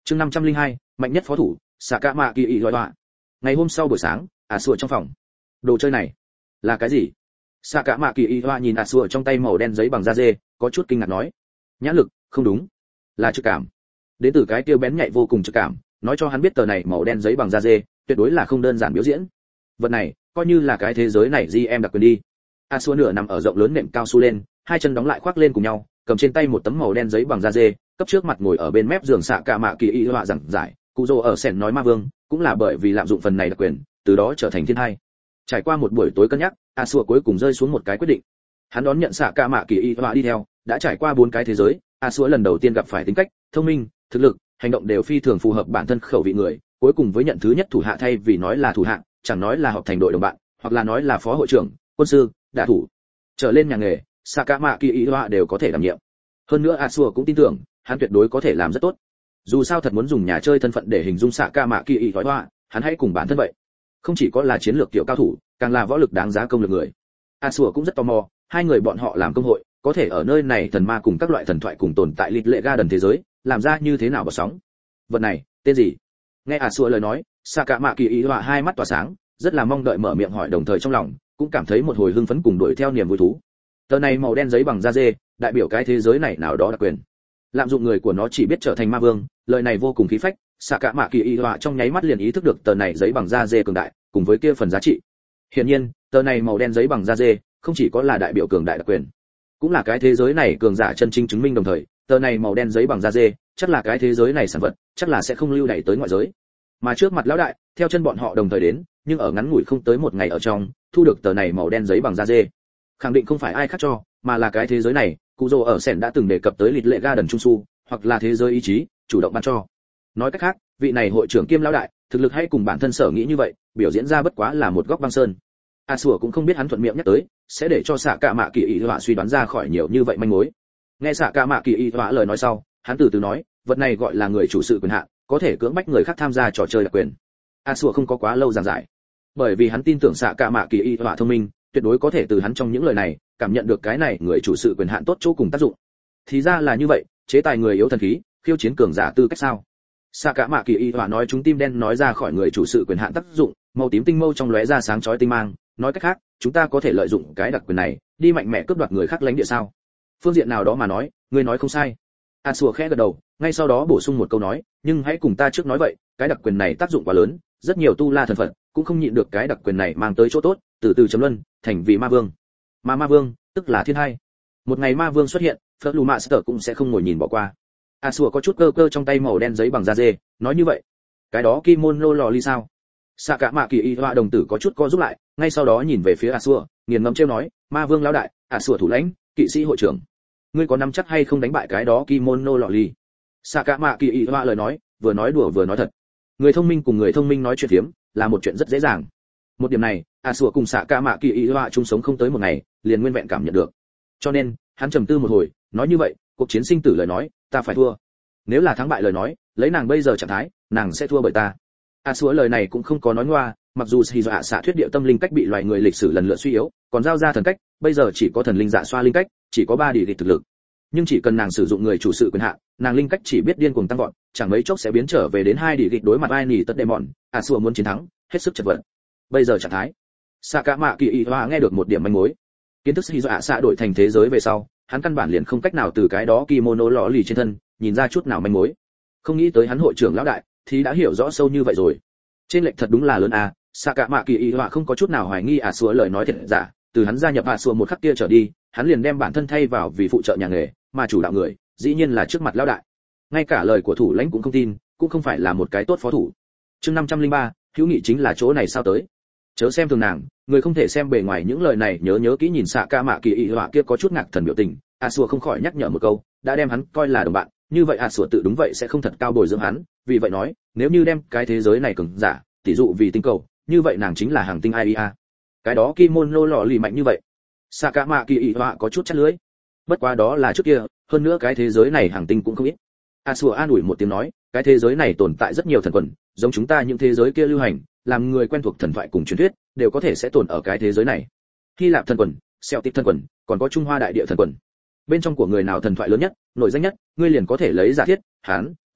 Chương 502, mạnh nhất phó thủ, xạ cả mạ kỳ ý gọi họa. Ngày hôm sau buổi sáng, sủa trong phòng. Đồ chơi này là cái gì? Xạ cả mạ kỳ ý họa nhìn sủa trong tay màu đen giấy bằng da dê, có chút kinh ngạc nói. Nhãn lực, không đúng, là trực cảm. Đến từ cái tiêu bén nhạy vô cùng trực cảm, nói cho hắn biết tờ này màu đen giấy bằng da dê, tuyệt đối là không đơn giản biểu diễn. Vật này, coi như là cái thế giới này em đặc quyền đi. Sủa nửa nằm ở rộng lớn nệm cao su lên, hai chân đóng lại khoác lên cùng nhau, cầm trên tay một tấm màu đen giấy bằng da dê, cấp trước mặt ngồi ở bên mép giường xạ cả mạ kỳ y họa giảng giải, cụ rồ ở sèn nói ma vương cũng là bởi vì lạm dụng phần này đặc quyền, từ đó trở thành thiên hai. Trải qua một buổi tối cân nhắc, sủa cuối cùng rơi xuống một cái quyết định. Hắn đón nhận xạ cả mạ kỳ y họa đi theo, đã trải qua 4 cái thế giới, sủa lần đầu tiên gặp phải tính cách, thông minh, thực lực, hành động đều phi thường phù hợp bản thân khẩu vị người, cuối cùng với nhận thứ nhất thủ hạ thay vì nói là thủ hạ, chẳng nói là họp thành đội đồng bạn, hoặc là nói là phó hội trưởng, quân sư, đả thủ, trở lên nhà nghề, xạ cả mạ kỳ y họa đều có thể đảm nhiệm. Hơn nữa sủa cũng tin tưởng hắn tuyệt đối có thể làm rất tốt. Dù sao thật muốn dùng nhà chơi thân phận để hình dung xạ ca mạ kỳ ý họa, hắn hãy cùng bản thân vậy, không chỉ có là chiến lược tiểu cao thủ, càng là võ lực đáng giá công lực người. Sủa cũng rất tò mò, hai người bọn họ làm công hội, có thể ở nơi này thần ma cùng các loại thần thoại cùng tồn tại lịch lệ ga đần thế giới, làm ra như thế nào bọt sóng. Vật này tên gì? Nghe sủa lời nói, xạ ca mạ kỳ ý họa hai mắt tỏa sáng, rất là mong đợi mở miệng hỏi, đồng thời trong lòng cũng cảm thấy một hồi hưng phấn cùng đuổi theo niềm vui thú. Tờ này màu đen giấy bằng da dê, đại biểu cái thế giới này nào đó đặc quyền. Lạm dụng người của nó chỉ biết trở thành ma vương, lời này vô cùng khí phách. Xạ cả mạ kỳ y họa trong nháy mắt liền ý thức được tờ này giấy bằng da dê cường đại, cùng với kia phần giá trị. Hiển nhiên, tờ này màu đen giấy bằng da dê không chỉ có là đại biểu cường đại đặc quyền, cũng là cái thế giới này cường giả chân chính chứng minh đồng thời, tờ này màu đen giấy bằng da dê chắc là cái thế giới này sản vật, chắc là sẽ không lưu đày tới ngoại giới. Mà trước mặt lão đại, theo chân bọn họ đồng thời đến, nhưng ở ngắn ngủi không tới một ngày ở trong, thu được tờ này màu đen giấy bằng da dê, khẳng định không phải ai khác cho, mà là cái thế giới này, cụ rồ ở sèn đã từng đề cập tới lịch lệ ga đần trung su, hoặc là thế giới ý chí chủ động ban cho. Nói cách khác, vị này hội trưởng kiêm lão đại, thực lực hay cùng bản thân sở nghĩ như vậy, biểu diễn ra bất quá là một góc băng sơn. Sủa cũng không biết hắn thuận miệng nhắc tới, sẽ để cho xạ cả mạ kỳ y họa suy đoán ra khỏi nhiều như vậy manh mối. Nghe xạ cả mạ kỳ y họa lời nói sau, hắn từ từ nói, vật này gọi là người chủ sự quyền hạn, có thể cưỡng bách người khác tham gia trò chơi đặc quyền. Sủa không có quá lâu giảng giải, bởi vì hắn tin tưởng xạ cả mạ kỳ y họa thông minh, tuyệt đối có thể từ hắn trong những lời này cảm nhận được cái này người chủ sự quyền hạn tốt chỗ cùng tác dụng. Thì ra là như vậy, chế tài người yếu thần khí, khiêu chiến cường giả tư cách sao? Xạ cả mạ kỳ y họa nói chúng tim đen nói ra khỏi người chủ sự quyền hạn tác dụng, màu tím tinh mâu trong lóe ra sáng chói tinh mang, nói cách khác, chúng ta có thể lợi dụng cái đặc quyền này, đi mạnh mẽ cướp đoạt người khác lãnh địa sao? Phương diện nào đó mà nói, ngươi nói không sai. Sủa khẽ gật đầu, ngay sau đó bổ sung một câu nói, nhưng hãy cùng ta trước nói vậy, cái đặc quyền này tác dụng quá lớn, rất nhiều tu la thần phật cũng không nhịn được cái đặc quyền này mang tới chỗ tốt, từ từ chấm luân, thành vì ma vương. Mà ma vương, tức là thiên hai. Một ngày ma vương xuất hiện, Phật Lù Mạ Sở cũng sẽ không ngồi nhìn bỏ qua. Sủa có chút cơ cơ trong tay màu đen giấy bằng da dê, nói như vậy, cái đó kimono lò ly sao? Xạ cả mạ kỳ y họa đồng tử có chút co rút lại, ngay sau đó nhìn về phía Sủa, nghiền ngẫm trêu nói, ma vương lão đại, Sủa thủ lãnh, kỵ sĩ hội trưởng, ngươi có nắm chắc hay không đánh bại cái đó kimono lò ly? Xạ cả mạ kỳ y họa lời nói, vừa nói đùa vừa nói thật. Người thông minh cùng người thông minh nói chuyện phiếm, là một chuyện rất dễ dàng. Một điểm này, Sủa cùng xạ cả mạ kỳ y họa chung sống không tới một ngày, liền nguyên vẹn cảm nhận được. Cho nên, hắn trầm tư một hồi, nói như vậy, cuộc chiến sinh tử lời nói, ta phải thua. Nếu là thắng bại lời nói, lấy nàng bây giờ trạng thái, nàng sẽ thua bởi ta. Sủa lời này cũng không có nói ngoa, mặc dù Hỉ Dạ xạ thuyết điệu tâm linh cách bị loài người lịch sử lần lượt suy yếu, còn giao ra thần cách, bây giờ chỉ có thần linh dạ xoa linh cách, chỉ có 3 địa thực lực. Nhưng chỉ cần nàng sử dụng người chủ sự quyền hạn, nàng linh cách chỉ biết điên cuồng tăng vọt, chẳng mấy chốc sẽ biến trở về đến 2 địa đối mặt ai nỉ tất đệ mòn. Sủa muốn chiến thắng, hết sức chật vật. Bây giờ trạng thái, xạ cả mạ kỳ y họa nghe được một điểm manh mối. Kiến thức Hỉ Dạ xạ đổi thành thế giới về sau, hắn căn bản liền không cách nào từ cái đó kimono lọ lì trên thân nhìn ra chút nào manh mối. Không nghĩ tới hắn hội trưởng lão đại thì đã hiểu rõ sâu như vậy rồi. Trên lệch thật đúng là lớn a. Xạ cả mạ kỳ y họa không có chút nào hoài nghi Sủa lời nói thiệt giả, từ hắn gia nhập Sủa một khắc kia trở đi, hắn liền đem bản thân thay vào vì phụ trợ nhà nghề, mà chủ đạo người dĩ nhiên là trước mặt lão đại. Ngay cả lời của thủ lãnh cũng không tin, cũng không phải là một cái tốt phó thủ. Chương 503, hữu nghị chính là chỗ này sao tới. Chớ xem thường nàng, người không thể xem bề ngoài những lời này, nhớ kỹ nhìn xạ ca mạ kỳ y họa kia có chút ngạc thần biểu tình. Sủa không khỏi nhắc nhở một câu, đã đem hắn coi là đồng bạn, như vậy Sủa tự đúng vậy sẽ không thật cao bồi dưỡng hắn, vì vậy nói, nếu như đem cái thế giới này cường giả, tỷ dụ vì tinh cầu, như vậy nàng chính là hàng tinh AIA. Cái đó kimono lọ lì mạnh như vậy. Xạ ca mạ kỳ y họa có chút chắt lưỡi. Bất quá đó là trước kia, hơn nữa cái thế giới này hàng tinh cũng không ít. Sủa an ủi một tiếng nói, cái thế giới này tồn tại rất nhiều thần quần, giống chúng ta những thế giới kia lưu hành, làm người quen thuộc thần thoại cùng truyền thuyết, đều có thể sẽ tồn ở cái thế giới này. Hy Lạp thần quần, Celtic thần quần, còn có Trung Hoa đại địa thần quần. Bên trong của người nào thần thoại lớn nhất, nổi danh nhất, ngươi liền có thể lấy giả thiết, hắn, nàng,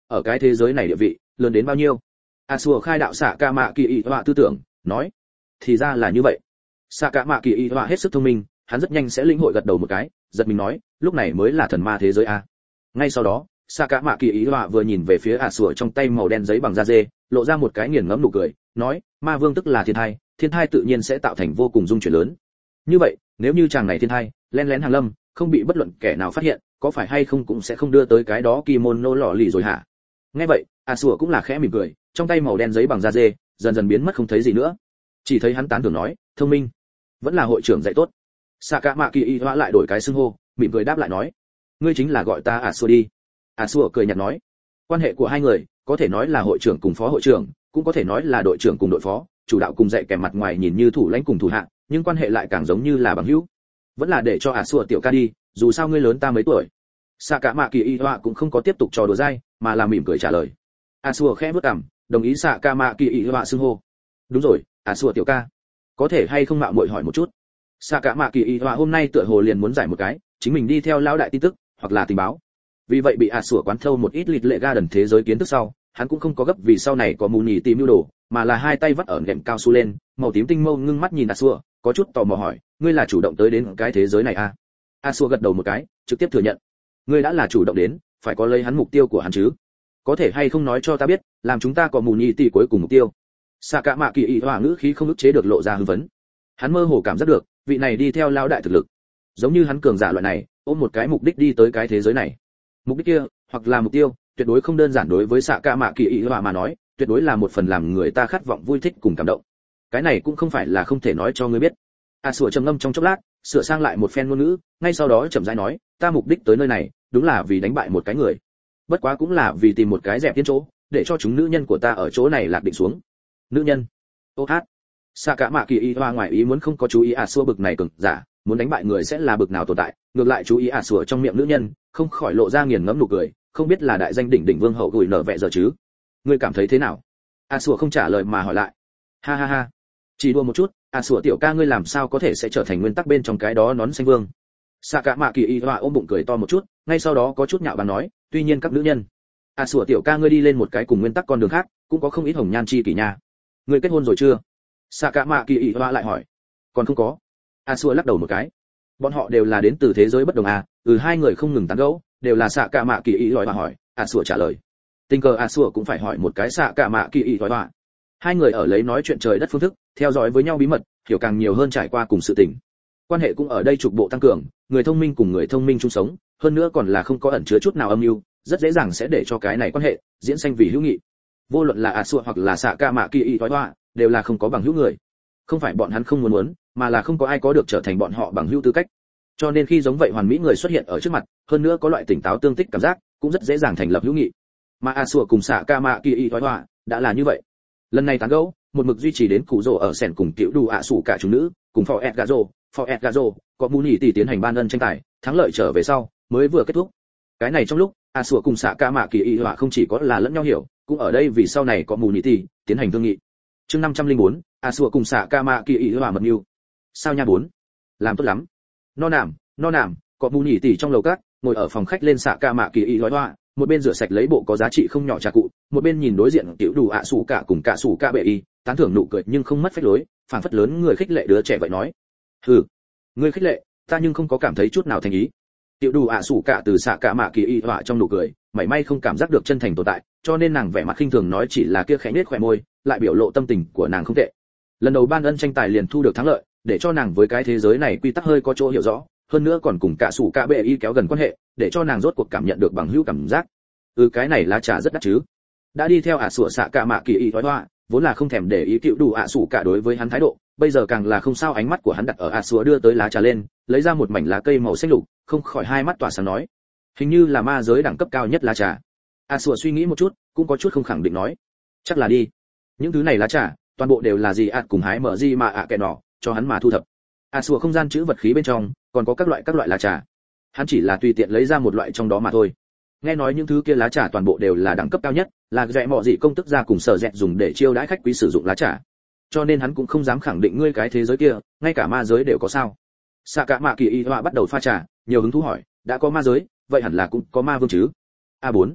ở cái thế giới này địa vị lớn đến bao nhiêu. Asua khai đạo xạ cả mạ kỳ y họa tư tưởng, nói, thì ra là như vậy. Xạ cả mạ kỳ y họa hết sức thông minh, hắn rất nhanh sẽ lĩnh hội gật đầu một cái, giật mình nói, lúc này mới là thần ma thế giới a. Ngay sau đó, xạ cả mạ kỳ y họa vừa nhìn về phía Asua trong tay màu đen giấy bằng da dê, lộ ra một cái nghiền ngẫm nụ cười, nói, ma vương tức là thiên thai tự nhiên sẽ tạo thành vô cùng dung chuyển lớn. Như vậy, nếu như chàng này thiên thai lén lén hàng lâm, không bị bất luận kẻ nào phát hiện, có phải hay không cũng sẽ không đưa tới cái đó kimono lọ lì rồi hả? Nghe vậy, Asua cũng là khẽ mỉm cười, trong tay màu đen giấy bằng da dê dần dần biến mất không thấy gì nữa. Chỉ thấy hắn tán thưởng nói, thông minh, vẫn là hội trưởng dạy tốt. Sakamaki Iwa lại đổi cái xưng hô, mỉm cười đáp lại nói, ngươi chính là gọi ta Asua đi. Asua cười nhạt nói, quan hệ của hai người có thể nói là hội trưởng cùng phó hội trưởng, cũng có thể nói là đội trưởng cùng đội phó, chủ đạo cùng dạy kèm, mặt ngoài nhìn như thủ lãnh cùng thủ hạ, nhưng quan hệ lại càng giống như là bằng hữu. Vẫn là để cho Asua tiểu ca đi, dù sao ngươi lớn ta mấy tuổi. Sakamaki Iwa cũng không có tiếp tục trò đùa dai, mà là mỉm cười trả lời. Asua khẽ bước cằm, đồng ý Sakamaki Iwa xưng hô. Đúng rồi, Asua tiểu ca, có thể hay không mạo muội hỏi một chút. Sakamaki Iwa hôm nay tựa hồ liền muốn giải một cái, chính mình đi theo lão đại tin tức, hoặc là tình báo. Vì vậy bị Asua quán thâu một ít lịch lệ garden thế giới kiến thức sau, hắn cũng không có gấp vì sau này có mù nhì tìm mưu đồ, mà là hai tay vắt ở nệm cao su lên, màu tím tinh mâu ngưng mắt nhìn Asua, có chút tò mò hỏi, ngươi là chủ động tới đến cái thế giới này à? Asua gật đầu một cái, trực tiếp thừa nhận. Ngươi đã là chủ động đến, phải có lấy hắn mục tiêu của hắn chứ? Có thể hay không nói cho ta biết, làm chúng ta có mù nhì tỷ cuối cùng mục tiêu? Sakamaki Iwa ngữ khí không ức chế được lộ ra hưng phấn. Hắn mơ hồ cảm giác được, vị này đi theo lão đại thực lực, giống như hắn cường giả loại này, ôm một cái mục đích đi tới cái thế giới này. Mục đích kia, hoặc là mục tiêu, tuyệt đối không đơn giản đối với Sakamaki Iwa mà nói, tuyệt đối là một phần làm người ta khát vọng vui thích cùng cảm động. Cái này cũng không phải là không thể nói cho ngươi biết. Asua trầm ngâm trong chốc lát, sửa sang lại một phen ngôn ngữ, ngay sau đó chậm rãi nói, ta mục đích tới nơi này, đúng là vì đánh bại một cái người. Bất quá cũng là vì tìm một cái dẹp tiến chỗ, để cho chúng nữ nhân của ta ở chỗ này lạc định xuống. Nữ nhân? Ô hát. Sakamaki Iwa ngoài ý muốn không có chú ý Asua bực này cường giả, muốn đánh bại người sẽ là bực nào tồn tại, ngược lại chú ý Asua trong miệng nữ nhân, không khỏi lộ ra nghiền ngẫm nụ cười, không biết là đại danh đỉnh đỉnh vương hậu gửi nở vẻ giờ chứ? Ngươi cảm thấy thế nào? Asua không trả lời mà hỏi lại. Ha ha ha. Chỉ đùa một chút, Asua tiểu ca ngươi làm sao có thể sẽ trở thành nguyên tắc bên trong cái đó nón xanh vương? Sakamaki Iwa ôm bụng cười to một chút, ngay sau đó có chút nhạo báng nói, tuy nhiên các nữ nhân, Asua tiểu ca ngươi đi lên một cái cùng nguyên tắc con đường khác, cũng có không ít hồng nhan chi kỷ nha. Ngươi kết hôn rồi chưa? Sakamaki Iwa lại hỏi. Còn không có. Asua lắc đầu một cái. Bọn họ đều là đến từ thế giới bất đồng à? Hai người không ngừng tán gẫu, đều là Sakamaki Iwa hỏi, Asua trả lời. Tình cờ Asua cũng phải hỏi một cái Sakamaki Iwa. Hai người ở lấy nói chuyện trời đất phương thức, theo dõi với nhau bí mật, hiểu càng nhiều hơn trải qua cùng sự tình. Quan hệ cũng ở đây trục bộ tăng cường, người thông minh cùng người thông minh chung sống, hơn nữa còn là không có ẩn chứa chút nào âm mưu, rất dễ dàng sẽ để cho cái này quan hệ diễn sanh vì hữu nghị. Vô luận là Asua hoặc là Sakamaki Iwa, đều là không có bằng hữu người. Không phải bọn hắn không muốn, mà là không có ai có được trở thành bọn họ bằng hữu tư cách. Cho nên khi giống vậy hoàn mỹ người xuất hiện ở trước mặt, hơn nữa có loại tỉnh táo tương tích cảm giác, cũng rất dễ dàng thành lập hữu nghị. Mà Asua cùng Sakamaki Iwa đã là như vậy. Lần này tán gẫu, một mực duy trì đến cụ rồ ở sèn cùng tiểu đủ ạ sủ cả chúng nữ, cùng Fortgazo, có mù nhỉ tỷ tiến hành ban ân tranh tài, thắng lợi trở về sau, mới vừa kết thúc. Cái này trong lúc, Asua cùng Sakamaki Iwa không chỉ có là lẫn nhau hiểu, cũng ở đây vì sau này có mù nhỉ tỷ tiến hành thương nghị. Chương 504, Asua cùng Sakamaki Iwa mật mưu. Sao nha 4? Làm tốt lắm. No nàm, có mù nhỉ tỷ trong lầu các, ngồi ở phòng khách lên Sakamaki Iwa, một bên rửa sạch lấy bộ có giá trị không nhỏ trà cụ, một bên nhìn đối diện tiểu đủ ạ sủ cả cùng cả sủ cả bệ y, tán thưởng nụ cười nhưng không mất phách lối, phảng phất lớn người khích lệ đứa trẻ vậy nói. Hừ, ngươi khích lệ, ta nhưng không có cảm thấy chút nào thành ý. Tiểu đủ ạ sủ cả từ Sakamaki Iwa trong nụ cười, mảy may không cảm giác được chân thành tồn tại, cho nên nàng vẻ mặt khinh thường nói chỉ là kia khẽ nết khóe môi, lại biểu lộ tâm tình của nàng không tệ. Lần đầu ban ân tranh tài liền thu được thắng lợi, để cho nàng với cái thế giới này quy tắc hơi có chỗ hiểu rõ, hơn nữa còn cùng cả sủ cả bệ y kéo gần quan hệ, để cho nàng rốt cuộc cảm nhận được bằng hữu cảm giác. Cái này lá trà rất đắt chứ. Đã đi theo Asua Sakamaki Iwa, vốn là không thèm để ý cựu đủ ạ sủ cả đối với hắn thái độ, bây giờ càng là không sao, ánh mắt của hắn đặt ở Asua đưa tới lá trà lên, lấy ra một mảnh lá cây màu xanh lục, không khỏi hai mắt tỏa sáng nói, hình như là ma giới đẳng cấp cao nhất lá trà. Asua suy nghĩ một chút, cũng có chút không khẳng định nói, chắc là đi. Những thứ này lá trà, toàn bộ đều là gì cùng hái mở gì mà kẻ nọ cho hắn mà thu thập. Asua không gian chữ vật khí bên trong, còn có các loại lá trà. Hắn chỉ là tùy tiện lấy ra một loại trong đó mà thôi. Nghe nói những thứ kia lá trà toàn bộ đều là đẳng cấp cao nhất, là rẻ mọ gì công tức gia cùng sở dẹt dùng để chiêu đãi khách quý sử dụng lá trà. Cho nên hắn cũng không dám khẳng định ngươi cái thế giới kia, ngay cả ma giới đều có sao. Sakamaki Iwa bắt đầu pha trà, nhiều hứng thú hỏi, đã có ma giới, vậy hẳn là cũng có ma vương chứ? A4.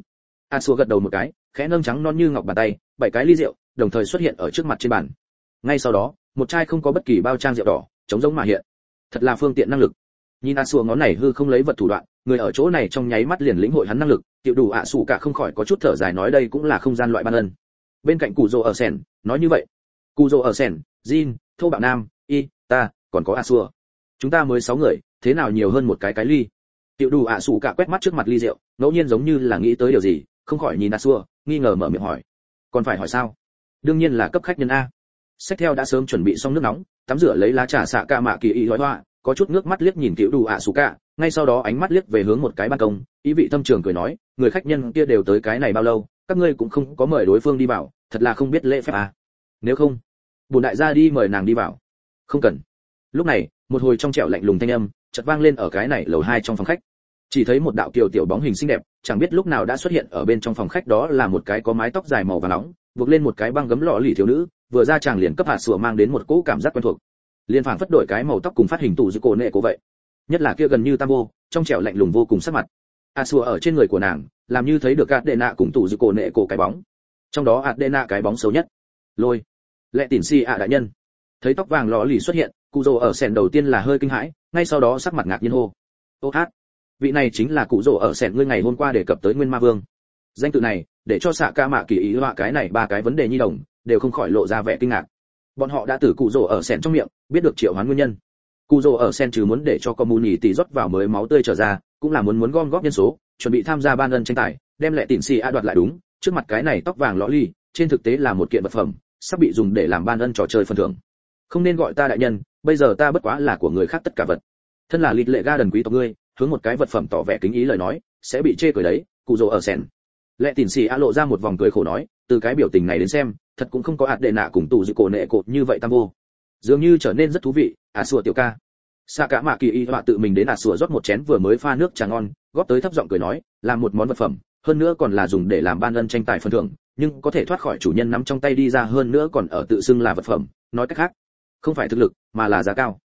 Sùa gật đầu một cái, khẽ nâng trắng non như ngọc bàn tay, 7 cái ly rượu đồng thời xuất hiện ở trước mặt trên bàn. Ngay sau đó, một chai không có bất kỳ bao trang rượu đỏ, trống rỗng mà hiện. Thật là phương tiện năng lực. Nhìn Sùa ngón này hư không lấy vật thủ đoạn, người ở chỗ này trong nháy mắt liền lĩnh hội hắn năng lực, tiểu đủ Sùa cả không khỏi có chút thở dài nói đây cũng là không gian loại ban ân. Bên cạnh Cù Dô ở Sen, nói như vậy. Cù Dô ở Sen, Jin, Thô Bạo Nam, Y, ta, còn có Sùa. Chúng ta mới 6 người, thế nào nhiều hơn một cái ly. Tiểu đủ Sùa cả quét mắt trước mặt ly rượu, ngẫu nhiên giống như là nghĩ tới điều gì, không khỏi nhìn Sùa, nghi ngờ mở miệng hỏi. Còn phải hỏi sao? Đương nhiên là cấp khách nhân a. Sách theo đã sớm chuẩn bị xong nước nóng, tắm rửa lấy lá trà xạ ca mạ kỳ y hoa, có chút nước mắt liếc nhìn tiểu đủ sủ cả, ngay sau đó ánh mắt liếc về hướng một cái ban công, ý vị thâm trường cười nói, người khách nhân kia đều tới cái này bao lâu, các ngươi cũng không có mời đối phương đi vào, thật là không biết lễ phép à. Nếu không, bổn đại gia đi mời nàng đi vào. Không cần. Lúc này, một hồi trong trẻo lạnh lùng thanh âm chợt vang lên ở cái này lầu 2 trong phòng khách. Chỉ thấy một đạo kiều tiểu bóng hình xinh đẹp, chẳng biết lúc nào đã xuất hiện ở bên trong phòng khách, đó là một cái có mái tóc dài màu vàng nóng, buộc lên một cái băng gấm lọ lì thiếu nữ, vừa ra chàng liền cấp hạ sủa mang đến một cỗ cảm giác quen thuộc. Liên phảng phất đổi cái màu tóc cùng phát hình tủ giữ cổ nệ cổ vậy. Nhất là kia gần như tam vô, trong trẻo lạnh lùng vô cùng sắc mặt. A sủa ở trên người của nàng, làm như thấy được Adena cùng tủ giữ cổ nệ cổ cái bóng. Trong đó Adena cái bóng xấu nhất. Lôi, Lệ Tỉn Si đại nhân. Thấy tóc vàng lọ lì xuất hiện, Cụ Dô ở Sen đầu tiên là hơi kinh hãi, ngay sau đó sắc mặt ngạc nhiên hô. Ô hát, vị này chính là Cụ Dô ở Sen ngươi ngày hôm qua đề cập tới Nguyên Ma Vương. Danh tự này, để cho xạ ca mạ kỳ ý họa cái này ba cái vấn đề nhi đồng đều không khỏi lộ ra vẻ kinh ngạc. Bọn họ đã từ Cụ Dô ở Sen trong miệng biết được triệu hoán nguyên nhân. Cụ Dô ở Sen trừ muốn để cho community rót vào mới máu tươi trở ra, cũng là muốn gom góp nhân số, chuẩn bị tham gia ban ân tranh tài, đem Lệ Tỉn Si đoạt lại đúng. Trước mặt cái này tóc vàng lọ ly, trên thực tế là một kiện vật phẩm, sắp bị dùng để làm ban ân trò chơi phần thưởng. Không nên gọi ta đại nhân, bây giờ ta bất quá là của người khác tất cả vật. Thân là Lịt Lệ Garden quý tộc ngươi, hướng một cái vật phẩm tỏ vẻ kính ý lời nói, sẽ bị chê cười đấy. Cụ Dô ở Sen. Lệ Tỉn Si lộ ra một vòng cười khổ nói, từ cái biểu tình này đến xem, thật cũng không có ạt đệ nạ cùng tù dự cổ nệ cột như vậy tam vô. Dường như trở nên rất thú vị. Sủa tiểu ca. Sa cả mạ kỳ y họa tự mình đến Sủa rót một chén vừa mới pha nước trà ngon, góp tới thấp giọng cười nói, làm một món vật phẩm, hơn nữa còn là dùng để làm ban ân tranh tài phần thưởng, nhưng có thể thoát khỏi chủ nhân nắm trong tay đi ra, hơn nữa còn ở tự xưng là vật phẩm, nói cách khác, không phải thực lực, mà là giá cao.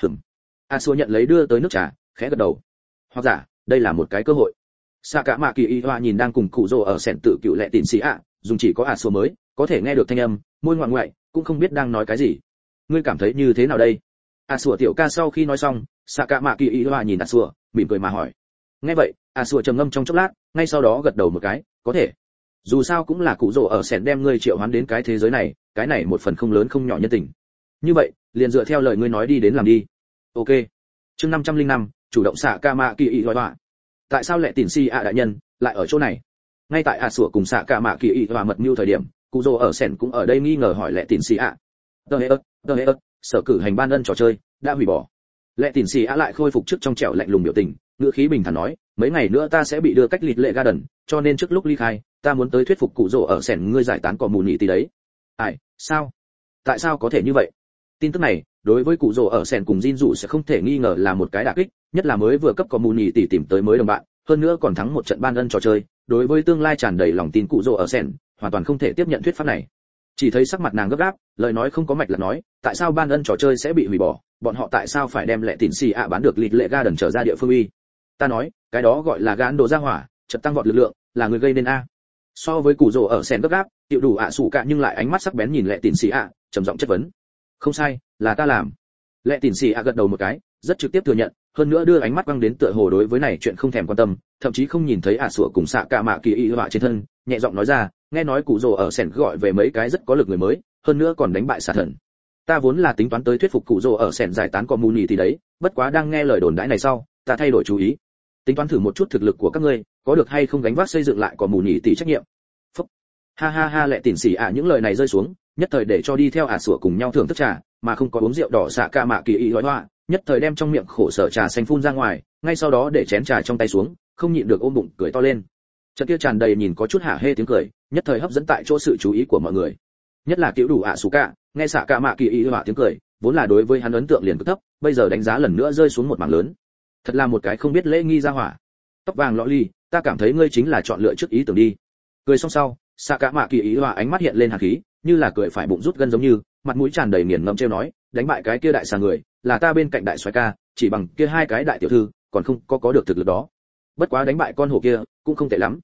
Sủa nhận lấy đưa tới nước trà, khẽ gật đầu. Hoặc giả, đây là một cái cơ hội. Sa cả mạ kỳ y hoa nhìn đang cùng Cụ Dô ở Sen tự cựu Lệ Tỉn Si dùng chỉ có Sủa mới có thể nghe được thanh âm, môi ngoạn ngoại, cũng không biết đang nói cái gì. Ngươi cảm thấy như thế nào đây? Sủa tiểu ca sau khi nói xong, Sa cả mạ kỳ y hoa nhìn Sủa, mỉm cười mà hỏi. Nghe vậy, Sủa trầm ngâm trong chốc lát, ngay sau đó gật đầu một cái, có thể. Dù sao cũng là Cụ Dô ở Sen đem ngươi triệu hoán đến cái thế giới này, cái này một phần không lớn không nhỏ nhân tình. Như vậy, liền dựa theo lời ngươi nói đi đến làm đi. Ok. Chương 505, chủ động Sa cả mạ kỳ y hoa. Tại sao Lệ Tỉn Si đại nhân lại ở chỗ này? Ngay tại Sủa cùng xạ cả mạ kỳ y và mật mưu thời điểm, Cụ Dô ở Sen cũng ở đây nghi ngờ hỏi Lệ Tỉn Si sở cử hành ban ân trò chơi đã hủy bỏ. Lệ Tỉn Si lại khôi phục trước trong trẻo lạnh lùng biểu tình, ngữ khí bình thản nói, mấy ngày nữa ta sẽ bị đưa cách Lịt Lệ Garden, cho nên trước lúc ly khai, ta muốn tới thuyết phục Cụ Dô ở Sen ngươi giải tán cỏ mù nhị tí đấy. Ai, sao? Tại sao có thể như vậy? Tin tức này, đối với Cụ Dô ở Sen cùng Jin Dụ sẽ không thể nghi ngờ là một cái đả kích, nhất là mới vừa cấp cỏ mù nhị tỷ tìm tới mới đồng bạn, hơn nữa còn thắng một trận ban ân trò chơi, đối với tương lai tràn đầy lòng tin Cụ Dô ở Sen, hoàn toàn không thể tiếp nhận thuyết pháp này. Chỉ thấy sắc mặt nàng gấp gáp, lời nói không có mạch là nói, tại sao ban ân trò chơi sẽ bị hủy bỏ, bọn họ tại sao phải đem Lệ Tỉn Si bán được Lịt Lệ Garden trở ra địa phương uy. Ta nói, cái đó gọi là gán đồ ra hỏa, chợt tăng vọt lực lượng, là người gây nên a. So với Cụ Dô ở Sen gấp gáp, tiểu đủ sủ cả nhưng lại ánh mắt sắc bén nhìn Lệ Tỉn Si trầm giọng chất vấn. Không sai, là ta làm. Lệ Tỉn Si gật đầu một cái, rất trực tiếp thừa nhận, hơn nữa đưa ánh mắt quăng đến tựa hồ đối với này chuyện không thèm quan tâm, thậm chí không nhìn thấy Sủa cùng xạ cả mạ kỳ y họa trên thân, nhẹ giọng nói ra, nghe nói Cụ Dô ở Sen gọi về mấy cái rất có lực người mới, hơn nữa còn đánh bại xà thần. Ta vốn là tính toán tới thuyết phục Cụ Dô ở Sen giải tán communi thì đấy, bất quá đang nghe lời đồn đãi này sau, ta thay đổi chú ý, tính toán thử một chút thực lực của các ngươi, có được hay không gánh vác xây dựng lại communi tỷ trách nhiệm. Phúc. Ha ha ha. Lệ Tỉn Si những lời này rơi xuống, nhất thời để cho đi theo Sủa cùng nhau thưởng thức trà, mà không có uống rượu đỏ xạ cả mạ kỳ y họa, nhất thời đem trong miệng khổ sở trà xanh phun ra ngoài, ngay sau đó để chén trà trong tay xuống, không nhịn được ôm bụng cười to lên. Trận kia tràn đầy nhìn có chút hả hê tiếng cười, nhất thời hấp dẫn tại chỗ sự chú ý của mọi người. Nhất là Tiểu đủ sủ cả, nghe xạ cả mạ kỳ y họa tiếng cười, vốn là đối với hắn ấn tượng liền cực thấp, bây giờ đánh giá lần nữa rơi xuống một mảng lớn. Thật là một cái không biết lễ nghi ra hỏa. Tóc vàng lọ ly, ta cảm thấy ngươi chính là chọn lựa trước ý tưởng đi. Cười xong sau, xạ cả mạ kỳ y họa ánh mắt hiện lên hàn khí, như là cười phải bụng rút gân giống như, mặt mũi tràn đầy nghiền ngẫm trêu nói, đánh bại cái kia đại xà người, là ta bên cạnh đại soái ca, chỉ bằng kia hai cái đại tiểu thư, còn không có được thực lực đó. Bất quá đánh bại con hổ kia, cũng không tệ lắm.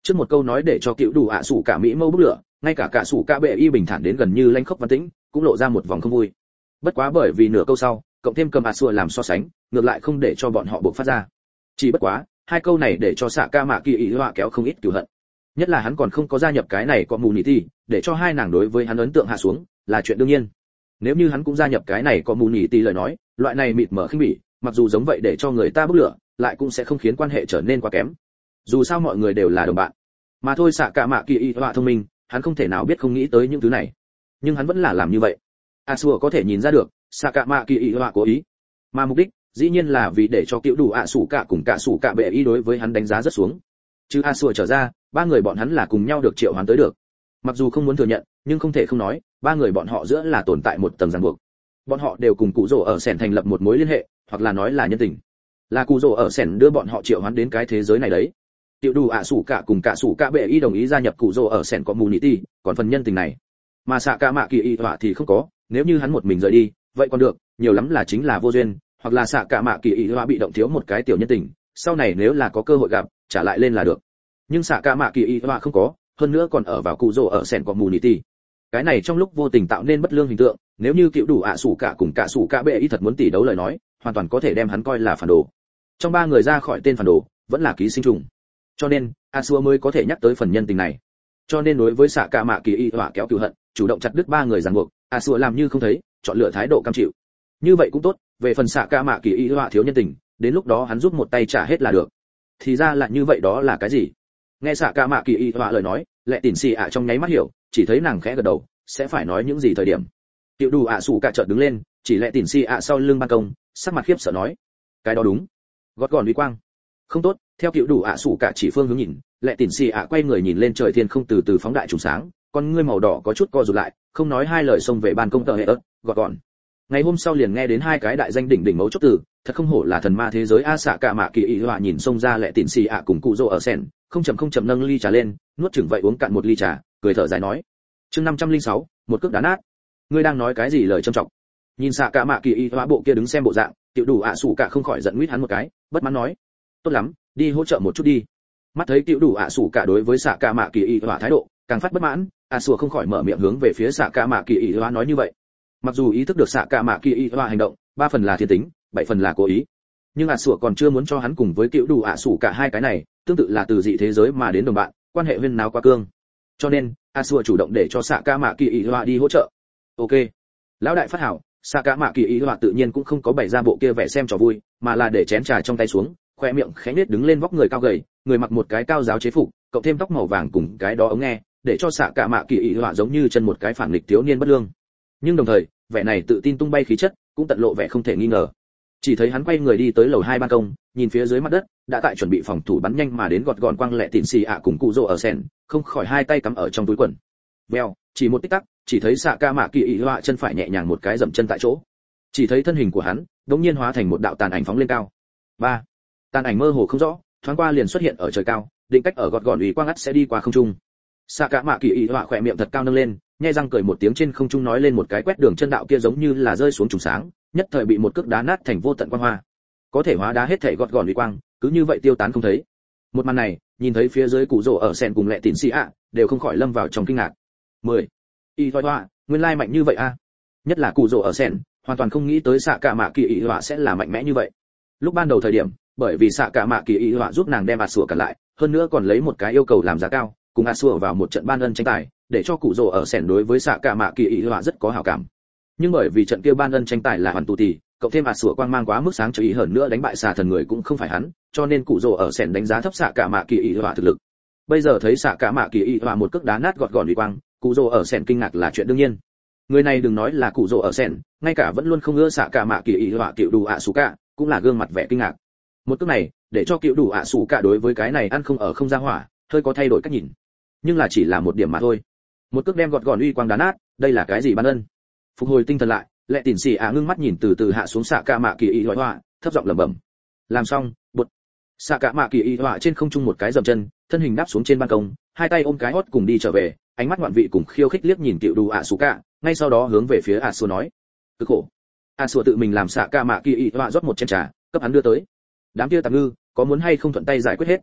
Trước một câu nói để cho cựu đủ ạ sủ cả mỹ mâu bức lửa, ngay cả sủ cả bệ y bình thản đến gần như lãnh khốc văn tĩnh, cũng lộ ra một vòng không vui. Bất quá bởi vì nửa câu sau, cộng thêm cầm Asua làm so sánh, ngược lại không để cho bọn họ buộc phát ra. Chỉ bất quá, hai câu này để cho xạ ca mạ kỳ ý họa kéo không ít cừu hận. Nhất là hắn còn không có gia nhập cái này có mù nỉ ti, để cho hai nàng đối với hắn ấn tượng hạ xuống, là chuyện đương nhiên. Nếu như hắn cũng gia nhập cái này có mù nỉ ti lời nói, loại này mịt mở khinh bỉ, mặc dù giống vậy để cho người ta bức lửa, lại cũng sẽ không khiến quan hệ trở nên quá kém. Dù sao mọi người đều là đồng bạn. Mà thôi xạ ca mạ kỳ ý họa thông minh, hắn không thể nào biết không nghĩ tới những thứ này. Nhưng hắn vẫn là làm như vậy. Asua có thể nhìn ra được, xạ cả mạ kỳ ý họa cố ý, mà mục đích dĩ nhiên là vì để cho cựu đủ ạ sủ cả cùng cả sủ cả bệ ý đối với hắn đánh giá rất xuống. Chứ Asua trở ra, ba người bọn hắn là cùng nhau được triệu hoán tới được. Mặc dù không muốn thừa nhận, nhưng không thể không nói, ba người bọn họ giữa là tồn tại một tầng ràng buộc. Bọn họ đều cùng cụ rồ ở sẻn thành lập một mối liên hệ, hoặc là nói là nhân tình. Là cụ rồ ở sẻn đưa bọn họ triệu hoán đến cái thế giới này đấy. Cựu đủ ạ sủ cả cùng cả sủ cả bệ ý đồng ý gia nhập cụ rồ ở sẻn community, còn phần nhân tình này, mà xạ cả mạ kỳ ý họa thì không có. Nếu như hắn một mình rời đi, vậy còn được, nhiều lắm là chính là vô duyên, hoặc là xạ cả mạ kỳ ý họa bị động thiếu một cái tiểu nhân tình, sau này nếu là có cơ hội gặp, trả lại lên là được. Nhưng xạ cả mạ kỳ ý họa không có, hơn nữa còn ở vào cụ rồ ở sẻn community. Cái này trong lúc vô tình tạo nên bất lương hình tượng, nếu như cựu đủ ạ sủ cả cùng cả sủ cả bệ ý thật muốn tỷ đấu lời nói, hoàn toàn có thể đem hắn coi là phản đồ. Trong ba người ra khỏi tên phản đồ, vẫn là ký sinh trùng. Cho nên, Asua mới có thể nhắc tới phần nhân tình này. Cho nên đối với xạ cả mạ kỳ ý họa kéo cừu hận, chủ động chặt đứt ba người ràng buộc, Asua làm như không thấy, chọn lựa thái độ cam chịu. Như vậy cũng tốt, về phần xạ cả mạ kỳ ý họa thiếu nhân tình, đến lúc đó hắn giúp một tay trả hết là được. Thì ra là như vậy, đó là cái gì? Nghe xạ cả mạ kỳ ý họa lời nói, Lệ Tỉn Xì ạ trong nháy mắt hiểu, chỉ thấy nàng khẽ gật đầu, sẽ phải nói những gì thời điểm. Tiểu Đủ ạ sủ cả chợt đứng lên, chỉ Lệ Tỉn Xì ạ sau lưng ban công, sắc mặt khiếp sợ nói, cái đó đúng, gót gòn uy quang. Không tốt, theo Tiểu Đủ ạ sủ cả chỉ phương hướng nhìn, Lệ Tỉn Xì ạ quay người nhìn lên trời thiên không, từ từ phóng đại trùng sáng, con ngươi màu đỏ có chút co rụt lại, không nói hai lời xông về ban công tờ hệ ớt, gọt gọn. Ngày hôm sau liền nghe đến hai cái đại danh đỉnh mấu chốt từ, thật không hổ là thần ma thế giới a. Xạ cả mạ kỳ ý họa nhìn xông ra Lệ Tỉn Xì ạ cùng cụ rồ ở sen, không chậm nâng ly trà lên, nuốt chửng vậy uống cạn một ly trà, cười thở dài nói, chương 506, một cước đá nát. Ngươi đang nói cái gì lời trâm trọng? Nhìn xạ cả mạ kỳ ý họa bộ kia đứng xem bộ dạng, Tiểu Đủ ạ sủ cả không khỏi giận nguyết hắn một cái, bất mãn nói, tốt lắm, đi hỗ trợ một chút đi. Mắt thấy Tiểu Đủ ạ sủ cả đối với xạ cả mạ kỳ ý họa thái độ càng phát bất mãn, Asua không khỏi mở miệng hướng về phía xạ cả mạ kỳ ý họa nói như vậy. Mặc dù ý thức được xạ cả mạ kỳ ý họa hành động, 3 phần là thiên tính, 7 phần là cố ý, nhưng Asua còn chưa muốn cho hắn cùng với Tiểu Đủ ạ sủ cả hai cái này tương tự là từ dị thế giới mà đến đồng bạn, quan hệ huyên náo quá cương. Cho nên Asua chủ động để cho xạ cả mạ kỳ ý họa đi hỗ trợ. Ok, lão đại phát hảo. Xạ cả mạ kỳ ý họa tự nhiên cũng không có bày ra bộ kia vẻ xem trò vui, mà là để chén trà trong tay xuống, khoe miệng khẽ nết đứng lên, vóc người cao gầy, người mặc một cái cao giáo chế phục, cộng thêm tóc màu vàng cùng cái đó ống nghe, để cho xạ cả mạ kỳ ý họa giống như chân một cái phản nghịch thiếu niên bất lương. Nhưng đồng thời, vẻ này tự tin tung bay khí chất cũng tận lộ vẻ không thể nghi ngờ. Chỉ thấy hắn quay người đi tới lầu 2 ban công, nhìn phía dưới mặt đất, đã tại chuẩn bị phòng thủ bắn nhanh mà đến gọt gọn quang Lệ Tỉn Xì ạ cùng cụ rồ ở sen, không khỏi hai tay cắm ở trong túi quần. Vèo, chỉ một tích tắc, chỉ thấy xạ cả mạ kỳ ý họa chân phải nhẹ nhàng một cái dậm chân tại chỗ. Chỉ thấy thân hình của hắn đột nhiên hóa thành một đạo tàn ảnh phóng lên cao. 3. Tàn ảnh mơ hồ không rõ, thoáng qua liền xuất hiện ở trời cao, định cách ở gọt gọn ủy quang ắt sẽ đi qua không trung. Xạ cả mạ kỳ ý họa khỏe miệng thật cao nâng lên, nhếch răng cười một tiếng, trên không trung nói lên một cái quét đường chân đạo kia giống như là rơi xuống trùng sáng, nhất thời bị một cước đá nát thành vô tận quang hoa. Có thể hóa đá hết thảy gọt gọn ủy quang, cứ như vậy tiêu tán không thấy. Một màn này, nhìn thấy phía dưới cụ rồ ở sen cùng Lệ Tỉn Xì ạ, đều không khỏi lâm vào trong kinh ngạc. 10. Y hoa, nguyên lai mạnh như vậy a. Nhất là cụ rồ ở sen, hoàn toàn không nghĩ tới xạ cả mạ kỳ ý họa sẽ là mạnh mẽ như vậy. Lúc ban đầu thời điểm, bởi vì xạ cả mạ kỳ ý họa giúp nàng đem Asua cản lại, hơn nữa còn lấy một cái yêu cầu làm giá cao, cùng Asua vào một trận ban ân tranh tài, để cho cụ rồ ở sẻn đối với xạ cả mạ kỳ ý họa rất có hảo cảm. Nhưng bởi vì trận kia ban ân tranh tài là hoàn tù tì, cộng thêm Asua quang mang quá mức sáng chói, hơn nữa đánh bại xà thần người cũng không phải hắn, cho nên cụ rồ ở sẻn đánh giá thấp xạ cả mạ kỳ ý họa thực lực. Bây giờ thấy xạ cả mạ kỳ ý họa một cước đá nát gọt gọn uy quang, cụ rồ ở sẻn kinh ngạc là chuyện đương nhiên. Người này đừng nói là cụ rồ ở sẻn, ngay cả vẫn luôn không ưa xạ cả mạ kỳ ý họa Tiểu Đủ ạ sủ cả cũng là gương mặt vẻ kinh ngạc. Một cước này để cho Tiểu Đủ ạ sủ cả đối với cái này ăn không ở không ra hỏa hơi có thay đổi cách nhìn, nhưng là chỉ là một điểm mà thôi. Một cước đem gọt gọn uy quang đá nát, đây là cái gì ban ân? Phục hồi tinh thần lại, Lệ Tỉn Xì ạ ngưng mắt nhìn từ từ hạ xuống xạ cả mạ kỳ ý họa, thấp giọng lẩm bẩm. Làm xong, bụt. Xạ cả mạ kỳ ý họa trên không trung một cái dậm chân, thân hình đáp xuống trên ban công, hai tay ôm cái hót cùng đi trở về, ánh mắt ngoạn vị cùng khiêu khích liếc nhìn Tiểu Đủ ạ sủ cả, ngay sau đó hướng về phía Asua nói: "Cực khổ." Asua tự mình làm xạ cả mạ kỳ ý họa rót một chén trà, cấp hắn đưa tới. "Đám kia tạp ngư, có muốn hay không thuận tay giải quyết hết?"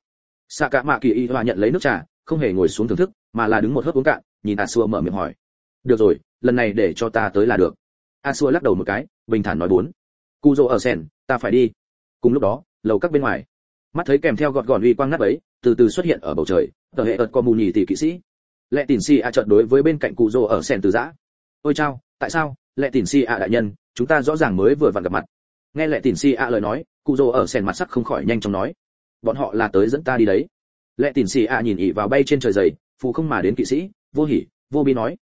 Xạ cả mạ kỳ y hòa nhận lấy nước trà, không hề ngồi xuống thưởng thức, mà là đứng một hớp uống cạn, nhìn Asua mở miệng hỏi. Được rồi, lần này để cho ta tới là được. Asua lắc đầu một cái, bình thản nói bốn. Cujo ở sen, ta phải đi. Cùng lúc đó, lầu các bên ngoài, mắt thấy kèm theo gọt gọn uy quang ngắt ấy, từ từ xuất hiện ở bầu trời, tờ hệ ợt có mù nhì tỷ kỵ sĩ. Lệ Tỉn Si a chợt đối với bên cạnh Cujo ở sen từ giã. Ôi chao, tại sao? Lệ Tỉn Si a đại nhân, chúng ta rõ ràng mới vừa vặn gặp mặt. Nghe Lệ Tỉn Si a lời nói, Cujo ở sen mặt sắc không khỏi nhanh chóng nói. Bọn họ là tới dẫn ta đi đấy. Lệ Tỉn Si a nhìn ỉ vào bay trên trời dày, phù không mà đến kỵ sĩ, vô hỉ, vô bi nói.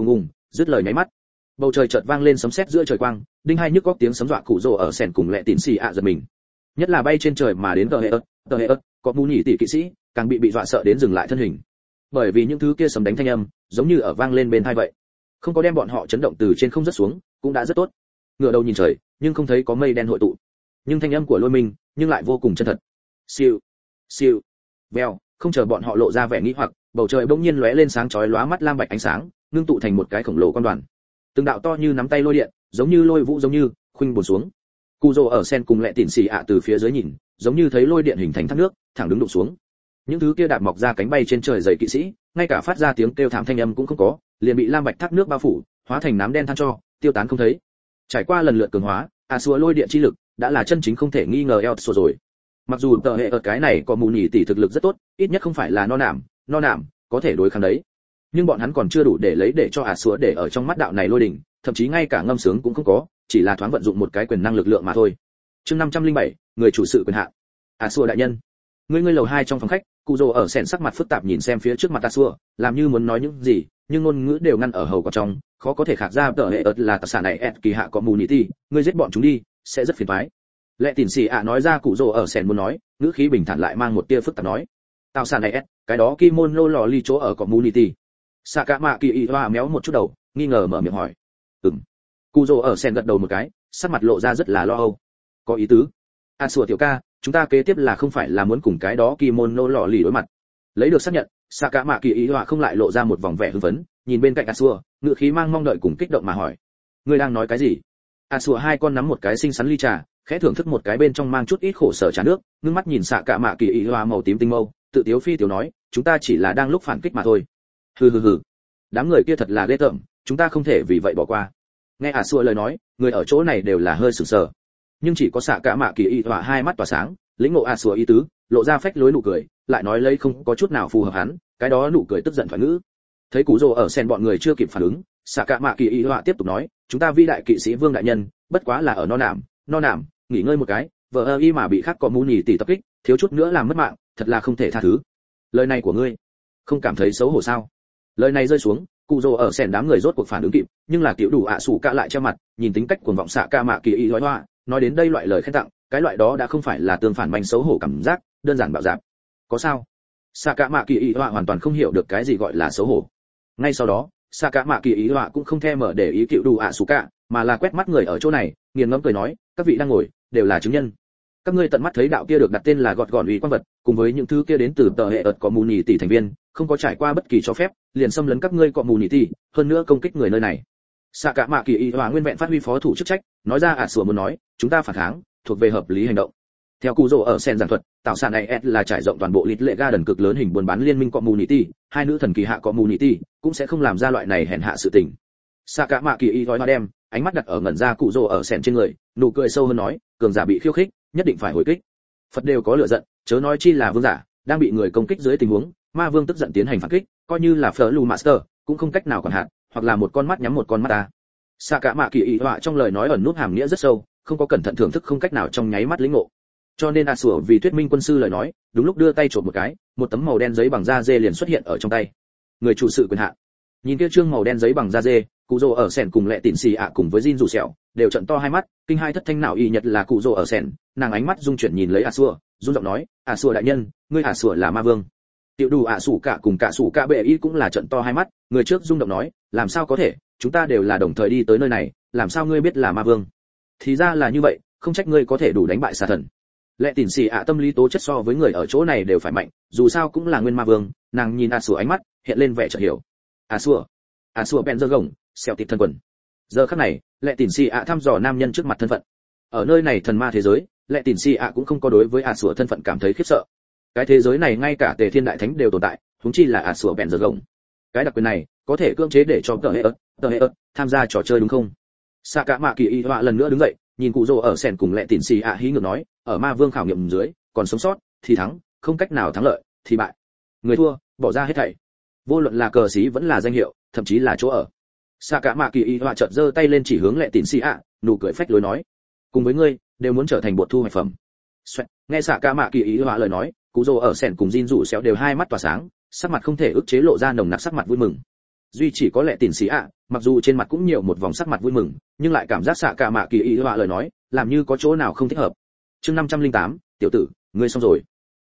Dứt lời nháy mắt, bầu trời chợt vang lên sấm sét giữa trời quang, đinh hai nhức góc tiếng sấm dọa cụ rồ ở sèn cùng Lệ Tỉn Si a giật mình. Nhất là bay trên trời mà đến tờ hệ ớt, có mù nhỉ tỷ kỵ sĩ, càng bị dọa sợ đến dừng lại thân hình. Bởi vì những thứ kia sấm đánh thanh âm, giống như ở vang lên bên tai vậy. Không có đem bọn họ chấn động từ trên không rất xuống, cũng đã rất tốt. Ngửa đầu nhìn trời, nhưng không thấy có mây đen hội tụ. Nhưng thanh âm của Lôi Minh, nhưng lại vô cùng chân thật. Siêu, siêu, vèo, không chờ bọn họ lộ ra vẻ nghi hoặc, bầu trời bỗng nhiên lóe lên sáng chói lóa mắt lam bạch ánh sáng, ngưng tụ thành một cái khổng lồ quan đoàn. Từng đạo to như nắm tay lôi điện, giống như lôi vũ giống như khuynh buồn xuống. Cujo ở sen cùng Lệ Tỉn Si ạ từ phía dưới nhìn, giống như thấy lôi điện hình thành thác nước, thẳng đứng đụng xuống. Những thứ kia đạp mọc ra cánh bay trên trời dày kỵ sĩ, ngay cả phát ra tiếng kêu thảm thanh âm cũng không có, liền bị lam bạch thác nước bao phủ, hóa thành nám đen than cho, tiêu tán không thấy. Trải qua lần lượt cường hóa, Asua lôi điện chi lực đã là chân chính không thể nghi ngờ Elso rồi. Mặc dù tờ hệ ở cái này có mù nhỉ tỷ thực lực rất tốt, ít nhất không phải là no nảm, có thể đối kháng đấy. Nhưng bọn hắn còn chưa đủ để cho Asua để ở trong mắt đạo này lôi đỉnh, thậm chí ngay cả ngâm sướng cũng không có, chỉ là thoáng vận dụng một cái quyền năng lực lượng mà thôi. Chương 507, người chủ sự quyền hạn. Asua đại nhân. Ngươi lầu 2 trong phòng khách, Cujo ở sèn sắc mặt phức tạp nhìn xem phía trước mặt Asua, làm như muốn nói những gì, nhưng ngôn ngữ đều ngăn ở hầu của trong, khó có thể khạc ra tờ hệ ớt là tạc sản này kỳ hạ có mù nhỉ tỷ, ngươi giết bọn chúng đi, sẽ rất phiền toái. Lệ Tỉn Si ạ nói ra Cujo ở sèn muốn nói, ngữ khí bình thản lại mang một tia phức tạp nói. Tạo sản này cái đó kimono lò ly chỗ ở community. Sakama Kỳ Hoa méo một chút đầu, nghi ngờ mở miệng hỏi. Cujo ở sen gật đầu một cái, sắc mặt lộ ra rất là lo âu. Có ý tứ. Asua tiểu ca, chúng ta kế tiếp là không phải là muốn cùng cái đó kimono lọ lì đối mặt. Lấy được xác nhận, Sakama Kỳ Hoa không lại lộ ra một vòng vẻ hưng phấn, nhìn bên cạnh Asua, ngữ khí mang mong đợi cùng kích động mà hỏi. Ngươi đang nói cái gì? Asua hai con nắm một cái xinh xắn ly trà, khẽ thưởng thức một cái bên trong mang chút ít khổ sở trà nước, ngước mắt nhìn Sakama Kỳ Hoa màu tím tinh mâu, tự tiếu phi tiểu nói, chúng ta chỉ là đang lúc phản kích mà thôi. Hừ. Đám người kia thật là ghê tởm, chúng ta không thể vì vậy bỏ qua. Nghe Asua lời nói, người ở chỗ này đều là hơi sửng sờ, nhưng chỉ có Sakama Kỳ Hoa hai mắt tỏa sáng, lĩnh ngộ Asua ý tứ, lộ ra phách lối nụ cười, lại nói lấy không có chút nào phù hợp hắn, cái đó nụ cười tức giận thoại ngữ. Thấy Cujo ở sen bọn người chưa kịp phản ứng, Sakama Kỳ Hoa tiếp tục nói, chúng ta vĩ đại kỵ sĩ Vương đại nhân, bất quá là ở no nảm, nghỉ ngơi một cái, vợ y mà bị khác có mũ nhì tỷ tập kích, thiếu chút nữa làm mất mạng, thật là không thể tha thứ. Lời này của ngươi, không cảm thấy xấu hổ sao? Lời này rơi xuống, Cujo ở sen đám người rốt cuộc phản ứng kịp, nhưng là tiểu đủ ạ sủ cả lại che mặt, nhìn tính cách cuồng vọng Sakama Kỳ Hoa, nói đến đây loại lời khen tặng, cái loại đó đã không phải là tương phản manh xấu hổ cảm giác, đơn giản bạo dạn. Có sao? Sakama Kỳ Hoa hoàn toàn không hiểu được cái gì gọi là xấu hổ. Ngay sau đó, Sakama Kỳ Hoa cũng không thèm mở để ý tiểu đủ ạ sủ cả, mà là quét mắt người ở chỗ này, nghiền ngẫm cười nói, các vị đang ngồi, đều là chứng nhân. Các ngươi tận mắt thấy đạo kia được đặt tên là gọt gọn uy quan vật, cùng với những thứ kia đến từ tờ hệ ợt có mù nhì tỷ thành viên, không có trải qua bất kỳ cho phép, liền xâm lấn các ngươi có mù nhì tỷ, hơn nữa công kích người nơi này. Sakama Kỳ Hoa nguyên vẹn phát huy phó thủ chức trách, nói ra Asua muốn nói, chúng ta phản kháng, thuộc về hợp lý hành động. Theo Cujo ở sen giảng thuật, tạo sản này là trải rộng toàn bộ Lít Lệ Garden cực lớn hình buôn bán liên minh community, hai nữ thần kỳ hạ community cũng sẽ không làm ra loại này hèn hạ sự tình. Sakama Kỳ Hoa đem ánh mắt đặt ở ngẩn ra Cujo ở sen trên người, nụ cười sâu hơn nói, cường giả bị khiêu khích, nhất định phải hồi kích. Phật đều có lửa giận, chớ nói chi là vương giả, đang bị người công kích dưới tình huống, ma vương tức giận tiến hành phản kích, coi như là Fleur Master, cũng không cách nào quản hạn, hoặc là một con mắt nhắm một con mắt ta. Sakama Kỳ Hoa trong lời nói ẩn nút hàm nghĩa rất sâu, không có cẩn thận thưởng thức không cách nào trong nháy mắt lĩnh ngộ. Cho nên Asua vì thuyết minh quân sư lời nói, đúng lúc đưa tay chộp một cái, một tấm màu đen giấy bằng da dê liền xuất hiện ở trong tay. Người chủ sự quyền hạn. Nhìn kia trương màu đen giấy bằng da dê, Cujo ở sen cùng Lệ Tỉn Si ạ cùng với Jin rủ sẹo, đều trợn to hai mắt, kinh hai thất thanh nào y nhật là Cujo ở sen, nàng ánh mắt dung chuyển nhìn lấy Asua, run giọng nói, Asua đại nhân, ngươi Asua là ma vương. Tiểu đủ ạ sủ cả cùng cả sủ cả bệ y cũng là trợn to hai mắt, người trước rung động nói, làm sao có thể, chúng ta đều là đồng thời đi tới nơi này, làm sao ngươi biết là ma vương? Thì ra là như vậy, không trách ngươi có thể đủ đánh bại xà thần. Lệ Tỉn Si ạ tâm lý tố chất so với người ở chỗ này đều phải mạnh, dù sao cũng là nguyên ma vương, nàng nhìn Asua ánh mắt hiện lên vẻ chợt hiểu. Asua bèn giơ gồng, xèo tịt thân quần. Giờ khắc này, Lệ Tỉn Si ạ thăm dò nam nhân trước mặt thân phận. Ở nơi này thần ma thế giới, Lệ Tỉn Si ạ cũng không có đối với Asua thân phận cảm thấy khiếp sợ. Cái thế giới này ngay cả Tề Thiên Đại Thánh đều tồn tại, huống chi là ả sủa bèn giờ gồng. Cái đặc quyền này có thể cưỡng chế để cho tờ hệ ớt tham gia trò chơi đúng không? Xạ cả mạ kỳ y họa lần nữa đứng dậy, nhìn cụ rồ ở sèn cùng lẹ tỉn xì ạ hí ngược nói, ở ma vương khảo nghiệm dưới, còn sống sót thì thắng, không cách nào thắng lợi thì bại. Người thua, bỏ ra hết thảy. Vô luận là cờ xí vẫn là danh hiệu, thậm chí là chỗ ở. Xạ cả mạ kỳ y họa chợt giơ tay lên chỉ hướng lẹ tỉn xì ạ, nụ cười phách lối nói, cùng với ngươi đều muốn trở thành bột thu hoạch phẩm. Nghe xạ cả mạ kỳ y họa lời nói, cụ rồ ở sèn cùng Jin rủ xéo đều hai mắt tỏa sáng, sắc mặt không thể ức chế lộ ra nồng nặc sắc mặt vui mừng. Duy chỉ có lẽ tỉn xì ạ, mặc dù trên mặt cũng nhiều một vòng sắc mặt vui mừng, nhưng lại cảm giác xạ cả mạ kỳ y họa lời nói làm như có chỗ nào không thích hợp. Chương 508, tiểu tử, ngươi xong rồi.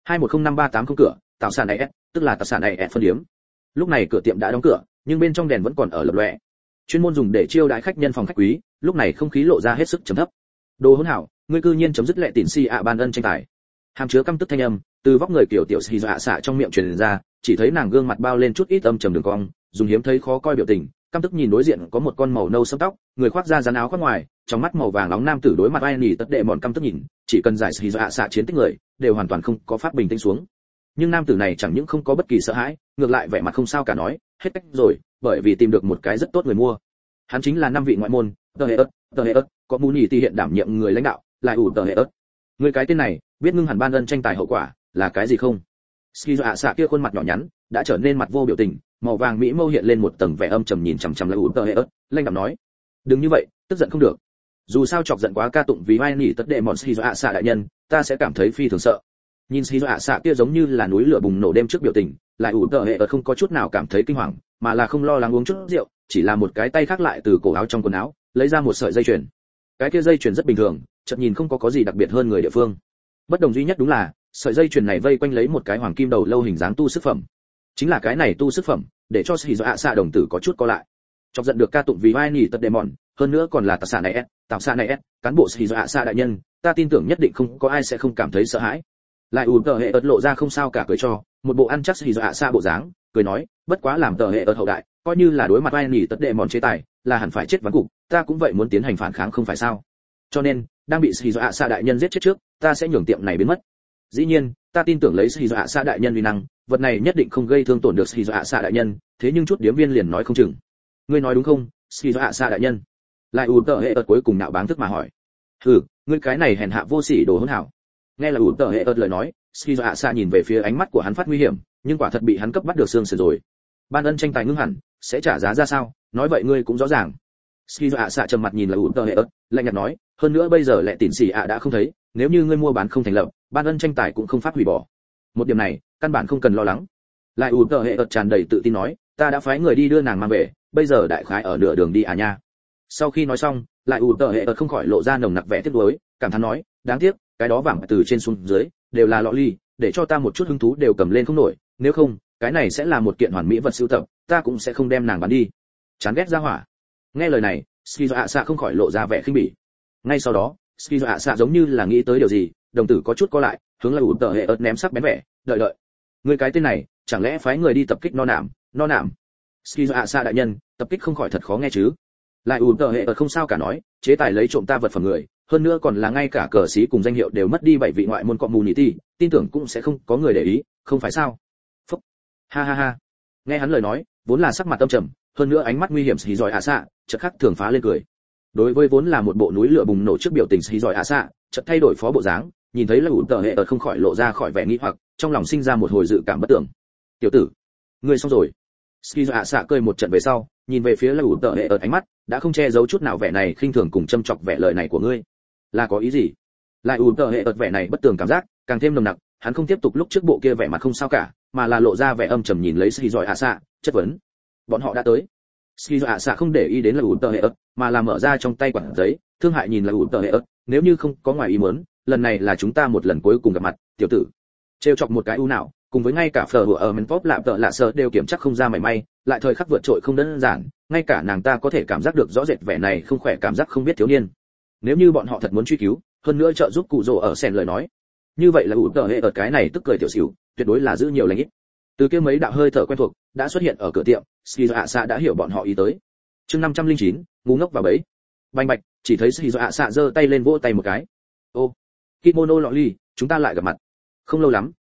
2105380 cửa, tạo sản này, tức là tạo sản này phân điếm. Lúc này cửa tiệm đã đóng cửa, nhưng bên trong đèn vẫn còn ở lập lòe. Chuyên môn dùng để chiêu đãi khách nhân phòng khách quý, lúc này không khí lộ ra hết sức trầm thấp. Đồ hỗn hảo, ngươi cư nhiên chấm dứt lệ tỉn xì ạ ban ân tranh tài. Hàm chứa căm tức thanh âm từ vóc người kiểu tiểu xì dạ xạ trong miệng truyền ra, chỉ thấy nàng gương mặt bao lên chút ít âm trầm đường cong, dùng hiếm thấy khó coi biểu tình, căm tức nhìn đối diện có một con màu nâu sẫm tóc, người khoác da rắn áo khoác ngoài, trong mắt màu vàng nóng nam tử đối mặt ai nhỉ tất đệ mòn căm tức nhìn, chỉ cần giải xì dạ xạ chiến tích người, đều hoàn toàn không có pháp bình tĩnh xuống. Nhưng nam tử này chẳng những không có bất kỳ sợ hãi, ngược lại vẻ mặt không sao cả nói, hết cách rồi, bởi vì tìm được một cái rất tốt người mua. Hắn chính là năm vị ngoại môn, tờ hệ ớt, có mù nhỉ thì hiện đảm nhiệm người lãnh đạo, lại ủ tờ hệ ớt. Người cái tên này, biết ngưng hẳn ban ân tranh tài hậu quả là cái gì không? Skizo xạ kia khuôn mặt nhỏ nhắn đã trở nên mặt vô biểu tình, màu vàng mỹ mâu hiện lên một tầng vẻ âm trầm nhìn chằm chằm lại ủ tờ hệ ớt, lanh đạm nói, đừng như vậy, tức giận không được. Dù sao chọc giận quá ca tụng vì oai nỉ tất đệ mòn Skizo xạ đại nhân, ta sẽ cảm thấy phi thường sợ. Nhìn Skizo xạ kia giống như là núi lửa bùng nổ đêm trước biểu tình, lại ủ tờ hệ ớt không có chút nào cảm thấy kinh hoàng, mà là không lo lắng uống chút rượu, chỉ là một cái tay khác lại từ cổ áo trong quần áo lấy ra một sợi dây chuyền. Cái kia dây chuyền rất bình thường, chợt nhìn không có gì đặc biệt hơn người địa phương. Bất đồng duy nhất đúng là sợi dây chuyền này vây quanh lấy một cái hoàng kim đầu lâu hình dáng tu sức phẩm. Chính là cái này tu sức phẩm để cho sĩ dạ xạ đồng tử có chút co lại. Chọc giận được ca tụng vì oai nỉ tật đệ mòn, hơn nữa còn là tạo xạ này cán bộ sĩ dạ xạ đại nhân, ta tin tưởng nhất định không có ai sẽ không cảm thấy sợ hãi. Lại ủ tờ hệ ớt lộ ra không sao cả cười cho, một bộ ăn chắc sĩ dạ xạ bộ dáng, cười nói, bất quá làm tờ hệ ớt hậu đại, coi như là đối mặt oai nỉ tật đệ mòn chế tài, là hẳn phải chết ván cục, ta cũng vậy muốn tiến hành phản kháng không phải sao? Cho nên, đang bị sĩ dạ xạ đại nhân giết chết trước, ta sẽ nhường tiệm này biến mất. Dĩ nhiên, ta tin tưởng lấy sĩ dạ xạ đại nhân uy năng, vật này nhất định không gây thương tổn được sĩ dạ xạ đại nhân, thế nhưng chút điếm viên liền nói không chừng. Ngươi nói đúng không, sĩ dạ xạ đại nhân? Lại ủ tờ hệ ớt cuối cùng nạo báng thức mà hỏi. Hừ, ngươi cái này hèn hạ vô sỉ đồ hỗn hảo. Nghe là ủ tờ hệ ớt lời nói, sĩ dạ xạ nhìn về phía ánh mắt của hắn phát nguy hiểm, nhưng quả thật bị hắn cấp bắt được xương sườn rồi. Ban ân tranh tài ngưng hẳn, sẽ trả giá ra sao, nói vậy ngươi cũng rõ ràng. Skizo xạ trầm mặt nhìn là ủ tờ hệ ớt, lạnh nhạt nói, hơn nữa bây giờ lẹ tỉn xỉ đã không thấy, nếu như ngươi mua bán không thành lập, ban ân tranh tài cũng không pháp hủy bỏ. Một điểm này, căn bản không cần lo lắng. Lại ủ tờ hệ ớt tràn đầy tự tin nói, ta đã phái người đi đưa nàng mang về, bây giờ đại khái ở nửa đường đi à nha. Sau khi nói xong, lại ủ tờ hệ ớt không khỏi lộ ra nồng nặc vẻ tiếc nuối, cảm thán nói, đáng tiếc, cái đó vàng từ trên xuống dưới đều là lọ ly, để cho ta một chút hứng thú đều cầm lên không nổi, nếu không, cái này sẽ là một kiện hoàn mỹ vật sưu tập, ta cũng sẽ không đem nàng bán đi. Chán ghét ra hỏa. Nghe lời này, Skizo xạ không khỏi lộ ra vẻ khinh bỉ. Ngay sau đó, Skizo xạ giống như là nghĩ tới điều gì, đồng tử có chút co lại, hướng lại ủ tờ hệ ớt ném sắc bén vẻ, đợi. Người cái tên này, chẳng lẽ phái người đi tập kích no nạm? Skizo xạ đại nhân, tập kích không khỏi thật khó nghe chứ? Lại ủ tờ hệ ớt không sao cả nói, chế tài lấy trộm ta vật phẩm người, hơn nữa còn là ngay cả cờ sĩ cùng danh hiệu đều mất đi 7 vị ngoại môn community, tin tưởng cũng sẽ không có người để ý, không phải sao? Phúc. Ha. Nghe hắn lời nói, vốn là sắc mặt âm trầm, hơn nữa ánh mắt nguy hiểm xì giỏi ạ xạ, chợt khắc thường phá lên cười. Đối với vốn là một bộ núi lửa bùng nổ trước biểu tình xì giỏi ạ xạ, chợt thay đổi phó bộ dáng, nhìn thấy là ủ tờ hệ ớt không khỏi lộ ra khỏi vẻ nghi hoặc, trong lòng sinh ra một hồi dự cảm bất tưởng. Tiểu tử, ngươi xong rồi. Ski ạ xạ cười một trận về sau, nhìn về phía là ủ tờ hệ ớt ánh mắt đã không che giấu chút nào vẻ này khinh thường cùng châm chọc vẻ lời này của ngươi. Là có ý gì? Lại ủ tờ hệ ớt vẻ này bất tường cảm giác càng thêm nồng nặc, hắn không tiếp tục lúc trước bộ kia vẻ mặt không sao cả, mà là lộ ra vẻ âm trầm nhìn lấy Ski giỏi ạ xạ, chất vấn. Bọn họ đã tới. Skizo ạ xạ không để ý đến là ủ tờ hệ ớt, mà là mở ra trong tay quản giấy, thương hại nhìn là ủ tờ hệ ớt, nếu như không có ngoài ý muốn, lần này là chúng ta một lần cuối cùng gặp mặt, tiểu tử. Trêu chọc một cái u nào, cùng với ngay cả phở ở Menpop lạm tợ lạ sợ đều kiểm chắc không ra mảy may, lại thời khắc vượt trội không đơn giản, ngay cả nàng ta có thể cảm giác được rõ rệt vẻ này không khỏe cảm giác không biết thiếu niên. Nếu như bọn họ thật muốn truy cứu, hơn nữa trợ giúp cụ rồ ở sen lời nói, như vậy là ủ tờ hệ ớt cái này tức cười tiểu xỉu, tuyệt đối là giữ nhiều lành ít. Từ kia mấy đạo hơi thở quen thuộc đã xuất hiện ở cửa tiệm, Skizo ạ xạ đã hiểu bọn họ ý tới. Chương 509, ngu ngốc và bẫy. Bành bạch, chỉ thấy Skizo ạ xạ giơ tay lên vỗ tay một cái. Ô, kimono lọ ly, chúng ta lại gặp mặt. Không lâu lắm,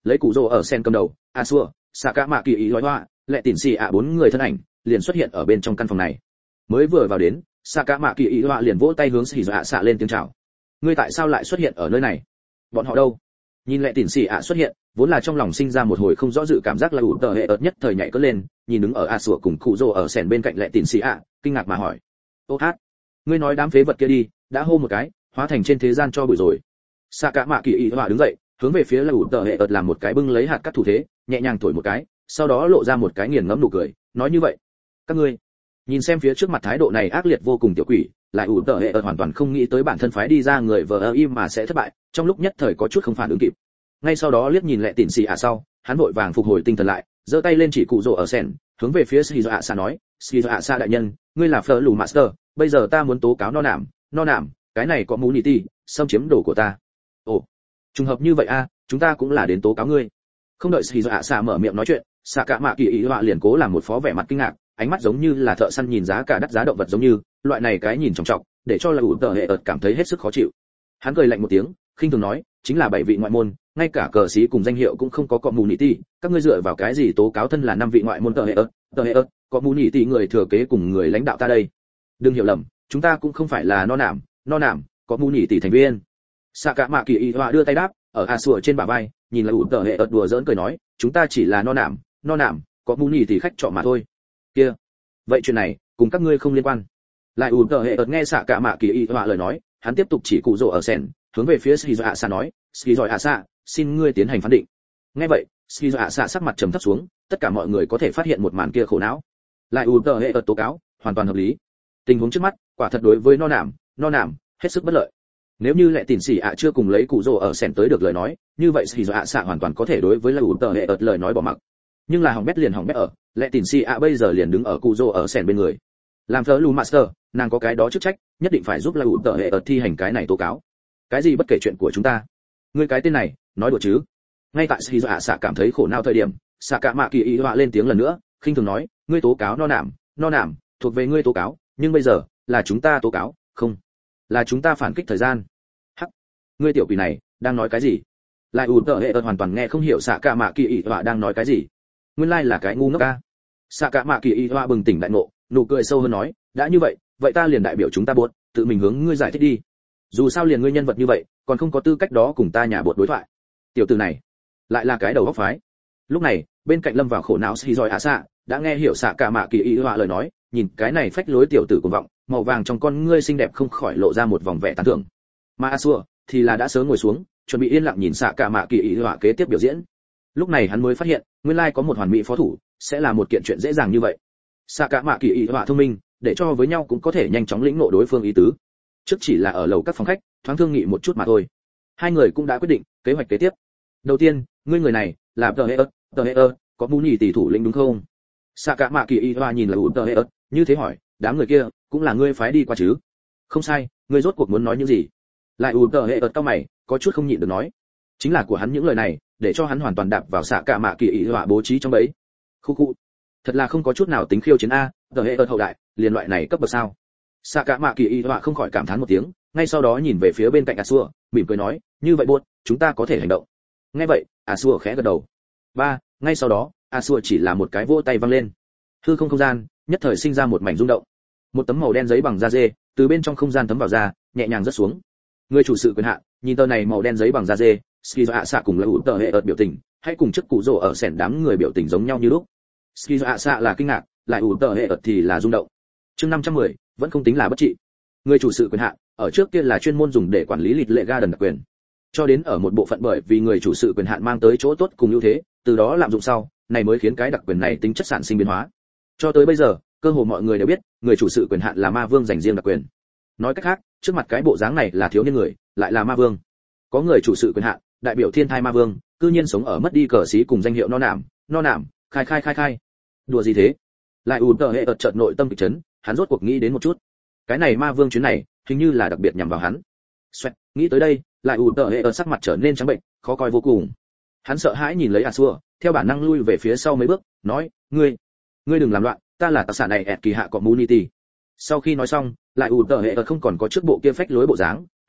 lấy cụ rồ ở sen cầm đầu, Asua, xạ cả mạ kỳ ý nói hoa, lệ tỉn xì ạ bốn người thân ảnh liền xuất hiện ở bên trong căn phòng này. Mới vừa vào đến, xạ cả mạ kỳ ý hoa liền vỗ tay hướng xì ạ xạ lên tiếng chào. Ngươi tại sao lại xuất hiện ở nơi này? Bọn họ đâu? Nhìn lệ tỉn xì ạ xuất hiện, vốn là trong lòng sinh ra một hồi không rõ dự cảm giác là ủ tờ hệ ợt nhất thời nhảy cất lên, nhìn đứng ở Asua cùng cụ rồ ở sen bên cạnh lệ tỉn xì ạ, kinh ngạc mà hỏi: ô hát, ngươi nói đám phế vật kia đi, đã hô một cái, hóa thành trên thế gian cho bụi rồi. Xạ cả mạ kỳ ý hoa đứng dậy, hướng về phía là ủ tờ hệ ợt làm một cái bưng lấy hạt cắt thủ thế, nhẹ nhàng thổi một cái, sau đó lộ ra một cái nghiền ngẫm nụ cười, nói như vậy, các ngươi nhìn xem phía trước mặt thái độ này ác liệt vô cùng tiểu quỷ, lại ủ tờ hệ ợt hoàn toàn không nghĩ tới bản thân phái đi ra người vờ im mà sẽ thất bại, trong lúc nhất thời có chút không phản ứng kịp. Ngay sau đó liếc nhìn lệ tỉn xì ạ sau, hắn vội vàng phục hồi tinh thần lại, giơ tay lên chỉ cụ rồ ở sen, hướng về phía Shizuo ạ sa nói: Shizuo ạ sa đại nhân, ngươi là phở lù master, bây giờ ta muốn tố cáo no nảm, cái này có community xâm chiếm đồ của ta. Ồ, trùng hợp như vậy a, chúng ta cũng là đến tố cáo ngươi. Không đợi Shizuo ạ sa mở miệng nói chuyện, xạ cả mạ kỳ ý họa liền cố làm một phó vẻ mặt kinh ngạc, ánh mắt giống như là thợ săn nhìn giá cả đắt giá động vật giống như, loại này cái nhìn trọng trọng, để cho là ủ tờ hệ ợt cảm thấy hết sức khó chịu. Hắn cười lạnh một tiếng, khinh thường nói: chính là 7 vị ngoại môn, ngay cả cờ sĩ cùng danh hiệu cũng không có community, các ngươi dựa vào cái gì tố cáo thân là 5 vị ngoại môn tờ hệ ợt, community người thừa kế cùng người lãnh đạo ta đây. Đừng hiểu lầm, chúng ta cũng không phải là no nảm, community thành viên. Xạ cả mạ kỳ ý họa đưa tay đáp ở Asua trên bả vai, nhìn là ủ tờ hệ ợt đùa giỡn cười nói: chúng ta chỉ là no nảm, community khách trọ mà thôi. Kia, vậy chuyện này cùng các ngươi không liên quan. Lại ủ tờ hệ ợt nghe xạ cả mạ kỳ ý họa lời nói, hắn tiếp tục chỉ cụ rồ ở sen, hướng về phía Shizuo ạ sa nói: Shizuo ạ sa, xin ngươi tiến hành phán định. Nghe vậy, Shizuo ạ sa sắc mặt trầm thấp xuống, tất cả mọi người có thể phát hiện một màn kia khổ não. Lại ủ tờ hệ ợt tố cáo, hoàn toàn hợp lý. Tình huống trước mắt, quả thật đối với no nảm, hết sức bất lợi. Nếu như lệ tỉn xỉ ạ chưa cùng lấy cụ rồ ở sen tới được lời nói, như vậy Shizuo ạ sa hoàn toàn có thể đối với lại ủ tờ hệ ợt lời nói bỏ mặc. Nhưng là hỏng bét liền hỏng bét ở, lệ tỉn xỉ ạ bây giờ liền đứng ở cụ rồ ở sen bên người. Làm thờ lù master, nàng có cái đó chức trách, nhất định phải giúp lại ủ tờ hệ ợt thi hành cái này tố cáo. Cái gì bất kể chuyện của chúng ta? Ngươi cái tên này, nói đùa chứ? Ngay tại Shizuo ạ xạ cảm thấy khổ não thời điểm, xạ cả mạ kỳ ý họa lên tiếng lần nữa, khinh thường nói: ngươi tố cáo no nảm, thuộc về ngươi tố cáo, nhưng bây giờ là chúng ta tố cáo, không, là chúng ta phản kích thời gian. Hắc, ngươi tiểu quỷ này đang nói cái gì? Lại ủ tờ hệ ợt hoàn toàn nghe không hiểu xạ cả mạ kỳ ý họa đang nói cái gì. Nguyên lai là cái ngu ngốc a. Xạ cả mạ kỳ ý họa bừng tỉnh đại ngộ, nụ cười sâu hơn nói: đã như vậy, vậy ta liền đại biểu chúng ta buốt, tự mình hướng ngươi giải thích đi. Dù sao liền ngươi nhân vật như vậy, còn không có tư cách đó cùng ta nhà buột đối thoại. Tiểu tử này lại là cái đầu óc phái. Lúc này, bên cạnh lâm vào khổ não Shizuo ạ xạ đã nghe hiểu xạ cả mạ kỳ ý họa lời nói, nhìn cái này phách lối tiểu tử cuồng vọng, màu vàng trong con ngươi xinh đẹp không khỏi lộ ra một vòng vẻ tán thưởng. Mà Asua thì là đã sớm ngồi xuống, chuẩn bị yên lặng nhìn xạ cả mạ kỳ ý họa kế tiếp biểu diễn. Lúc này hắn mới phát hiện, nguyên lai có một hoàn mỹ phó thủ sẽ là một kiện chuyện dễ dàng như vậy. Xạ cả mạ kỳ ý họa thông minh, để cho với nhau cũng có thể nhanh chóng lĩnh ngộ đối phương ý tứ. Trước chỉ là ở lầu các phòng khách thoáng thương nghị một chút mà thôi, hai người cũng đã quyết định kế hoạch kế tiếp. Đầu tiên, ngươi người này là tờ hệ ơ, có mũ nhì tỷ thủ lĩnh đúng không? Xạ cả mạ kỳ y hoa nhìn là tờ hệ ơ, như thế hỏi: đám người kia cũng là ngươi phái đi qua chứ? Không sai, ngươi rốt cuộc muốn nói những gì? Lại tờ hệ ơ cao mày, có chút không nhịn được nói. Chính là của hắn những lời này, để cho hắn hoàn toàn đạp vào xạ cả mạ kỳ y hoa bố trí trong bẫy. Khu, thật là không có chút nào tính khiêu chiến a, tờ hệ ơ hậu đại, liền loại này cấp bậc sao? Xạ cả mạ kỳ y họa không khỏi cảm thán một tiếng, ngay sau đó nhìn về phía bên cạnh Asua, mỉm cười nói: như vậy buốt, chúng ta có thể hành động. Nghe vậy, Asua khẽ gật đầu. Ngay sau đó, Asua chỉ là một cái vỗ tay văng lên, hư không gian nhất thời sinh ra một mảnh rung động, một tấm màu đen giấy bằng da dê từ bên trong không gian thấm vào ra, nhẹ nhàng rớt xuống. Người chủ sự quyền hạn nhìn tờ này màu đen giấy bằng da dê, Shizuo ạ xạ cùng là tờ hệ ợt biểu tình, hay cùng chức cụ rồ ở sẻn đám người biểu tình giống nhau như lúc. Shizuo ạ xạ là kinh ngạc, lại tờ hệ ợt thì là rung động. Chương 510, vẫn không tính là bất trị. Người chủ sự quyền hạn ở trước kia là chuyên môn dùng để quản lý lịch lệ garden đặc quyền, cho đến ở một bộ phận bởi vì người chủ sự quyền hạn mang tới chỗ tốt cùng ưu thế, từ đó lạm dụng sau, này mới khiến cái đặc quyền này tính chất sản sinh biến hóa. Cho tới bây giờ, cơ hồ mọi người đều biết, người chủ sự quyền hạn là ma vương dành riêng đặc quyền. Nói cách khác, trước mặt cái bộ dáng này là thiếu niên người, lại là ma vương. Có người chủ sự quyền hạn, đại biểu thiên thai ma vương, cư nhiên sống ở mất đi cờ sĩ cùng danh hiệu no nảm, khai. Đùa gì thế? Lại tờ hệ ợt chợt nội tâm kịch chấn, hắn rốt cuộc nghĩ đến một chút. Cái này ma vương chuyến này, hình như là đặc biệt nhằm vào hắn. Xoẹt, nghĩ tới đây, lại tờ hệ ợt sắc mặt trở nên trắng bệnh, khó coi vô cùng. Hắn sợ hãi nhìn lấy Asua, theo bản năng lui về phía sau mấy bước, nói: ngươi đừng làm loạn, ta là tác giả này ẹt kỳ hạ community. Sau khi nói xong, lại tờ hệ ợt không còn có trước bộ kia phách lối bộ dáng,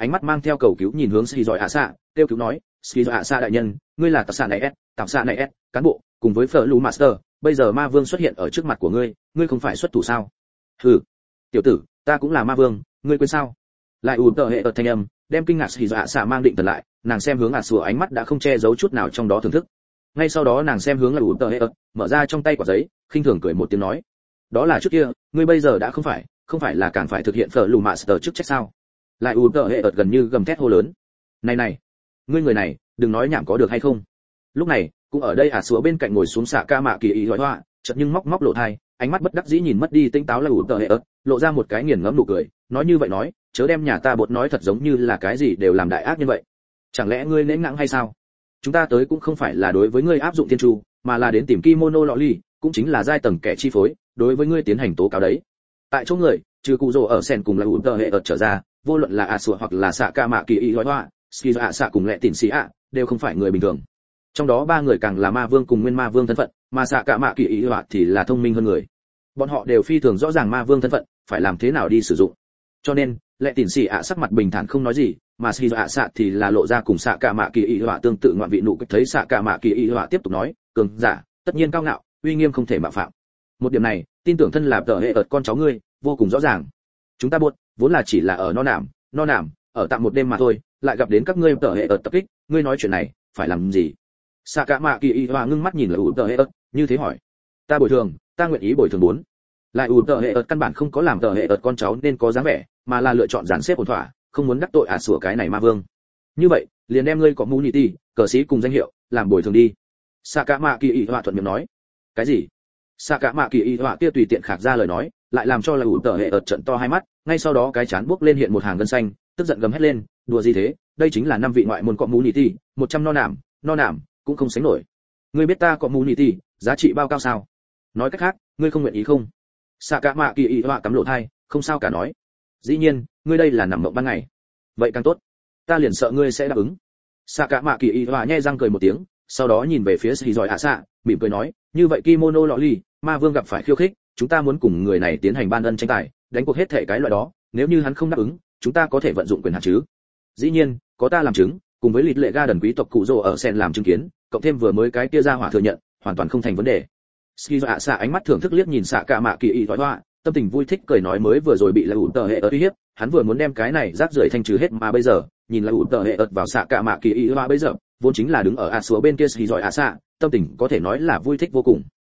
ánh mắt mang theo cầu cứu nhìn hướng ski giỏi ạ xạ, kêu cứu nói, ski giỏi ạ xạ đại nhân, ngươi là tạp xạ này cán bộ cùng với phở lù master, bây giờ ma vương xuất hiện ở trước mặt của ngươi, ngươi không phải xuất thủ sao? Hừ, tiểu tử, ta cũng là ma vương, ngươi quên sao? Lại ủ tợ hệ ở thanh âm, đem kinh ngạc ski giỏi ạ xạ mang định thần lại, nàng xem hướng sủa ánh mắt đã không che giấu chút nào trong đó thưởng thức. Ngay sau đó nàng xem hướng lại ủ tợ hệ mở ra trong tay quả giấy, khinh thường cười một tiếng nói, đó là trước kia, ngươi bây giờ đã không phải là càng phải thực hiện phở lù master chức trách sao? Lại ủ tợ hệ gần như gầm thét hô lớn, này, ngươi người này, đừng nói nhảm có được hay không? Lúc này, cũng ở đây sủa bên cạnh ngồi xuống xạ ca mạ kỳ ý họa, chợt nhưng móc lộ thai, ánh mắt bất đắc dĩ nhìn mất đi tinh táo lại ủ tợ hệ lộ ra một cái nghiền ngẫm nụ cười, nói như vậy nói, chớ đem nhà ta bột nói thật giống như là cái gì đều làm đại ác như vậy. Chẳng lẽ ngươi nén ngãng hay sao? Chúng ta tới cũng không phải là đối với ngươi áp dụng thiên chu, mà là đến tìm kimono lọ ly, cũng chính là giai tầng kẻ chi phối, đối với ngươi tiến hành tố cáo đấy. Tại chỗ người, trừ cụ rồ ở sen cùng là ủ tợ hệ trở ra, vô luận là sủa hoặc là xạ ca mạ kỳ ý họa, ski xạ cùng lệ tỉn xì đều không phải người bình thường. Trong đó ba người càng là ma vương cùng nguyên ma vương thân phận, mà xạ cả mạ kỳ ý họa thì là thông minh hơn người. Bọn họ đều phi thường rõ ràng ma vương thân phận, phải làm thế nào đi sử dụng. Cho nên, lệ tỉn xì sắc mặt bình thản không nói gì, mà ski xạ thì là lộ ra cùng xạ cả mạ kỳ ý họa tương tự ngoạn vị nụ kích. Thấy xạ cả mạ kỳ ý họa tiếp tục nói, cường giả, tất nhiên cao ngạo, uy nghiêm không thể mạo phạm. Một điểm này, tin tưởng thân là tợ hệ con cháu ngươi, vô cùng rõ ràng. Chúng ta buộc, vốn là chỉ là ở no nảm, ở tạm một đêm mà thôi, lại gặp đến các ngươi tợ hệ tập kích, ngươi nói chuyện này, phải làm gì? Xạ cả mạ kỳ ý họa ngưng mắt nhìn lại ủ tợ hệ như thế hỏi, ta bồi thường, ta nguyện ý bồi thường 4. Lại ủ tợ hệ căn bản không có làm tợ hệ con cháu nên có dáng vẻ, mà là lựa chọn dàn xếp ổn thỏa, không muốn đắc tội sủa cái này ma vương. Như vậy, liền đem ngươi có community, cờ sĩ cùng danh hiệu, làm bồi thường đi. Xạ cả mạ kỳ ý họa thuận miệng nói, cái gì? Xạ cả mạ kỳ ý họa kia tùy tiện khạc ra lời nói, lại làm cho lại ủ tợ hệ trận to hai mắt, ngay sau đó cái chán buốc lên hiện một hàng gân xanh, tức giận gầm hét lên, đùa gì thế, đây chính là 5 vị ngoại môn community, 100 no nảm cũng không sánh nổi. Ngươi biết ta community giá trị bao cao sao? Nói cách khác, ngươi không nguyện ý không? Xạ cả mạ kỳ ý họa cắm lộ thai, không sao cả nói. Dĩ nhiên, ngươi đây là nằm mộng ban ngày. Vậy càng tốt, ta liền sợ ngươi sẽ đáp ứng. Xạ cả mạ kỳ ý họa nhe răng cười một tiếng, sau đó nhìn về phía Sĩ Giỏi ạ xạ, mỉm cười nói, như vậy kimono lọ ly, ma vương gặp phải khiêu khích, chúng ta muốn cùng người này tiến hành ban ân tranh tài, đánh cuộc hết thể cái loại đó, nếu như hắn không đáp ứng, chúng ta có thể vận dụng quyền hạn chứ? Dĩ nhiên, có ta làm chứng, cùng với lịch lệ ga đần quý tộc cụ rồ ở sen làm chứng kiến, cộng thêm vừa mới cái kia ra hỏa thừa nhận, hoàn toàn không thành vấn đề. Ski ạ xạ ánh mắt thưởng thức liếc nhìn xạ cả mạ kỳ ý thoái hoa, tâm tình vui thích cười nói mới vừa rồi bị là ủ tờ hệ uy hiếp, hắn vừa muốn đem cái này rác rưởi thanh trừ hết mà bây giờ, nhìn là ủ tờ hệ vào xạ cả mạ kỳ ý hoa bây giờ, vốn chính là đứng ở sủa bên kia Ski ạ xạ, tâm tình có thể nói là vui thích vô cùng.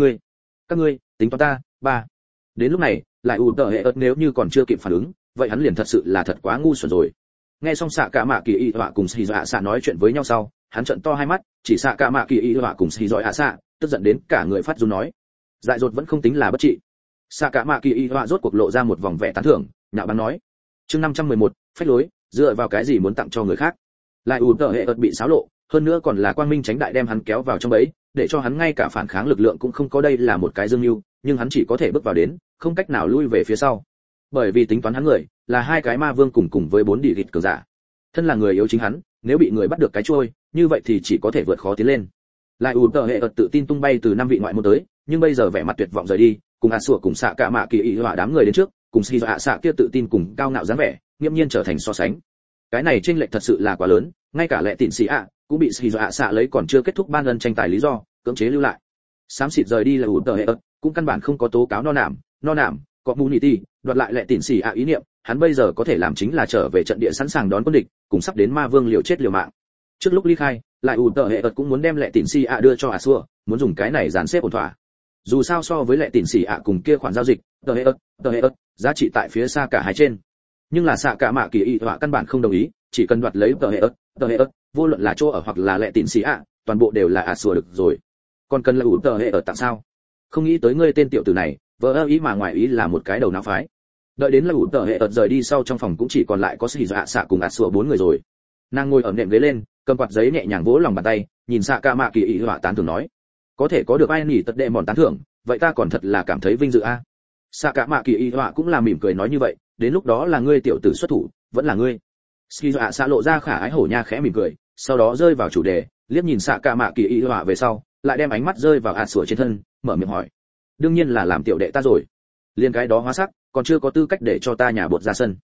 Các ngươi, tính toán ta, ba. Đến lúc này, lại ủ tờ hệ nếu như còn chưa kịp phản ứng, vậy hắn liền thật sự là thật quá ngu xuẩn rồi. Nghe xong xạ cả mạ kỳ y họa cùng Ski ạ xạ nói chuyện với nhau sau, hắn trợn to hai mắt, chỉ xạ cả mạ kỳ y họa cùng Ski ạ xạ, tức giận đến cả người phát run nói, dại dột vẫn không tính là bất trị. Xạ cả mạ kỳ y họa rốt cuộc lộ ra một vòng vẻ tán thưởng, nhạo báng nói, chương 511, phách lối, dựa vào cái gì muốn tặng cho người khác? Lại ủ tờ hệ bị xáo lộ, hơn nữa còn là quang minh tránh đại đem hắn kéo vào trong bẫy, để cho hắn ngay cả phản kháng lực lượng cũng không có, đây là một cái dương mưu, nhưng hắn chỉ có thể bước vào đến, không cách nào lui về phía sau. Bởi vì tính toán hắn người là hai cái ma vương cùng với 4 địa gịt cường giả. Thân là người yếu chính hắn, nếu bị người bắt được cái trôi, như vậy thì chỉ có thể vượt khó tiến lên. Lại ủ tờ hệ tự tin tung bay từ 5 vị ngoại môn tới, nhưng bây giờ vẻ mặt tuyệt vọng rời đi, cùng sủa cùng xạ cả mạ kỳ ý họa đám người đến trước, cùng Ski ạ xạ kia tự tin cùng cao ngạo dáng vẻ, nghiêm nhiên trở thành so sánh. Cái này chênh lệch thật sự là quá lớn, ngay cả lệ tịn xì cũng bị Ski ạ xạ lấy còn chưa kết thúc ban lần tranh tài lý do, cưỡng chế lưu lại. Xám xịt rời đi là ủ tờ hệ cũng căn bản không có tố cáo no nảm, community, đoạt lại lệ tịn xì ý niệm, hắn bây giờ có thể làm chính là trở về trận địa sẵn sàng đón quân địch, cùng sắp đến ma vương liều chết liều mạng. Trước lúc ly khai, lại ủ tờ hệ cũng muốn đem lệ tịn xì đưa cho sủa, muốn dùng cái này dàn xếp ổn thỏa. Dù sao so với lệ tịn xì cùng kia khoản giao dịch, tờ hệ giá trị tại phía xa cả hai trên. Nhưng là xạ cả mạ kỳ y họa căn bản không đồng ý, chỉ cần đoạt lấy tờ hệ vô luận là chỗ ở hoặc là lệ tịn xì toàn bộ đều là sủa được rồi. Còn cần là ủ tờ hệ tặng sao? Không nghĩ tới ngươi tên tiểu tử này, vợ ý mà ngoài ý là một cái đầu não phái. Đợi đến là ủ tờ hệ rời đi, sau trong phòng cũng chỉ còn lại có Ski xạ cùng sủa 4 người rồi. Nàng ngồi ở nệm ghế lên, cầm quạt giấy nhẹ nhàng vỗ lòng bàn tay, nhìn xạ cả mạ kỳ y họa tán thưởng nói, có thể có được ai nhỉ tật đệ mòn tán thưởng, vậy ta còn thật là cảm thấy vinh dự a. Xạ cả mạ kỳ y họa cũng là mỉm cười nói như vậy, đến lúc đó là ngươi tiểu tử xuất thủ, vẫn là ngươi. Ski xạ lộ ra khả ái hổ nha khẽ mỉm cười, sau đó rơi vào chủ đề, liếc nhìn xạ cả mạ kỳ y họa về sau, lại đem ánh mắt rơi vào sủa trên thân, mở miệng hỏi, đương nhiên là làm tiểu đệ ta rồi, liên cái đó hóa sắc, còn chưa có tư cách để cho ta nhà bột ra sân.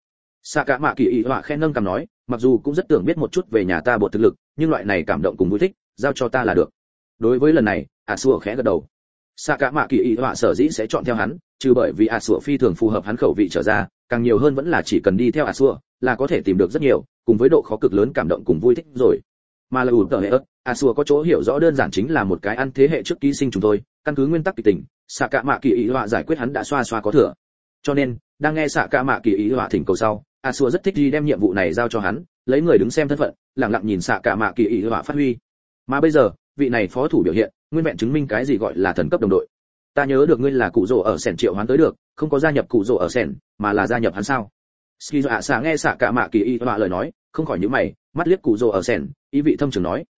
Xạ cả mạ kỳ ý họa khen nâng cằm nói, mặc dù cũng rất tưởng biết một chút về nhà ta bột thực lực, nhưng loại này cảm động cùng vui thích, giao cho ta là được. Đối với lần này, Sủa khẽ gật đầu. Xạ cả mạ kỳ ý họa sở dĩ sẽ chọn theo hắn, trừ bởi vì Sủa phi thường phù hợp hắn khẩu vị trở ra, càng nhiều hơn vẫn là chỉ cần đi theo Sủa là có thể tìm được rất nhiều, cùng với độ khó cực lớn cảm động cùng vui thích rồi. Mà là ủ tờ hệ ớt, Sủa có chỗ hiểu rõ đơn giản chính là một cái ăn thế hệ trước ký sinh chúng tôi, căn cứ nguyên tắc kịch tình, xạ cả mạ kỳ ý họa giải quyết hắn đã xoa xoa có thừa. Cho nên, đang nghe xạ cả mạ kỳ ý họa thỉnh cầu sau, Sủa rất thích đi đem nhiệm vụ này giao cho hắn, lấy người đứng xem thân phận, lặng lặng nhìn xạ cả mạ kỳ ý họa phát huy. Mà bây giờ, vị này phó thủ biểu hiện, nguyên vẹn chứng minh cái gì gọi là thần cấp đồng đội. Ta nhớ được ngươi là cụ rồ ở sèn triệu hoán tới được, không có gia nhập cụ rồ ở sèn, mà là gia nhập hắn sao? Skizo ạ xạ nghe xạ cả mạ kỳ ý họa lời nói, không khỏi nhíu mày, mắt liếc cụ rồ ở sèn, ý vị thâm trường nói,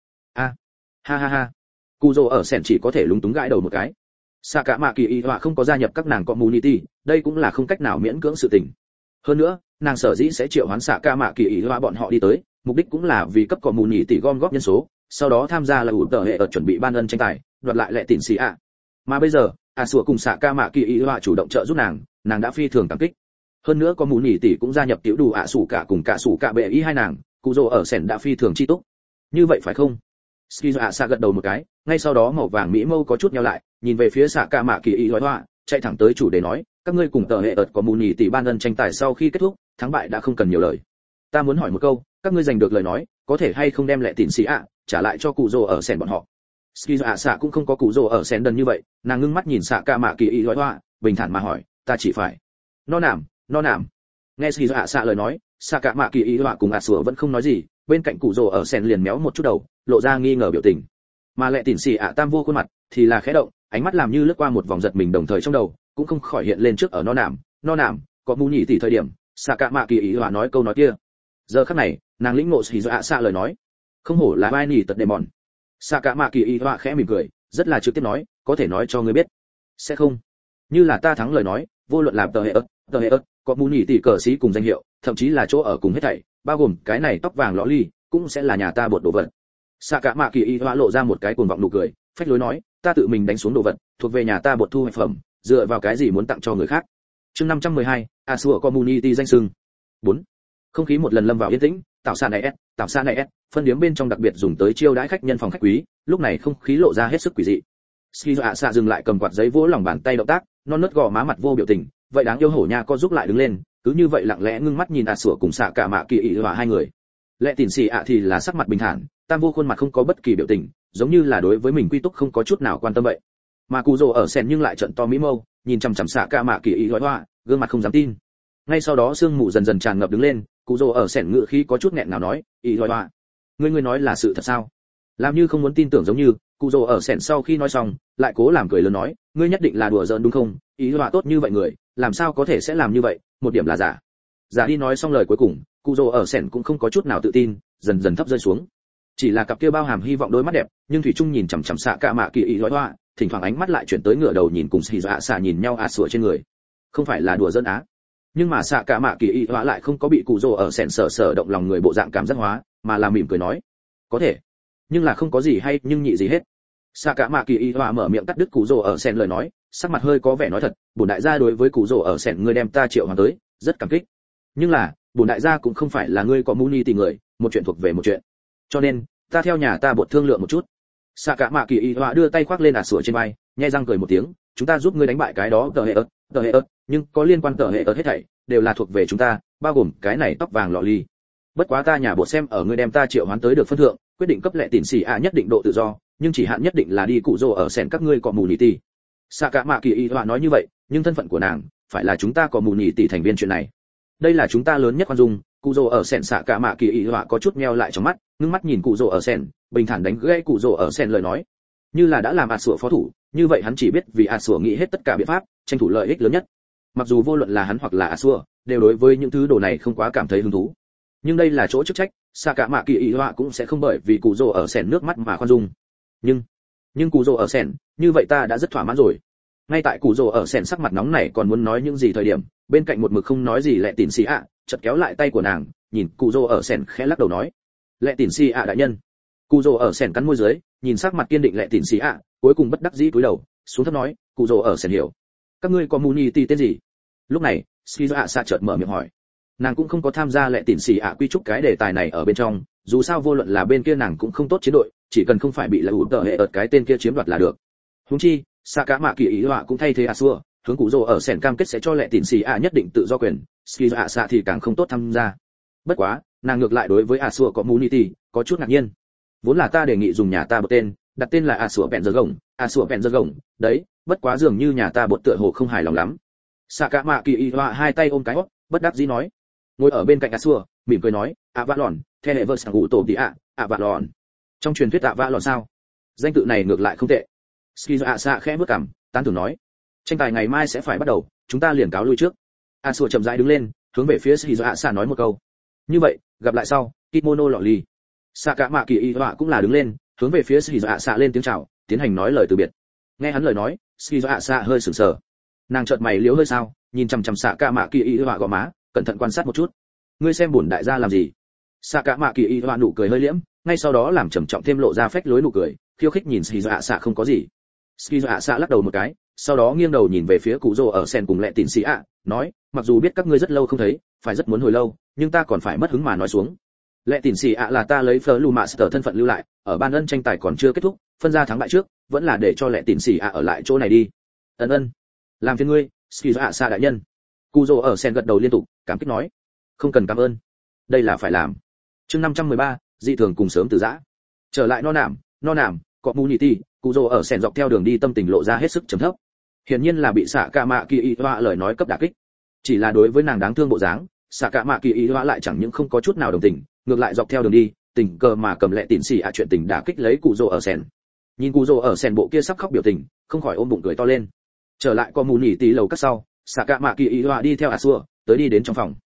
ha ha ha. Cụ rồ ở sèn chỉ có thể lúng túng gãi đầu một cái. Xạ cả mạ kỳ ý họa không có gia nhập các nàng community, đây cũng là không cách nào miễn cưỡng sự tình. Hơn nữa, nàng sở dĩ sẽ triệu hoán xạ cả mạ kỳ ý họa bọn họ đi tới, mục đích cũng là vì cấp community gom góp nhân số, sau đó tham gia là ủ tờ hệ ở chuẩn bị ban ân tranh tài, đoạt lại lệ tịn xì ạ. Mà bây giờ, Sủa cùng xạ ca mạ kỳ ý họa chủ động trợ giúp nàng đã phi thường cảm kích. Hơn nữa có mù nhỉ tỷ cũng gia nhập tiểu đủ sủ cả cùng cả sủ cả bệ ý hai nàng, cụ rồ ở sèn đã phi thường chi túc. Như vậy phải không? Skizo ạ xạ gật đầu một cái, ngay sau đó màu vàng mỹ mâu có chút nheo lại, nhìn về phía xạ ca mạ kỳ ý họa, chạy thẳng tới chủ đề nói, các ngươi cùng tờ hệ ợt có mù nhỉ tỷ ban ân tranh tài sau khi kết thúc, thắng bại đã không cần nhiều lời. Ta muốn hỏi một câu, các ngươi giành được lời nói, có thể hay không đem lệ tịn xì ạ trả lại cho cụ rồ ở sèn bọn họ? Skizo ạ xạ cũng không có cụ rồ ở sèn đần như vậy, nàng ngưng mắt nhìn xạ ca mạ kỳ ý họa, bình thản mà hỏi, ta chỉ phải nó nảm. Nghe Skizo ạ xạ lời nói, xạ ca mạ kỳ ý họa cùng Sủa vẫn không nói gì, bên cạnh cụ rồ ở sèn liền méo một chút đầu, lộ ra nghi ngờ biểu tình. Mà lệ tịn xì ạ tam vô khuôn mặt thì là khẽ động, ánh mắt làm như lướt qua một vòng giật mình đồng thời trong đầu, cũng không khỏi hiện lên trước ở nó nảm, có mù nhỉ tỷ thời điểm, xạ ca mạ kỳ ý họa nói câu nói kia. Giờ khắc này, nàng lĩnh ngộ Skizo ạ xạ lời nói, không hổ là vai nỉ tật đệ mòn. Xạ cả mạ kỳ y họa khẽ mỉm cười, rất là trực tiếp nói, có thể nói cho ngươi biết. Sẽ không. Như là ta thắng lời nói, vô luận làm tờ hệ ớt, có mù nhỉ tỷ cờ sĩ cùng danh hiệu, thậm chí là chỗ ở cùng hết thảy, bao gồm cái này tóc vàng lọ ly, cũng sẽ là nhà ta bột đồ vật. Xạ cả mạ kỳ y họa lộ ra một cái cuồng vọng nụ cười, phách lối nói, ta tự mình đánh xuống đồ vật, thuộc về nhà ta bột thu hoạch phẩm, dựa vào cái gì muốn tặng cho người khác. Chương 512, Sủa Community danh xưng. 4. Không khí một lần lâm vào yên tĩnh, tạo xa này phân điếm bên trong đặc biệt dùng tới chiêu đãi khách nhân phòng khách quý, lúc này không khí lộ ra hết sức quỷ dị. Skizo ạ xạ dừng lại cầm quạt giấy vỗ lòng bàn tay động tác, non nớt gò má mặt vô biểu tình, vậy đáng yêu hổ nha co giúp lại đứng lên, cứ như vậy lặng lẽ ngưng mắt nhìn Sủa cùng xạ cả mạ kỳ ý họa hai người. Lệ tỉn xì ạ thì là sắc mặt bình thản, tam vô khuôn mặt không có bất kỳ biểu tình, giống như là đối với mình quy túc không có chút nào quan tâm vậy. Mà cụ rồ ở sèn nhưng lại trợn to mỹ mâu, nhìn chằm chằm xạ cả mạ kỳ ý họa, gương mặt không dám tin. Ngay sau đó sương mù dần dần tràn ngập đứng lên, cụ rồ ở sèn ngự khí có chút nghẹn nào nói, ý họa, ngươi nói là sự thật sao? Làm như không muốn tin tưởng giống như, cụ rồ ở sèn sau khi nói xong, lại cố làm cười lớn nói, ngươi nhất định là đùa giỡn đúng không? Ý họa tốt như vậy người, làm sao có thể sẽ làm như vậy, một điểm là giả. Giả đi nói xong lời cuối cùng, cụ rồ ở sèn cũng không có chút nào tự tin, dần dần thấp rơi xuống. Chỉ là cặp kia bao hàm hy vọng đôi mắt đẹp, nhưng thủy trung nhìn chằm chằm xạ cả mạ kỳ ý họa, thỉnh thoảng ánh mắt lại chuyển tới ngửa đầu nhìn cùng xì dạ xạ nhìn nhau sủa trên người. Không phải là đùa giỡn á? Nhưng mà xạ cả mạ kỳ ý họa lại không có bị cụ rồ ở sèn sở động lòng người bộ dạng cảm giác hóa, mà là mỉm cười nói, có thể, nhưng là không có gì hay nhưng nhị gì hết. Xạ cả mạ kỳ y họa mở miệng cắt đứt cụ rồ ở sèn lời nói, sắc mặt hơi có vẻ nói thật, bổn đại gia đối với cụ rồ ở sèn ngươi đem ta triệu hoàn tới, rất cảm kích. Nhưng là, bổn đại gia cũng không phải là ngươi có muni tình người, một chuyện thuộc về một chuyện. Cho nên, ta theo nhà ta bột thương lượng một chút. Xạ cả mạ kỳ y họa đưa tay khoác lên sủa trên vai, nhẹ răng cười một tiếng, chúng ta giúp ngươi đánh bại cái đó tờ hệ ớt, nhưng có liên quan tờ hệ ớt hết thảy, đều là thuộc về chúng ta, bao gồm cái này tóc vàng lọ ly. Bất quá ta nhà bột xem ở ngươi đem ta triệu hoán tới được phân thượng, quyết định cấp lệ tỉn xì nhất định độ tự do, nhưng chỉ hạn nhất định là đi cụ rồ ở sèn các ngươi có mù nhỉ tỷ. Xạ cả mạ kỳ y họa nói như vậy, nhưng thân phận của nàng phải là chúng ta có mù nhỉ tỷ thành viên chuyện này. Đây là chúng ta lớn nhất khoan dung. Cụ rồ ở sèn xạ cả mạ kỳ y họa có chút meo lại trong mắt, ngưng mắt nhìn cụ rồ ở sèn, bình thản đánh gãy cụ rồ ở sèn lời nói, như là đã làm sủa phó thủ, như vậy hắn chỉ biết vì sủa nghĩ hết tất cả biện pháp, tranh thủ lợi ích lớn nhất. Mặc dù vô luận là hắn hoặc là sủa, đều đối với những thứ đồ này không quá cảm thấy hứng thú, nhưng đây là chỗ chức trách, xạ cả mạ kỳ ý họa cũng sẽ không bởi vì cụ rồ ở sèn nước mắt mà khoan dung. Nhưng cụ rồ ở sèn, như vậy ta đã rất thỏa mãn rồi. Ngay tại cụ rồ ở sèn sắc mặt nóng này còn muốn nói những gì thời điểm, bên cạnh một mực không nói gì lệ tỉn xì chợt kéo lại tay của nàng, nhìn cụ rồ ở sèn khẽ lắc đầu nói, lệ tỉn xì đại nhân. Cụ rồ ở sèn cắn môi dưới, nhìn sắc mặt kiên định lệ tỉn xì cuối cùng bất đắc dĩ cúi đầu xuống thấp nói, cụ rồ ở sèn hiểu. Các ngươi có muni tên gì? Lúc này Skizo chợt mở miệng hỏi. Nàng cũng không có tham gia lệ tịn xì ạ quy trúc cái đề tài này ở bên trong, dù sao vô luận là bên kia nàng cũng không tốt chiến đội, chỉ cần không phải bị là ủ tợ hệ ợt cái tên kia chiếm đoạt là được. Huống chi xạ cả mạ kỳ ý họa cũng thay thế Asua, hướng cụ rồ ở sèn cam kết sẽ cho lệ tịn xì ạ nhất định tự do quyền, ski ạ xạ thì càng không tốt tham gia. Bất quá nàng ngược lại đối với Asua community có chút ngạc nhiên. Vốn là ta đề nghị dùng nhà ta bật tên, đặt tên là Asua Penzer Gồng, đấy, bất quá dường như nhà ta bột tựa hồ không hài lòng lắm. Xạ cả mạ kỳ ý họa hai tay ôm cái óc, bất đắc dĩ nói. Ngồi ở bên cạnh Asua, mỉm cười nói, vạ lòn, theo hệ vợ sang cụ tổ đi vạ lòn. Trong truyền thuyết vạ lòn sao? Danh tự này ngược lại không tệ. Skizo ạ xạ khẽ bước cằm, tán thưởng nói, tranh tài ngày mai sẽ phải bắt đầu, chúng ta liền cáo lui trước. Asua chậm rãi đứng lên, hướng về phía Skizo ạ xạ nói một câu. Như vậy, gặp lại sau, kimono lọ lì. Xạ cả mạ kỳ y họa cũng là đứng lên, hướng về phía Skizo ạ xạ lên tiếng chào, tiến hành nói lời từ biệt. Nghe hắn lời nói, Skizo ạ xạ hơi sửng sờ. Nàng chợt mày liếu hơi sao, nhìn chằm chằm xạ cả mạ kỳ y họa gò má, cẩn thận quan sát một chút. Ngươi xem bổn đại gia làm gì? Xạ cả mạ kỳ y họa nụ cười hơi liễm, ngay sau đó làm trầm trọng thêm lộ ra phách lối nụ cười, khiêu khích nhìn Skizo ạ xạ không có gì. Skizo ạ xạ lắc đầu một cái, sau đó nghiêng đầu nhìn về phía cụ rồ ở sen cùng lệ tịn xì ạ, nói, mặc dù biết các ngươi rất lâu không thấy, phải rất muốn hồi lâu, nhưng ta còn phải mất hứng mà nói xuống. Lệ tịn xì ạ là ta lấy phở lù mạ sở thân phận lưu lại, ở ban ân tranh tài còn chưa kết thúc, phân ra thắng bại trước, vẫn là để cho lệ tịn xì ạ ở lại chỗ này đi. Ân, làm phiền ngươi, Skizo ạ xạ đại nhân. Cụ rồ ở sen gật đầu liên tục, cảm kích nói, không cần cảm ơn, đây là phải làm. Chương 513, dị thường cùng sớm từ giã. Trở lại no nảm, community, cụ rồ ở sèn dọc theo đường đi tâm tình lộ ra hết sức trầm thấp. Hiển nhiên là bị xạ cả mạ kỳ y họa lời nói cấp đả kích. Chỉ là đối với nàng đáng thương bộ dáng, xạ cả mạ kỳ y họa lại chẳng những không có chút nào đồng tình, ngược lại dọc theo đường đi, tình cờ mà cầm lệ tịn xì chuyện tình đả kích lấy cụ rồ ở sèn. Nhìn cụ rồ ở sèn bộ kia sắp khóc biểu tình, không khỏi ôm bụng cười to lên. Trở lại community lầu các sau, xạ cả mạ kỳ y họa đi theo Asua, tới đi đến trong phòng.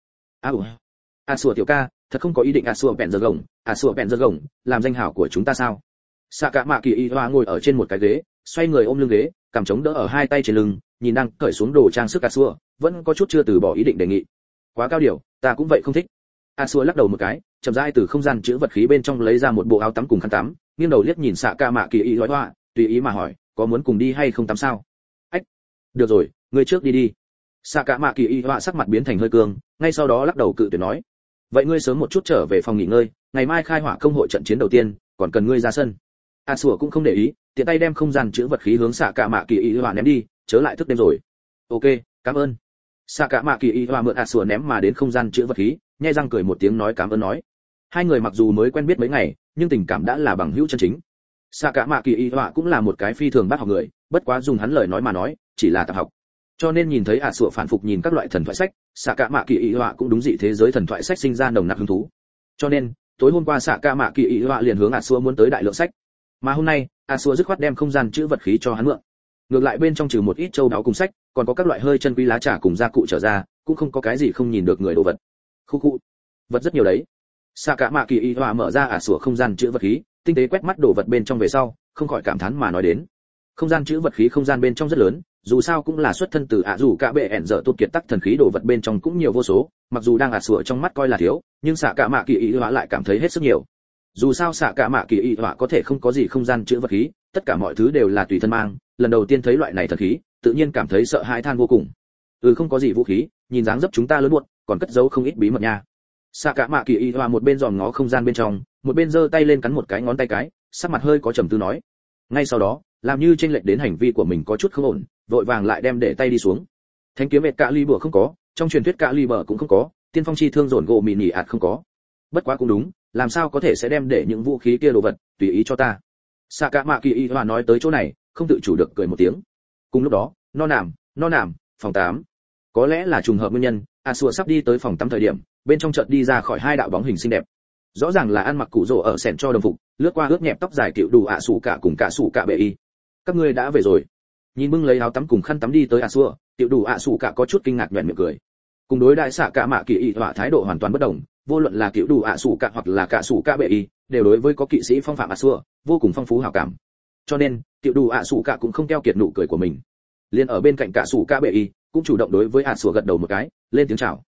Asua tiểu ca, thật không có ý định Asua Penzer Gồng, làm danh hảo của chúng ta sao? Xạ cả mạ kỳ y hoa ngồi ở trên một cái ghế, xoay người ôm lưng ghế, cằm chống đỡ ở hai tay trên lưng, nhìn đang cởi xuống đồ trang sức Asua, vẫn có chút chưa từ bỏ ý định đề nghị. Quá cao điều, ta cũng vậy không thích. Asua lắc đầu một cái, chậm rãi từ không gian chứa vật khí bên trong lấy ra một bộ áo tắm cùng khăn tắm, nghiêng đầu liếc nhìn xạ cả mạ kỳ y hoa, tùy ý mà hỏi, có muốn cùng đi hay không tắm sao? Ách, được rồi, ngươi trước đi đi. Xạ cả mạ kỳ y hoa sắc mặt biến thành hơi cương, ngay sau đó lắc đầu cự tuyệt nói, vậy ngươi sớm một chút trở về phòng nghỉ ngơi, ngày mai khai hỏa công hội trận chiến đầu tiên, còn cần ngươi ra sân. Asua cũng không để ý, tiện tay đem không gian chứa vật khí hướng xạ cả mạ kỳ y hoa ném đi, chớ lại thức đêm rồi. Ok, cảm ơn. Xạ cả mạ kỳ y hoa mượn Asua ném mà đến không gian chứa vật khí, nhếch răng cười một tiếng nói cảm ơn nói. Hai người mặc dù mới quen biết mấy ngày, nhưng tình cảm đã là bằng hữu chân chính. Xạ cả mạ kỳ y hoa cũng là một cái phi thường bác học người, bất quá dùng hắn lời nói mà nói, chỉ là tạp học. Cho nên nhìn thấy Asua phản phục nhìn các loại thần thoại sách, xạ cả mạ kỳ y hoa cũng đúng dị thế giới thần thoại sách sinh ra nồng nặc hứng thú. Cho nên tối hôm qua xạ cả mạ kỳ y hoa liền hướng Asua muốn tới đại lượng sách, mà hôm nay Asua dứt khoát đem không gian chứa vật khí cho hắn mượn. Ngược lại bên trong trừ một ít châu đáo cùng sách, còn có các loại hơi chân quý lá trà cùng gia cụ trở ra, cũng không có cái gì không nhìn được người đồ vật. Khu vật rất nhiều đấy. Xạ cả mạ kỳ y hoa mở ra Asua không gian chứa vật khí, tinh tế quét mắt đồ vật bên trong về sau, không khỏi cảm thán mà nói đến. Không gian chứa vật khí không gian bên trong rất lớn, dù sao cũng là xuất thân từ dù cả bệ ẻn dở tốt kiệt tắc thần khí đồ vật bên trong cũng nhiều vô số, mặc dù đang Asua trong mắt coi là thiếu, nhưng xạ cả mạ kỳ y hoa lại cảm thấy hết sức nhiều. Dù sao xạ cả mạ kỳ y họa có thể không có gì không gian chứa vật khí, tất cả mọi thứ đều là tùy thân mang, lần đầu tiên thấy loại này thần khí, tự nhiên cảm thấy sợ hãi than vô cùng. Không có gì vũ khí, nhìn dáng dấp chúng ta lớn muộn, còn cất giấu không ít bí mật nha. Xạ cả mạ kỳ y họa một bên dòm ngó không gian bên trong, một bên giơ tay lên cắn một cái ngón tay cái, sắc mặt hơi có trầm tư nói. Ngay sau đó, làm như chênh lệch đến hành vi của mình có chút không ổn, vội vàng lại đem để tay đi xuống. Thanh kiếm vẹt cạ ly bừa không có, trong truyền thuyết cạ ly bừa cũng không có, tiên phong chi thương dồn gỗ mì nhỉ ạt không có. Bất quá cũng đúng, làm sao có thể sẽ đem để những vũ khí kia đồ vật tùy ý cho ta. Xạ cả mạ kỳ y hoa nói tới chỗ này, không tự chủ được cười một tiếng. Cùng lúc đó, no nảm, phòng 8. Có lẽ là trùng hợp nguyên nhân, Asua sắp đi tới phòng tắm thời điểm, bên trong chợt đi ra khỏi hai đạo bóng hình xinh đẹp. Rõ ràng là ăn mặc cụ rồ ở sèn cho đồng phục, lướt qua ướt nhẹp tóc dài cựu đủ sủ cả cùng cả sủ cả bệ y. Các ngươi đã về rồi. Nhìn bưng lấy áo tắm cùng khăn tắm đi tới Asua, cựu đủ sủ cả có chút kinh ngạc nhếch miệng cười. Cùng đối đại xạ cả mạ kỳ y hoa thái độ hoàn toàn bất đồng, vô luận là cựu đủ sủ cả hoặc là cả sủ cả bệ y, đều đối với có kỵ sĩ phong phạm Asua vô cùng phong phú hảo cảm. Cho nên cựu đủ sủ cả cũng không keo kiệt nụ cười của mình. Liên ở bên cạnh cả sủ cả bệ y cũng chủ động đối với Asua gật đầu một cái, lên tiếng chào.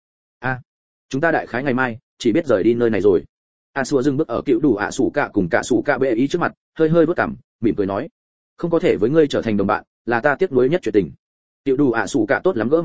Chúng ta đại khái ngày mai chỉ biết rời đi nơi này rồi. Asua dừng bước ở cựu đủ sủ cả cùng cả sủ cả bệ y trước mặt, hơi vuốt cằm, mỉm cười nói, không có thể với ngươi trở thành đồng bạn, là ta tiếc nuối nhất chuyện tình. Cựu đủ sủ cả tốt lắm gỡ mái tóc,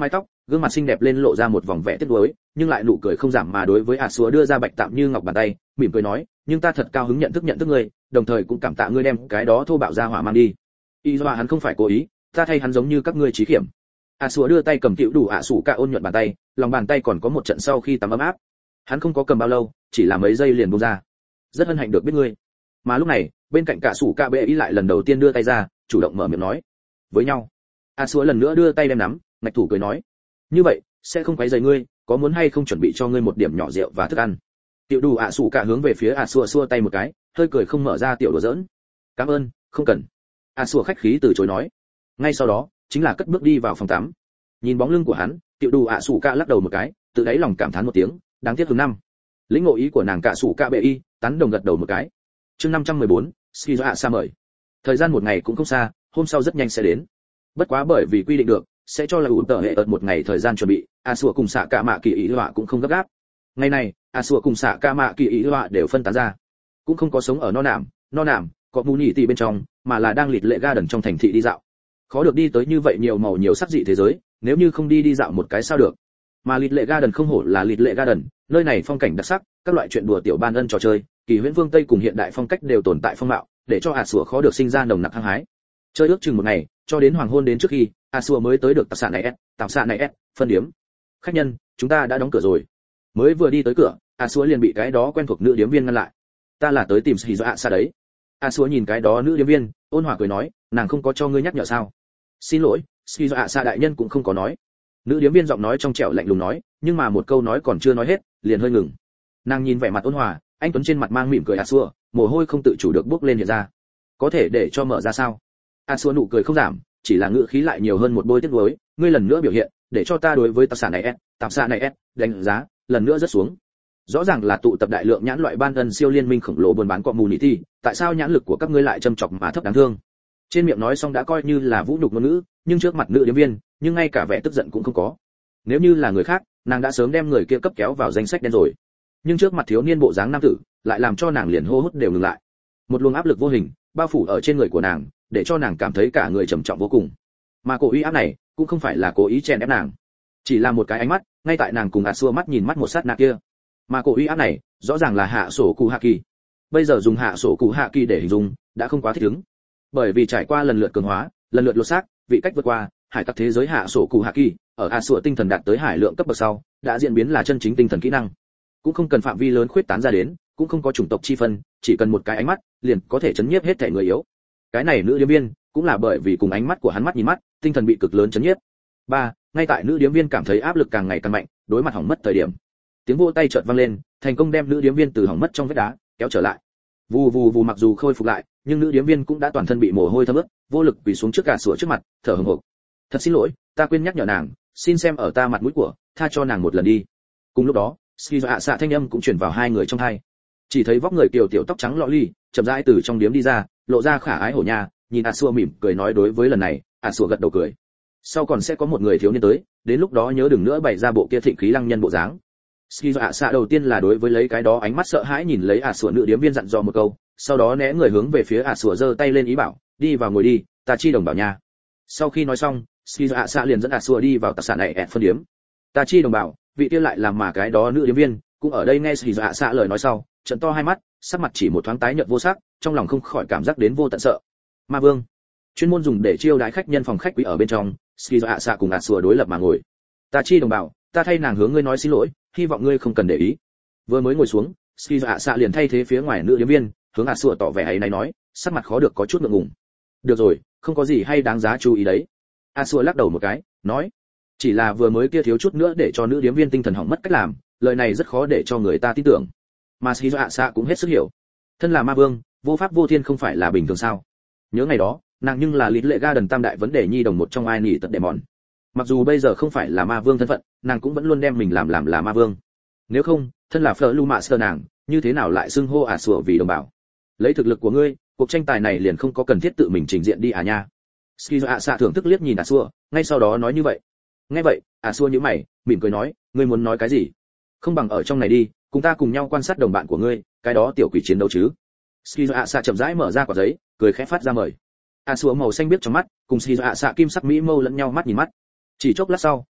gương mặt xinh đẹp lên lộ ra một vòng vẻ tiếc nuối, nhưng lại nụ cười không giảm mà đối với Asua đưa ra bạch tạm như ngọc bàn tay, mỉm cười nói, nhưng ta thật cao hứng nhận thức ngươi, đồng thời cũng cảm tạ ngươi đem cái đó thô bạo ra hỏa mang đi. Y do hắn không phải cố ý, ta thay hắn giống như các ngươi trí khiểm. Asua đưa tay cầm cựu đủ ạ sủ cả ôn nhuận bàn tay, lòng bàn tay còn có một trận sau khi tắm ấm áp. Hắn không có cầm bao lâu, chỉ là mấy giây liền buông ra. Rất hân hạnh được biết ngươi. Mà lúc này, bên cạnh cả sủ cả bệ ý lại lần đầu tiên đưa tay ra, chủ động mở miệng nói với nhau. Asua lần nữa đưa tay đem nắm, ngạch thủ cười nói, như vậy sẽ không quấy rầy ngươi, có muốn hay không chuẩn bị cho ngươi một điểm nhỏ rượu và thức ăn. Tiểu đủ ạ sủ cả hướng về phía Asua xua tay một cái, hơi cười không mở ra tiểu đùa giỡn. Cảm ơn, không cần. Asua khách khí từ chối nói. Ngay sau đó, chính là cất bước đi vào phòng tắm. Nhìn bóng lưng của hắn, tiểu đủ ạ sủ cả lắc đầu một cái, tự đáy lòng cảm thán một tiếng, đáng tiếc thứ năm. Lĩnh ngộ ý của nàng cả sủ cả bệ y, tán đồng gật đầu một cái. Chương 514, Skizo ạ xa mời. Thời gian một ngày cũng không xa, hôm sau rất nhanh sẽ đến. Bất quá bởi vì quy định được, sẽ cho là ủ tờ hệ ợt một ngày thời gian chuẩn bị, Asua cùng xạ cả mạ kỳ ý họa cũng không gấp gáp. Ngày này, Asua cùng xạ cả mạ kỳ ý họa đều phân tán ra, cũng không có sống ở no nảm, có mù nhị tỷ bên trong, mà là đang lịt lệ garden trong thành thị đi dạo. Khó được đi tới như vậy nhiều màu nhiều sắc dị thế giới, nếu như không đi dạo một cái sao được. Mà lịt lệ garden không hổ là lịt lệ garden, nơi này phong cảnh đặc sắc, các loại chuyện đùa tiểu ban ân trò chơi, kỳ huyễn phương tây cùng hiện đại phong cách đều tồn tại phong mạo, để cho Asua khó được sinh ra nồng nặc hăng hái. Chơi ước chừng một ngày, cho đến hoàng hôn đến trước khi Asua mới tới được tạp xạ này phân điếm. Khách nhân, chúng ta đã đóng cửa rồi. Mới vừa đi tới cửa, Asua liền bị cái đó quen thuộc nữ điếm viên ngăn lại. Ta là tới tìm Skizo ạ xa đấy. Asua nhìn cái đó nữ điếm viên, ôn hòa cười nói, nàng không có cho ngươi nhắc nhở sao? Xin lỗi, Skizo ạ xa đại nhân cũng không có nói. Nữ điếm viên giọng nói trong trẻo lạnh lùng nói, nhưng mà một câu nói còn chưa nói hết, liền hơi ngừng. Nàng nhìn vẻ mặt ôn hòa, anh tuấn trên mặt mang mỉm cười Asua, mồ hôi không tự chủ được bốc lên hiện ra. Có thể để cho mở ra sao? Asua nụ cười không giảm, chỉ là ngữ khí lại nhiều hơn một bôi tiếc nuối, ngươi lần nữa biểu hiện, để cho ta đối với tạp xạ này đánh giá lần nữa rất xuống. Rõ ràng là tụ tập đại lượng nhãn loại ban ân siêu liên minh khổng lồ buôn bán community, tại sao nhãn lực của các ngươi lại châm chọc mà thấp đáng thương? Trên miệng nói xong đã coi như là vũ nhục ngôn ngữ, nhưng trước mặt nữ điếm viên, nhưng ngay cả vẻ tức giận cũng không có. Nếu như là người khác, nàng đã sớm đem người kia cấp kéo vào danh sách đen rồi. Nhưng trước mặt thiếu niên bộ dáng nam tử, lại làm cho nàng liền hô hút đều ngừng lại. Một luồng áp lực vô hình bao phủ ở trên người của nàng, để cho nàng cảm thấy cả người trầm trọng vô cùng. Mà cổ uy áp này cũng không phải là cố ý chèn ép nàng, chỉ là một cái ánh mắt, ngay tại nàng cùng Asua mắt nhìn mắt một sát na kia. Mà cổ uy áp này rõ ràng là hạ sổ cụ hạ kỳ. Bây giờ dùng hạ sổ cụ hạ kỳ để hình dung đã không quá thích ứng, bởi vì trải qua lần lượt cường hóa, lần lượt lột xác, vị cách vượt qua hải tặc thế giới hạ sổ cụ hạ kỳ, ở Asua tinh thần đạt tới hải lượng cấp bậc sau, đã diễn biến là chân chính tinh thần kỹ năng, cũng không cần phạm vi lớn khuyết tán ra đến, cũng không có chủng tộc chi phân, chỉ cần một cái ánh mắt liền có thể chấn nhiếp hết thể người yếu. Cái này nữ điếm viên cũng là bởi vì cùng ánh mắt của hắn mắt nhìn mắt, tinh thần bị cực lớn chấn nhiếp. Ngay tại nữ điếm viên cảm thấy áp lực càng ngày càng mạnh, đối mặt hỏng mất thời điểm, tiếng vỗ tay chợt vang lên, thành công đem nữ điếm viên từ hỏng mất trong vách đá kéo trở lại. Vù vù vù, mặc dù khôi phục lại, nhưng nữ điếm viên cũng đã toàn thân bị mồ hôi thấm ướt, vô lực quỳ xuống trước cả sủa trước mặt, thở hổn hộc. Thật xin lỗi, ta quên nhắc nhở nàng, xin xem ở ta mặt mũi của, tha cho nàng một lần đi. Cùng lúc đó, Skizo ạ xạ thanh âm cũng truyền vào hai người trong tai. Chỉ thấy vóc người kiều tiểu tóc trắng lọ ly, chậm rãi từ trong điếm đi ra, lộ ra khả ái hổ nha, nhìn Asua mỉm cười nói đối với lần này, Asua gật đầu cười. Sau còn sẽ có một người thiếu niên tới, đến lúc đó nhớ đừng nữa bày ra bộ kia thịnh khí lăng nhân bộ dáng. Skizo ạ xạ đầu tiên là đối với lấy cái đó ánh mắt sợ hãi nhìn lấy Asua nữ điếm viên dặn dò một câu, sau đó né người hướng về phía Asua giơ tay lên ý bảo, đi vào ngồi đi, ta chi đồng bảo nha. Sau khi nói xong, Skizo ạ xạ liền dẫn Asua đi vào tạp sản này phân điếm. Ta chi đồng bảo, vị kia lại làm mà cái đó nữ điếm viên cũng ở đây nghe Skizo ạ xạ lời nói sau, trợn to hai mắt, sắc mặt chỉ một thoáng tái nhợt vô sắc, trong lòng không khỏi cảm giác đến vô tận sợ. Ma vương, chuyên môn dùng để chiêu đãi khách nhân phòng khách quý ở bên trong, Skizo ạ xạ cùng Asua đối lập mà ngồi. Ta chi đồng bảo, ta thay nàng hướng ngươi nói xin lỗi, hy vọng ngươi không cần để ý. Vừa mới ngồi xuống, Skizo ạ xạ liền thay thế phía ngoài nữ điếm viên, hướng Asua tỏ vẻ ấy này nói, sắc mặt khó được có chút ngượng ngùng. Được rồi, không có gì hay đáng giá chú ý đấy. Asua lắc đầu một cái, nói, chỉ là vừa mới kia thiếu chút nữa để cho nữ điếm viên tinh thần hỏng mất cách làm, lời này rất khó để cho người ta tin tưởng. Mà Skizo ạ xạ cũng hết sức hiểu, thân là ma vương, vô pháp vô thiên không phải là bình thường sao? Nhớ ngày đó, nàng nhưng là lít lệ garden tam đại vấn đề nhi đồng một trong ai nỉ tật đệ mòn. Mặc dù bây giờ không phải là ma vương thân phận, nàng cũng vẫn luôn đem mình làm là ma vương. Nếu không, thân là Fleur Lu Master nàng, như thế nào lại xưng hô Asua vì đồng bào? Lấy thực lực của ngươi, cuộc tranh tài này liền không có cần thiết tự mình trình diện đi à nha. Skizo ạ xạ thưởng thức liếc nhìn Asua, ngay sau đó nói như vậy. Nghe vậy, Asua nhíu mày, mỉm cười nói, ngươi muốn nói cái gì? Không bằng ở trong này đi, cùng ta cùng nhau quan sát đồng bạn của ngươi, cái đó tiểu quỷ chiến đấu chứ. Skizo ạ xạ chậm rãi mở ra quả giấy, cười khẽ phát ra mời. Asua màu xanh biếc trong mắt, cùng Skizo ạ xạ kim sắc mỹ mâu lẫn nhau mắt nhìn mắt. Chỉ chốc lát sau,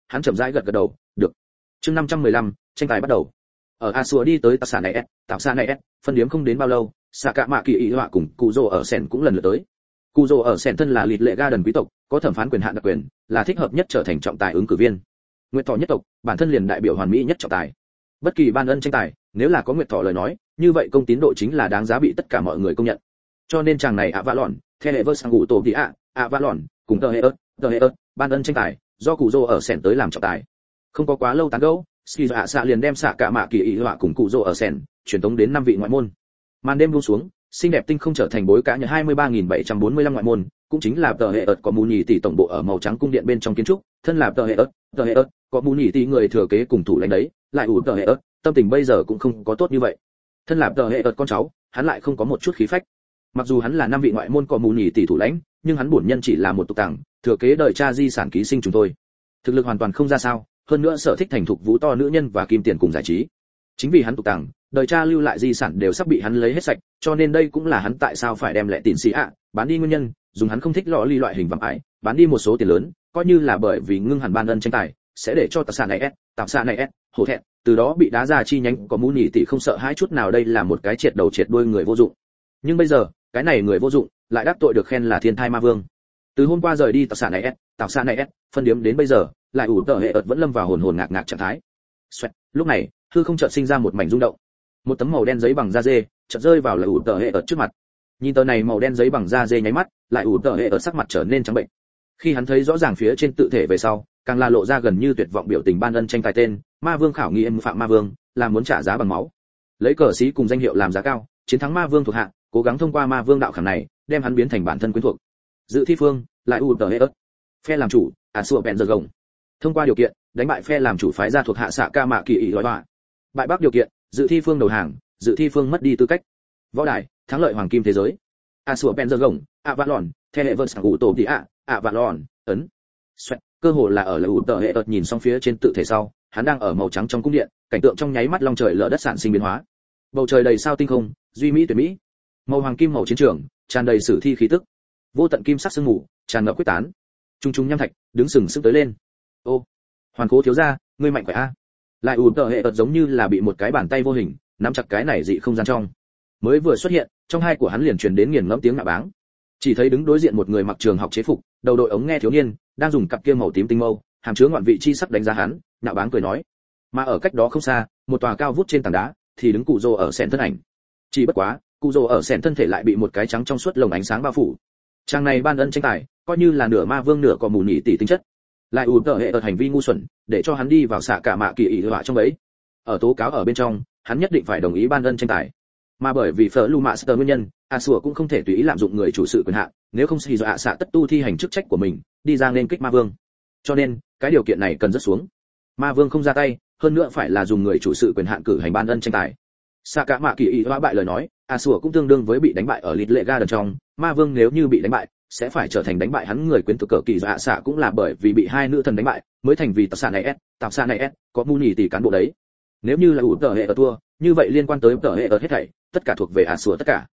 hắn chậm rãi gật gật đầu, được. Chương 515, tranh tài bắt đầu. Ở Asua đi tới tạp xa này phân điếm không đến bao lâu, xạ cả mạ kỳ ý họa cùng cụ rồ ở sèn cũng lần lượt tới. Cụ rồ ở sèn thân là lịt lệ ga đần quý tộc, có thẩm phán quyền hạn đặc quyền, là thích hợp nhất trở thành trọng tài ứng cử viên. Nguyệt thọ nhất tộc, bản thân liền đại biểu hoàn mỹ nhất trọng tài. Bất kỳ ban ân tranh tài, nếu là có Nguyệt thọ lời nói, như vậy công tín độ chính là đáng giá bị tất cả mọi người công nhận. Cho nên chàng này Avalon, theo hệ vs ngụ tổ thì Avalon, cùng tờ hệ ớt, ban ân tranh tài, do cụ rồ ở sèn tới làm trọng tài. Không có quá lâu tán gẫu, Skiza xạ liền đem xạ cả mạ kỳ ý họa cùng cụ rồ ở sèn truyền tống đến 5 vị ngoại môn. Màn đêm buông xuống, xinh đẹp tinh không trở thành bối cả nhà 23.745 ngoại môn, cũng chính là tờ hệ ớt có mù nhì tỷ tổng bộ ở màu trắng cung điện bên trong kiến trúc, thân là tờ hệ ớt có mù nhì tỷ người thừa kế cùng thủ lãnh đấy, lại ủ tờ hệ ớt, tâm tình bây giờ cũng không có tốt như vậy. Thân là tờ hệ ớt con cháu, hắn lại không có một chút khí phách. Mặc dù hắn là 5 vị ngoại môn có mù nhì tỷ thủ lãnh, nhưng hắn bổn nhân chỉ là một tục tàng, thừa kế đời cha di sản ký sinh chúng tôi. Thực lực hoàn toàn không ra sao, hơn nữa sở thích thành thục vũ to nữ nhân và kim tiền cùng giải trí. Chính vì hắn tục tàng, đời cha lưu lại di sản đều sắp bị hắn lấy hết sạch, cho nên đây cũng là hắn tại sao phải đem lệ tịn xì bán đi nguyên nhân, dùng hắn không thích lọ ly loại hình vạm ải, bán đi một số tiền lớn, coi như là bởi vì ngưng hẳn ban ân tranh tài, sẽ để cho tạp sản này hổ thẹn, từ đó bị đá ra chi nhánh có mũ nhị tỷ không sợ hãi chút nào, đây là một cái triệt đầu triệt đuôi người vô dụng. Nhưng bây giờ, cái này người vô dụng, lại đắc tội được khen là thiên thai ma vương. Từ hôm qua rời đi tạp sản này phân điếm đến bây giờ, lại ủ tờ hệ ợt vẫn lâm vào hồn ngạc ngạc trạng thái. Xoẹt, lúc này, hư không chợt sinh ra một mảnh rung động. Một tấm màu đen giấy bằng da dê chợt rơi vào lại ủ tờ hệ ợt trước mặt. Nhìn tờ này màu đen giấy bằng da dê nháy mắt, lại ủ tờ hệ ợt sắc mặt trở nên trắng bệnh. Khi hắn thấy rõ ràng phía trên tự thể về sau, càng là lộ ra gần như tuyệt vọng biểu tình ban ân tranh tài tên, Ma Vương khảo nghi em phạm Ma Vương, là muốn trả giá bằng máu. Lấy cờ sĩ cùng danh hiệu làm giá cao, chiến thắng Ma Vương thuộc hạ, cố gắng thông qua Ma Vương đạo khảm này, đem hắn biến thành bản thân quyến thuộc. Dự thi phương, lại ủ tờ hệ ợt. Phe làm chủ, Asua bèn giờ gồng. Thông qua điều kiện, đánh bại phe làm chủ phái ra thuộc hạ xạ ca mạ kỳ ý gói họa. Bại bắc điều kiện, dự thi phương đầu hàng, dự thi phương mất đi tư cách. Võ đài, thắng lợi hoàng kim thế giới. Asua bèn giờ gồng, Avalon, theo hệ vợt ngụ tổ thì Avalon, ấn. Xoẹt, cơ hồ là ở lại ủ tờ hệ ợt nhìn xong phía trên tự thể sau, hắn đang ở màu trắng trong cung điện, cảnh tượng trong nháy mắt long trời lở đất sản sinh biến hóa. Bầu trời đầy sao tinh không, duy mỹ tuyệt mỹ. Màu hoàng kim màu chiến trường, tràn đầy sử thi khí tức. Vô tận kim sắc sương mù, tràn ngập quyết tán. Trung trung nham thạch, đứng sừng sững tới lên. Ô, hoàn cố thiếu gia, ngươi mạnh khỏe a. Lại ủ tờ hệ ợt giống như là bị một cái bàn tay vô hình nắm chặt cái này dị không gian trong. Mới vừa xuất hiện, trong hai của hắn liền truyền đến nghiền ngẫm tiếng nạ báng. Chỉ thấy đứng đối diện một người mặc trường học chế phục, đầu đội ống nghe thiếu niên, đang dùng cặp kia màu tím tinh mâu, hàm chứa ngoạn vị chi sắc đánh giá hắn, nạ báng cười nói. Mà ở cách đó không xa, một tòa cao vút trên tảng đá, thì đứng cụ rồ ở sẹn thân ảnh. Chỉ bất quá, cụ rồ ở sẹn thân thể lại bị một cái trắng trong suốt lồng ánh sáng bao phủ. Trang này ban ân tranh tài, coi như là nửa ma vương nửa có mù nhị tỷ tính chất. Lại ủ tờ hệ ở hành vi ngu xuẩn, để cho hắn đi vào xạ cả mạ kỳ ý họa trong ấy. Ở tố cáo ở bên trong, hắn nhất định phải đồng ý ban ân tranh tài. Mà bởi vì phở lu master nguyên nhân, Asua cũng không thể tùy ý lạm dụng người chủ sự quyền hạn, nếu không thì dọa xạ tất tu thi hành chức trách của mình, đi ra nên kích ma vương. Cho nên, cái điều kiện này cần rất xuống. Ma vương không ra tay, hơn nữa phải là dùng người chủ sự quyền hạn cử hành ban ân tranh tài. Xạ cả mạ kỳ ý họa bại lời nói, Asua cũng tương đương với bị đánh bại ở lịt lệ ga đần trong, ma vương nếu như bị đánh bại, sẽ phải trở thành đánh bại hắn người quyến thuộc cờ kỳ dọa xạ cũng là bởi vì bị hai nữ thần đánh bại mới thành vì tạp xạ này có mu nhì tỷ cán bộ đấy. Nếu như là ủ tờ hệ ở thua, như vậy liên quan tới tờ hệ ở hết thảy, tất cả thuộc về Asua tất cả.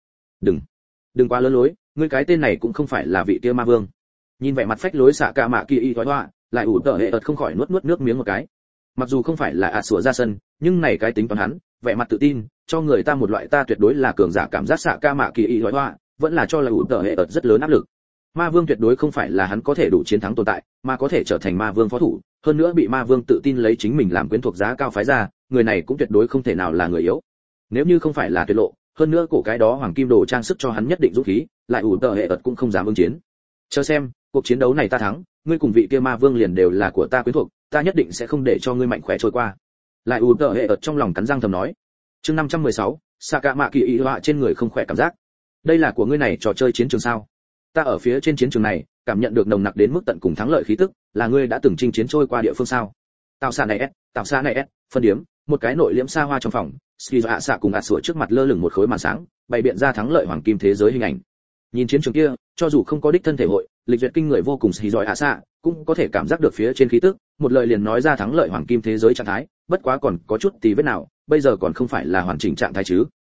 Đừng quá lớn lối, ngươi cái tên này cũng không phải là vị kia ma vương. Nhìn vẻ mặt phách lối xạ cả mạ kỳ y thoái hoa, lại ủ tờ hệ ợt không khỏi nuốt nước miếng một cái. Mặc dù không phải là Asua ra sân, nhưng này cái tính toán hắn, vẻ mặt tự tin, cho người ta một loại ta tuyệt đối là cường giả cảm giác xạ cả mạ kỳ y thoái hoa, vẫn là cho là ủ tờ hệ ợt rất lớn áp lực. Ma vương tuyệt đối không phải là hắn có thể đủ chiến thắng tồn tại, mà có thể trở thành ma vương phó thủ, hơn nữa bị ma vương tự tin lấy chính mình làm quyến thuộc giá cao phái ra, người này cũng tuyệt đối không thể nào là người yếu. Nếu như không phải là tuyệt lộ, hơn nữa cổ cái đó hoàng kim đồ trang sức cho hắn nhất định dũng khí, lại ủ tờ hệ ợt cũng không dám ứng chiến. Chờ xem, cuộc chiến đấu này ta thắng, ngươi cùng vị kia ma vương liền đều là của ta quyến thuộc, ta nhất định sẽ không để cho ngươi mạnh khỏe trôi qua. Lại ủ tờ hệ ợt trong lòng cắn răng thầm nói. Chương 516, Saka Mạ Kỳ Y họa trên người không khỏe cảm giác. Đây là của ngươi này trò chơi chiến trường sao? Ta ở phía trên chiến trường này, cảm nhận được nồng nặc đến mức tận cùng thắng lợi khí tức, là ngươi đã từng chinh chiến trôi qua địa phương sao? Tạo xa này, phân điếm, một cái nội liễm xa hoa trong phòng, Skiza xạ cùng Asua trước mặt lơ lửng một khối màn sáng, bày biện ra thắng lợi hoàng kim thế giới hình ảnh. Nhìn chiến trường kia, cho dù không có đích thân thể hội, lịch duyệt kinh người vô cùng Skiza xạ, cũng có thể cảm giác được phía trên khí tức, một lời liền nói ra thắng lợi hoàng kim thế giới trạng thái, bất quá còn có chút tí vết nào, bây giờ còn không phải là hoàn chỉnh trạng thái chứ?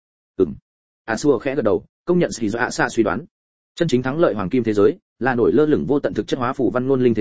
Asua khẽ gật đầu, công nhận Skiza xạ suy đoán. Chân chính thắng lợi hoàng kim thế giới là nổi lơ lửng vô tận thực chất hóa phủ văn ngôn linh thế giới,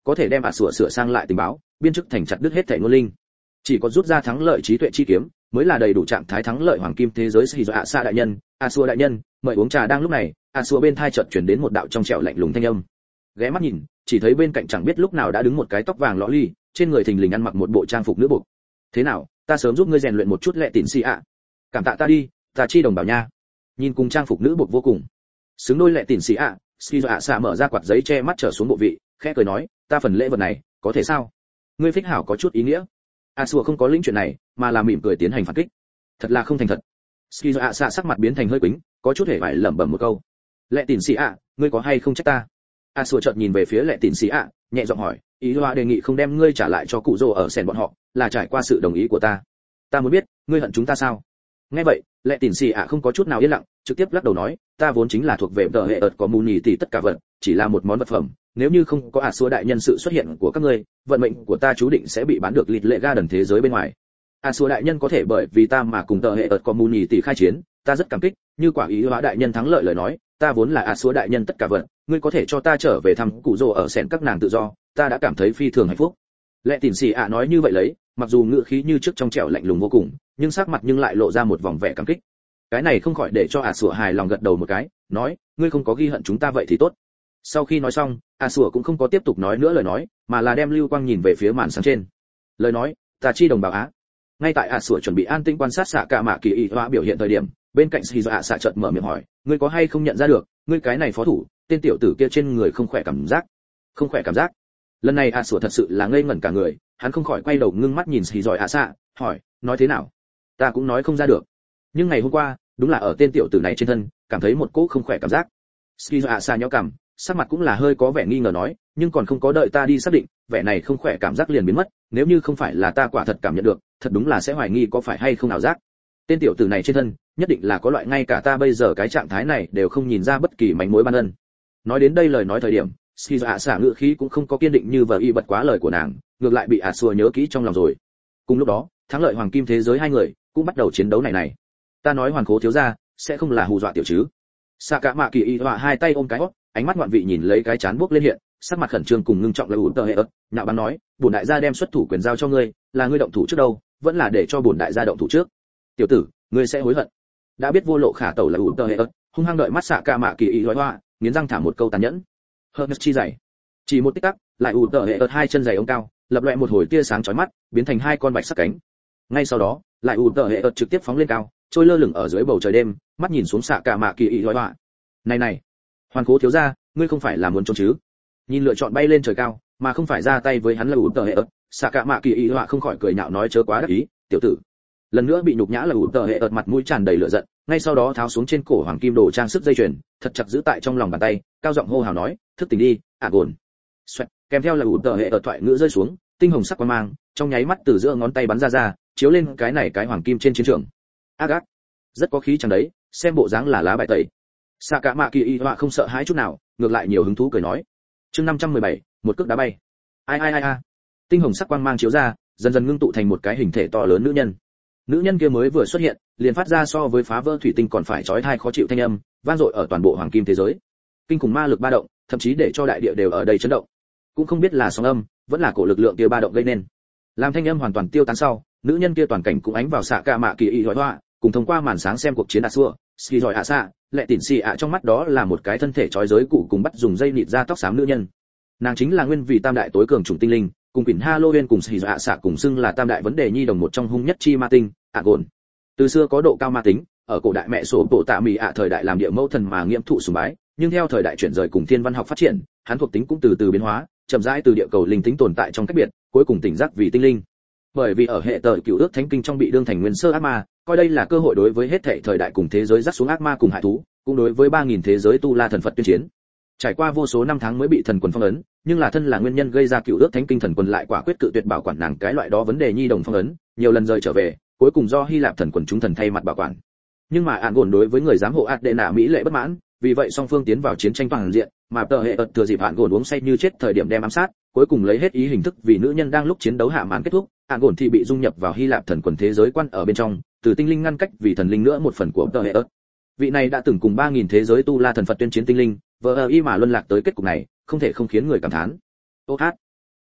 có thể đem sửa sang lại tình báo, biên chức thành chặt đứt hết thảy ngôn linh. Chỉ có rút ra thắng lợi trí tuệ chi kiếm, mới là đầy đủ trạng thái thắng lợi hoàng kim thế giới. Shizuo Asa đại nhân, Asua đại nhân, mời uống trà. Đang lúc này, Asua bên tai chợt truyền đến một đạo trong trẻo lạnh lùng thanh âm. Ghé mắt nhìn, chỉ thấy bên cạnh chẳng biết lúc nào đã đứng một cái tóc vàng lõ ly, trên người thình lình ăn mặc một bộ trang phục nữ buộc. Thế nào, ta sớm giúp ngươi rèn luyện một chút lệ tịn si ạ. Cảm tạ ta đi, ta chi đồng bảo nha. Nhìn cùng trang phục nữ buộc vô cùng xứng đôi lệ tịn si ạ, Shizuo Asa mở ra quạt giấy che mắt trở xuống bộ vị, khẽ cười nói, ta phần lễ vật này, có thể sao? Ngươi phích hảo có chút ý nghĩa. Asua không có lĩnh chuyện này, mà là mỉm cười tiến hành phản kích. Thật là không thành thật. Shizuo Asa sắc mặt biến thành hơi quĩnh, có chút hề bại lẩm bẩm một câu. Lệ tịn si ạ, ngươi có hay không trách ta? Asua chợt nhìn về phía lệ tịn si ạ, nhẹ giọng hỏi, ý hoa đề nghị không đem ngươi trả lại cho cụ rồ ở sèn bọn họ, là trải qua sự đồng ý của ta. Ta muốn biết, ngươi hận chúng ta sao? Nghe vậy, lệ tịn si ạ không có chút nào yên lặng, trực tiếp lắc đầu nói, ta vốn chính là thuộc về tờ hệ ợt có mù nhì tỷ tất cả vật, chỉ là một món vật phẩm, nếu như không có Asua đại nhân sự xuất hiện của các ngươi, vận mệnh của ta chú định sẽ bị bán được lịt lệ ga đần thế giới bên ngoài. Asua đại nhân có thể bởi vì ta mà cùng tờ hệ ợt có mù nhì tỷ khai chiến, ta rất cảm kích, như quả ý hóa đại nhân thắng lợi lời nói, ta vốn là Asua đại nhân tất cả vật, ngươi có thể cho ta trở về thăm cụ rồ ở sèn các nàng tự do, ta đã cảm thấy phi thường hạnh phúc. Lệ Tịn Xì ạ nói như vậy lấy, mặc dù ngữ khí như trước trong trẻo lạnh lùng vô cùng, nhưng sắc mặt nhưng lại lộ ra một vòng vẻ cảm kích. Cái này không khỏi để cho Asua hài lòng gật đầu một cái, nói, ngươi không có ghi hận chúng ta vậy thì tốt. Sau khi nói xong, Asua cũng không có tiếp tục nói nữa lời nói, mà là đem lưu quang nhìn về phía màn sáng trên. Lời nói, ta chi đồng bào á. Ngay tại Asua chuẩn bị an tĩnh quan sát xạ cả mạ kỳ y hóa biểu hiện thời điểm, bên cạnh Shizuo Asa chợt mở miệng hỏi, ngươi có hay không nhận ra được, ngươi cái này phó thủ, tên tiểu tử kia trên người không khỏe cảm giác. Không khỏe cảm giác. Lần này Asua thật sự là ngây ngẩn cả người, hắn không khỏi quay đầu ngưng mắt nhìn Shizuo Asa, hỏi, nói thế nào? Ta cũng nói không ra được. Nhưng ngày hôm qua, đúng là ở tên tiểu tử này trên thân, cảm thấy một cỗ không khỏe cảm giác. Shizuo Asa nhíu cằm, sắc mặt cũng là hơi có vẻ nghi ngờ nói, nhưng còn không có đợi ta đi xác định, vẻ này không khỏe cảm giác liền biến mất, nếu như không phải là ta quả thật cảm nhận được, thật đúng là sẽ hoài nghi có phải hay không ảo giác. Tên tiểu tử này trên thân, nhất định là có loại ngay cả ta bây giờ cái trạng thái này đều không nhìn ra bất kỳ mánh mối ban ân. Nói đến đây lời nói thời điểm, Shizuo Asa ngữ khí cũng không có kiên định như vờ y bật quá lời của nàng, ngược lại bị Asua nhớ kỹ trong lòng rồi. Cùng lúc đó, thắng lợi hoàng kim thế giới hai người cũng bắt đầu chiến đấu này. Ta nói hoàn khố thiếu gia, sẽ không là hù dọa tiểu chứ? Sakamạ Kỳ Y họa hai tay ôm cái hót, ánh mắt ngoạn vị nhìn lấy cái chán buốc lên hiện, sắc mặt khẩn trương cùng ngưng trọng lại ủn tờ hệ ớt, nhạo báng nói, bổn đại gia đem xuất thủ quyền giao cho ngươi, là ngươi động thủ trước đâu, vẫn là để cho bổn đại gia động thủ trước. Tiểu tử, ngươi sẽ hối hận. Đã biết vô lộ khả tẩu là ủn tờ hệ ớt, hung hăng đợi mắt Sakamạ Kỳ Y họa, nghiến răng thả một câu tàn nhẫn. Hermes chi dày. Chỉ một tích tắc, lại ủn tờ hệ ớt hai chân giày ống cao, lập loè một hồi tia sáng chói mắt, biến thành hai con bạch sắc cánh. Ngay sau đó, lại ủn tờ hệ ớt trực tiếp phóng lên cao, trôi lơ lửng ở dưới bầu trời đêm, mắt nhìn xuống Sakamạ Kỳ Y họa. Này, hoàn cố thiếu gia, ngươi không phải là muốn trốn chứ? Nhìn lựa chọn bay lên trời cao, mà không phải ra tay với hắn là ủn tờ hệ ớt, Sakamạ Kỳ Y họa không khỏi cười nhạo nói chớ quá đắc ý, tiểu tử. Lần nữa bị nhục nhã là ủn tờ hệ ớt mặt mũi tràn đầy lửa giận, ngay sau đó tháo xuống trên cổ hoàng kim đồ trang sức dây chuyền, thật chặt giữ tại trong lòng bàn tay, cao giọng hô hào nói, thức tỉnh đi, gồn. Xoẹt, kèm theo là ủn tờ hệ ớt thoại ngữ rơi xuống, tinh hồng sắc quang mang, trong nháy mắt từ giữa ngón tay bắn ra, chiếu lên cái này cái hoàng kim trên chiến trường. Ác, rất có khí chẳng đấy, xem bộ dáng là lá bài tẩy. Sakamạ Kỳ Y họa không sợ hãi chút nào, ngược lại nhiều hứng thú cười nói. Chương 517, một cước đá bay. Ai. Tinh hồng sắc quang mang chiếu ra, dần dần ngưng tụ thành một cái hình thể to lớn nữ nhân. Nữ nhân kia mới vừa xuất hiện, liền phát ra so với phá vỡ thủy tinh còn phải chói tai khó chịu thanh âm, vang dội ở toàn bộ hoàng kim thế giới. Kinh khủng ma lực ba động, thậm chí để cho đại địa đều ở đây chấn động. Cũng không biết là sóng âm, vẫn là cổ lực lượng kia ba động gây nên. Làm thanh âm hoàn toàn tiêu tán sau, nữ nhân kia toàn cảnh cũng ánh vào Sakamạ Kỳ Y họa, cùng thông qua màn sáng xem cuộc chiến Asua, Shizuo Asa, Lệ Tịn Xì ạ trong mắt đó là một cái thân thể trói giới cụ cùng bắt dùng dây nịt ra tóc xám nữ nhân. Nàng chính là nguyên vị tam đại tối cường chủng tinh linh, cùng Quỷ Halloween cùng Shizuo Asa cùng xưng là tam đại vấn đề nhi đồng một trong hung nhất chi ma tinh, gồn. Từ xưa có độ cao ma tính, ở cổ đại mẹ sổ bộ tạ mì ạ thời đại làm địa mẫu thần mà nghiêm thụ sùng bái, nhưng theo thời đại chuyển rời cùng thiên văn học phát triển, hắn thuộc tính cũng từ từ biến hóa, chậm rãi từ địa cầu linh tính tồn tại trong cách biệt, cuối cùng tỉnh giác vì tinh linh. Bởi vì ở hệ tờ cựu ước thánh kinh trong bị đương thành nguyên sơ ác ma, coi đây là cơ hội đối với hết thảy thời đại cùng thế giới dắt xuống ác ma cùng hải thú, cũng đối với 3000 thế giới tu la thần Phật tuyên chiến. Trải qua vô số năm tháng mới bị thần quần phong ấn, nhưng là thân là nguyên nhân gây ra cựu ước thánh kinh thần quần lại quả quyết cự tuyệt bảo quản nàng cái loại đó vấn đề nhi đồng phong ấn, nhiều lần rời trở về, cuối cùng do Hy Lạp thần quần chúng thần thay mặt bảo quản. Nhưng mà gồn đối với người giám hộ Adena mỹ lệ bất mãn, vì vậy song phương tiến vào chiến tranh toàn diện, mà tờ hệ ợt thừa dịp gồn uống say như chết thời điểm đem ám sát, cuối cùng lấy hết ý hình thức vì nữ nhân đang lúc chiến đấu hạ màn kết thúc, gồn thì bị dung nhập vào Hy Lạp thần quần thế giới quan ở bên trong, từ tinh linh ngăn cách vì thần linh nữa một phần của tờ hệ ớt. Vị này đã từng cùng 3000 thế giới tu la thần Phật tuyên chiến tinh linh, vờ y mà luân lạc tới kết cục này, không thể không khiến người cảm thán. Ô hát,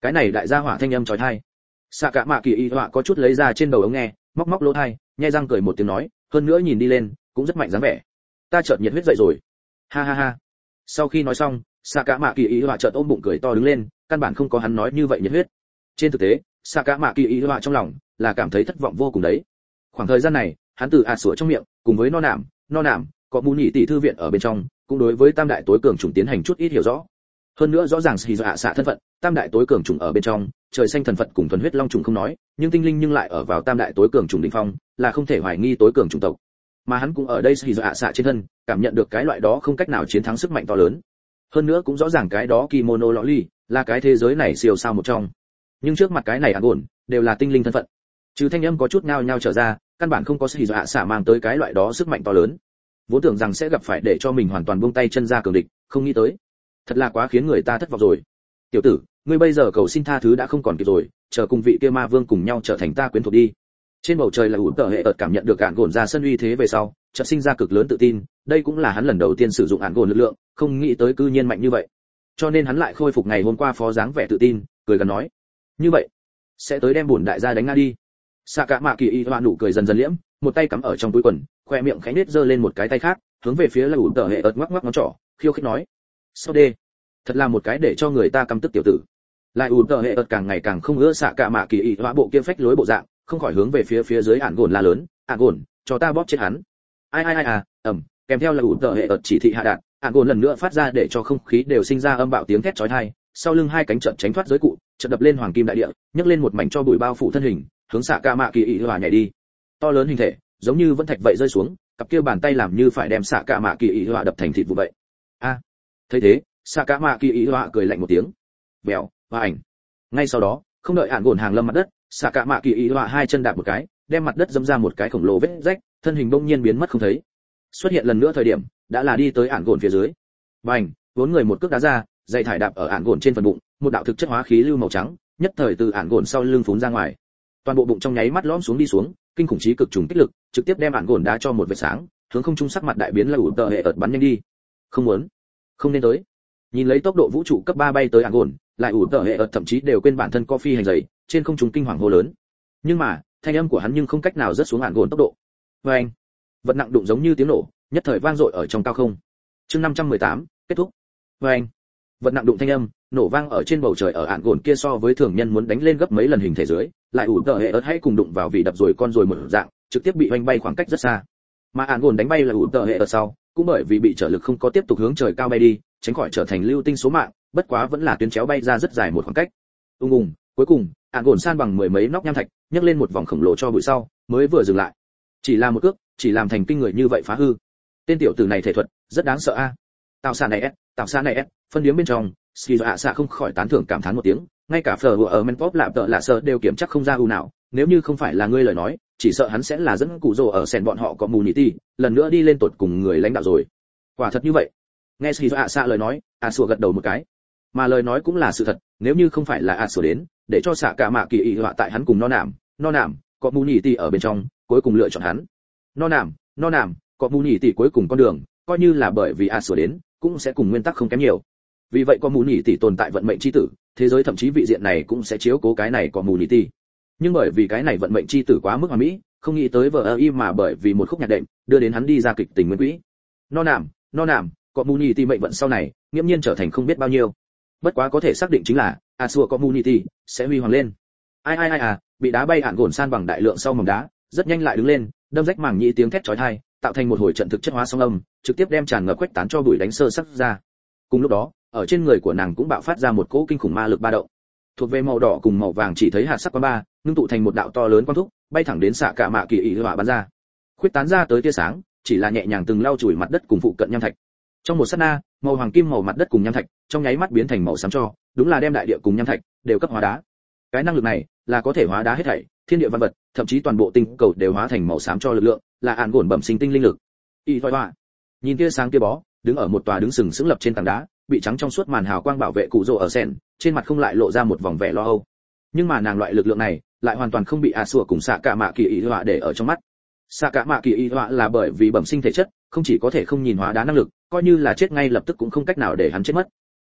Cái này đại gia hỏa thanh âm chói tai. Xạ cả mạ kỳ y họa có chút lấy ra trên đầu ống nghe, móc móc lỗ tai, nhe răng cười một tiếng nói, hơn nữa nhìn đi lên cũng rất mạnh dáng vẻ. Ta chợt nhiệt huyết dậy rồi. Ha ha ha. Sau khi nói xong, xạ cả mạ kỳ y họa chợt ôm bụng cười to đứng lên, căn bản không có hắn nói như vậy nhiệt huyết. Trên thực tế, xạ cả mạ kỳ y họa trong lòng là cảm thấy thất vọng vô cùng đấy. Khoảng thời gian này, hắn từ sủa trong miệng, cùng với no nảm, có mù nhị tỷ thư viện ở bên trong, cũng đối với tam đại tối cường chủng tiến hành chút ít hiểu rõ. Hơn nữa rõ ràng xì dạ xạ thân phận, tam đại tối cường chủng ở bên trong, trời xanh thần phật cùng thuần huyết long trùng không nói, nhưng tinh linh nhưng lại ở vào tam đại tối cường chủng đỉnh phong, là không thể hoài nghi tối cường chủng tộc. Mà hắn cũng ở đây xì dạ xạ trên thân, cảm nhận được cái loại đó không cách nào chiến thắng sức mạnh to lớn. Hơn nữa cũng rõ ràng cái đó kimono lọ ly là cái thế giới này siêu sao một trong. Nhưng trước mặt cái này ăn ổn, đều là tinh linh thân phận. Trừ thanh âm có chút ngao nhao trở ra, căn bản không có xì dạ xạ mang tới cái loại đó sức mạnh to lớn. Vốn tưởng rằng sẽ gặp phải để cho mình hoàn toàn buông tay chân ra cường địch, không nghĩ tới, thật là quá khiến người ta thất vọng rồi. Tiểu tử, ngươi bây giờ cầu xin tha thứ đã không còn kịp rồi, chờ cùng vị kia ma vương cùng nhau trở thành ta quyến thuộc đi. Trên bầu trời là ủ tờ hệ ợt cảm nhận được ạn gồn ra sân uy thế về sau, chợt sinh ra cực lớn tự tin, đây cũng là hắn lần đầu tiên sử dụng ạn gồn lực lượng, không nghĩ tới cư nhiên mạnh như vậy. Cho nên hắn lại khôi phục ngày hôm qua phó dáng vẻ tự tin, cười gần nói, như vậy, sẽ tới đem bổn đại gia đánh ngã đi. Xạ cả mạ kỳ y hoa nụ cười dần dần liễm, một tay cắm ở trong túi quần, khoe miệng khẽ nết giơ lên một cái tay khác, hướng về phía là ủ tờ hệ ợt ngoắc ngoắc ngón trỏ, khiêu khích nói, sau đê, thật là một cái để cho người ta căm tức tiểu tử. Lại ủ tờ hệ ợt càng ngày càng không ưa xạ cả mạ kỳ y hoa bộ kia phách lối bộ dạng, không khỏi hướng về phía dưới ạn gồn la lớn, ạn gồn, cho ta bóp chết hắn. Ai à, kèm theo là ủ tờ hệ ợt chỉ thị hạ đạn, ạn gồn lần nữa phát ra để cho không khí đều sinh ra âm bạo tiếng thét chói tai, sau lưng hai cánh trận tránh thoát giới cụ, trận đập lên hoàng kim đại địa, nhấc lên một mảnh cho bụi bao phủ thân hình, hướng xạ cả mạ kỳ y hoa nhảy đi. To lớn hình thể, giống như vẫn thạch vậy rơi xuống, cặp kia bàn tay làm như phải đem xạ cả mạ kỳ y hoa đập thành thịt vụ vậy. A, thấy thế, xạ cả mạ kỳ y hoa cười lạnh một tiếng, vèo, và ảnh. Ngay sau đó, không đợi ạn gồn hàng lâm mặt đất, xạ cả mạ kỳ y hoa hai chân đạp một cái, đem mặt đất dẫm ra một cái khổng lồ vết rách, thân hình bỗng nhiên biến mất không thấy. Xuất hiện lần nữa thời điểm, đã là đi tới ạn gồn phía dưới. Bành, vốn người một cước đá ra, dây thải đạp ở ạn gồn trên phần bụng, một đạo thực chất hóa khí lưu màu trắng, nhất thời từ ạn gồn sau lưng phún ra ngoài. Toàn bộ bụng trong nháy mắt lõm xuống đi xuống, kinh khủng trí cực trùng kích lực, trực tiếp đem ạn gồn đá cho một vệt sáng, hướng không trung sắc mặt đại biến là ủ tờ hệ ợt bắn nhanh đi. Không muốn, không nên tới. Nhìn lấy tốc độ vũ trụ cấp 3 bay tới ạn gồn, lại ủ tờ hệ ợt thậm chí đều quên bản thân có phi hành dày, trên không trung kinh hoàng hô lớn. Nhưng mà, thanh âm của hắn nhưng không cách nào rớt xuống ạn gồn tốc độ. Oeng, vật nặng đụng giống như tiếng nổ, nhất thời vang dội ở trong cao không. Chương 518, kết thúc. Oeng, vật nặng đụng thanh âm, nổ vang ở trên bầu trời ở ạn gồn kia so với thường nhân muốn đánh lên gấp mấy lần hình thể dưới, lại ủ tờ hệ ớt hay cùng đụng vào vị đập rồi con rồi một dạng, trực tiếp bị oanh bay khoảng cách rất xa. Mà ạn gồn đánh bay là ủ tờ hệ ớt sau, cũng bởi vì bị trở lực không có tiếp tục hướng trời cao bay đi, tránh khỏi trở thành lưu tinh số mạng, bất quá vẫn là tuyến chéo bay ra rất dài một khoảng cách. Cuối cùng, ạn gồn san bằng mười mấy nóc nham thạch, nhấc lên một vòng khổng lồ cho bụi sau, mới vừa dừng lại. Chỉ là một cước, chỉ làm thành kinh người như vậy phá hư. Tên tiểu tử này thể thuật rất đáng sợ a. Tạo xa này phân điếm bên trong, ski dạ xạ không khỏi tán thưởng cảm thán một tiếng, ngay cả phở ở menpop lạp tợ lạ sợ đều kiểm chắc không ra u nào, nếu như không phải là ngươi lời nói, chỉ sợ hắn sẽ là dẫn cụ rồ ở sèn bọn họ có mù nhị ti, lần nữa đi lên tột cùng người lãnh đạo rồi. Quả thật như vậy. Nghe ski dạ xạ lời nói, sủa gật đầu một cái. Mà lời nói cũng là sự thật, nếu như không phải là sủa đến, để cho xạ cả mạ kỳ y họa tại hắn cùng no nảm, có mù nhị ti ở bên trong, cuối cùng lựa chọn hắn. No nảm, có mù nhị ti cuối cùng con đường, coi như là bởi vì sủa đến, cũng sẽ cùng nguyên tắc không kém nhiều. Vì vậy có mù nhị tỷ tồn tại vận mệnh chi tử, thế giới thậm chí vị diện này cũng sẽ chiếu cố cái này có mù nhị tỷ. Nhưng bởi vì cái này vận mệnh chi tử quá mức hoàn mỹ, không nghĩ tới vợ y mà bởi vì một khúc nhạc đệm, đưa đến hắn đi ra kịch tình nguyên quỹ. No nảm, có mù nhị tỷ mệnh vận sau này, nghiễm nhiên trở thành không biết bao nhiêu. Bất quá có thể xác định chính là, Asua có mù nhị tỷ sẽ huy hoàng lên. Ai bị đá bay ạn gồn san bằng đại lượng sau mỏng đá, rất nhanh lại đứng lên, đâm rách màng nhĩ tiếng thét chói tai, tạo thành một hồi trận thực chất hóa sóng âm, trực tiếp đem tràn ngập quách tán cho bụi đánh sơ sắc ra. Cùng lúc đó, ở trên người của nàng cũng bạo phát ra một cỗ kinh khủng ma lực ba động. Thuộc về màu đỏ cùng màu vàng chỉ thấy hạt sắc quang ba, ngưng tụ thành một đạo to lớn quang thúc, bay thẳng đến xạ cả mạ kỳ y hỏa bắn ra. Khuyết tán ra tới tia sáng, chỉ là nhẹ nhàng từng lau chùi mặt đất cùng phụ cận nham thạch. Trong một sát na, màu hoàng kim màu mặt đất cùng nham thạch, trong nháy mắt biến thành màu xám cho, đúng là đem đại địa cùng nham thạch đều cấp hóa đá. Cái năng lực này là có thể hóa đá hết thảy, thiên địa văn vật, thậm chí toàn bộ tinh cầu đều hóa thành màu xám cho lực lượng, là án gồn bẩm sinh tinh linh lực. Y hỏa. Nhìn tia sáng kia bó, đứng ở một tòa đứng sừng sững lập trên tảng đá, bị trắng trong suốt màn hào quang bảo vệ cụ rồ ở sen, trên mặt không lại lộ ra một vòng vẻ lo âu. Nhưng mà nàng loại lực lượng này lại hoàn toàn không bị sủa cùng xạ cả mạ kỳ y họa để ở trong mắt. Xạ cả mạ kỳ y họa là bởi vì bẩm sinh thể chất, không chỉ có thể không nhìn hóa đá năng lực, coi như là chết ngay lập tức cũng không cách nào để hắn chết mất.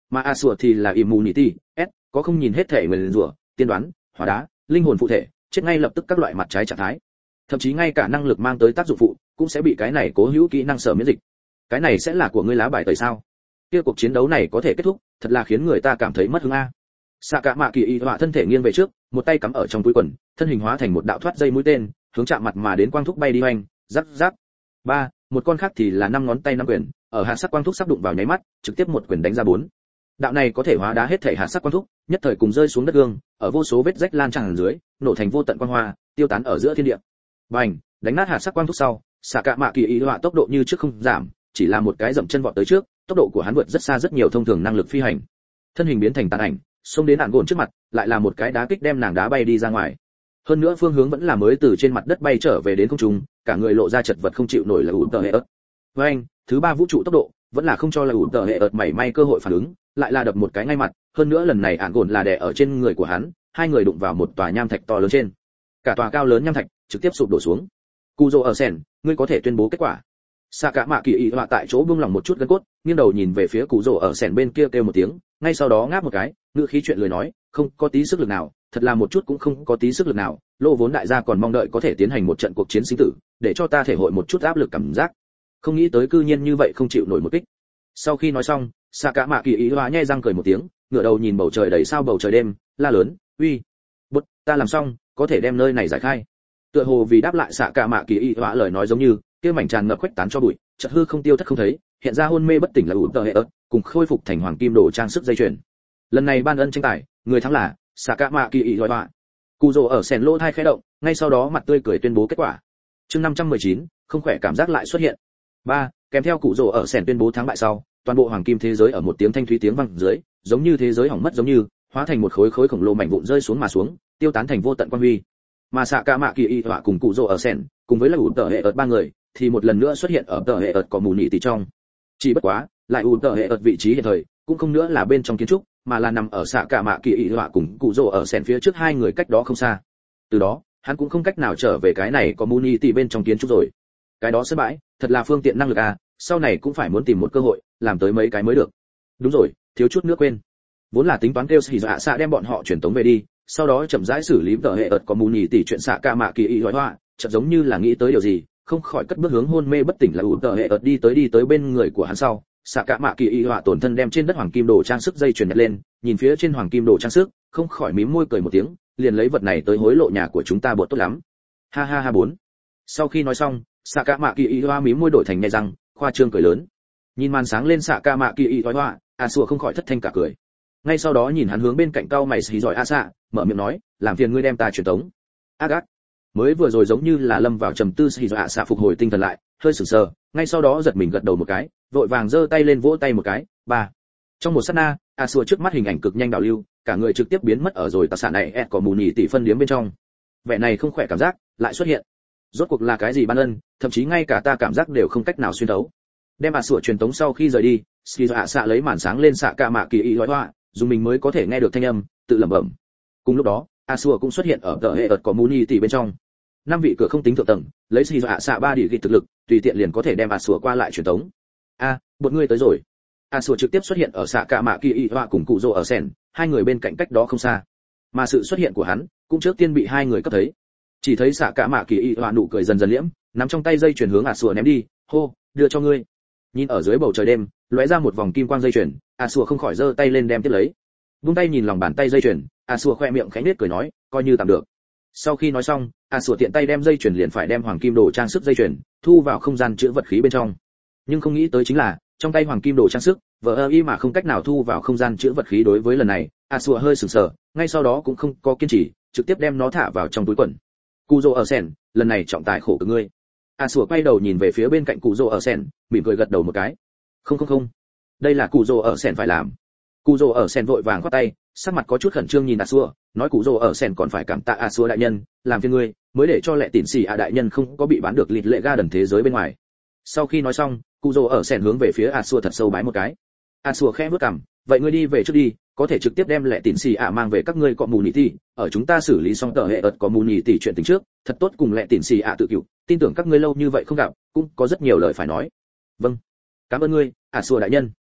mà Asua thì là immunity S, có không nhìn hết thể người rủa, tiên đoán, hóa đá, linh hồn phụ thể, chết ngay lập tức các loại mặt trái trạng thái. Thậm chí ngay cả năng lực mang tới tác dụng phụ cũng sẽ bị cái này cố hữu kỹ năng sở miễn dịch. Cái này sẽ là của ngươi lá bài tẩy sao? Kia cuộc chiến đấu này có thể kết thúc, thật là khiến người ta cảm thấy mất hứng a. Sạ Cả Mạ Kỳ Y họa thân thể nghiêng về trước, một tay cắm ở trong túi quần, thân hình hóa thành một đạo thoát dây mũi tên, hướng chạm mặt mà đến quang thúc bay đi hoành, rắc rắc. Ba, một con khác thì là 5 ngón tay 5 quyền, ở hạt sắc quang thúc sắp đụng vào nháy mắt, trực tiếp một quyền đánh ra 4. Đạo này có thể hóa đá hết thể hạt sắc quang thúc, nhất thời cùng rơi xuống đất gương, ở vô số vết rách lan tràn dưới, nổ thành vô tận quang hoa, tiêu tán ở giữa thiên địa. Bành, đánh nát hạt sắc quang thúc sau, Sạ Cả Mạ Kỳ Y họa tốc độ như trước không giảm, chỉ là một cái dậm chân vọt tới trước, tốc độ của hắn vượt rất xa rất nhiều thông thường năng lực phi hành. Thân hình biến thành tàn ảnh, xông đến nạn gồn trước mặt, lại là một cái đá kích đem nàng đá bay đi ra ngoài. Hơn nữa phương hướng vẫn là mới từ trên mặt đất bay trở về đến không trung, cả người lộ ra chật vật không chịu nổi là ủn tờ hệ ớt. Với anh, thứ ba vũ trụ tốc độ, vẫn là không cho là ủn tờ hệ ớt mảy may cơ hội phản ứng, lại là đập một cái ngay mặt, hơn nữa lần này ản gồn là đè ở trên người của hắn, hai người đụng vào một tòa nham thạch to lớn trên. Cả tòa cao lớn nham thạch trực tiếp sụp đổ xuống. Cujo ở sen, ngươi có thể tuyên bố kết quả. Sạ Cả Mạ Kỳ Y họa tại chỗ buông lỏng một chút gân cốt, nghiêng đầu nhìn về phía Cujo ở sen bên kia kêu một tiếng, ngay sau đó ngáp một cái, ngữ khí chuyện lời nói, không có tí sức lực nào, thật là một chút cũng không có tí sức lực nào, lô vốn đại gia còn mong đợi có thể tiến hành một trận cuộc chiến sinh tử, để cho ta thể hội một chút áp lực cảm giác. Không nghĩ tới cư nhiên như vậy không chịu nổi một kích. Sau khi nói xong, Sạ Cả Mạ Kỳ Y họa nhe răng cười một tiếng, ngửa đầu nhìn bầu trời đầy sao bầu trời đêm, la lớn, uy, bút, ta làm xong, có thể đem nơi này giải khai. Tựa hồ vì đáp lại Sạ Cả Mạ Kỳ Y họa lời nói giống như kia mảnh tràn ngập khuếch tán cho bụi, chợt hư không tiêu thất không thấy, hiện ra hôn mê bất tỉnh là ủn tờ hệ ớt, cùng khôi phục thành hoàng kim đồ trang sức dây chuyền. Lần này ban ân tranh tài, người thắng là Sạ Cả Mạ Kỳ Y họa. Cujo ở sèn lỗ thai khẽ động, ngay sau đó mặt tươi cười tuyên bố kết quả. Chương 519, không khỏe cảm giác lại xuất hiện. 3, kèm theo Cujo ở sèn tuyên bố thắng bại sau, toàn bộ hoàng kim thế giới ở một tiếng thanh thúy tiếng vang dưới, giống như thế giới hỏng mất giống như, hóa thành một khối khối khổng lồ mảnh vụn rơi xuống mà xuống, tiêu tán thành vô tận quang huy. Mà Sạ Cả Mạ Kỳ Y họa cùng Cujo ở sèn, cùng với là ủn tờ hệ ớt ba người, thì một lần nữa xuất hiện ở tờ hệ ớt có mù nhị tỷ trong. Chỉ bất quá, lại ủn tờ hệ ớt vị trí hiện thời, cũng không nữa là bên trong kiến trúc, mà là nằm ở Sạ Cả Mạ Kỳ Y họa cùng Cujo ở sèn phía trước hai người cách đó không xa. Từ đó, hắn cũng không cách nào trở về cái này có community bên trong kiến trúc rồi. Cái đó sân bãi, thật là phương tiện năng lực à, sau này cũng phải muốn tìm một cơ hội, làm tới mấy cái mới được. Đúng rồi, thiếu chút nữa quên. Vốn là tính toán kêu Sĩ Dạ Xạ đem bọn họ chuyển tống về đi, sau đó chậm rãi xử lý tờ hệ ợt có community chuyện Sạ Cả Mạ Kỳ Y họa, chợt giống như là nghĩ tới điều gì, không khỏi cất bước hướng hôn mê bất tỉnh là ủ tờ hệ ợt đi tới bên người của hắn sau. Sạ Cả Mạ Kỳ Y họa tổn thân đem trên đất hoàng kim đồ trang sức dây chuyền nhặt lên, nhìn phía trên hoàng kim đồ trang sức, không khỏi mím môi cười một tiếng, liền lấy vật này tới hối lộ nhà của chúng ta bột tốt lắm. Ha ha ha 4. Sau khi nói xong, Sạ Cả Mạ Kỳ Y họa mím môi đổi thành nhẹ răng, khoa trương cười lớn. Nhìn màn sáng lên Sạ Cả Mạ Kỳ Y họa, Asua không khỏi thất thanh cả cười. Ngay sau đó nhìn hắn hướng bên cạnh cau mày xì giỏi Asa, mở miệng nói, làm phiền ngươi đem ta truyền tống. Ác ác. Mới vừa rồi giống như là lâm vào trầm tư xì giỏi Asa phục hồi tinh thần lại, hơi sửng sờ, ngay sau đó giật mình gật đầu một cái, vội vàng giơ tay lên vỗ tay một cái, ba. Trong một sát na, Asua trước mắt hình ảnh cực nhanh đảo lưu, cả người trực tiếp biến mất ở rồi tà sản này có mù nhị tỷ phân điếm bên trong. Vẻ này không khỏe cảm giác lại xuất hiện. Rốt cuộc là cái gì ban ân, thậm chí ngay cả ta cảm giác đều không cách nào xuyên thấu. Đem Asua truyền tống sau khi rời đi, xì giỏi Asa lấy màn sáng lên Sạ Cả Mạ Kỳ Y họa, dùng mình mới có thể nghe được thanh âm, tự lẩm bẩm. Cùng lúc đó, Asua cũng xuất hiện ở tờ hệ ợt có community bên trong. 5 vị cửa không tính thượng tầng, lấy xì dọa xạ 3 địa ghi thực lực, tùy tiện liền có thể đem Asua qua lại truyền tống. Một người tới rồi. Asua trực tiếp xuất hiện ở Sạ Cả Mạ Kỳ Y họa cùng Cujo ở sen, hai người bên cạnh cách đó không xa. Mà sự xuất hiện của hắn cũng trước tiên bị hai người cấp thấy. Chỉ thấy Sạ Cả Mạ Kỳ Y họa nụ cười dần dần liễm, nắm trong tay dây chuyền hướng Asua ném đi, hô, đưa cho ngươi. Nhìn ở dưới bầu trời đêm, lóe ra một vòng kim quang dây chuyền, Asua không khỏi giơ tay lên đem tiếp lấy. Buông tay nhìn lòng bàn tay dây chuyền, Asua khoe miệng khẽ nết cười nói, coi như tạm được. Sau khi nói xong, Asua tiện tay đem dây chuyền liền phải đem hoàng kim đồ trang sức dây chuyền thu vào không gian chứa vật khí bên trong. Nhưng không nghĩ tới chính là, trong tay hoàng kim đồ trang sức, vờ y mà không cách nào thu vào không gian chứa vật khí. Đối với lần này, Asua hơi sửng sở, ngay sau đó cũng không có kiên trì, trực tiếp đem nó thả vào trong túi quần. Cujo ở sen, lần này trọng tài khổ cực ngươi. Asua quay đầu nhìn về phía bên cạnh Cujo ở sen, mỉm cười gật đầu một cái. Không, đây là Cujo ở sen phải làm. Cujo ở sen vội vàng khoát tay, sắc mặt có chút khẩn trương nhìn Asua, nói Cujo ở sen còn phải cảm tạ Asua đại nhân, làm phiền ngươi, mới để cho lệ tịn xì đại nhân không có bị bán được lịt lệ ga đần thế giới bên ngoài. Sau khi nói xong, Cujo ở sen hướng về phía Asua thật sâu bái một cái. Asua khẽ bước cằm, vậy ngươi đi về trước đi, có thể trực tiếp đem lệ tịn xì mang về các ngươi cọ mù nhị tỷ, ở chúng ta xử lý xong tờ hệ ợt có mù nhị tỷ chuyện tình trước, thật tốt cùng lệ tịn xì tự cựu, tin tưởng các ngươi lâu như vậy không gặp, cũng có rất nhiều lời phải nói. Vâng, cảm ơn ngươi, Asua đại nhân.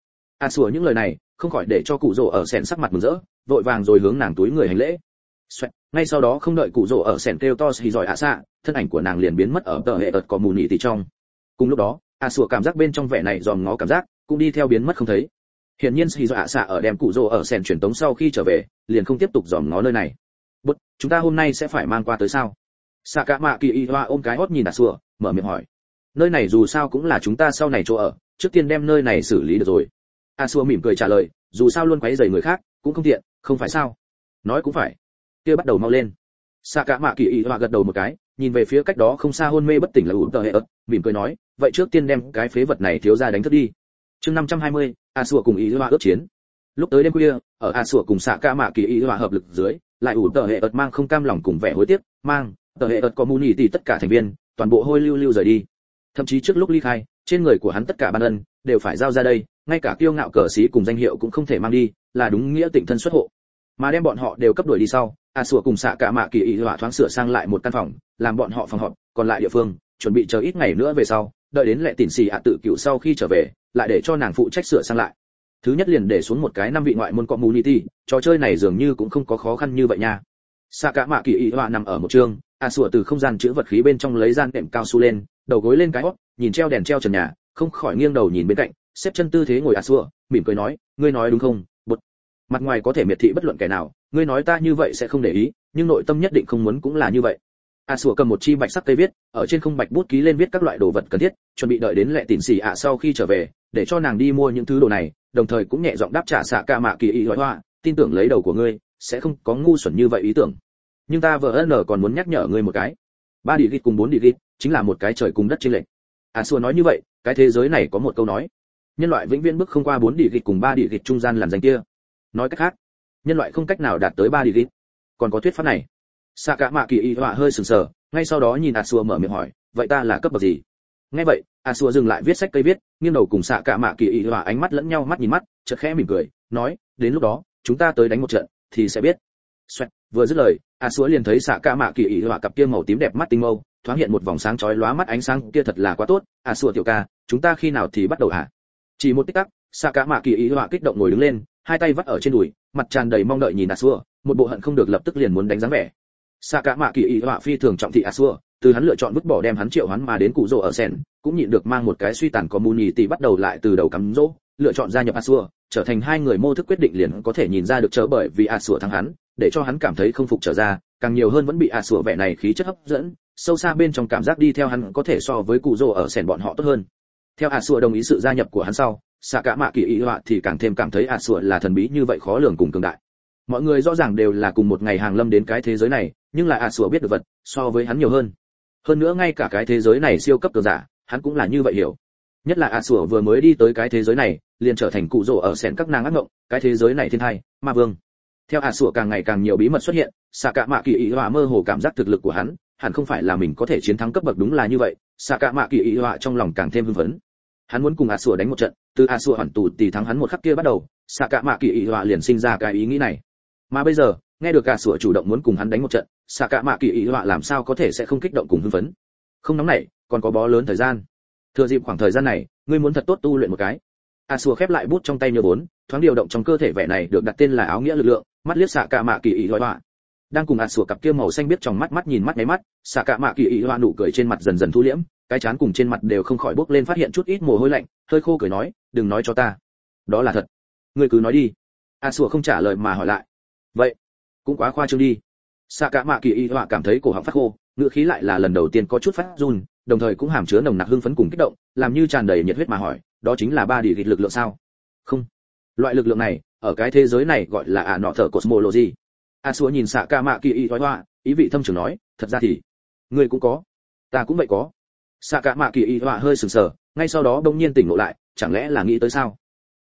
Sủa những lời này không khỏi để cho cụ rồ ở sèn sắc mặt mừng rỡ, vội vàng rồi hướng nàng túi người hành lễ. Ngay sau đó không đợi cụ rồ ở sèn kêu to xì giỏi ạ xạ, thân ảnh của nàng liền biến mất ở tờ hệ ợt có mù nhị tỷ trong. Cùng lúc đó Sủa cảm giác bên trong vẻ này dòm ngó cảm giác cũng đi theo biến mất không thấy. Hiển nhiên xì giỏi ạ xạ ở đem cụ rồ ở sèn truyền tống sau khi trở về liền không tiếp tục dòm ngó nơi này. Bất, chúng ta hôm nay sẽ phải mang qua tới sao? Sạ cả mạ kỳ y hoa ôm cái hót nhìn Sủa, mở miệng hỏi. Nơi này dù sao cũng là chúng ta sau này chỗ ở, trước tiên đem nơi này xử lý được rồi. Sủa mỉm cười trả lời, dù sao luôn quấy rầy người khác cũng không tiện, không phải sao? Nói cũng phải. Kia bắt đầu mau lên. Sạ cả mạ kỳ y hoa gật đầu một cái, nhìn về phía cách đó không xa hôn mê bất tỉnh là tờ hệ ớt, mỉm cười nói, vậy trước tiên đem cái phế vật này thiếu ra đánh thức đi. Chương 520, Sủa cùng y hoa ước chiến. Lúc tới đêm khuya, ở Sủa cùng Sạ cả mạ kỳ y hoa hợp lực dưới, lại tờ hệ ớt mang không cam lòng cùng vẻ hối tiếc, mang tờ hệ ớt có mù nhị tỷ tất cả thành viên toàn bộ hôi lưu lưu rời đi. Thậm chí trước lúc ly khai, trên người của hắn tất cả ban ân đều phải giao ra đây, ngay cả kiêu ngạo cờ sĩ cùng danh hiệu cũng không thể mang đi, là đúng nghĩa tịnh thân xuất hộ. Mà đem bọn họ đều cấp đuổi đi sau, Sủa cùng Sạ cả mạ kỳ y họa thoáng sửa sang lại một căn phòng, làm bọn họ phòng họp, còn lại địa phương chuẩn bị chờ ít ngày nữa về sau, đợi đến lệ tỉn xì ạ tự cựu sau khi trở về, lại để cho nàng phụ trách sửa sang lại. Thứ nhất liền để xuống một cái 5 vị ngoại môn community, trò chơi này dường như cũng không có khó khăn như vậy nha. Sạ cả mạ kỳ y họa nằm ở một trường, Sủa từ không gian chứa vật khí bên trong lấy gian đệm cao su lên, đầu gối lên cái hót, nhìn treo đèn treo trần nhà, không khỏi nghiêng đầu nhìn bên cạnh, xếp chân tư thế ngồi Sủa, mỉm cười nói, ngươi nói đúng không? Bụt. Mặt ngoài có thể miệt thị bất luận kẻ nào, ngươi nói ta như vậy sẽ không để ý, nhưng nội tâm nhất định không muốn cũng là như vậy. Sủa cầm một chi bạch sắc cây viết, ở trên không bạch bút ký lên viết các loại đồ vật cần thiết, chuẩn bị đợi đến lệ tỉn xì ạ sau khi trở về, để cho nàng đi mua những thứ đồ này, đồng thời cũng nhẹ giọng đáp trả Sạ cả mạ kỳ y hoa, tin tưởng lấy đầu của ngươi sẽ không có ngu xuẩn như vậy ý tưởng. Nhưng ta vợ ân còn muốn nhắc nhở ngươi một cái. 3 địa git cùng 4 địa git chính là một cái trời cùng đất chênh lệch. Sủa nói như vậy, cái thế giới này có một câu nói, nhân loại vĩnh viễn bước không qua 4 địa git cùng 3 địa git trung gian làn danh kia. Nói cách khác, nhân loại không cách nào đạt tới 3 địa git. Còn có thuyết pháp này. Sạ cả mạ kỳ y hoa hơi sừng sờ, ngay sau đó nhìn Sủa mở miệng hỏi, vậy ta là cấp bậc gì? Nghe vậy, Sủa dừng lại viết sách cây viết, nghiêng đầu cùng Sạ cả mạ kỳ y hoa ánh mắt lẫn nhau mắt nhìn mắt, chợt khẽ mỉm cười, nói, đến lúc đó, chúng ta tới đánh một trận thì sẽ biết. Xoẹt, vừa dứt lời, Sủa liền thấy Sạ cả mạ kỳ y hoa cặp kia màu tím đẹp mắt tinh mâu, thoáng hiện một vòng sáng chói lóa mắt ánh sáng kia thật là quá tốt. Sủa tiểu ca, chúng ta khi nào thì bắt đầu hả? Chỉ một tích tắc, Sạ cả mạ kỳ y hoa kích động ngồi đứng lên, hai tay vắt ở trên đùi, mặt tràn đầy mong đợi nhìn Sủa, một bộ hận không được lập tức liền muốn đánh dáng vẻ. Sạ cả mạ kỳ y hoa phi thường trọng thị Sủa, từ hắn lựa chọn vứt bỏ đem hắn triệu hắn mà đến cụ rồ ở sen, cũng nhịn được mang một cái suy tàn có mù nhì tỷ bắt đầu lại từ đầu cắm rỗ, lựa chọn gia nhập Sủa, trở thành hai người mô thức quyết định liền có thể nhìn ra được chớ bởi vì Sủa thắng hắn, để cho hắn cảm thấy không phục trở ra, càng nhiều hơn vẫn bị Sủa vẻ này khí chất hấp dẫn, sâu xa bên trong cảm giác đi theo hắn có thể so với cụ rồ ở sen bọn họ tốt hơn. Theo Sủa đồng ý sự gia nhập của hắn sau, Sạ cả mạ kỳ y họa thì càng thêm cảm thấy Sủa là thần bí như vậy khó lường cùng cường đại. Mọi người rõ ràng đều là cùng một ngày hàng lâm đến cái thế giới này, nhưng là Sủa biết được vật so với hắn nhiều hơn. Hơn nữa ngay cả cái thế giới này siêu cấp cường giả, hắn cũng là như vậy hiểu. Nhất là Sủa vừa mới đi tới cái thế giới này, liền trở thành cụ rồ ở sen các nàng ác ngộng, cái thế giới này thiên thai, ma vương. Theo Sủa càng ngày càng nhiều bí mật xuất hiện, Sạ cả mạ kỳ y họa mơ hồ cảm giác thực lực của hắn, hẳn không phải là mình có thể chiến thắng cấp bậc đúng là như vậy, Sạ cả mạ kỳ y họa trong lòng càng thêm hưng phấn. Hắn muốn cùng Sủa đánh một trận, từ Sủa hoàn tù tỷ thắng hắn một khắc kia bắt đầu, Sạ cả mạ kỳ y họa liền sinh ra cái ý nghĩ này. Mà bây giờ, nghe được Sủa chủ động muốn cùng hắn đánh một trận, Sạ cả mạ kỳ y họa làm sao có thể sẽ không kích động cùng hưng phấn. Không nóng nảy, còn có bó lớn thời gian. Thừa dịp khoảng thời gian này, ngươi muốn thật tốt tu luyện một cái. Sủa khép lại bút trong tay như bốn, thoáng điều động trong cơ thể vẻ này được đặt tên là áo nghĩa lực lượng, mắt liếc Sạ cả mạ kỳ y họa. Đang cùng Sủa cặp kia màu xanh biết trong mắt nhìn mắt nháy mắt, Sạ cả mạ kỳ y họa nụ cười trên mặt dần dần thu liễm, cái trán cùng trên mặt đều không khỏi bốc lên phát hiện chút ít mồ hôi lạnh, hơi khô cười nói, đừng nói cho ta. Đó là thật. Ngươi cứ nói đi. Sủa không trả lời mà hỏi lại. Vậy, cũng quá khoa trương đi. Sạ cả mạ kỳ y họa cảm thấy cổ họng phát khô, ngữ khí lại là lần đầu tiên có chút phát run, đồng thời cũng hàm chứa nồng nặc hưng phấn cùng kích động, làm như tràn đầy nhiệt huyết mà hỏi, đó chính là 3 địa gịt lực lượng sao? Không. Loại lực lượng này, ở cái thế giới này gọi là nọ thở cosmology. Sủa nhìn Sạ cả mạ kỳ y họa, ý vị thâm trường nói, thật ra thì ngươi cũng có, ta cũng vậy có. Sạ cả mạ kỳ y họa hơi sừng sờ, ngay sau đó đông nhiên tỉnh ngộ lại, chẳng lẽ là nghĩ tới sao?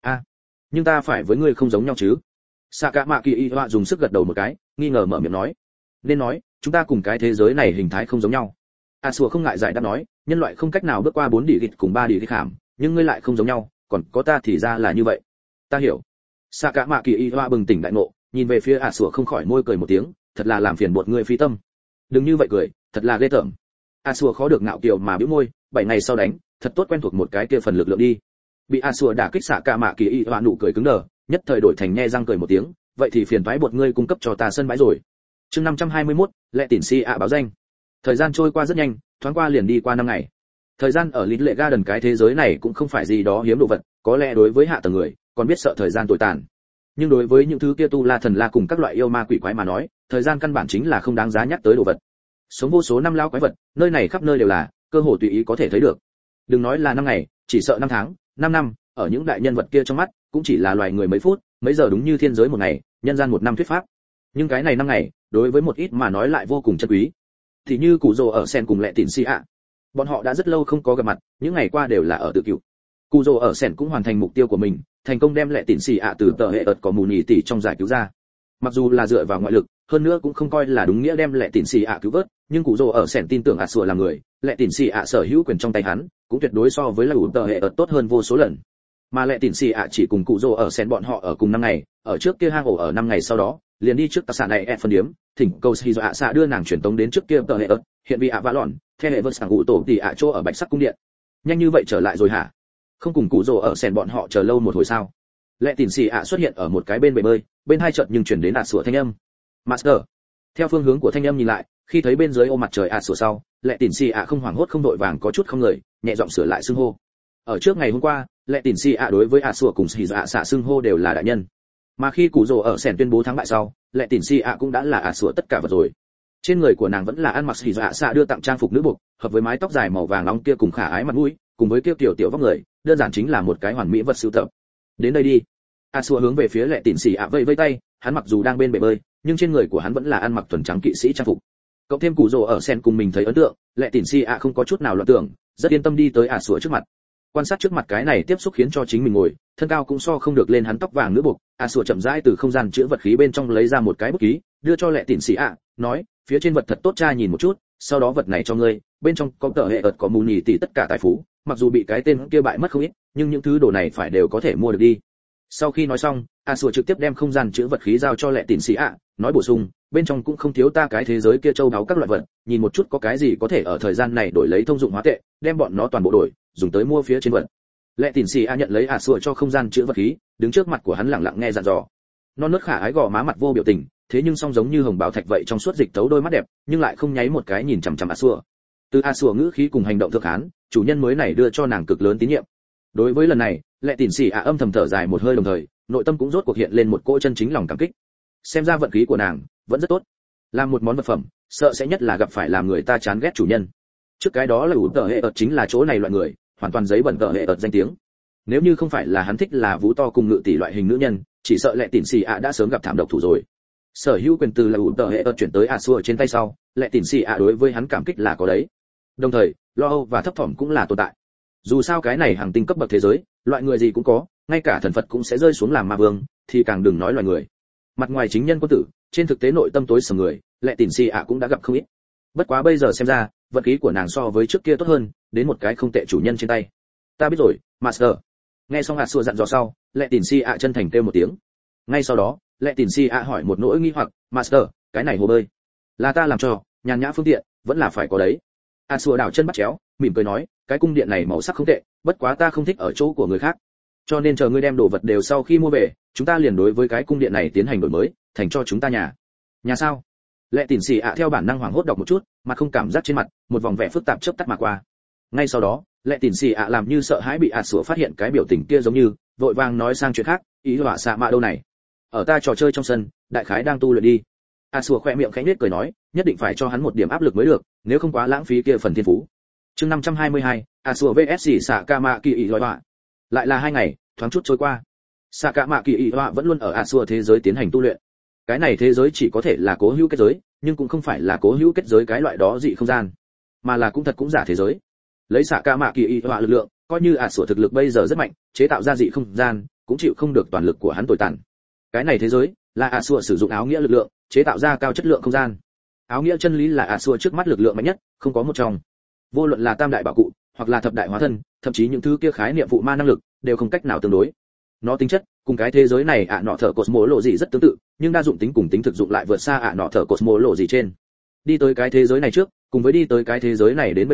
Nhưng ta phải với ngươi không giống nhau chứ? Sạ cả mạ kỳ y họa dùng sức gật đầu một cái, nghi ngờ mở miệng nói, nên nói chúng ta cùng cái thế giới này hình thái không giống nhau. Sủa không ngại giải đáp nói, nhân loại không cách nào bước qua 4 địa gịt cùng 3 địa gịt hàm, nhưng ngươi lại không giống nhau, còn có ta thì ra là như vậy. Ta hiểu. Sạ cả mạ kỳ y họa bừng tỉnh đại ngộ, nhìn về phía Sủa không khỏi môi cười một tiếng, thật là làm phiền bột ngươi phi tâm. Đừng như vậy cười, thật là ghê tởm. Sủa khó được ngạo kiều mà bĩu môi, 7 ngày sau đánh, thật tốt quen thuộc một cái kia phần lực lượng đi. Bị Asua đả kích xạ cả mạ kỳ y hoa nụ cười cứng đờ, nhất thời đổi thành nhe răng cười một tiếng, vậy thì phiền toái bột ngươi cung cấp cho ta sân bãi rồi. Chương 521, lệ tỉn si ạ báo danh. Thời gian trôi qua rất nhanh, thoáng qua liền đi qua 5 ngày. Thời gian ở Little Garden cái thế giới này cũng không phải gì đó hiếm đồ vật, có lẽ đối với hạ tầng người, còn biết sợ thời gian tồi tàn. Nhưng đối với những thứ kia tu la thần la cùng các loại yêu ma quỷ quái mà nói, thời gian căn bản chính là không đáng giá nhắc tới đồ vật. Sống vô số năm lao quái vật, nơi này khắp nơi đều là, cơ hội tùy ý có thể thấy được. Đừng nói là 5 ngày, chỉ sợ 5 tháng, 5 năm, ở những đại nhân vật kia trong mắt, cũng chỉ là loài người mấy phút, mấy giờ đúng như thiên giới một ngày, nhân gian một năm thuyết pháp. Nhưng cái này 5 ngày, đối với một ít mà nói lại vô cùng chân quý. Thì như Cù Dồ ở Sen cùng Lệ Tịn Si ạ, bọn họ đã rất lâu không có gặp mặt, những ngày qua đều là ở tự cứu. Cù Dồ ở Sen cũng hoàn thành mục tiêu của mình, thành công đem Lệ Tịn Si ạ từ tờ hệ ợt có mù nhì tỷ trong giải cứu ra. Mặc dù là dựa vào ngoại lực, hơn nữa cũng không coi là đúng nghĩa đem Lệ Tịn Si ạ cứu vớt, nhưng Cù Dồ ở Sen tin tưởng Sủa là người, Lệ Tịn Si ạ sở hữu quyền trong tay hắn, cũng tuyệt đối so với là tờ hệ ợt tốt hơn vô số lần. Mà Lệ Tịn Si ạ chỉ cùng Cù Dồ ở Sen bọn họ ở cùng 5 ngày, ở trước kia hang ổ ở 5 ngày sau đó, liền đi trước tạc xạ này phân điếm, thỉnh cầu Sĩ Dọa xạ đưa nàng truyền tống đến trước kia tờ hệ ợt, hiện vì ạ vã lọn, theo hệ vượt sang ngụ tổ tỷ ạ chỗ ở Bạch Sắc cung điện. Nhanh như vậy trở lại rồi hả? Không cùng Cù Dồ ở Sen bọn họ chờ lâu một hồi sao? Lệ Tịn Si ạ xuất hiện ở một cái bên bể bơi, bên hai chợt nhưng truyền đến Sủa thanh âm. Master. Theo phương hướng của thanh âm nhìn lại, khi thấy bên dưới ô mặt trời Sủa sau, Lệ Tịn Si ạ không hoảng hốt không đội vàng có chút không lời, nhẹ giọng sửa lại xưng hô. Ở trước ngày hôm qua, Lệ Tịn Si ạ đối với Sủa cùng Sĩ Dọa xạ xưng hô đều là đại nhân. Mà khi Cù Dồ ở Sen tuyên bố thắng bại sau, Lệ Tịn Si ạ cũng đã là Sủa tất cả vật rồi. Trên người của nàng vẫn là ăn mặc Sĩ Dọa xạ đưa tặng trang phục nữ buộc, hợp với mái tóc dài màu vàng nóng kia cùng khả ái mặt mũi, cùng với kia tiểu tiểu vóc người, đơn giản chính là một cái hoàn mỹ vật sưu tập. Đến đây đi. Sủa hướng về phía Lệ Tịn Si ạ vẫy vẫy tay, hắn mặc dù đang bên bể bơi, nhưng trên người của hắn vẫn là ăn mặc thuần trắng kỵ sĩ trang phục. Cộng thêm Cù Dồ ở Sen cùng mình thấy ấn tượng, Lệ Tịn Si ạ không có chút nào loạn tưởng, rất yên tâm đi tới Sủa trước mặt. Quan sát trước mặt cái này tiếp xúc khiến cho chính mình ngồi, thân cao cũng so không được lên hắn tóc vàng nữ buộc. Sủa chậm rãi từ không gian chứa vật khí bên trong lấy ra một cái bút ký, đưa cho Lệ Tịn Si ạ, nói, phía trên vật thật tốt cha nhìn một chút, sau đó vật này cho ngươi, bên trong có tờ hệ ợt có mù nhì tỷ tất cả tài phú, mặc dù bị cái tên kia bại mất không ít, nhưng những thứ đồ này phải đều có thể mua được đi. Sau khi nói xong, Sủa trực tiếp đem không gian chứa vật khí giao cho Lệ Tịn Si ạ, nói bổ sung, bên trong cũng không thiếu ta cái thế giới kia châu báu các loại vật, nhìn một chút có cái gì có thể ở thời gian này đổi lấy thông dụng hóa tệ, đem bọn nó toàn bộ đổi, dùng tới mua phía trên vật. Lệ Tịn Si ạ nhận lấy Sủa cho không gian chứa vật khí, đứng trước mặt của hắn lặng lặng nghe dặn dò. Non nớt khả ái gò má mặt vô biểu tình, thế nhưng song giống như hồng bảo thạch vậy trong suốt dịch tấu đôi mắt đẹp, nhưng lại không nháy một cái nhìn chằm chằm Sủa. Từ Sủa ngữ khí cùng hành động thượng hán, chủ nhân mới này đưa cho nàng cực lớn tín nhiệm. Đối với lần này, Lệ Tịn Si ạ âm thầm thở dài một hơi, đồng thời nội tâm cũng rốt cuộc hiện lên một cỗ chân chính lòng cảm kích. Xem ra vận khí của nàng vẫn rất tốt. Làm một món vật phẩm, sợ sẽ nhất là gặp phải làm người ta chán ghét chủ nhân. Trước cái đó là tờ hệ ợt chính là chỗ này loại người, hoàn toàn giấy bẩn tờ hệ ợt danh tiếng. Nếu như không phải là hắn thích là vũ to cùng ngự tỷ loại hình nữ nhân, chỉ sợ Lệ Tịn Si ạ đã sớm gặp thảm độc thủ rồi. Sở hữu quyền từ là tờ hệ ợt chuyển tới Sủa trên tay sau, Lệ Tịn Si ạ đối với hắn cảm kích là có đấy. Đồng thời, lo âu và thấp thỏm cũng là tồn tại. Dù sao cái này hàng tinh cấp bậc thế giới, loại người gì cũng có, ngay cả thần Phật cũng sẽ rơi xuống làm ma vương, thì càng đừng nói loài người. Mặt ngoài chính nhân quân tử, trên thực tế nội tâm tối sầm người, Lệ Tịn Si ạ cũng đã gặp không ít. Bất quá bây giờ xem ra, vận khí của nàng so với trước kia tốt hơn, đến một cái không tệ chủ nhân trên tay. Ta biết rồi, Master. Nghe xong Sủa dặn dò sau, Lệ Tịn Si ạ chân thành kêu một tiếng. Ngay sau đó, Lệ Tịn Si ạ hỏi một nỗi nghi hoặc, Master, cái này hồ bơi là ta làm cho, nhàn nhã phương tiện, vẫn là phải có đấy. Sủa đảo chân bắt chéo, mỉm cười nói, cái cung điện này màu sắc không tệ, bất quá ta không thích ở chỗ của người khác, cho nên chờ ngươi đem đồ vật đều sau khi mua về, chúng ta liền đối với cái cung điện này tiến hành đổi mới, thành cho chúng ta nhà. Nhà sao? Lệ Tịn Si ạ theo bản năng hoảng hốt đọc một chút, mà không cảm giác trên mặt một vòng vẻ phức tạp chớp tắt mà qua. Ngay sau đó, Lệ Tịn Si ạ làm như sợ hãi bị Sủa phát hiện cái biểu tình kia, giống như vội vàng nói sang chuyện khác, ý họa xạ mạ đâu này? Ở ta trò chơi trong sân, đại khái đang tu luyện đi. Sủa khẽ miệng khẽ nhếch cười nói, nhất định phải cho hắn một điểm áp lực mới được, nếu không quá lãng phí kia phần thiên phú. Chương 522, Sủa vs Saka Mạ Kỳ Y Họa. Lại là 2 ngày, thoáng chút trôi qua. Saka Mạ Kỳ Y Họa vẫn luôn ở Sủa thế giới tiến hành tu luyện. Cái này thế giới chỉ có thể là cố hữu kết giới, nhưng cũng không phải là cố hữu kết giới cái loại đó dị không gian, mà là cũng thật cũng giả thế giới. Lấy Saka Mạ Kỳ Y Họa lực lượng, coi như Sủa thực lực bây giờ rất mạnh, chế tạo ra dị không gian, cũng chịu không được toàn lực của hắn tồi tàn. Cái này thế giới là Sủa sử dụng áo nghĩa lực lượng, chế tạo ra cao chất lượng không gian. Áo nghĩa chân lý là Sủa trước mắt lực lượng mạnh nhất, không có một trong. Vô luận là tam đại bảo cụ, hoặc là thập đại hóa thân, thậm chí những thứ kia khái niệm phụ ma năng lực, đều không cách nào tương đối. Nó tính chất cùng cái thế giới này nọ thở cosmo lộ gì rất tương tự, nhưng đa dụng tính cùng tính thực dụng lại vượt xa nọ thở cosmo lộ gì trên. Đi tới cái thế giới này trước, cùng với đi tới cái thế giới này đến bây giờ,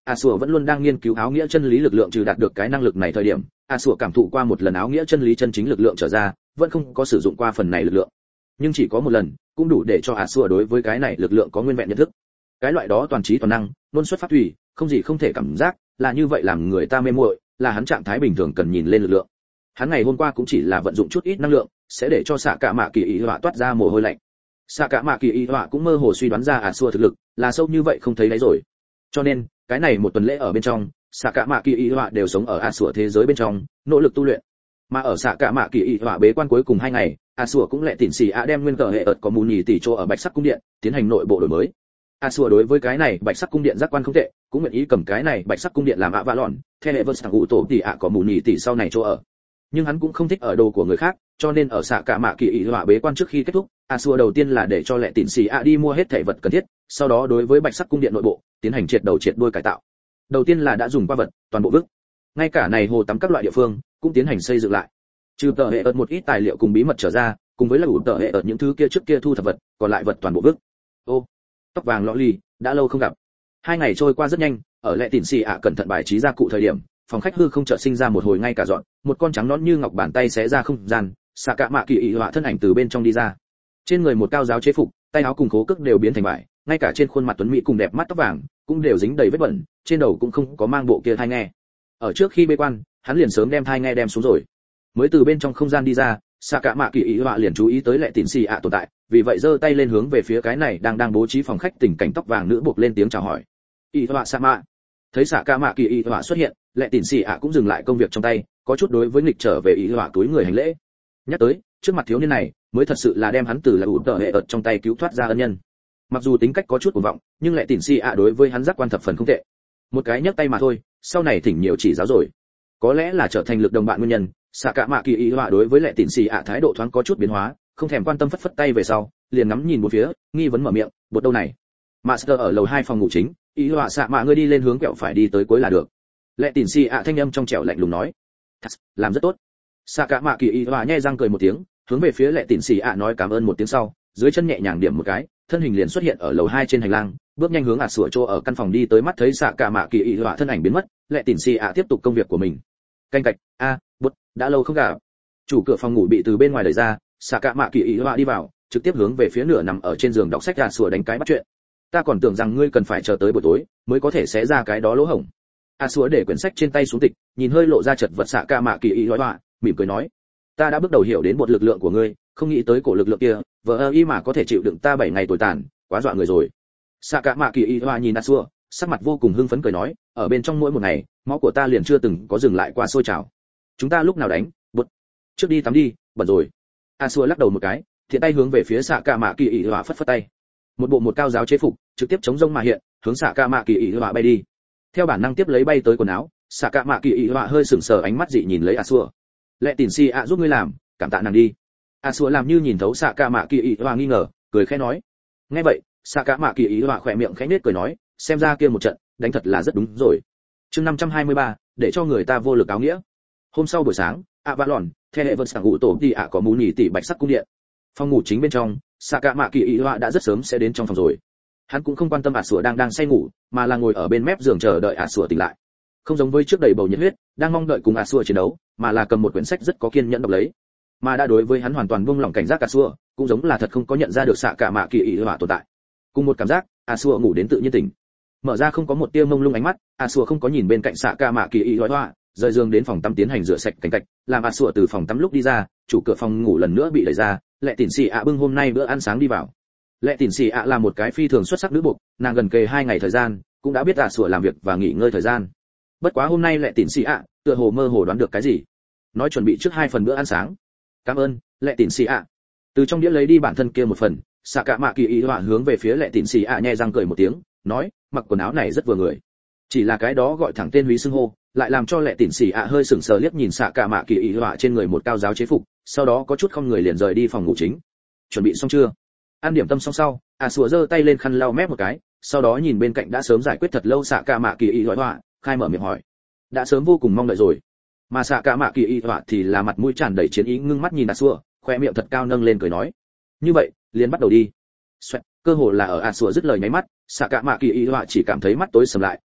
Asua vẫn luôn đang nghiên cứu áo nghĩa chân lý lực lượng trừ đạt được cái năng lực này thời điểm, Asua cảm thụ qua một lần áo nghĩa chân lý chân chính lực lượng trở ra, vẫn không có sử dụng qua phần này lực lượng. Nhưng chỉ có một lần, cũng đủ để cho Asua đối với cái này lực lượng có nguyên vẹn nhận thức. Cái loại đó toàn trí toàn năng, luôn xuất phát thủy, không gì không thể cảm giác, là như vậy làm người ta mê muội, là hắn trạng thái bình thường cần nhìn lên lực lượng. Hắn ngày hôm qua cũng chỉ là vận dụng chút ít năng lượng, sẽ để cho xạ cả mạ kỳ ý họa toát ra mồ hôi lạnh. Xạ cả mạ kỳ ý họa cũng mơ hồ suy đoán ra Asua thực lực là sâu như vậy không thấy đáy rồi. Cho nên, cái này một tuần lễ ở bên trong, xạ cả mạ kỳ ý họa đều sống ở Asua thế giới bên trong, nỗ lực tu luyện. Mà ở xạ cả mạ kỳ ý họa bế quan cuối cùng 2 ngày, Asua cũng lẹ tỉn xì ạ đem nguyên cờ hệ ợt có mù nhì tỷ chỗ ở Bạch Sắc cung điện, tiến hành nội bộ đổi mới. Asua đối với cái này Bạch Sắc cung điện giác quan không tệ, cũng nguyện ý cầm cái này Bạch Sắc cung điện làm ạ vạ lọn, theo hệ vân sang cụ tổ tỷ ạ có mù nhì tỷ sau này chỗ ở. Nhưng hắn cũng không thích ở đồ của người khác, cho nên ở xạ cả mạ kỳ ý họa bế quan trước khi kết thúc, Asua đầu tiên là để cho lẹ tỉn xì ạ đi mua hết thảy vật cần thiết, sau đó đối với Bạch Sắc cung điện nội bộ tiến hành triệt đầu triệt đuôi cải tạo. Đầu tiên là đã dùng qua vật, toàn bộ vứt. Ngay cả này hồ tắm các loại địa phương cũng tiến hành xây dựng lại. Trừ tờ hệ ợt một ít tài liệu cùng bí mật trở ra, cùng với là ủ tờ hệ ợt những thứ kia trước kia thu thập vật, còn lại vật toàn bộ vứt. Ô, tóc vàng lọ lì, đã lâu không gặp. 2 ngày trôi qua rất nhanh, ở lẹ tỉn xì ạ cẩn thận bài trí gia cụ thời điểm, phòng khách hư không chợt sinh ra một hồi ngay cả dọn, một con trắng nõn như ngọc bàn tay xé ra không gian, xạ cả mạ kỳ ý họa thân ảnh từ bên trong đi ra. Trên người một cao giáo chế phục, tay áo cùng khố cước đều biến thành vải, ngay cả trên khuôn mặt tuấn mỹ cùng đẹp mắt tóc vàng cũng đều dính đầy vết bẩn, trên đầu cũng không có mang bộ kia thai nghe. Ở trước khi bế quan, hắn liền sớm đem thai nghe đem xuống rồi. Mới từ bên trong không gian đi ra, xạ cả mạ kỳ ý họa liền chú ý tới lẹ tỉn xì ạ tồn tại, vì vậy giơ tay lên hướng về phía cái này đang bố trí phòng khách tình cảnh tóc vàng nữ buộc lên tiếng chào hỏi. Ý họa sa mạ. Thấy xạ cả mạ kỳ ý họa xuất hiện, lẹ tỉn xì ạ cũng dừng lại công việc trong tay, có chút đối với nghịch trở về ý họa túi người hành lễ. Nhắc tới, trước mặt thiếu niên này, mới thật sự là đem hắn từ là ủ tờ hệ ợt trong tay cứu thoát ra ân nhân. Mặc dù tính cách có chút cuồng vọng, nhưng lẹ tỉn xì ạ đối với hắn giác quan thập phần không tệ. Một cái nhấc tay mà thôi, sau này thỉnh nhiều chỉ giáo rồi. Có lẽ là trở thành lực đồng bạn nguyên nhân, xạ cả mạ kỳ ý họa đối với lẹ tỉn xì ạ thái độ thoáng có chút biến hóa, không thèm quan tâm phất phất tay về sau, liền ngắm nhìn một phía, nghi vấn mở miệng, bột đâu này? Master ở lầu 2 phòng ngủ chính, ý họa xạ mạ ngươi đi lên hướng quẹo phải đi tới cuối là được. Lẹ tỉn xì ạ thanh âm trong trẻo lạnh lùng nói. Làm rất tốt. Xạ cả mạ kỳ ý họa nhe răng cười một tiếng, hướng về phía lẹ tỉn xì ạ nói cảm ơn một tiếng sau, dưới chân nhẹ nhàng điểm một cái, thân hình liền xuất hiện ở lầu 2 trên hành lang, bước nhanh hướng sủa chỗ ở căn phòng đi tới, mắt thấy xạ cả mạ kỳ ý họa thân ảnh biến mất, lẹ tỉn xì ạ tiếp tục công việc của mình. Canh cạch, bút, đã lâu không gặp. Chủ cửa phòng ngủ bị từ bên ngoài đẩy ra, xạ cả mạ kỳ ý họa đi vào, trực tiếp hướng về phía nửa nằm ở trên giường đọc sách sủa đánh cái bắt chuyện. Ta còn tưởng rằng ngươi cần phải chờ tới buổi tối mới có thể xé ra cái đó lỗ hổng. Sủa để quyển sách trên tay xuống tịch, nhìn hơi lộ ra chật vật xạ cả mạ kỳ ý họa, mỉm cười nói, ta đã bước đầu hiểu đến một lực lượng của ngươi, không nghĩ tới cổ lực lượng kia vợ y mà có thể chịu đựng ta 7 ngày tồi tàn, quá dọa người rồi. Xạ cả mạ kỳ y hoa nhìn Asua, sắc mặt vô cùng hưng phấn cười nói, ở bên trong mỗi một ngày máu của ta liền chưa từng có dừng lại qua sôi trào. Chúng ta lúc nào đánh? Bút. Trước đi tắm đi, bận rồi. Asua lắc đầu một cái, thiện tay hướng về phía xạ cả mạ kỳ y hoa phất phất tay. Một bộ một cao giáo chế phục trực tiếp chống rông mà hiện, hướng xạ cả mạ kỳ y hoa bay đi. Theo bản năng tiếp lấy bay tới quần áo, xạ cả mạ kỳ y hoa hơi sững sờ, ánh mắt dị nhìn lấy Asua. Lẹ tỉn xì ạ giúp ngươi làm, cảm tạ nàng đi. Asua làm như nhìn thấu xạ cả mạ kỳ ý hoa nghi ngờ, cười khẽ nói. Nghe vậy, xạ cả mạ kỳ ý hoa khỏe miệng khẽ nết cười nói, xem ra kia một trận đánh thật là rất đúng rồi. Chương 523, để cho người ta vô lực áo nghĩa. Hôm sau buổi sáng, Avalon, theo hệ vận sảng ngủ tổ đi ạ có mù nhì tỷ Bạch Sắc cung điện. Phòng ngủ chính bên trong, xạ cả mạ kỳ ý hoa đã rất sớm sẽ đến trong phòng rồi. Hắn cũng không quan tâm Asua đang say ngủ, mà là ngồi ở bên mép giường chờ đợi Asua tỉnh lại. Không giống với trước đầy bầu nhiệt huyết, đang mong đợi cùng Asua chiến đấu, mà là cầm một quyển sách rất có kiên nhẫn đọc lấy. Mà đã đối với hắn hoàn toàn buông lỏng cảnh giác Asua, cũng giống là thật không có nhận ra được xạ cả mạ kỳ ý họa tồn tại. Cùng một cảm giác, Asua ngủ đến tự nhiên tỉnh. Mở ra không có một tia mông lung ánh mắt, Asua không có nhìn bên cạnh xạ cả mạ kỳ ý họa, rời giường đến phòng tắm tiến hành rửa sạch cảnh cạch, làm Asua từ phòng tắm lúc đi ra, chủ cửa phòng ngủ lần nữa bị đẩy ra, lẹ tỉn xì ạ bưng hôm nay bữa ăn sáng đi vào. Lẹ tỉn xì ạ là một cái phi thường xuất sắc nữ buộc, nàng gần kề 2 ngày thời gian, cũng đã biết Asua làm việc và nghỉ ngơi thời gian. Bất quá hôm nay lẹ tỉn xì ạ tựa hồ mơ hồ đoán được cái gì, nói chuẩn bị trước 2 phần bữa ăn sáng. Cảm ơn, lẹ tỉn xì ạ. Từ trong đĩa lấy đi bản thân kia một phần, xạ cả mạ kỳ ý họa hướng về phía lẹ tỉn xì ạ nhe răng cười một tiếng, nói, mặc quần áo này rất vừa người. Chỉ là cái đó gọi thẳng tên húy xưng hô, lại làm cho lẹ tỉn xì ạ hơi sững sờ liếc nhìn xạ cả mạ kỳ ý họa trên người một cao giáo chế phục, sau đó có chút không người liền rời đi phòng ngủ chính. Chuẩn bị xong chưa? Ăn điểm tâm xong sau, Sủa giơ tay lên khăn lau mép một cái, sau đó nhìn bên cạnh đã sớm giải quyết thật lâu xạ cả mạ kỳ ý họa, khai mở miệng hỏi, đã sớm vô cùng mong đợi rồi. Mà xạ cả mạ kỳ y họa thì là mặt mũi tràn đầy chiến ý, ngưng mắt nhìn Asua, khoe miệng thật cao nâng lên cười nói, như vậy liền bắt đầu đi. Xoẹt, cơ hồ là ở Asua dứt lời nháy mắt, xạ cả mạ kỳ y họa chỉ cảm thấy mắt tối sầm lại,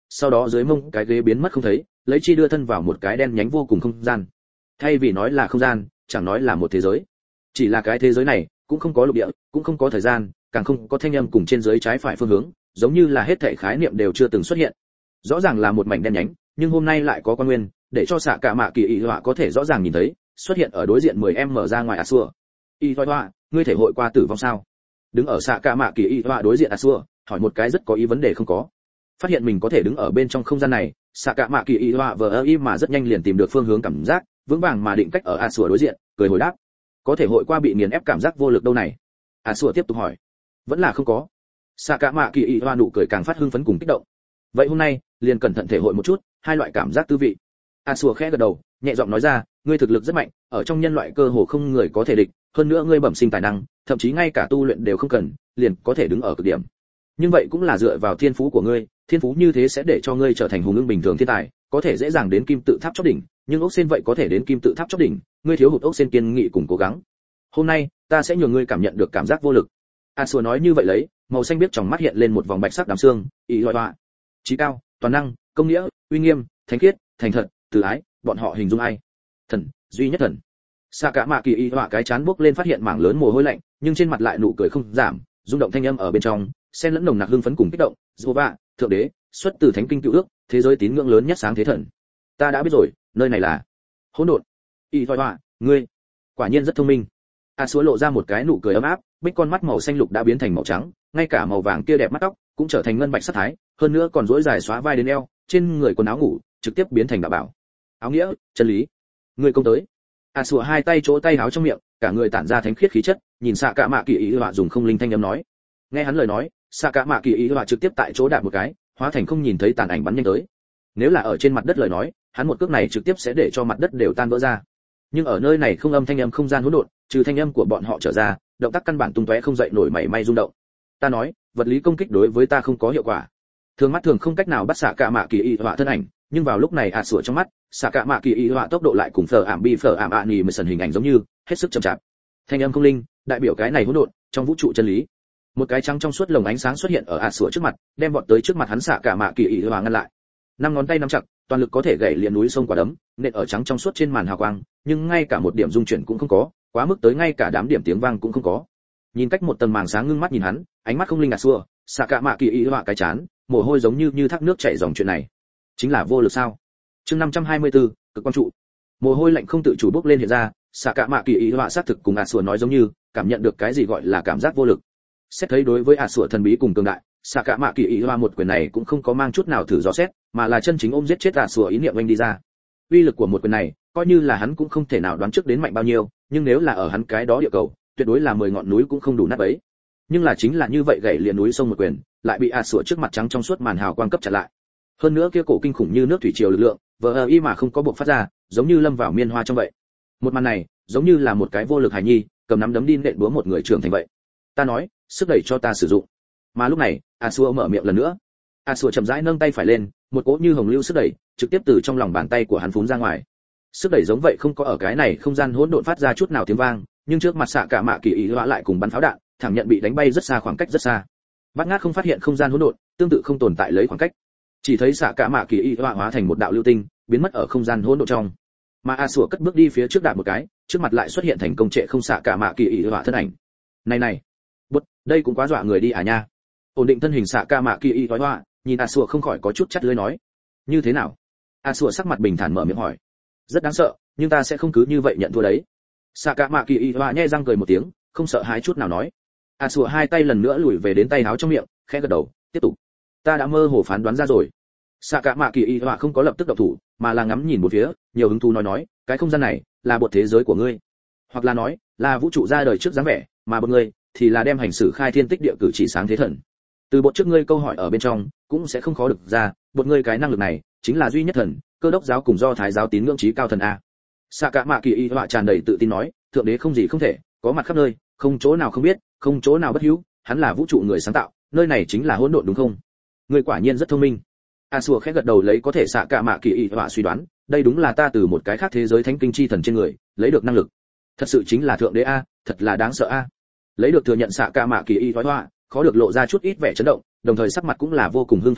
sau đó dưới mông cái ghế biến mất không thấy, lấy chi đưa thân vào một cái đen nhánh vô cùng không gian. Thay vì nói là không gian, chẳng nói là một thế giới. Chỉ là cái thế giới này cũng không có lục địa, cũng không có thời gian, càng không có thanh âm cùng trên dưới trái phải phương hướng, giống như là hết thảy khái niệm đều chưa từng xuất hiện. Rõ ràng là một mảnh đen nhánh, nhưng hôm nay lại có quan nguyên, để cho xạ cả mạ kỳ y họa có thể rõ ràng nhìn thấy, xuất hiện ở đối diện 10 mở ra ngoài Asua. Y họa, ngươi thể hội qua tử vong sao? Đứng ở xạ cả mạ kỳ y họa đối diện Asua, hỏi một cái rất có ý vấn đề không có. Phát hiện mình có thể đứng ở bên trong không gian này, xạ cả mạ kỳ y họa vờ y mà rất nhanh liền tìm được phương hướng cảm giác, vững vàng mà định cách ở Asua đối diện, cười hồi đáp. Có thể hội qua bị nghiền ép cảm giác vô lực đâu này? Asua tiếp tục hỏi. Vẫn là không có. Xạ cả mạ kỳ y họa nụ cười càng phát hưng phấn cùng kích động. Vậy hôm nay, liền cẩn thận thể hội một chút hai loại cảm giác tư vị. Asua khẽ gật đầu, nhẹ giọng nói ra, ngươi thực lực rất mạnh, ở trong nhân loại cơ hồ không người có thể địch, hơn nữa ngươi bẩm sinh tài năng, thậm chí ngay cả tu luyện đều không cần, liền có thể đứng ở cực điểm. Nhưng vậy cũng là dựa vào thiên phú của ngươi, thiên phú như thế sẽ để cho ngươi trở thành hùng ưng bình thường thiên tài, có thể dễ dàng đến kim tự tháp chóp đỉnh, nhưng ốc sen vậy có thể đến kim tự tháp chóp đỉnh, ngươi thiếu hụt ốc sen kiên nghị cùng cố gắng. Hôm nay, ta sẽ nhường ngươi cảm nhận được cảm giác vô lực. Asua nói như vậy lấy, màu xanh biết trong mắt hiện lên một vòng bạch sắc đám xương, ý loại họa. Trí cao, toàn năng, công nghĩa, uy nghiêm, thánh khiết, thành thật, từ ái, bọn họ hình dung ai? Thần, duy nhất thần. Xạ cả mạ kỳ y họa cái chán bốc lên phát hiện mảng lớn mồ hôi lạnh, nhưng trên mặt lại nụ cười không giảm, rung động thanh âm ở bên trong, xen lẫn nồng nặc hưng phấn cùng kích động. Jehovah, thượng đế, xuất từ thánh kinh cựu ước, thế giới tín ngưỡng lớn nhất sáng thế thần. Ta đã biết rồi, nơi này là hỗn độn. Y họa, ngươi quả nhiên rất thông minh. Asua lộ ra một cái nụ cười ấm áp, bích con mắt màu xanh lục đã biến thành màu trắng, ngay cả màu vàng kia đẹp mắt tóc cũng trở thành ngân bạch sắc thái, hơn nữa còn rỗi dài xóa vai đến eo, trên người quần áo ngủ trực tiếp biến thành đạo bảo. Áo nghĩa, chân lý. Ngươi công tới. Asua hai tay chỗ tay áo trong miệng, cả người tản ra thánh khiết khí chất, nhìn xạ cả mạ kỳ ý họa dùng không linh thanh âm nói. Nghe hắn lời nói, xạ cả mạ kỳ ý họa trực tiếp tại chỗ đạp một cái, hóa thành không nhìn thấy tàn ảnh bắn nhanh tới. Nếu là ở trên mặt đất lời nói, hắn một cước này trực tiếp sẽ để cho mặt đất đều tan vỡ ra. Nhưng ở nơi này không âm thanh âm không gian hỗn độn, trừ thanh âm của bọn họ trở ra, động tác căn bản tung tóe không dậy nổi mảy may rung động. Ta nói, vật lý công kích đối với ta không có hiệu quả. Thường mắt thường không cách nào bắt xạ cả mạ kỳ y họa thân ảnh, nhưng vào lúc này sủa trong mắt, xạ cả mạ kỳ y họa tốc độ lại cùng phở ảm ạ nỉ mà sần hình ảnh giống như, hết sức chậm chạp. Thanh âm không linh, đại biểu cái này hỗn độn trong vũ trụ chân lý. Một cái trắng trong suốt lồng ánh sáng xuất hiện ở sủa trước mặt, đem vọt tới trước mặt hắn xạ cả mạ kỳ y họa ngăn lại. Năm ngón tay nắm chặt, toàn lực có thể gảy liền núi sông quả đấm, nện ở trắng trong suốt trên màn hào quang, nhưng ngay cả một điểm dung chuyển cũng không có, quá mức tới ngay cả đám điểm tiếng vang cũng không có. Nhìn cách một tầng màng sáng ngưng mắt nhìn hắn, ánh mắt không linh sủa, xạ cả mạ kỳ y họa cái chán, mồ hôi giống như thác nước chảy dòng. Chuyện này chính là vô lực sao? Chương 524, cực quan trụ. Mồ hôi lạnh không tự chủ bốc lên hiện ra, xạ cả mạ kỳ ý họa xác thực cùng sủa nói giống như, cảm nhận được cái gì gọi là cảm giác vô lực. Xét thấy đối với sủa thần bí cùng cường đại, xạ cả mạ kỳ ý họa một quyền này cũng không có mang chút nào thử dò xét, mà là chân chính ôm giết chết sủa ý niệm anh đi ra. Uy lực của một quyền này, coi như là hắn cũng không thể nào đoán trước đến mạnh bao nhiêu, nhưng nếu là ở hắn cái đó địa cầu, tuyệt đối là 10 ngọn núi cũng không đủ nát bấy. Nhưng là chính là như vậy gãy liền núi sông một quyền, lại bị sủa trước mặt trắng trong suốt màn hào quang cấp chặn lại. Hơn nữa kia cổ kinh khủng như nước thủy triều lực lượng, vờ y mà không có bộc phát ra, giống như lâm vào miên hoa trong vậy. Một màn này, giống như là một cái vô lực hài nhi, cầm nắm đấm đi nện búa một người trưởng thành vậy. Ta nói, sức đẩy cho ta sử dụng. Mà lúc này, Asua mở miệng lần nữa. Asua chậm rãi nâng tay phải lên, một cỗ như hồng lưu sức đẩy, trực tiếp từ trong lòng bàn tay của hắn phún ra ngoài. Sức đẩy giống vậy không có ở cái này không gian hỗn độn phát ra chút nào tiếng vang, nhưng trước mặt xạ cả mạ kỳ ý họa lại cùng bắn pháo đạn, thẳng nhận bị đánh bay rất xa, khoảng cách rất xa. Bát Ngát không phát hiện không gian hỗn độn, tương tự không tồn tại lấy khoảng cách. Chỉ thấy xạ cả mạ kỳ y họa hóa thành một đạo lưu tinh, biến mất ở không gian hỗn độn trong. Mà Asua cất bước đi phía trước đạp một cái, trước mặt lại xuất hiện thành công trệ không xạ cả mạ kỳ y họa thân ảnh. Này, bút, đây cũng quá dọa người đi à nha. Ổn định thân hình xạ cả mạ kỳ y họa, nhìn Asua không khỏi có chút chắt lưỡi nói. Như thế nào? Asua sắc mặt bình thản mở miệng hỏi. Rất đáng sợ, nhưng ta sẽ không cứ như vậy nhận thua đấy. Xạ cả mạ kỳ y họa nhe răng cười một tiếng, không sợ hãi chút nào nói. Asua hai tay lần nữa lùi về đến tay áo trong miệng, khẽ gật đầu, tiếp tục. Ta đã mơ hồ phán đoán ra rồi. Xạ cả mạ kỳ y họa không có lập tức động thủ, mà là ngắm nhìn một phía, nhiều hứng thú nói, cái không gian này là một thế giới của ngươi, hoặc là nói là vũ trụ ra đời trước dáng vẻ, mà một ngươi thì là đem hành xử khai thiên tích địa cử chỉ sáng thế thần. Từ bột trước ngươi câu hỏi ở bên trong cũng sẽ không khó được ra, bột ngươi cái năng lực này chính là duy nhất thần, cơ đốc giáo cùng do thái giáo tín ngưỡng chí cao thần a. Xạ cả mạ kỳ y họa tràn đầy tự tin nói, thượng đế không gì không thể, có mặt khắp nơi, không chỗ nào không biết, không chỗ nào bất hữu, hắn là vũ trụ người sáng tạo, nơi này chính là hỗn độn đúng không? Ngươi quả nhiên rất thông minh. Asua khẽ gật đầu lấy có thể xạ cả mạ kỳ y họa suy đoán, đây đúng là ta từ một cái khác thế giới thánh kinh chi thần trên người lấy được năng lực. Thật sự chính là thượng đế a, thật là đáng sợ a. Lấy được thừa nhận xạ cả mạ kỳ y họa, khó được lộ ra chút ít vẻ chấn động, đồng thời sắc mặt cũng là vô cùng hưng phấn nói,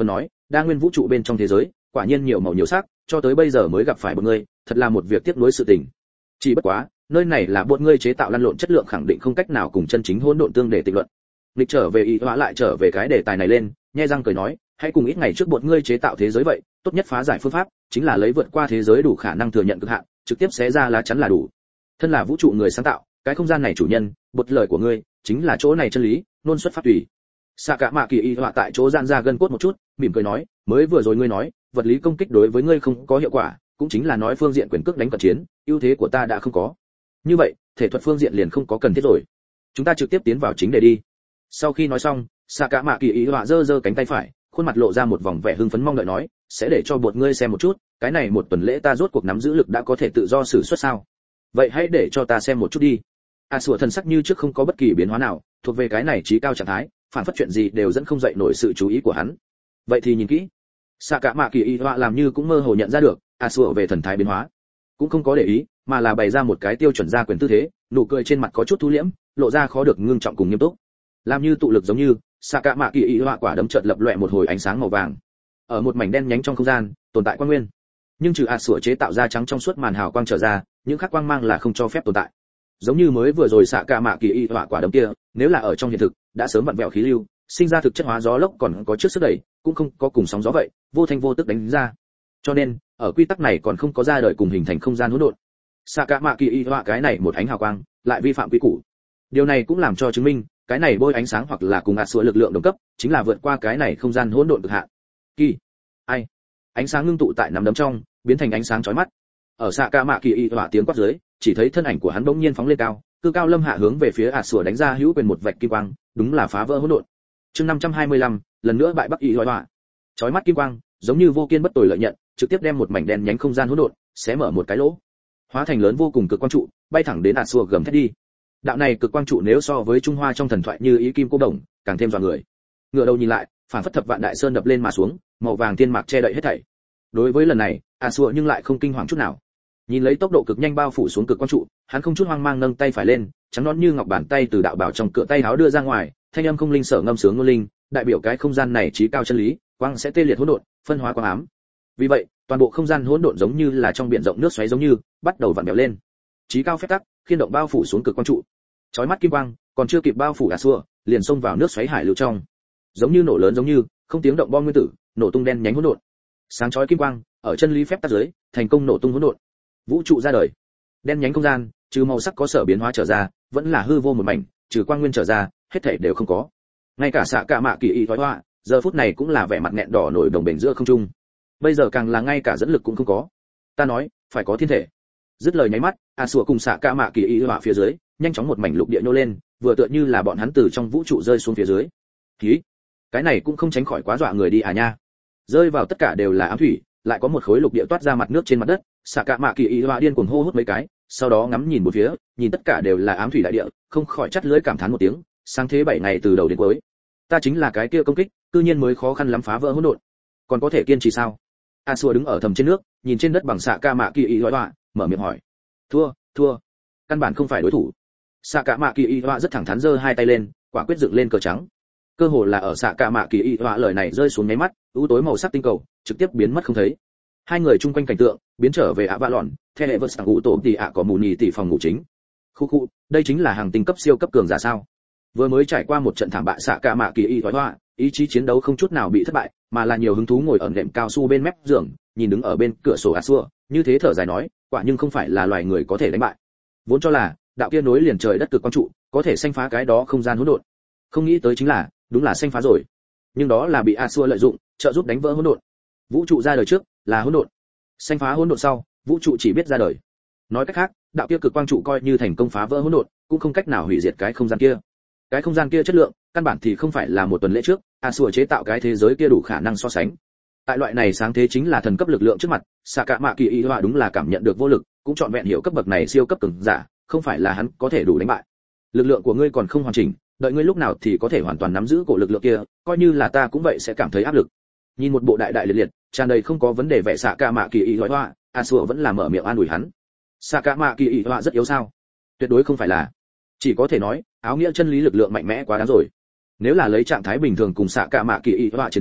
đa nguyên vũ trụ bên trong thế giới quả nhiên nhiều màu nhiều sắc, cho tới bây giờ mới gặp phải một ngươi, thật là một việc tiếc nuối sự tình. Chỉ bất quá, nơi này là bọn ngươi chế tạo lăn lộn chất lượng khẳng định không cách nào cùng chân chính hỗn độn tương để tịch luận. Lịch trở về ý hóa lại trở về cái đề tài này lên, nhe răng cười nói, hãy cùng ít ngày trước bọn ngươi chế tạo thế giới vậy, tốt nhất phá giải phương pháp chính là lấy vượt qua thế giới đủ khả năng thừa nhận cực hạn, trực tiếp xé ra lá chắn là đủ. Thân là vũ trụ người sáng tạo, cái không gian này chủ nhân, bột lời của ngươi chính là chỗ này chân lý, luôn xuất phát tùy. Xạ cả mạ kỳ y họa tại chỗ gian ra gân cốt một chút, mỉm cười nói, mới vừa rồi ngươi nói, vật lý công kích đối với ngươi không có hiệu quả, cũng chính là nói phương diện quyền cước đánh cận chiến, ưu thế của ta đã không có. Như vậy, thể thuật phương diện liền không có cần thiết rồi. Chúng ta trực tiếp tiến vào chính đề đi. Sau khi nói xong, xạ cả mạ kỳ y họa giơ giơ cánh tay phải, khuôn mặt lộ ra một vòng vẻ hưng phấn mong đợi nói, sẽ để cho bột ngươi xem một chút, cái này một tuần lễ ta rốt cuộc nắm giữ lực đã có thể tự do sử xuất sao? Vậy hãy để cho ta xem một chút đi. Sủa thần sắc như trước không có bất kỳ biến hóa nào, thuộc về cái này trí cao trạng thái, phản phất chuyện gì đều dẫn không dậy nổi sự chú ý của hắn. Vậy thì nhìn kỹ. Xạ cả mạ kỳ y họa làm như cũng mơ hồ nhận ra được, Sủa về thần thái biến hóa, cũng không có để ý, mà là bày ra một cái tiêu chuẩn gia quyền tư thế, nụ cười trên mặt có chút thu liễm, lộ ra khó được ngưng trọng cùng nghiêm túc. Làm như tụ lực giống như, xạ cả mạ kỳ y họa quả đấm chợt lập loè một hồi ánh sáng màu vàng. Ở một mảnh đen nhánh trong không gian, tồn tại quang nguyên. Nhưng trừ Sủa chế tạo ra trắng trong suốt màn hào quang trở ra, những khắc quang mang là không cho phép tồn tại. Giống như mới vừa rồi xạ cả mạ kỳ y họa quả đấm kia, nếu là ở trong hiện thực, đã sớm vặn vẹo khí lưu, sinh ra thực chất hóa gió lốc còn có trước sức đẩy, cũng không có cùng sóng gió vậy, vô thanh vô tức đánh ra. Cho nên, ở quy tắc này còn không có ra đời cùng hình thành không gian hỗn độn. Xạ cả mạ kỳ y họa cái này một ánh hào quang, lại vi phạm quy củ. Điều này cũng làm cho chứng minh, cái này bôi ánh sáng hoặc là cùng Sủa lực lượng đồng cấp, chính là vượt qua cái này không gian hỗn độn cực hạn. Kỳ, ai? Ánh sáng ngưng tụ tại nắm đấm trong, biến thành ánh sáng chói mắt. Ở xạ cả mạ kỳ y họa tiếng quát dưới, chỉ thấy thân ảnh của hắn bỗng nhiên phóng lên cao, cư cao lâm hạ hướng về phía Sủa đánh ra hữu quyền một vạch kim quang, đúng là phá vỡ hỗn độn. Chương 525, lần nữa bại Bắc Y họa. Chói mắt kim quang, giống như vô kiên bất tồi lợi nhận, trực tiếp đem một mảnh đen nhánh không gian hỗn độn, xé mở một cái lỗ, hóa thành lớn vô cùng cực quang trụ, bay thẳng đến Sủa gầm thét đi. Đạo này cực quang trụ nếu so với Trung Hoa trong thần thoại như ý kim cô đồng, càng thêm dọa người. Ngửa đầu nhìn lại, phản phất thập vạn đại sơn đập lên mà xuống, màu vàng thiên mạc che đậy hết thảy. Đối với lần này, Sủa nhưng lại không kinh hoàng chút nào. Nhìn lấy tốc độ cực nhanh bao phủ xuống cực quang trụ, hắn không chút hoang mang nâng tay phải lên, trắng nõn như ngọc bàn tay từ đạo bảo trong cửa tay áo đưa ra ngoài, thanh âm không linh sở ngâm sướng ngôn linh, đại biểu cái không gian này trí cao chân lý, quang sẽ tê liệt hỗn độn, phân hóa quang ám. Vì vậy, toàn bộ không gian hỗn độn giống như là trong biển rộng nước xoáy giống như, bắt đầu vặn vẹo lên. Trí cao phép tắc, khiên động bao phủ xuống cực quang trụ. Chói mắt kim quang, còn chưa kịp bao phủ Sủa, liền xông vào nước xoáy hải lưu trong. Giống như nổ lớn giống như, không tiếng động bom nguyên tử, nổ tung đen nhánh hỗn độn. Sáng chói kim quang, ở chân lý phép tắc dưới, thành công nổ tung hỗn độn. Vũ trụ ra đời. Đen nhánh không gian, trừ màu sắc có sở biến hóa trở ra, vẫn là hư vô một mảnh, trừ quang nguyên trở ra, hết thảy đều không có. Ngay cả xạ cả mạ kỳ y họa, giờ phút này cũng là vẻ mặt nghẹn đỏ nổi đồng bền giữa không trung. Bây giờ càng là ngay cả dẫn lực cũng không có. Ta nói, phải có thiên thể. Dứt lời nháy mắt, Sủa cùng xạ cả mạ kỳ y họa phía dưới, nhanh chóng một mảnh lục địa nhô lên, vừa tựa như là bọn hắn từ trong vũ trụ rơi xuống phía dưới. Hí, cái này cũng không tránh khỏi quá dọa người đi à nha. Rơi vào tất cả đều là ám thủy, lại có một khối lục địa toát ra mặt nước trên mặt đất, xạ cả mạ kỳ y họa điên cuồng hô hút mấy cái, sau đó ngắm nhìn một phía, nhìn tất cả đều là ám thủy đại địa, không khỏi chắt lưỡi cảm thán một tiếng, sáng thế 7 ngày từ đầu đến cuối, ta chính là cái kia công kích, cư nhiên mới khó khăn lắm phá vỡ hỗn độn, còn có thể kiên trì sao? Sủa đứng ở thầm trên nước, nhìn trên đất bằng xạ cả mạ kỳ y họa, mở miệng hỏi. Thua, căn bản không phải đối thủ. Xạ cả mạ kỳ y họa rất thẳng thắn giơ hai tay lên, quả quyết dựng lên cờ trắng. Cơ hồ là ở xạ cả mạ kỳ y họa lời này rơi xuống mấy mắt, u tối màu sắc tinh cầu trực tiếp biến mất không thấy. Hai người chung quanh cảnh tượng biến trở về ạ vạ lọn, theo hệ vật sang ngủ tổ tỷ ạ có mù nhì tỷ phòng ngủ chính. Khu, đây chính là hàng tinh cấp siêu cấp cường giả sao? Vừa mới trải qua một trận thảm bại xạ cả mạ kỳ y họa, ý chí chiến đấu không chút nào bị thất bại, mà là nhiều hứng thú ngồi ở nệm cao su bên mép giường, nhìn đứng ở bên cửa sổ Sủa, như thế thở dài nói, quả nhưng không phải là loài người có thể đánh bại. Vốn cho là đạo kia nối liền trời đất cực quang trụ, có thể xanh phá cái đó không gian hỗn độn. Không nghĩ tới chính là, đúng là xanh phá rồi. Nhưng đó là bị Sủa lợi dụng, trợ giúp đánh vỡ hỗn độn. Vũ trụ ra đời trước là hỗn độn, xanh phá hỗn độn sau, vũ trụ chỉ biết ra đời. Nói cách khác, đạo kia cực quang trụ coi như thành công phá vỡ hỗn độn, cũng không cách nào hủy diệt cái không gian kia. Cái không gian kia chất lượng, căn bản thì không phải là một tuần lễ trước, Sủa chế tạo cái thế giới kia đủ khả năng so sánh. Tại loại này sáng thế chính là thần cấp lực lượng trước mặt, xạ cả mạ kỳ y họa đúng là cảm nhận được vô lực, cũng chọn vẹn hiểu cấp bậc này siêu cấp cường giả, không phải là hắn có thể đủ đánh bại. Lực lượng của ngươi còn không hoàn chỉnh, đợi ngươi lúc nào thì có thể hoàn toàn nắm giữ cổ lực lượng kia, coi như là ta cũng vậy sẽ cảm thấy áp lực. Nhìn một bộ đại đại liệt liệt, tràn đầy không có vấn đề vẻ xạ cả mạ kỳ y họa, Sủa vẫn là mở miệng an ủi hắn. Xạ cả mạ kỳ y họa rất yếu sao? Tuyệt đối không phải là. Chỉ có thể nói, áo nghĩa chân lý lực lượng mạnh mẽ quá đáng rồi. Nếu là lấy trạng thái bình thường cùng xạ cả mạ kỳ y họa chiến đấu,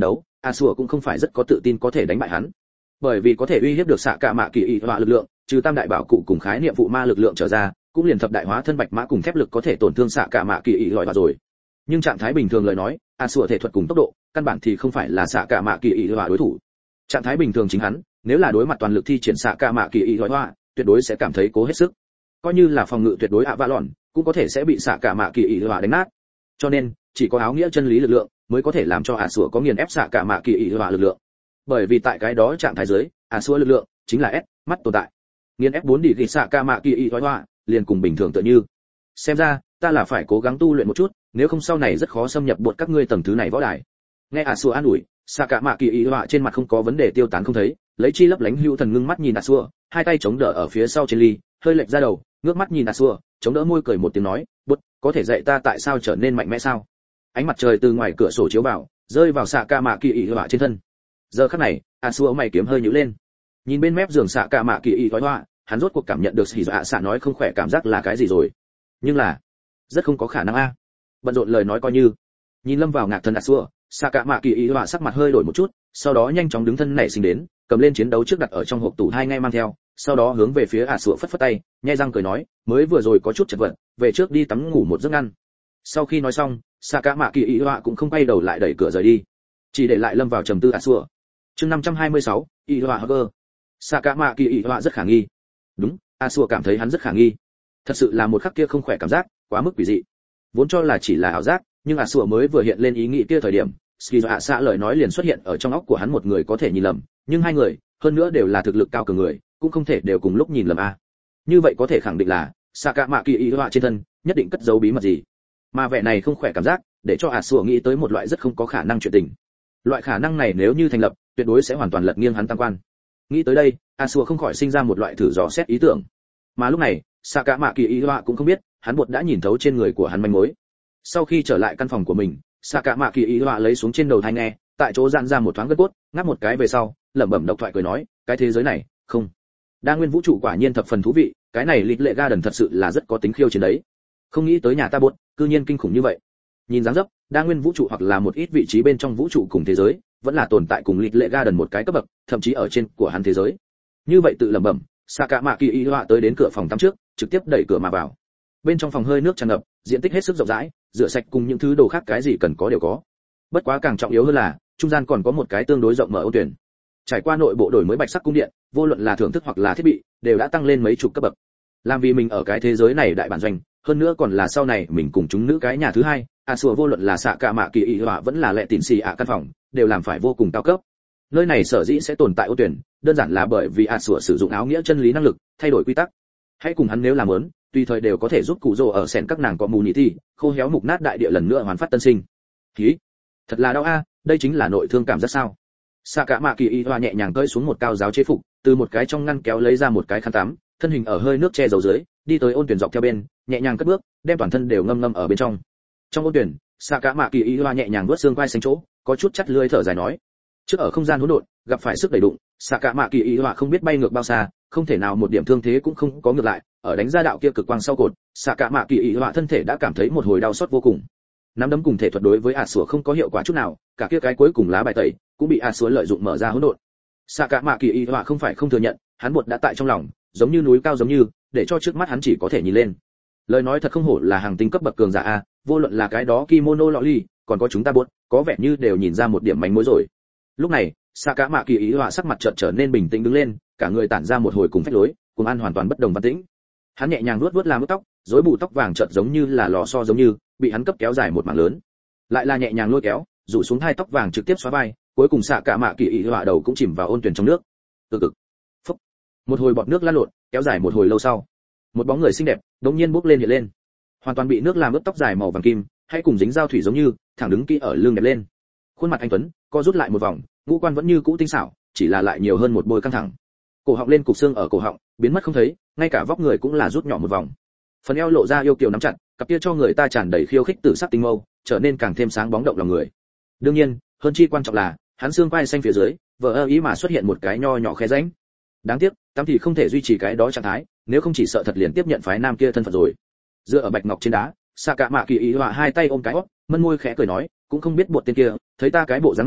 Asua cũng không phải rất có tự tin có thể đánh bại hắn, bởi vì có thể uy hiếp được xạ cả mạ kỳ y họa lực lượng, trừ tam đại bảo cụ cùng khái niệm vụ ma lực lượng trở ra, cũng liền thập đại hóa thân bạch mã cùng thép lực có thể tổn thương xạ cả mạ kỳ y họa rồi. Nhưng trạng thái bình thường lời nói, Asua thể thuật cùng tốc độ, căn bản thì không phải là xạ cả mạ kỳ y họa đối thủ. Trạng thái bình thường chính hắn, nếu là đối mặt toàn lực thi triển xạ cả mạ kỳ y họa, tuyệt đối sẽ cảm thấy cố hết sức. Coi như là phòng ngự tuyệt đối Avalon, cũng có thể sẽ bị xạ cả mạ kỳ y họa đánh nát. Cho nên, chỉ có áo nghĩa chân lý lực lượng mới có thể làm cho Asua có nghiền ép xạ cả mạ kỳ y họa lực lượng. Bởi vì tại cái đó trạng thái dưới, Asua lực lượng chính là S mắt tồn tại. Nghiền ép 4 đỉ xạ cả mạ kỳ y họa, liền cùng bình thường tựa như. Xem ra, ta là phải cố gắng tu luyện một chút, nếu không sau này rất khó xâm nhập buộc các ngươi tầng thứ này võ đài. Nghe Asua an ủi, xạ cả mạ kỳ y họa trên mặt không có vấn đề tiêu tán không thấy, lấy chi lấp lánh hưu thần ngưng mắt nhìn Asua, hai tay chống đỡ ở phía sau trên ly, hơi lệch ra đầu, ngước mắt nhìn Asua, chống đỡ môi cười một tiếng nói, "Bút, có thể dạy ta tại sao trở nên mạnh mẽ sao?" Ánh mặt trời từ ngoài cửa sổ chiếu vào, rơi vào xạ cả mạ kỳ y họa trên thân. Giờ khắc này, Asua mày kiếm hơi nhíu lên. Nhìn bên mép giường xạ cả mạ kỳ y họa, hắn rốt cuộc cảm nhận được Hỉ xạ nói không khỏe cảm giác là cái gì rồi. Nhưng là, rất không có khả năng a. Bận rộn lời nói coi như. Nhìn lâm vào ngạc thân Asua, xạ cả mạ kỳ y họa sắc mặt hơi đổi một chút, sau đó nhanh chóng đứng thân nảy sinh đến, cầm lên chiến đấu trước đặt ở trong hộp tủ hai ngay mang theo, sau đó hướng về phía Asua phất phất tay, nhếch răng cười nói, mới vừa rồi có chút chật vật, về trước đi tắm ngủ một giấc ăn. Sau khi nói xong, xạ cả mạ kỳ y họa cũng không quay đầu lại đẩy cửa rời đi, chỉ để lại lâm vào trầm tư Asua. Chương 526, y họa Hager. Xạ cả mạ kỳ y họa rất khả nghi. Đúng, Asua cảm thấy hắn rất khả nghi. Thật sự là một khắc kia không khỏe cảm giác, quá mức quỷ dị. Vốn cho là chỉ là ảo giác, nhưng Asua mới vừa hiện lên ý nghĩ kia thời điểm, Hỉ lời nói liền xuất hiện ở trong óc của hắn, một người có thể nhìn lầm, nhưng hai người, hơn nữa đều là thực lực cao cường người, cũng không thể đều cùng lúc nhìn lầm a. Như vậy có thể khẳng định là xạ cả mạ kỳ y họa trên thân nhất định cất giấu bí mật gì. Mà vẻ này không khỏe cảm giác, để cho Asua nghĩ tới một loại rất không có khả năng chuyện tình. Loại khả năng này nếu như thành lập, tuyệt đối sẽ hoàn toàn lật nghiêng hắn tam quan. Nghĩ tới đây, Asua không khỏi sinh ra một loại thử dò xét ý tưởng. Mà lúc này, xạ cả mạ kỳ y họa cũng không biết, hắn buột đã nhìn thấu trên người của hắn manh mối. Sau khi trở lại căn phòng của mình, xạ cả mạ kỳ y họa lấy xuống trên đầu tai nghe, tại chỗ dạn ra một thoáng gân cốt, ngáp một cái về sau, lẩm bẩm độc thoại cười nói, cái thế giới này, không, đa nguyên vũ trụ quả nhiên thập phần thú vị, cái này lịch lệ garden thật sự là rất có tính khiêu chiến đấy. Không nghĩ tới nhà ta buột, cư nhiên kinh khủng như vậy. Nhìn dáng dấp, đa nguyên vũ trụ hoặc là một ít vị trí bên trong vũ trụ cùng thế giới, vẫn là tồn tại cùng lịch lệ garden một cái cấp bậc, thậm chí ở trên của hắn thế giới. Như vậy tự lẩm bẩm, xạ cả mạ kỳ y họa tới đến cửa phòng tắm trước, trực tiếp đẩy cửa mà vào. Bên trong phòng hơi nước tràn ngập, diện tích hết sức rộng rãi, rửa sạch cùng những thứ đồ khác cái gì cần có đều có. Bất quá càng trọng yếu hơn là, trung gian còn có một cái tương đối rộng mở ô tuyển. Trải qua nội bộ đổi mới bạch sắc cung điện, vô luận là thưởng thức hoặc là thiết bị, đều đã tăng lên mấy chục cấp bậc. Làm vì mình ở cái thế giới này đại bản doanh, hơn nữa còn là sau này mình cùng chúng nữ cái nhà thứ hai, Asua vô luận là xạ cả mạ kỳ y họa vẫn là lệ tín xì ạ căn phòng, đều làm phải vô cùng cao cấp. Nơi này sở dĩ sẽ tồn tại ô tuyển, đơn giản là bởi vì Asua sử dụng áo nghĩa chân lý năng lực, thay đổi quy tắc. Hãy cùng hắn nếu làm muốn, tùy thời đều có thể giúp cụ rồ ở sẹn các nàng có mù nhị thi, khô héo mục nát đại địa lần nữa hoàn phát tân sinh. Khí, thật là đau a, đây chính là nội thương cảm giác sao? Xạ cả mạ kỳ y họa nhẹ nhàng cởi xuống một cao giáo chế phục, từ một cái trong ngăn kéo lấy ra một cái khăn tắm, thân hình ở hơi nước che giấu dưới, đi tới ôn tuyển dọc theo bên, nhẹ nhàng cất bước, đem toàn thân đều ngâm ngâm ở bên trong. Trong ôn tuyển, xạ cả mạ kỳ y họa nhẹ nhàng vuốt xương quai xanh chỗ, có chút chắt lưỡi thở dài nói, trước ở không gian hỗn độn, gặp phải sức đẩy đụng, xạ cả mạ kỳ y họa không biết bay ngược bao xa, không thể nào một điểm thương thế cũng không có ngược lại, ở đánh ra đạo kia cực quang sau cột, xạ cả mạ kỳ y họa thân thể đã cảm thấy một hồi đau xót vô cùng. Nắm đấm cùng thể thuật đối với Asua không có hiệu quả chút nào, cả kia cái cuối cùng lá bài tẩy cũng bị Asua lợi dụng mở ra hỗn độn. Xạ cả mạ kỳ y họa không phải không thừa nhận, hắn buột đã tại trong lòng, giống như núi cao giống như, để cho trước mắt hắn chỉ có thể nhìn lên. Lời nói thật không hổ là hàng tinh cấp bậc cường giả a, vô luận là cái đó kimono lọ ly, còn có chúng ta buột, có vẻ như đều nhìn ra một điểm mánh mối rồi. Lúc này, xạ cả mạ kỳ y họa sắc mặt chợt trở nên bình tĩnh đứng lên, cả người tản ra một hồi cùng phách lối, cùng ăn hoàn toàn bất đồng văn tĩnh. Hắn nhẹ nhàng vuốt vuốt làm tóc, rối bù tóc vàng chợt giống như là lò xo giống như, bị hắn cấp kéo dài một mảng lớn. Lại là nhẹ nhàng lôi kéo, rủ xuống hai tóc vàng trực tiếp xóa vai, cuối cùng xạ cả mạ kỳ y họa đầu cũng chìm vào ôn tuyển trong nước. Từ cực. Phốc. Một hồi bọt nước lăn lộn, kéo dài một hồi lâu sau, một bóng người xinh đẹp đống nhiên bốc lên hiện lên. Hoàn toàn bị nước làm ướt tóc dài màu vàng kim, hay cùng dính dao thủy giống như, thẳng đứng kỹ ở lưng đẹp lên. Khuôn mặt anh tuấn, co rút lại một vòng, ngũ quan vẫn như cũ tinh xảo, chỉ là lại nhiều hơn một bôi căng thẳng. Cổ họng lên cục xương ở cổ họng, biến mất không thấy, ngay cả vóc người cũng là rút nhỏ một vòng. Phần eo lộ ra yêu kiều nắm chặt, cặp kia cho người ta tràn đầy khiêu khích tử sắc tinh mâu, trở nên càng thêm sáng bóng động lòng người. Đương nhiên, hơn chi quan trọng là, hắn xương quai xanh phía dưới, vờ ý mà xuất hiện một cái nho nhỏ khe rãnh. Đáng tiếc, tắm thì không thể duy trì cái đó trạng thái, nếu không chỉ sợ thật liền tiếp nhận phái nam kia thân phận rồi. Dựa ở bạch ngọc trên đá, xạ cả mạ kỳ ý họa hai tay ôm cái óc, mân môi khẽ cười nói, cũng không biết bộ tên kia, thấy ta cái bộ dáng này,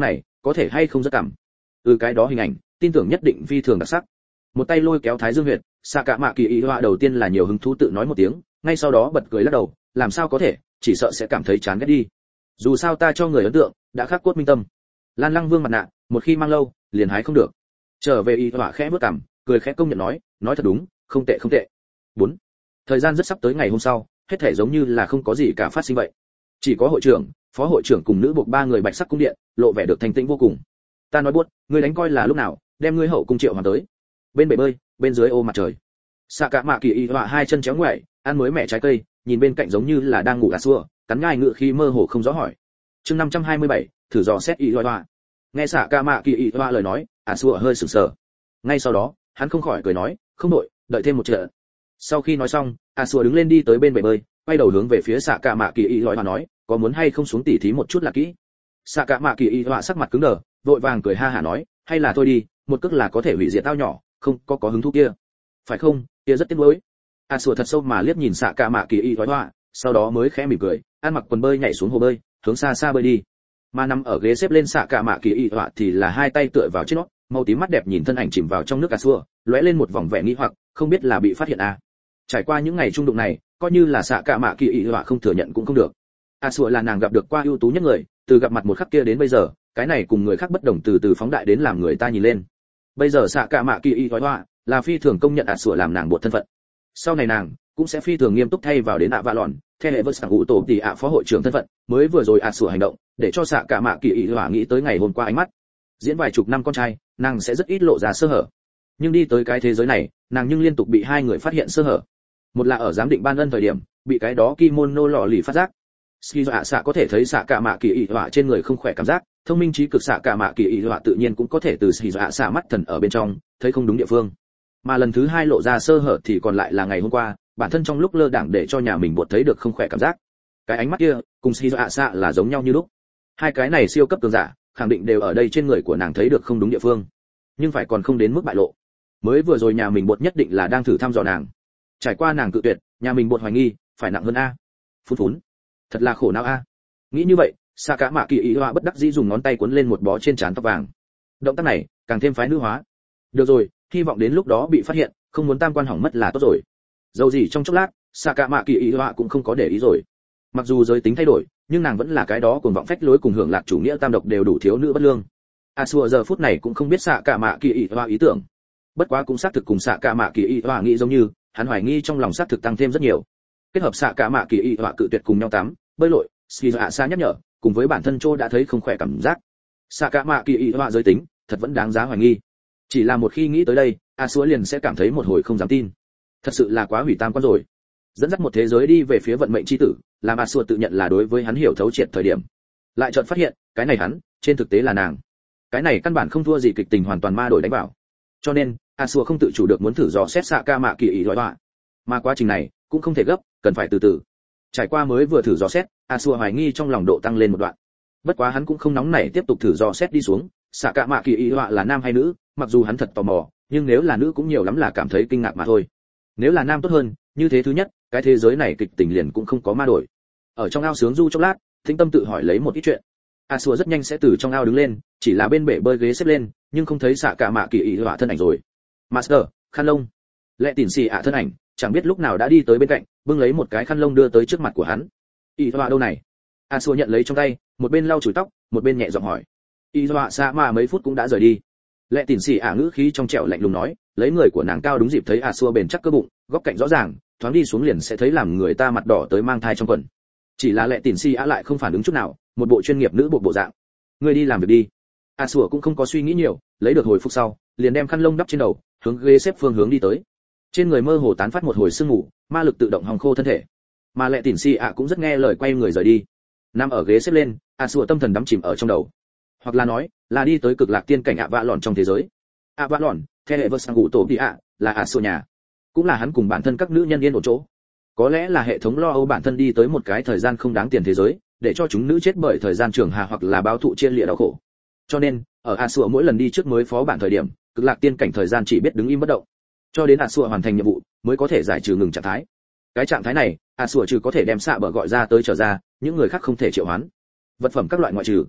có thể hay không rất cảm. Cái đó hình ảnh, tin tưởng nhất định phi thường đặc sắc. Một tay lôi kéo Thái Dương huyệt, xạ cả mạ kỳ y họa đầu tiên là nhiều hứng thú tự nói một tiếng, ngay sau đó bật cười lắc đầu, làm sao có thể, chỉ sợ sẽ cảm thấy chán ghét đi. Dù sao ta cho người ấn tượng đã khắc cốt minh tâm. Lan Lăng Vương mặt nạ, một khi mang lâu, liền hái không được. Trở về y họa khẽ bước cằm, cười khẽ công nhận nói thật đúng, không tệ không tệ. 4. Thời gian rất sắp tới ngày hôm sau, hết thể giống như là không có gì cả phát sinh vậy. Chỉ có hội trưởng, phó hội trưởng cùng nữ buộc ba người bạch sắc cung điện, lộ vẻ được thanh tĩnh vô cùng. Ta nói buốt, ngươi đánh coi là lúc nào, đem ngươi hậu cung triệu hoàng tới. Bên bể bơi, bên dưới ô mặt trời. Xạ cả mạ kỳ y họa hai chân chéo ngoại, ăn mới mẹ trái cây, nhìn bên cạnh giống như là đang ngủ xua, cắn ngai ngựa khi mơ hồ không rõ hỏi. Chương 527, thử dò xét y họa. Nghe xạ cả mạ kỳ y họa lời nói, xua hơi sửng sờ. Ngay sau đó, hắn không khỏi cười nói, không đổi, đợi thêm một trận. Sau khi nói xong, xua đứng lên đi tới bên bể bơi, quay đầu hướng về phía xạ cả mạ kỳ y họa nói, có muốn hay không xuống tỉ thí một chút là kỹ. Xạ cả mạ kỳ y họa sắc mặt cứng đờ, vội vàng cười ha hả nói, hay là thôi đi, một cước là có thể hủy diệt tao nhỏ, không có hứng thú kia. Phải không, kia rất tiếc nuối. Sủa thật sâu mà liếc nhìn xạ cả mạ kỳ y họa, sau đó mới khẽ mỉm cười, ăn mặc quần bơi nhảy xuống hồ bơi, hướng xa xa bơi đi. Mà nằm ở ghế xếp lên xạ cả mạ kỳ y họa thì là hai tay tựa vào trên nót, màu tím mắt đẹp nhìn thân ảnh chìm vào trong nước Sủa, lóe lên một vòng vẻ nghi hoặc, không biết là bị phát hiện à. Trải qua những ngày trung đụng này, coi như là xạ cả mạ kỳ y họa không thừa nhận cũng không được. Sủa là nàng gặp được qua ưu tú nhất người, từ gặp mặt một khắc kia đến bây giờ, cái này cùng người khác bất đồng từ từ phóng đại đến làm người ta nhìn lên. Bây giờ xạ cả mạ kỳ y họa là phi thường công nhận Sủa làm nàng bộ thân phận. Sau này nàng cũng sẽ phi thường nghiêm túc thay vào đến vạ lòn, theo hệ vợ sảng ngụ tổ tỷ phó hội trưởng thân phận, mới vừa rồi Sủa hành động, để cho xạ cả mạ kỳ y họa nghĩ tới ngày hôm qua ánh mắt. Diễn vài chục năm con trai, nàng sẽ rất ít lộ ra sơ hở. Nhưng đi tới cái thế giới này, nàng nhưng liên tục bị hai người phát hiện sơ hở. Một là ở giám định ban ân thời điểm, bị cái đó kimono lọ lì phát giác. Skizo xạ có thể thấy xạ cả mạ kỳ y họa trên người không khỏe cảm giác, thông minh trí cực xạ cả mạ kỳ y họa tự nhiên cũng có thể từ Skizo xạ mắt thần ở bên trong thấy không đúng địa phương. Mà lần thứ hai lộ ra sơ hở thì còn lại là ngày hôm qua, bản thân trong lúc lơ đãng để cho nhà mình buộc thấy được không khỏe cảm giác. Cái ánh mắt kia cùng Skizo xạ là giống nhau như lúc. Hai cái này siêu cấp cường giả, khẳng định đều ở đây trên người của nàng thấy được không đúng địa phương, nhưng phải còn không đến mức bại lộ. Mới vừa rồi nhà mình buộc nhất định là đang thử thăm dò nàng. Trải qua nàng cự tuyệt, nhà mình buộc hoài nghi phải nặng hơn a. Phun thật là khổ não a. Nghĩ như vậy, xạ cả mạ kỳ y họa bất đắc dĩ dùng ngón tay cuốn lên một bó trên trán tóc vàng. Động tác này càng thêm phái nữ hóa. Được rồi, hy vọng đến lúc đó bị phát hiện, không muốn tam quan hỏng mất là tốt rồi. Dầu gì trong chốc lát, xạ cả mạ kỳ y họa cũng không có để ý rồi. Mặc dù giới tính thay đổi, nhưng nàng vẫn là cái đó cuồng vọng phách lối cùng hưởng lạc chủ nghĩa tam độc đều đủ thiếu nữ bất lương. Sủa giờ phút này cũng không biết xạ cả mạ kỳ y họa ý tưởng. Bất quá cũng xác thực cùng xạ cả mạ kỳ y họa nghĩ giống như, hắn hoài nghi trong lòng xác thực tăng thêm rất nhiều. Kết hợp xạ cả mạ kỳ y họa cự tuyệt cùng nhau tắm, bơi lội, Skizo xa nhắc nhở, cùng với bản thân Trô đã thấy không khỏe cảm giác. Xạ cả mạ kỳ y họa giới tính, thật vẫn đáng giá hoài nghi. Chỉ là một khi nghĩ tới đây, Sủa liền sẽ cảm thấy một hồi không dám tin. Thật sự là quá hủy tam quan rồi. Dẫn dắt một thế giới đi về phía vận mệnh chi tử, làm Sủa tự nhận là đối với hắn hiểu thấu triệt thời điểm. Lại chợt phát hiện, cái này hắn, trên thực tế là nàng. Cái này căn bản không thua gì kịch tình hoàn toàn ma đổi đánh vào. Cho nên, Sủa không tự chủ được muốn thử dò xét xạ cả mạ kỳ y họa. Mà quá trình này cũng không thể gấp, cần phải từ từ. Trải qua mới vừa thử dò xét, Sủa hoài nghi trong lòng độ tăng lên một đoạn. Bất quá hắn cũng không nóng nảy tiếp tục thử dò xét đi xuống, xạ cả mạ kỳ y họa là nam hay nữ, mặc dù hắn thật tò mò, nhưng nếu là nữ cũng nhiều lắm là cảm thấy kinh ngạc mà thôi. Nếu là nam tốt hơn, như thế thứ nhất, cái thế giới này kịch tình liền cũng không có ma đổi. Ở trong ao sướng du chốc lát, Thính Tâm tự hỏi lấy một ít chuyện. Sủa rất nhanh sẽ từ trong ao đứng lên, chỉ là bên bể bơi ghế xếp lên, nhưng không thấy xạ cả mạ kỳ y họa thân ảnh rồi. Master, khăn lông. Lệ Tỉn Xì thân ảnh, chẳng biết lúc nào đã đi tới bên cạnh, bưng lấy một cái khăn lông đưa tới trước mặt của hắn. Y họa đâu này? Sủa nhận lấy trong tay, một bên lau chùi tóc, một bên nhẹ giọng hỏi. Y họa xa mà mấy phút cũng đã rời đi. Lệ Tỉn Xì ngữ khí trong trẻo lạnh lùng nói, lấy người của nàng cao đúng dịp thấy Sủa bền chắc cơ bụng, góc cạnh rõ ràng, thoáng đi xuống liền sẽ thấy làm người ta mặt đỏ tới mang thai trong quần. Chỉ là Lệ Tỉn Xì lại không phản ứng chút nào, một bộ chuyên nghiệp nữ bộ dạng. Ngươi đi làm việc đi. Sủa cũng không có suy nghĩ nhiều, lấy được hồi phục sau, liền đem khăn lông đắp trên đầu, hướng ghế xếp phương hướng đi tới. Trên người mơ hồ tán phát một hồi sương mù, ma lực tự động hòng khô thân thể. Mà Lệ Tỉn Xì cũng rất nghe lời quay người rời đi. Nằm ở ghế xếp lên, Sủa tâm thần đắm chìm ở trong đầu. Hoặc là nói, là đi tới cực lạc tiên cảnh vạ lòn trong thế giới. Vạ lòn, theo hệ vợ sang ngủ tổ đi là Sủa nhà, cũng là hắn cùng bản thân các nữ nhân yên ổn chỗ. Có lẽ là hệ thống lo âu bản thân đi tới một cái thời gian không đáng tiền thế giới, để cho chúng nữ chết bởi thời gian trường hà hoặc là báo thụ chia lịa đau khổ. Cho nên, ở Sủa mỗi lần đi trước mới phó bản thời điểm, cực lạc tiên cảnh thời gian chỉ biết đứng im bất động. Cho đến Sủa hoàn thành nhiệm vụ, mới có thể giải trừ ngừng trạng thái. Cái trạng thái này, Sủa trừ có thể đem xạ bờ gọi ra tới trở ra, những người khác không thể triệu hoán. Vật phẩm các loại ngoại trừ.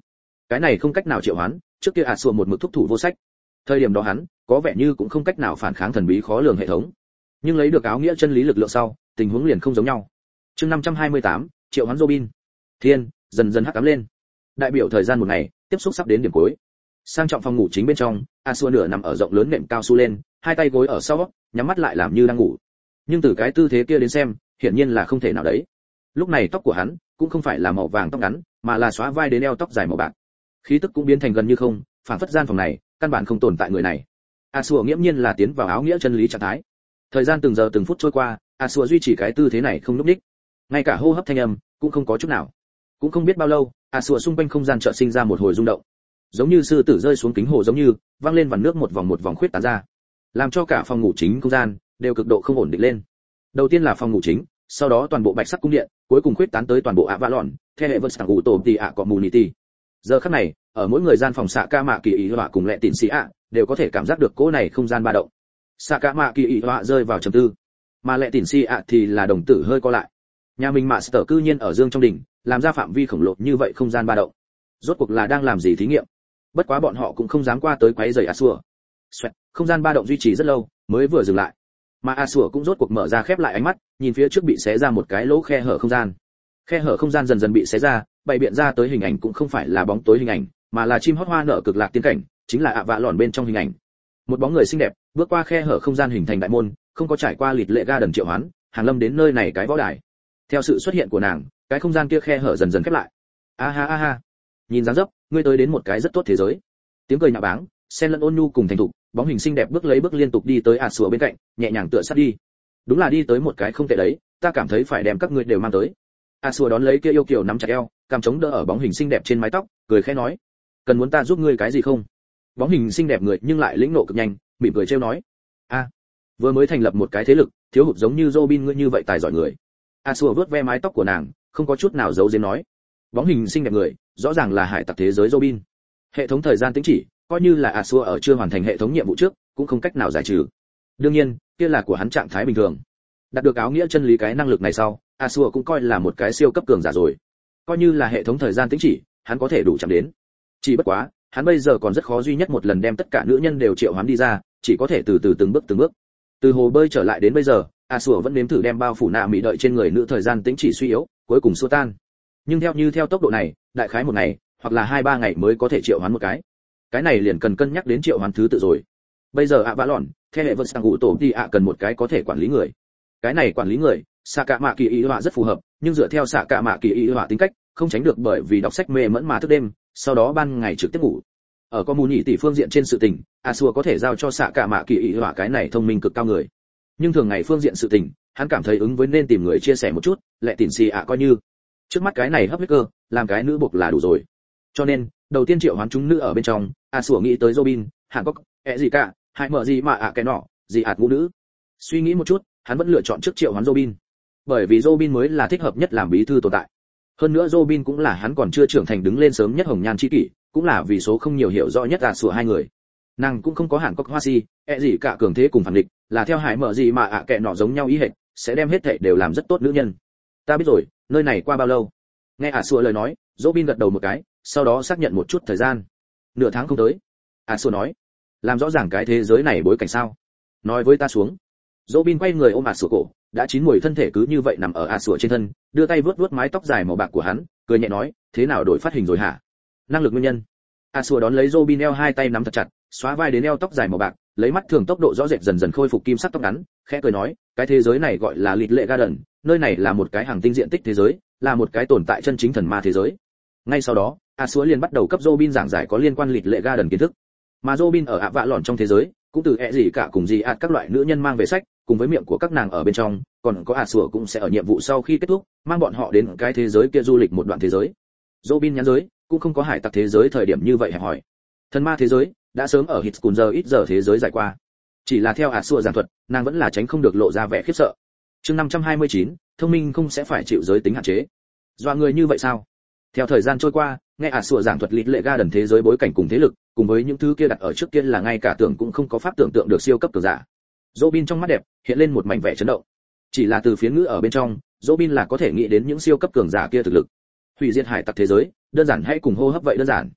Cái này không cách nào triệu hoán, trước kia sủa một mực thúc thủ vô sách. Thời điểm đó hắn có vẻ như cũng không cách nào phản kháng thần bí khó lường hệ thống. Nhưng lấy được áo nghĩa chân lý lực lượng sau, tình huống liền không giống nhau. Chương 528, triệu hoán Robin. Thiên dần dần hắc ám lên. Đại biểu thời gian một ngày, tiếp xúc sắp đến điểm cuối. Sang trọng phòng ngủ chính bên trong, Asua nửa nằm ở rộng lớn nệm cao su lên, hai tay gối ở sau, nhắm mắt lại làm như đang ngủ. Nhưng từ cái tư thế kia đến xem, hiển nhiên là không thể nào đấy. Lúc này tóc của hắn cũng không phải là màu vàng tóc ngắn, mà là xóa vai đến eo tóc dài màu bạc. Khí tức cũng biến thành gần như không, phản phất gian phòng này căn bản không tồn tại người này. Asua nghiễm nhiên là tiến vào áo nghĩa chân lý trạng thái. Thời gian từng giờ từng phút trôi qua, Asua duy trì cái tư thế này không lúc đích, ngay cả hô hấp thanh âm cũng không có chút nào. Cũng không biết bao lâu, Asua xung quanh không gian chợt sinh ra một hồi rung động, giống như sư tử rơi xuống kính hồ giống như văng lên vằn nước một vòng khuyết tán ra, làm cho cả phòng ngủ chính không gian đều cực độ không ổn định lên. Đầu tiên là phòng ngủ chính, sau đó toàn bộ bạch sắc cung điện, cuối cùng khuyết tán tới toàn bộ ạ vạ lòn, theo hệ vật sảng ngủ tổ tỷ ạ community. Giờ khắc này, ở mỗi người gian phòng xạ ca mạ kỳ ý họa cùng lệ tịn xì ạ đều có thể cảm giác được cỗ này không gian ba động. Xạ ca mạ kỳ ý họa rơi vào trầm tư, mà lệ tịn xì ạ thì là đồng tử hơi co lại. Nhà mình mạ sở cư nhiên ở dương trong đỉnh làm ra phạm vi khổng lồ như vậy không gian ba động, rốt cuộc là đang làm gì thí nghiệm? Bất quá bọn họ cũng không dám qua tới quấy rầy Asua. Xoẹt, không gian ba động duy trì rất lâu, mới vừa dừng lại. Mà Asua cũng rốt cuộc mở ra khép lại ánh mắt, nhìn phía trước bị xé ra một cái lỗ khe hở không gian. Khe hở không gian dần dần bị xé ra, bày biện ra tới hình ảnh cũng không phải là bóng tối hình ảnh, mà là chim hót hoa nở cực lạc tiên cảnh, chính là ạ vạ lòn bên trong hình ảnh. Một bóng người xinh đẹp, bước qua khe hở không gian hình thành đại môn, không có trải qua lịt lệ ga đần triệu hoán, hàng lâm đến nơi này cái võ đài. Theo sự xuất hiện của nàng, cái không gian kia khe hở dần dần khép lại. A ha, nhìn dáng dấp, ngươi tới đến một cái rất tốt thế giới. Tiếng cười nhạo báng, xen lẫn ôn nhu cùng thành thục, bóng hình xinh đẹp bước lấy bước liên tục đi tới Asua bên cạnh, nhẹ nhàng tựa sát đi. Đúng là đi tới một cái không tệ đấy, ta cảm thấy phải đem các ngươi đều mang tới. Asua đón lấy kia yêu kiều nắm chặt eo, cằm chống đỡ ở bóng hình xinh đẹp trên mái tóc, cười khẽ nói: "Cần muốn ta giúp ngươi cái gì không?" Bóng hình xinh đẹp người nhưng lại lĩnh nộ cực nhanh, mỉm cười trêu nói: "A, vừa mới thành lập một cái thế lực, thiếu hụt giống như Robin ngươi như vậy tài giỏi người." Asua vuốt ve mái tóc của nàng, không có chút nào giấu giếm nói: "Bóng hình xinh đẹp người, rõ ràng là hải tặc thế giới Robin." Hệ thống thời gian tính chỉ, coi như là Asua ở chưa hoàn thành hệ thống nhiệm vụ trước, cũng không cách nào giải trừ. Đương nhiên, kia là của hắn trạng thái bình thường. Đạt được áo nghĩa chân lý cái năng lực này sau, Asua cũng coi là một cái siêu cấp cường giả rồi. Coi như là hệ thống thời gian tính chỉ, hắn có thể đủ chạm đến. Chỉ bất quá, hắn bây giờ còn rất khó duy nhất một lần đem tất cả nữ nhân đều triệu hoán đi ra, chỉ có thể từ từ từng bước. Từ hồ bơi trở lại đến bây giờ, Asua vẫn nếm thử đem bao phủ nạ mỹ đợi trên người nữ thời gian tính chỉ suy yếu, cuối cùng xua tan. Nhưng theo tốc độ này, đại khái một ngày, hoặc là 2-3 ngày mới có thể triệu hoán một cái. Cái này liền cần cân nhắc đến triệu hoán thứ tự rồi. Bây giờ ạ vã lòn, theo hệ vật sang ngủ tổ đi ạ cần một cái có thể quản lý người. Cái này quản lý người, xạ cạ mạ kỳ ý họa rất phù hợp, nhưng dựa theo xạ cạ mạ kỳ ý họa tính cách, không tránh được bởi vì đọc sách mê mẫn mà thức đêm, sau đó ban ngày trực tiếp ngủ. Ở có mù nhị tỷ phương diện trên sự tình, Asua có thể giao cho xạ cạ mạ kỳ ý họa cái này thông minh cực cao người. Nhưng thường ngày phương diện sự tình, hắn cảm thấy ứng với nên tìm người chia sẻ một chút, lệ tỉn xì ạ coi như trước mắt cái này hấp huyết cơ, làm cái nữ buộc là đủ rồi. Cho nên, đầu tiên triệu hoán chúng nữ ở bên trong, Asua nghĩ tới Robin, Hàn Quốc, gì cả, hãy mở gì mà cái nọ, gì ngũ nữ. Suy nghĩ một chút, hắn vẫn lựa chọn trước triệu hoán Robin, bởi vì Robin mới là thích hợp nhất làm bí thư tồn tại. Hơn nữa Robin cũng là hắn còn chưa trưởng thành đứng lên sớm nhất hồng nhan chi kỷ, cũng là vì số không nhiều hiểu rõ nhất Asua hai người. Nàng cũng không có Hàn Quốc hoa si, gì cả cường thế cùng phản địch, là theo hải mở gì mà kệ nọ giống nhau ý hệt, sẽ đem hết thảy đều làm rất tốt nữ nhân. Ta biết rồi, nơi này qua bao lâu? Nghe Asua lời nói, Robin gật đầu một cái, sau đó xác nhận một chút thời gian. Nửa tháng không tới. Asua nói, làm rõ ràng cái thế giới này bối cảnh sao? Nói với ta xuống. Robin quay người ôm Asua cổ, đã chín mùi thân thể cứ như vậy nằm ở Asua trên thân, đưa tay vuốt vuốt mái tóc dài màu bạc của hắn, cười nhẹ nói, thế nào đổi phát hình rồi hả? Năng lực nguyên nhân. Asua đón lấy Robin eo hai tay nắm thật chặt, xóa vai đến eo tóc dài màu bạc, lấy mắt thường tốc độ rõ rệt dần dần khôi phục kim sắc tóc ngắn, khẽ cười nói, cái thế giới này gọi là Lịt Lệ Garden, nơi này là một cái hàng tinh diện tích thế giới, là một cái tồn tại chân chính thần ma thế giới. Ngay sau đó, Asua liền bắt đầu cấp Robin giảng giải có liên quan Lịt Lệ Garden kiến thức. Mà Robin ở ạ vạ lòn trong thế giới, cũng từ gì cả cùng gì các loại nữ nhân mang về sách, cùng với miệng của các nàng ở bên trong, còn có Asua cũng sẽ ở nhiệm vụ sau khi kết thúc, mang bọn họ đến cái thế giới kia du lịch một đoạn thế giới. Robin nhắn giới, cũng không có hải tặc thế giới thời điểm như vậy hẹp hỏi. Thần ma thế giới đã sớm ở hít cùng giờ ít giờ thế giới giải qua. Chỉ là theo Asua giảng thuật, nàng vẫn là tránh không được lộ ra vẻ khiếp sợ. Chương 529, thông minh không sẽ phải chịu giới tính hạn chế. Doa người như vậy sao? Theo thời gian trôi qua, nghe Asua giảng thuật Lịt Lệ Garden thế giới bối cảnh cùng thế lực, cùng với những thứ kia đặt ở trước kia là ngay cả tưởng cũng không có pháp tưởng tượng được siêu cấp cường giả. Robin trong mắt đẹp hiện lên một mảnh vẻ chấn động. Chỉ là từ phía ngữ ở bên trong, Robin là có thể nghĩ đến những siêu cấp cường giả kia thực lực. Hủy diệt hải tặc thế giới, đơn giản hay cùng hô hấp vậy đơn giản.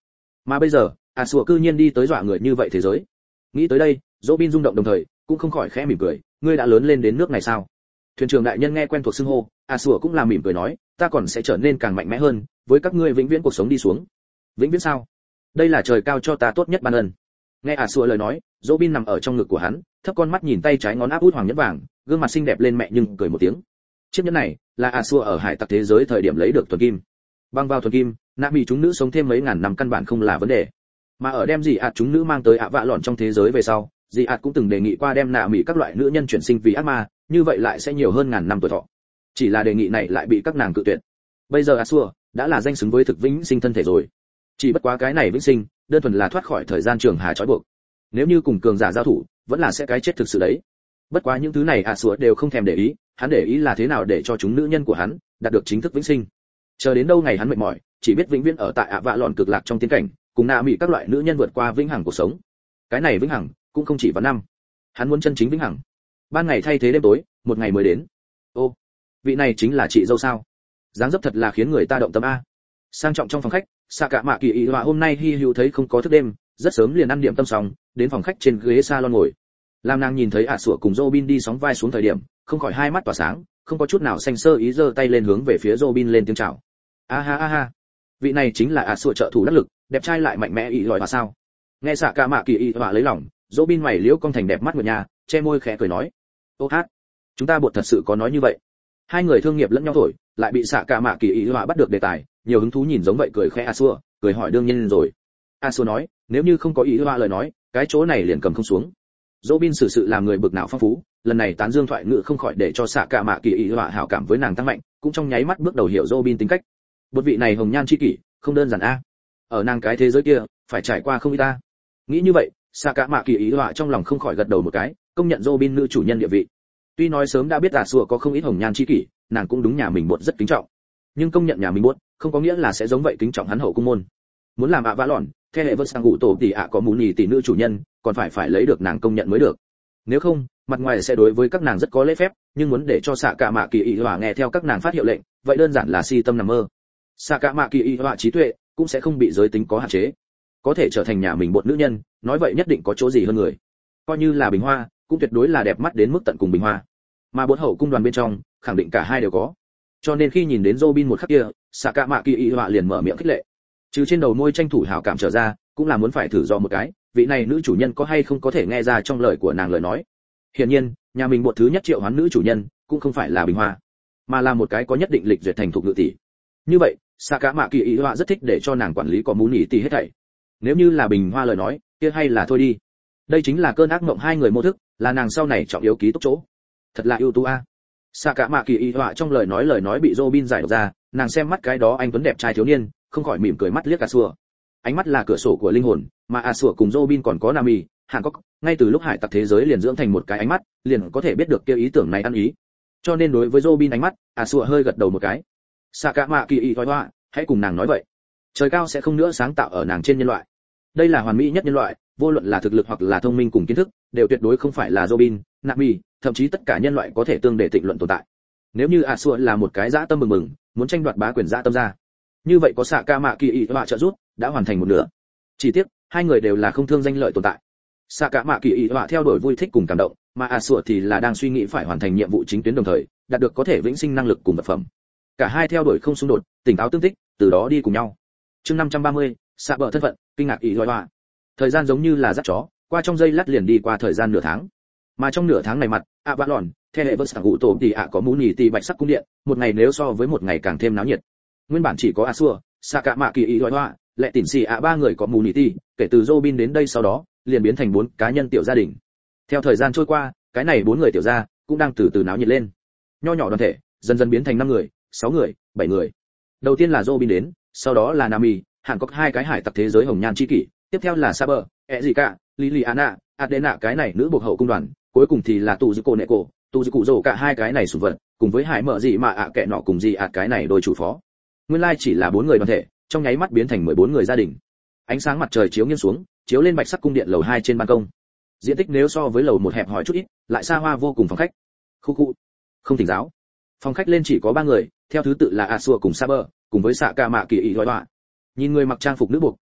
Mà bây giờ Asua cư nhiên đi tới dọa người như vậy thế giới. Nghĩ tới đây, Robin rung động đồng thời cũng không khỏi khẽ mỉm cười, ngươi đã lớn lên đến nước này sao? Thuyền trưởng đại nhân nghe quen thuộc xưng hô, Asua cũng là mỉm cười nói, ta còn sẽ trở nên càng mạnh mẽ hơn, với các ngươi vĩnh viễn cuộc sống đi xuống. Vĩnh viễn sao? Đây là trời cao cho ta tốt nhất ban ân. Nghe Asua lời nói, Robin nằm ở trong ngực của hắn, thấp con mắt nhìn tay trái ngón áp út hoàng nhẫn vàng, gương mặt xinh đẹp lên mẹ nhưng cười một tiếng. Chiếc nhẫn này là Asua ở hải tặc thế giới thời điểm lấy được thuần kim. Băng vào thuần kim, Nami chúng nữ sống thêm mấy ngàn năm căn bản không là vấn đề. Mà ở đem dị ạt chúng nữ mang tới ạ vạ lọn trong thế giới về sau, dị ạt cũng từng đề nghị qua đem Nami các loại nữ nhân chuyển sinh vì ác ma, như vậy lại sẽ nhiều hơn ngàn năm tuổi thọ. Chỉ là đề nghị này lại bị các nàng cự tuyệt. Bây giờ Asua đã là danh xứng với thực vĩnh sinh thân thể rồi. Chỉ bất quá cái này vĩnh sinh, đơn thuần là thoát khỏi thời gian trường hà trói buộc. Nếu như cùng cường giả giao thủ, vẫn là sẽ cái chết thực sự đấy. Bất quá những thứ này Asua đều không thèm để ý, hắn để ý là thế nào để cho chúng nữ nhân của hắn đạt được chính thức vĩnh sinh. Chờ đến đâu ngày hắn mệt mỏi, chỉ biết vĩnh viễn ở tại ạ vạ lọn cực lạc trong tiến cảnh, cùng Nami các loại nữ nhân vượt qua vĩnh hằng cuộc sống. Cái này vĩnh hằng cũng không chỉ vào năm, hắn muốn chân chính vĩnh hằng. Ban ngày thay thế đêm tối, một ngày mới đến. Ô, vị này chính là chị dâu sao? Dáng dấp thật là khiến người ta động tâm a. Sang trọng trong phòng khách, Sạ Cạ Mạ Kỳ Ý Họa hôm nay hi hữu thấy không có thức đêm, rất sớm liền ăn điểm tâm xong, đến phòng khách trên ghế salon ngồi. Lam nàng nhìn thấy Sủa cùng Robin đi sóng vai xuống thời điểm, không khỏi hai mắt tỏa sáng, không có chút nào xanh sơ ý giơ tay lên hướng về phía Robin lên tiếng chào. A ha, vị này chính là Sủa trợ thủ đắc lực, đẹp trai lại mạnh mẽ ý lòi và sao? Nghe Sạ Cạ Mạ Kỳ Ý Họa lấy lòng, Robin mày liễu cong thành đẹp mắt nguyệt nhà, che môi khẽ cười nói: "Ô hát, chúng ta bột thật sự có nói như vậy?" Hai người thương nghiệp lẫn nhau thổi, lại bị Sạ Cạ Mạ Kỳ Ý Họa bắt được đề tài, nhiều hứng thú nhìn giống vậy cười khẽ Sủa, cười hỏi đương nhiên rồi. Sủa nói, nếu như không có Ý Họa lời nói, cái chỗ này liền cầm không xuống. Robin xử sự làm người bực nào phong phú, lần này tán dương thoại ngữ không khỏi để cho Sạ Cạ Mạ Kỳ Ý Họa hảo cảm với nàng tăng mạnh, cũng trong nháy mắt bước đầu hiểu Robin tính cách. Một vị này hồng nhan chi kỷ, không đơn giản a. Ở nàng cái thế giới kia, phải trải qua không ít ta. Nghĩ như vậy, Sạ Cạ Mạ Kỳ Ý Họa trong lòng không khỏi gật đầu một cái, công nhận Robin nữ chủ nhân địa vị. Tuy nói sớm đã biết Sủa có không ít hồng nhan chi kỷ, nàng cũng đúng nhà mình bột rất kính trọng. Nhưng công nhận nhà mình bột, không có nghĩa là sẽ giống vậy kính trọng hắn hậu cung môn. Muốn làm ạ vã lòn, theo hệ vợ sang ngụ tổ tỷ ạ có mù nhì tỷ nữ chủ nhân, còn phải lấy được nàng công nhận mới được. Nếu không, mặt ngoài sẽ đối với các nàng rất có lễ phép, nhưng muốn để cho Sạ Cạ Mạ Kỳ Ý Họa nghe theo các nàng phát hiệu lệnh, vậy đơn giản là si tâm nằm mơ. Sạ Cạ Mạ Kỳ Ý Họa trí tuệ cũng sẽ không bị giới tính có hạn chế, có thể trở thành nhà mình bột nữ nhân, nói vậy nhất định có chỗ gì hơn người. Coi như là Bình Hoa, cũng tuyệt đối là đẹp mắt đến mức tận cùng Bình Hoa. Mà bột hậu cung đoàn bên trong, khẳng định cả hai đều có. Cho nên khi nhìn đến Robin một khắc kia, Sạ Cạ Mạ Kỳ Ý Họa liền mở miệng khích lệ. Trừ trên đầu môi tranh thủ hảo cảm trở ra, cũng là muốn phải thử do một cái, vị này nữ chủ nhân có hay không có thể nghe ra trong lời của nàng lời nói. Hiển nhiên, nhà mình bột thứ nhất triệu hoán nữ chủ nhân, cũng không phải là Bình Hoa, mà là một cái có nhất định lịch duyệt thành thục ngự tỷ. Như vậy, Sạ Cạ Mạ Kỳ Ý Họa rất thích để cho nàng quản lý có mũ nhị tỷ hết thảy. Nếu như là Bình Hoa lời nói, kia hay là thôi đi. Đây chính là cơn ác mộng hai người mô thức, là nàng sau này trọng yếu ký túc chỗ. Thật là ưu tú a. Sạ Cạ Mạ Kỳ Ý Họa trong lời nói bị Robin giải đọc ra, nàng xem mắt cái đó anh tuấn đẹp trai thiếu niên, không khỏi mỉm cười mắt liếc Sủa. Ánh mắt là cửa sổ của linh hồn, mà Sủa cùng Robin còn có Nami, Hàn Quốc, ngay từ lúc hải tặc thế giới liền dưỡng thành một cái ánh mắt, liền có thể biết được kia ý tưởng này ăn ý. Cho nên đối với Robin ánh mắt, Sủa hơi gật đầu một cái. Sạ Cạ Mạ Kỳ Ý Họa, hãy cùng nàng nói vậy. Trời cao sẽ không nữa sáng tạo ở nàng trên nhân loại. Đây là hoàn mỹ nhất nhân loại, vô luận là thực lực hoặc là thông minh cùng kiến thức, đều tuyệt đối không phải là Robin, Nami, thậm chí tất cả nhân loại có thể tương để tịnh luận tồn tại. Nếu như Sủa là một cái dã tâm bừng, muốn tranh đoạt bá quyền dã tâm ra, như vậy có Sạ Cạ Mạ Kỳ Ý Họa trợ giúp, đã hoàn thành một nửa. Chỉ tiếc, hai người đều là không thương danh lợi tồn tại. Sạ Cạ Mạ Kỳ Ý Họa theo đuổi vui thích cùng cảm động, mà Sủa thì là đang suy nghĩ phải hoàn thành nhiệm vụ chính tuyến đồng thời, đạt được có thể vĩnh sinh năng lực cùng vật phẩm. Cả hai theo đuổi không xung đột, tỉnh táo tương thích, từ đó đi cùng nhau. Chương 530, Sạ bờ thân phận, kinh ngạc Ý Họa. Thời gian giống như là dắt chó, qua trong giây lát liền đi qua thời gian nửa tháng. Mà trong nửa tháng này mặt, vã lòn, theo hệ vợ sang ngụ tổ tỷ có mũ nhì tỷ bạch sắc cung điện, một ngày nếu so với một ngày càng thêm náo nhiệt. Nguyên bản chỉ có Sủa, Sạ Cạ Mạ Kỳ Ý Họa, lệ tỉn xì ba người có mù nhì tỷ, kể từ Robin đến đây sau đó, liền biến thành 4 cá nhân tiểu gia đình. Theo thời gian trôi qua, cái này 4 người tiểu gia cũng đang từ từ náo nhiệt lên. Nho nhỏ đoàn thể, dần dần biến thành 5 người, 6 người, 7 người. Đầu tiên là Robin đến, sau đó là Nami, Hàn Quốc hai cái hải tặc thế giới hồng nhan chi kỷ, tiếp theo là Saber, Ezika, Liliana, Adena cái này nữ buộc hậu cung đoàn, cuối cùng thì là Tuzuko Neko, Tuzuko Zoro cả hai cái này sủng vật, cùng với hải mở gì mà kệ nọ cùng gì cái này đôi chủ phó. Nguyên lai chỉ là 4 người đoàn thể, trong nháy mắt biến thành 14 người gia đình. Ánh sáng mặt trời chiếu nghiêng xuống, chiếu lên bạch sắc cung điện lầu 2 trên ban công. Diện tích nếu so với lầu 1 hẹp hòi chút ít, lại xa hoa vô cùng phòng khách. Khu. Không thỉnh giáo. Phòng khách lên chỉ có 3 người, theo thứ tự là Sủa cùng Saber, cùng với Sạ Cạ Mạ Kỳ Ý Họa. Nhìn người mặc trang phục nữ buộc,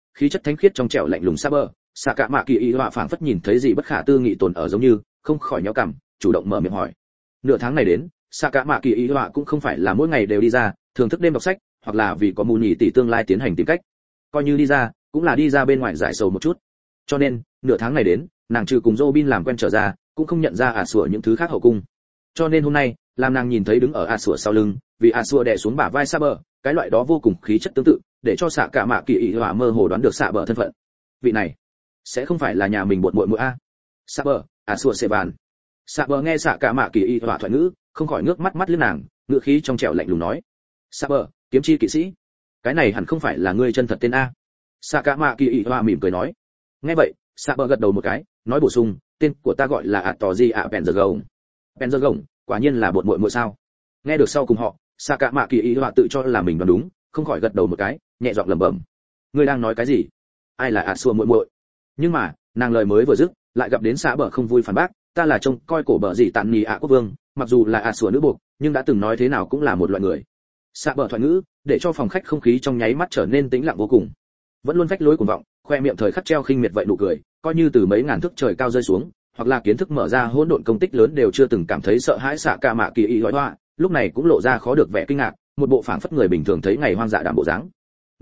khí chất thánh khiết trong trẻo lạnh lùng Saber, xạ cả mạ kỳ y họa phảng phất nhìn thấy gì bất khả tư nghị tồn ở giống như, không khỏi nhéo cằm, chủ động mở miệng hỏi. Nửa tháng này đến, xạ cả mạ kỳ y họa cũng không phải là mỗi ngày đều đi ra, thường thức đêm đọc sách, hoặc là vì có mù nhỉ tỷ tương lai tiến hành tìm cách. Coi như đi ra, cũng là đi ra bên ngoài giải sầu một chút. Cho nên, nửa tháng này đến, nàng trừ cùng Robin làm quen trở ra, cũng không nhận ra sủa những thứ khác hậu cung. Cho nên hôm nay, làm nàng nhìn thấy đứng ở sủa sau lưng, vì sủa đè xuống bả vai Saber, cái loại đó vô cùng khí chất tương tự, để cho xạ cả mạ kỳ y họa mơ hồ đoán được Saber thân phận. Vị này sẽ không phải là nhà mình bột muội muội a. Saber, sủa Sevan. Saber nghe xạ cả mạ kỳ y họa thoại ngữ, không khỏi ngước mắt mắt liếc nàng, ngữ khí trong trẻo lạnh lùng nói: Saber, kiếm chi kỵ sĩ, cái này hẳn không phải là ngươi chân thật tên a. Xạ cả mạ kỳ y họa mỉm cười nói. Nghe vậy, Saber gật đầu một cái, nói bổ sung: tên của ta gọi là Atoji Pendragon. Pendragon, quả nhiên là bột muội muội sao? Nghe được sau cùng họ, xạ cả mạ kỳ y họa tự cho là mình đoán đúng, không khỏi gật đầu một cái, nhẹ giọng lẩm bẩm: ngươi đang nói cái gì? Ai là sủa muội muội? Nhưng mà, nàng lời mới vừa dứt, lại gặp đến Saber không vui phản bác: ta là trông coi cổ bờ gì tạn nhì quốc vương, mặc dù là sủa nữ buộc, nhưng đã từng nói thế nào cũng là một loại người. Saber thoại ngữ, để cho phòng khách không khí trong nháy mắt trở nên tĩnh lặng vô cùng. Vẫn luôn vách lối cuồng vọng, khoe miệng thời khắc treo khinh miệt vậy nụ cười, coi như từ mấy ngàn thước trời cao rơi xuống, hoặc là kiến thức mở ra hỗn độn công tích lớn đều chưa từng cảm thấy sợ hãi xạ cả mạ kỳ y họa, lúc này cũng lộ ra khó được vẻ kinh ngạc, một bộ phảng phất người bình thường thấy ngày hoang dã đạm bộ dáng.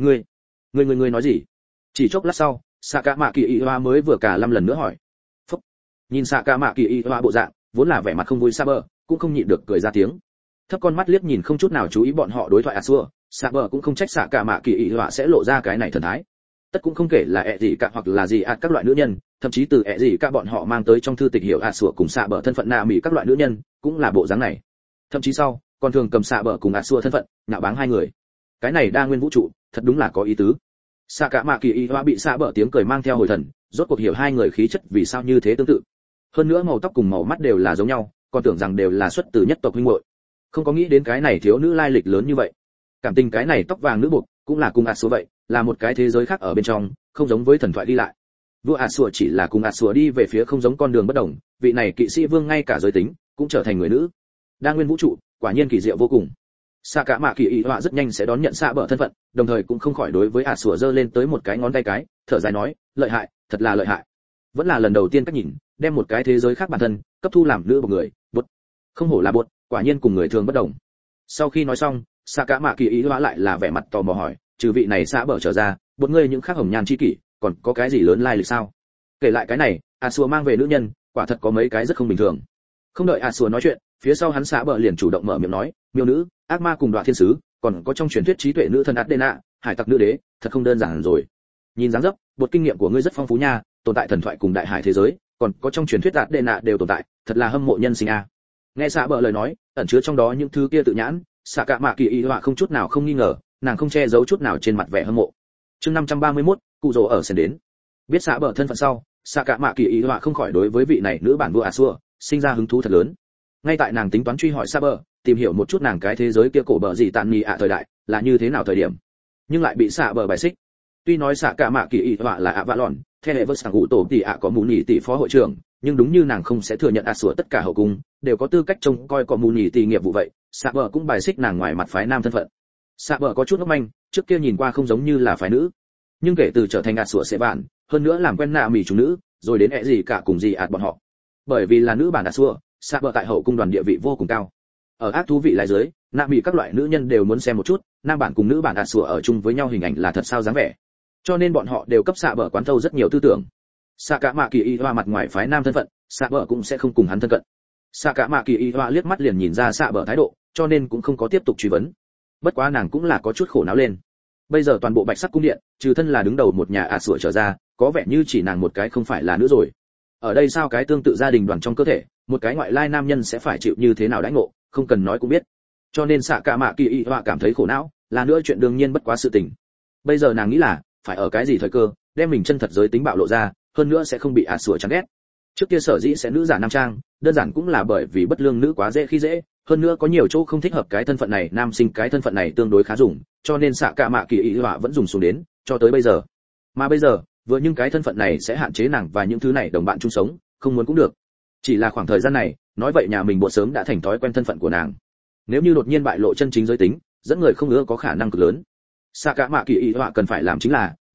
Ngươi nói gì? Chỉ chốc lát sau, xạ cả mạ kỳ y họa mới vừa cả 5 lần nữa hỏi. Phúc. Nhìn xạ cả mạ kỳ y họa bộ dạng, vốn là vẻ mặt không vui Saber, cũng không nhịn được cười ra tiếng. Thấp con mắt liếc nhìn không chút nào chú ý bọn họ đối thoại xua, Saber cũng không trách xạ cả mạ kỳ y họa sẽ lộ ra cái này thần thái. Tất cũng không kể là gì cả hoặc là gì các loại nữ nhân, thậm chí từ gì cả bọn họ mang tới trong thư tịch hiểu sủa cùng Saber thân phận mỹ các loại nữ nhân, cũng là bộ dáng này. Thậm chí sau, còn thường cầm Saber cùng sủa thân phận, nhạo báng hai người. Cái này đa nguyên vũ trụ, thật đúng là có ý tứ. Xạ cả mạ kỳ y họa bị Saber tiếng cười mang theo hồi thần, rốt cuộc hiểu hai người khí chất vì sao như thế tương tự. Hơn nữa màu tóc cùng màu mắt đều là giống nhau, còn tưởng rằng đều là xuất từ nhất tộc huynh muội. Không có nghĩ đến cái này thiếu nữ lai lịch lớn như vậy. Cảm tình cái này tóc vàng nữ buộc, cũng là cùng sủa vậy, là một cái thế giới khác ở bên trong, không giống với thần thoại đi lại. Vua sủa chỉ là cùng sủa đi về phía không giống con đường bất đồng, vị này kỵ sĩ vương ngay cả giới tính cũng trở thành người nữ. Đa nguyên vũ trụ, quả nhiên kỳ diệu vô cùng. Xạ cả mạ kỳ y họa rất nhanh sẽ đón nhận Saber thân phận, đồng thời cũng không khỏi đối với sủa giơ lên tới một cái ngón tay cái, thở dài nói: lợi hại, thật là lợi hại. Vẫn là lần đầu tiên cách nhìn, đem một cái thế giới khác bản thân cấp thu làm nữ một người, bột. Không hổ là bột, quả nhiên cùng người thường bất đồng. Sau khi nói xong, xạ cả mạ kỳ y họa lại là vẻ mặt tò mò hỏi: trừ vị này Saber trở ra, bột ngươi những khác hồng nhan chi kỷ, còn có cái gì lớn lai lịch sao? Kể lại cái này, sủa mang về nữ nhân, quả thật có mấy cái rất không bình thường. Không đợi sủa nói chuyện, phía sau hắn Saber liền chủ động mở miệng nói: miêu nữ, ác ma cùng đoạ thiên sứ, còn có trong truyền thuyết trí tuệ nữ thần Adena, hải tặc nữ đế, thật không đơn giản rồi. Nhìn dáng dấp, bột kinh nghiệm của ngươi rất phong phú nha, tồn tại thần thoại cùng đại hải thế giới, còn có trong truyền thuyết Adena đều tồn tại, thật là hâm mộ nhân sinh a. Nghe Saber lời nói, ẩn chứa trong đó những thứ kia tự nhãn, xạ cả mạ kỳ y họa không chút nào không nghi ngờ, nàng không che giấu chút nào trên mặt vẻ hâm mộ. Chương 531, cụ rồ ở sen đến. Biết Saber thân phận sau, xạ cả mạ kỳ y họa không khỏi đối với vị này nữ bản vua sủa sinh ra hứng thú thật lớn. Ngay tại nàng tính toán truy hỏi Saber, tìm hiểu một chút nàng cái thế giới kia cổ bờ gì tàn nhì thời đại là như thế nào thời điểm, nhưng lại bị Saber bài xích. Tuy nói xạ cả mạ kỳ y họa là Avalon, theo hệ vớt sảng ngụ tổ tỷ có mù nhì tỷ phó hội trưởng, nhưng đúng như nàng không sẽ thừa nhận sủa tất cả hậu cung đều có tư cách trông coi có mù nhì tỷ nghiệp vụ vậy, Saber cũng bài xích nàng ngoài mặt phái nam thân phận. Saber có chút ngốc manh, trước kia nhìn qua không giống như là phái nữ, nhưng kể từ trở thành sủa sẽ bạn, hơn nữa làm quen mỹ chủ nữ, rồi đến gì cả cùng gì bọn họ. Bởi vì là nữ bản sủa, Saber tại hậu cung đoàn địa vị vô cùng cao. Ở ác thú vị lại dưới, mỹ các loại nữ nhân đều muốn xem một chút, nam bản cùng nữ bản sủa ở chung với nhau hình ảnh là thật sao dáng vẻ. Cho nên bọn họ đều cấp Saber quán thâu rất nhiều tư tưởng. Xạ cả mạ kỳ y hoa mặt ngoài phái nam thân phận, Saber cũng sẽ không cùng hắn thân cận. Xạ cả mạ kỳ y hoa liếc mắt liền nhìn ra Saber thái độ, cho nên cũng không có tiếp tục truy vấn. Bất quá nàng cũng là có chút khổ não lên. Bây giờ toàn bộ Bạch Sắc cung điện, trừ thân là đứng đầu một nhà sủa trở ra, có vẻ như chỉ nàng một cái không phải là nữ rồi. Ở đây sao cái tương tự gia đình đoàn trong cơ thể, một cái ngoại lai nam nhân sẽ phải chịu như thế nào đãi ngộ, không cần nói cũng biết. Cho nên xạ cả mạ kỳ y hoa cảm thấy khổ não, là nữa chuyện đương nhiên bất quá sự tình. Bây giờ nàng nghĩ là phải ở cái gì thời cơ, đem mình chân thật giới tính bạo lộ ra, hơn nữa sẽ không bị sủa chán ghét. Trước kia sở dĩ sẽ nữ giả nam trang, đơn giản cũng là bởi vì bất lương nữ quá dễ khi dễ, hơn nữa có nhiều chỗ không thích hợp cái thân phận này, nam sinh cái thân phận này tương đối khá dùng, cho nên xạ cả mạ kỳ y họa vẫn dùng xuống đến cho tới bây giờ. Mà bây giờ, vừa nhưng cái thân phận này sẽ hạn chế nàng và những thứ này đồng bạn chung sống, không muốn cũng được. Chỉ là khoảng thời gian này, nói vậy nhà mình bộ sớm đã thành thói quen thân phận của nàng. Nếu như đột nhiên bại lộ chân chính giới tính, dẫn người không ngờ có khả năng cực lớn. Xạ cả mạ kỳ y họa cần phải làm chính là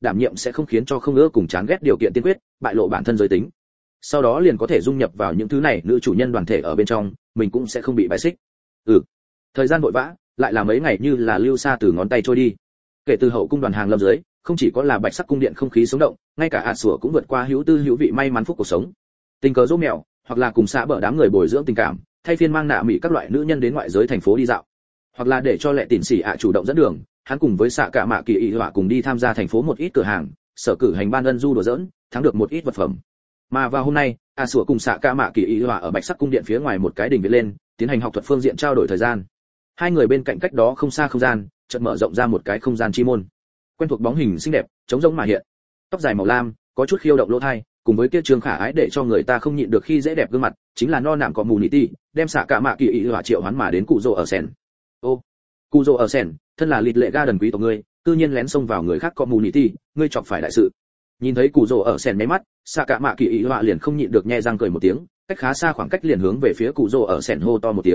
đảm nhiệm sẽ không khiến cho không ưa cùng chán ghét điều kiện tiên quyết, bại lộ bản thân giới tính. Sau đó liền có thể dung nhập vào những thứ này nữ chủ nhân đoàn thể ở bên trong, mình cũng sẽ không bị bài xích. Thời gian vội vã, lại là mấy ngày như là lưu xa từ ngón tay trôi đi. Kể từ hậu cung đoàn hàng lâm dưới, không chỉ có là bạch sắc cung điện không khí sống động, ngay cả ả sủa cũng vượt qua hữu tư hữu vị may mắn phúc cuộc sống. Tình cờ dỗ mèo, hoặc là cùng xã bờ đám người bồi dưỡng tình cảm, thay phiên mang nạ mỹ các loại nữ nhân đến ngoại giới thành phố đi dạo, hoặc là để cho lệ tỉn xỉ ạ chủ động dẫn đường, hắn cùng với xạ cả mạ kỳ ý họa cùng đi tham gia thành phố một ít cửa hàng, sở cử hành ban ân du đùa giỡn, thắng được một ít vật phẩm. Mà vào hôm nay, ả sủa cùng xạ cả mạ kỳ ý họa ở bạch sắc cung điện phía ngoài một cái đình viện lên, tiến hành học thuật phương diện trao đổi thời gian. Hai người bên cạnh cách đó không xa không gian, chợt mở rộng ra một cái không gian chi môn. Quen thuộc bóng hình xinh đẹp, trống rỗng mà hiện. Tóc dài màu lam, có chút khiêu động lỗ tai, cùng với kia trường khả ái để cho người ta không nhịn được khi dễ đẹp gương mặt, chính là no nạm có mù nị ti, đem xạ cả mạ kỳ ý họa triệu hoán mà đến cụ rồ ở sen. Cụ rồ ở sen, thân là lịt lệ ga đần quý tộc ngươi, tự nhiên lén xông vào người khác có mù nị ti, ngươi chọc phải đại sự. Nhìn thấy cụ rồ ở sen mấy mắt, xạ cả mạ kỳ ý họa liền không nhịn được nhe răng cười một tiếng, cách khá xa khoảng cách liền hướng về phía cụ rồ ở sen hô to một tiếng.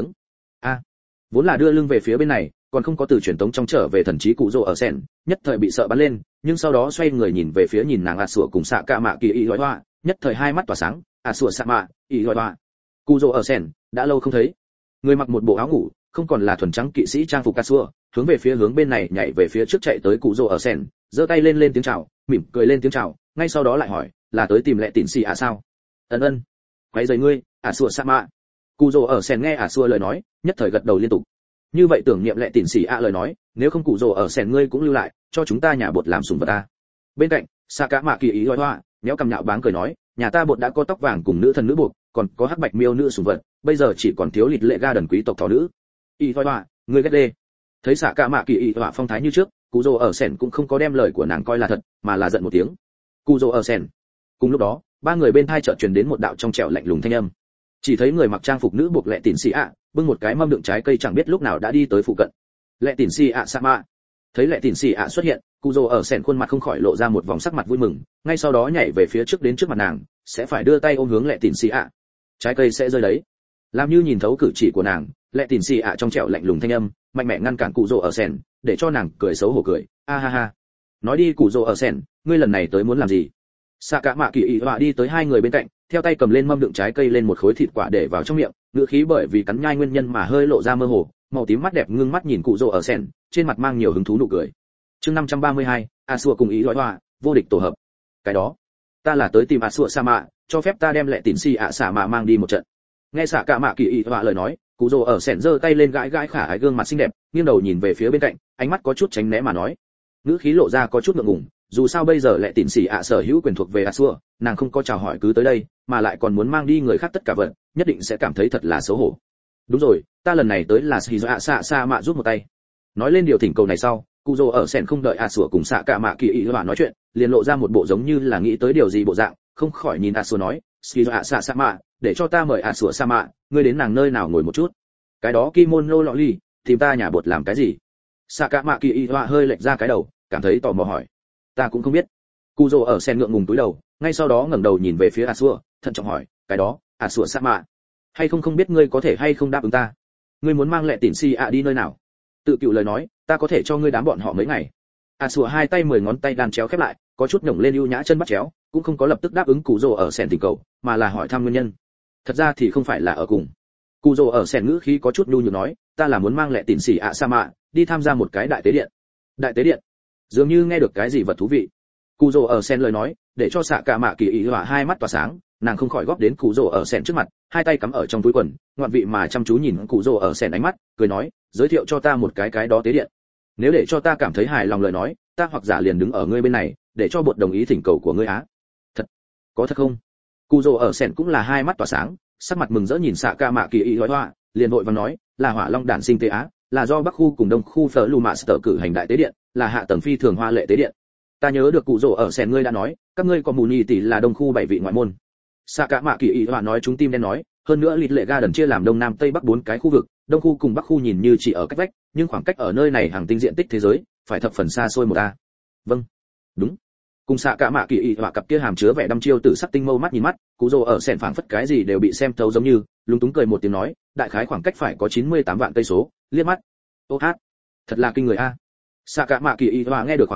Vốn là đưa lưng về phía bên này, còn không có từ truyền tống trong trở về thần trí cụ rồ ở sen, nhất thời bị sợ bắn lên, nhưng sau đó xoay người nhìn về phía nhìn nàng ả sủa cùng xạ cả mạ kỳ ý họa, nhất thời hai mắt tỏa sáng, ả sủa xạ mạ ý họa. Cụ rồ ở sen, đã lâu không thấy. Người mặc một bộ áo ngủ, không còn là thuần trắng kỵ sĩ trang phục cà sủa, hướng về phía hướng bên này nhảy về phía trước chạy tới cụ rồ ở sen, giơ tay lên lên tiếng chào, mỉm cười lên tiếng chào, ngay sau đó lại hỏi, là tới tìm lệ tỉn xì ạ sao? Ân. Quấy rầy ngươi, ả sủa xạ mạ. Cụ rồ ở sen nghe ả sủa lời nói, nhất thời gật đầu liên tục. Như vậy tưởng niệm lệ tỉn xỉ ạ lời nói, nếu không cụ rồ ở sen ngươi cũng lưu lại, cho chúng ta nhà bột làm sủng vật ta. Bên cạnh, xạ cả mạ kỳ ý hoa, nhéo cầm nhạo báng cười nói, nhà ta bột đã có tóc vàng cùng nữ thần nữ buộc, còn có hắc bạch miêu nữ sủng vật, bây giờ chỉ còn thiếu lịt lệ ga đần quý tộc thỏ nữ. Ý hoa, ngươi ghét đê. Thấy xạ cả mạ kỳ ý hoa phong thái như trước, cụ rồ ở sen cũng không có đem lời của nàng coi là thật, mà là giận một tiếng. Cụ rồ ở sen. Cùng lúc đó, ba người bên thai chợt truyền đến một đạo trong trẻo lạnh lùng thanh âm. Chỉ thấy người mặc trang phục nữ buộc lệ tỉn xỉ ạ, bưng một cái mâm đựng trái cây chẳng biết lúc nào đã đi tới phụ cận. Lệ tỉn xỉ ạ sa mạ. Thấy lệ tỉn xỉ ạ xuất hiện, cụ rồ ở sen khuôn mặt không khỏi lộ ra một vòng sắc mặt vui mừng, ngay sau đó nhảy về phía trước đến trước mặt nàng, sẽ phải đưa tay ôm hướng lệ tỉn xỉ ạ. Trái cây sẽ rơi đấy. Làm như nhìn thấu cử chỉ của nàng, lệ tỉn xỉ ạ trong trẻo lạnh lùng thanh âm, mạnh mẽ ngăn cản cụ rồ ở sen, để cho nàng cười xấu hổ cười. A ha ha. Nói đi cụ rồ ở sen, ngươi lần này tới muốn làm gì? Xạ cả mạ kỳ ý họa đi tới hai người bên cạnh, theo tay cầm lên mâm đựng trái cây lên một khối thịt quả để vào trong miệng, ngữ khí bởi vì cắn nhai nguyên nhân mà hơi lộ ra mơ hồ, màu tím mắt đẹp ngưng mắt nhìn cụ rồ ở sen, trên mặt mang nhiều hứng thú nụ cười. Chương 532, Asua cùng ý họa, vô địch tổ hợp. Cái đó, ta là tới tìm Asua Sama, cho phép ta đem lệ tỉn xì ạ xả mà mang đi một trận. Nghe xạ cả mạ kỳ ý họa lời nói, cụ rồ ở sen giơ tay lên gãi gãi khả ái gương mặt xinh đẹp, nghiêng đầu nhìn về phía bên cạnh, ánh mắt có chút tránh né mà nói, ngữ khí lộ ra có chút ngượng ngùng. Dù sao bây giờ lệ tỉn xỉ ạ sở hữu quyền thuộc về Asua, nàng không có chào hỏi cứ tới đây, mà lại còn muốn mang đi người khác tất cả vật, nhất định sẽ cảm thấy thật là xấu hổ. Đúng rồi, ta lần này tới là Shizuo ạ xạ xa mạ giúp một tay. Nói lên điều thỉnh cầu này sau, cụ rồ ở sen không đợi Asua cùng xạ cả mạ kỳ ý họa nói chuyện, liền lộ ra một bộ giống như là nghĩ tới điều gì bộ dạng, không khỏi nhìn Asua nói, Shizuo ạ xạ xa mạ, để cho ta mời Asua sa mạ, ngươi đến nàng nơi nào ngồi một chút. Cái đó kimono lọ ly, tìm ta nhà bột làm cái gì? Xạ cả mạ kỳ ý họa hơi lệch ra cái đầu, cảm thấy tò mò hỏi. Ta cũng không biết. Cụ rồ ở sen ngượng ngùng túi đầu, ngay sau đó ngẩng đầu nhìn về phía Asua, thận trọng hỏi, cái đó, Asua sa mạ, hay không biết ngươi có thể hay không đáp ứng ta? Ngươi muốn mang lệ tỉn xì ạ đi nơi nào? Tự cựu lời nói, ta có thể cho ngươi đám bọn họ mấy ngày. Asua hai tay 10 ngón tay đan chéo khép lại, có chút nhổng lên ưu nhã chân bắt chéo, cũng không có lập tức đáp ứng cụ rồ ở sen tình cầu, mà là hỏi thăm nguyên nhân. Thật ra thì không phải là ở cùng. Cụ rồ ở sen ngữ khí có chút nhu nhược nói, ta là muốn mang lệ tỉn xì ạ sa mạ đi tham gia một cái đại tế điện. Đại tế điện? Dường như nghe được cái gì vật thú vị. Cụ rồ ở sen lời nói, để cho xạ cả mạ kỳ ý họa hai mắt tỏa sáng, nàng không khỏi góp đến cụ rồ ở sen trước mặt, hai tay cắm ở trong túi quần, ngoạn vị mà chăm chú nhìn cụ rồ ở sen ánh mắt, cười nói, giới thiệu cho ta một cái đó tế điện. Nếu để cho ta cảm thấy hài lòng lời nói, ta hoặc giả liền đứng ở ngươi bên này, để cho bột đồng ý thỉnh cầu của ngươi á. Thật? Có thật không? Cụ rồ ở sen cũng là hai mắt tỏa sáng, sắc mặt mừng rỡ nhìn xạ cả mạ kỳ ý họa, liền vội vàng nói, là hỏa long đản sinh tế á, là do bắc khu cùng đông khu phở lù mạ sở cử hành đại tế điện, là hạ tầng phi thường hoa lệ tế điện. Ta nhớ được cụ rồ ở sen ngươi đã nói, các ngươi có mù nhì tỷ là đông khu 7 vị ngoại môn. Xạ cả mạ kỳ ý họa nói chúng tim đen nói, hơn nữa lịt lệ ga đần chia làm đông nam tây bắc 4 cái khu vực, đông khu cùng bắc khu nhìn như chỉ ở cách vách, nhưng khoảng cách ở nơi này hàng tinh diện tích thế giới, phải thập phần xa xôi một a. Vâng, đúng. Cùng xạ cả mạ kỳ ý họa cặp kia hàm chứa vẻ đăm chiêu tử sắc tinh mâu mắt nhìn mắt, cụ rồ ở sen phảng phất cái gì đều bị xem thấu giống như, lúng túng cười một tiếng nói, đại khái khoảng cách phải có 98 vạn cây số, liếc mắt. Ô hát, thật là kinh người a. Xạ cả mạ kỳ ý họa nghe được khoảng cách này,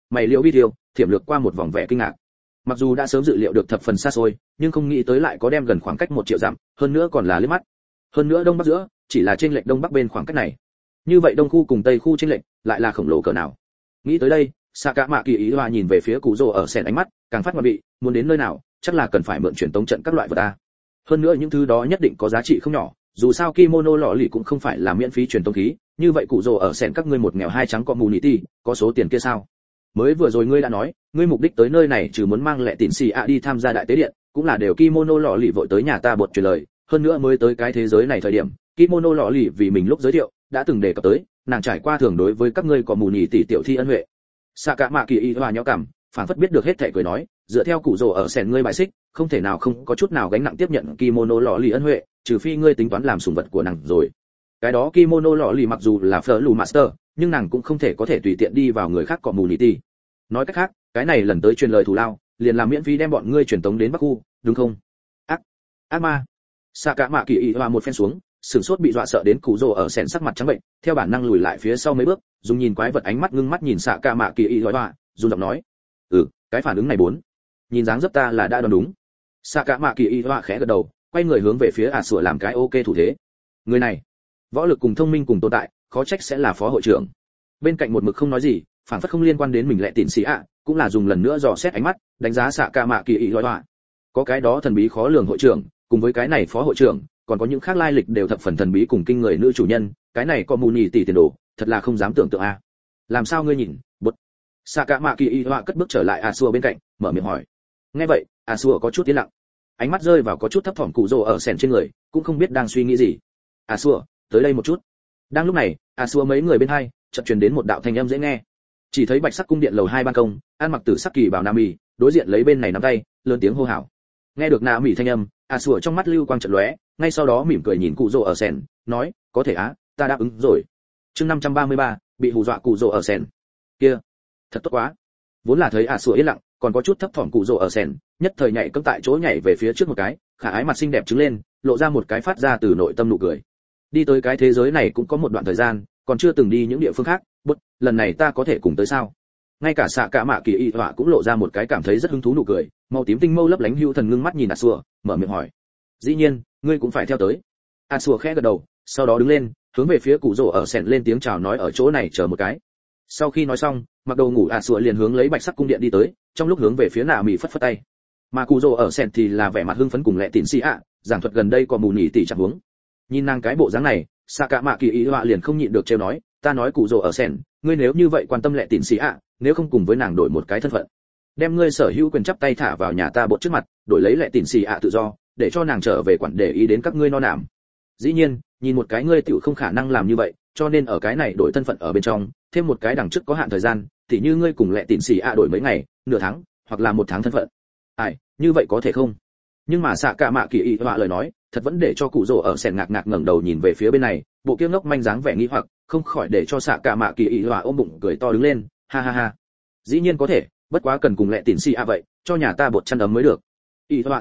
mày liễu video thiểm lược qua một vòng vẻ kinh ngạc. Mặc dù đã sớm dự liệu được thập phần xa xôi, nhưng không nghĩ tới lại có đem gần khoảng cách 1 triệu dặm, hơn nữa còn là liếc mắt. Hơn nữa đông bắc giữa, chỉ là trên lệch đông bắc bên khoảng cách này. Như vậy đông khu cùng tây khu trên lệch lại là khổng lồ cỡ nào. Nghĩ tới đây, Sạ Cả Mạ Kỳ Ý Hoa nhìn về phía Cú Rồ ở sèn, ánh mắt càng phát ngoạn vị, muốn đến nơi nào, chắc là cần phải mượn truyền tống trận các loại vật ta. Hơn nữa những thứ đó nhất định có giá trị không nhỏ, dù sao kimono lọ lì cũng không phải là miễn phí truyền tống khí, như vậy Cú Rồ ở sèn các ngươi một nghèo hai trắng community, có số tiền kia sao? Mới vừa rồi ngươi đã nói, ngươi mục đích tới nơi này trừ muốn mang lệ tịn xì ạ đi tham gia đại tế điện, cũng là đều kimono lọ lì vội tới nhà ta bột truyền lời, hơn nữa mới tới cái thế giới này thời điểm, kimono lọ lì vì mình lúc giới thiệu đã từng đề cập tới, nàng trải qua thường đối với các ngươi có mù nhì tỷ tiểu thi ân huệ. Sạ Cả Mạ Kỳ Y Hoa nhó cảm, phảng phất biết được hết thảy cười nói, dựa theo Cú Rồ ở sèn ngươi bài xích, không thể nào không có chút nào gánh nặng tiếp nhận kimono lọ lì ân huệ, trừ phi ngươi tính toán làm sủng vật của nàng rồi. Cái đó kimono lọ lì mặc dù là Fleur Lù Master, nhưng nàng cũng không thể có thể tùy tiện đi vào người khác có mù nhì tỷ. Nói cách khác, cái này lần tới truyền lời thù lao, liền làm miễn phí đem bọn ngươi truyền tống đến Bắc khu, đúng không? Ác ma. Sạ Cả Mạ Kỳ Y Hoa một phen xuống, sửng sốt bị dọa sợ đến Cú Rồ ở sèn sắc mặt trắng bệnh, theo bản năng lùi lại phía sau mấy bước, dùng nhìn quái vật ánh mắt ngưng mắt nhìn Sạ Cả Mạ Kỳ Y Hoa, run giọng nói: cái phản ứng này bốn, nhìn dáng dấp ta là đã đoán đúng. Sạ Cả Mạ Kỳ Y Hoa khẽ gật đầu, quay người hướng về phía sủa làm cái ok thủ thế. Người này, võ lực cùng thông minh cùng tồn tại, khó trách sẽ là phó hội trưởng. Bên cạnh một mực không nói gì, phản phất không liên quan đến mình lệ tịn xì ạ, cũng là dùng lần nữa dò xét ánh mắt, đánh giá Sạ Cả Mạ Kỳ Y Hoa. Có cái đó thần bí khó lường hội trưởng, cùng với cái này phó hội trưởng, còn có những khác lai lịch đều thập phần thần bí cùng kinh người nữ chủ nhân, cái này có mù nhì tỷ tiền đồ, thật là không dám tưởng tượng a. Làm sao ngươi nhìn? Bụt. Sạ Cả Mạ Kỳ Y Hoa cất bước trở lại Asua bên cạnh, mở miệng hỏi. Nghe vậy, Asua có chút yên lặng, ánh mắt rơi vào có chút thấp thỏm Cú Rồ ở sèn trên người, cũng không biết đang suy nghĩ gì. Asua, tới đây một chút. Đang lúc này, Asua mấy người bên hai, chợt truyền đến một đạo thanh âm dễ nghe. Chỉ thấy bạch sắc cung điện lầu 2 ban công, ăn mặc tử sắc kỳ bào nam mì, đối diện lấy bên này nắm tay, lớn tiếng hô hào. Nghe được nam mì thanh âm, Asua trong mắt lưu quang chợt lóe, ngay sau đó mỉm cười nhìn Cú Rồ ở sèn, nói, có thể á, ta đáp ứng rồi. Chương 533, bị hù dọa Cú Rồ ở sèn. Kia, thật tốt quá. Vốn là thấy Asua yên lặng, còn có chút thấp thỏm Cú Rồ ở sèn, nhất thời nhảy cẫng tại chỗ nhảy về phía trước một cái, khả ái mặt xinh đẹp trứng lên, lộ ra một cái phát ra từ nội tâm nụ cười. Đi tới cái thế giới này cũng có một đoạn thời gian, còn chưa từng đi những địa phương khác, bất, lần này ta có thể cùng tới sao? Ngay cả Sạ Cả Mạ Kỳ Y Hoa cũng lộ ra một cái cảm thấy rất hứng thú nụ cười, màu tím tinh mâu lấp lánh hưu thần ngưng mắt nhìn Asua, mở miệng hỏi. Dĩ nhiên, ngươi cũng phải theo tới. Asua khẽ gật đầu, sau đó đứng lên, hướng về phía Cú Rồ ở sèn lên tiếng chào nói ở chỗ này chờ một cái. Sau khi nói xong, mặc đầu ngủ Asua liền hướng lấy bạch sắc cung điện đi tới, trong lúc hướng về phía nạ mì phất phất tay. Mà Cú Rồ ở sèn thì là vẻ mặt hưng phấn cùng lệ tịn xì ạ, giảng thuật gần đây có mù nhỉ tỷ chẳng huống. Nhìn nàng cái bộ dáng này, Sạ Cả Mạ Kỳ Y Hoa liền không nhịn được trêu nói, ta nói Cú Rồ ở sèn, ngươi nếu như vậy quan tâm lệ tịn xì ạ, nếu không cùng với nàng đổi một cái thân phận, đem ngươi sở hữu quyền chắp tay thả vào nhà ta bột trước mặt, đổi lấy lệ tịn xì ạ tự do, để cho nàng trở về quản để ý đến các ngươi no nảm. Dĩ nhiên, nhìn một cái ngươi tiểu không khả năng làm như vậy, cho nên ở cái này đổi thân phận ở bên trong, thêm một cái đằng trước có hạn thời gian, thì như ngươi cùng lệ tịn xì ạ đổi mấy ngày, nửa tháng, hoặc là 1 tháng thân phận. Ai, như vậy có thể không? Nhưng mà Sạ Cả Mạ Kỳ Y Hoa lời nói, thật vẫn để cho Cú Rồ ở sèn ngạc ngạc ngẩng đầu nhìn về phía bên này, bộ kiếng ngốc manh dáng vẻ nghi hoặc, không khỏi để cho Sạ Cả Mạ Kỳ Y Hoa ôm bụng cười to đứng lên, ha ha ha. Dĩ nhiên có thể, bất quá cần cùng lệ tịn xì ạ vậy, cho nhà ta bột chăn ấm mới được. Y Hoa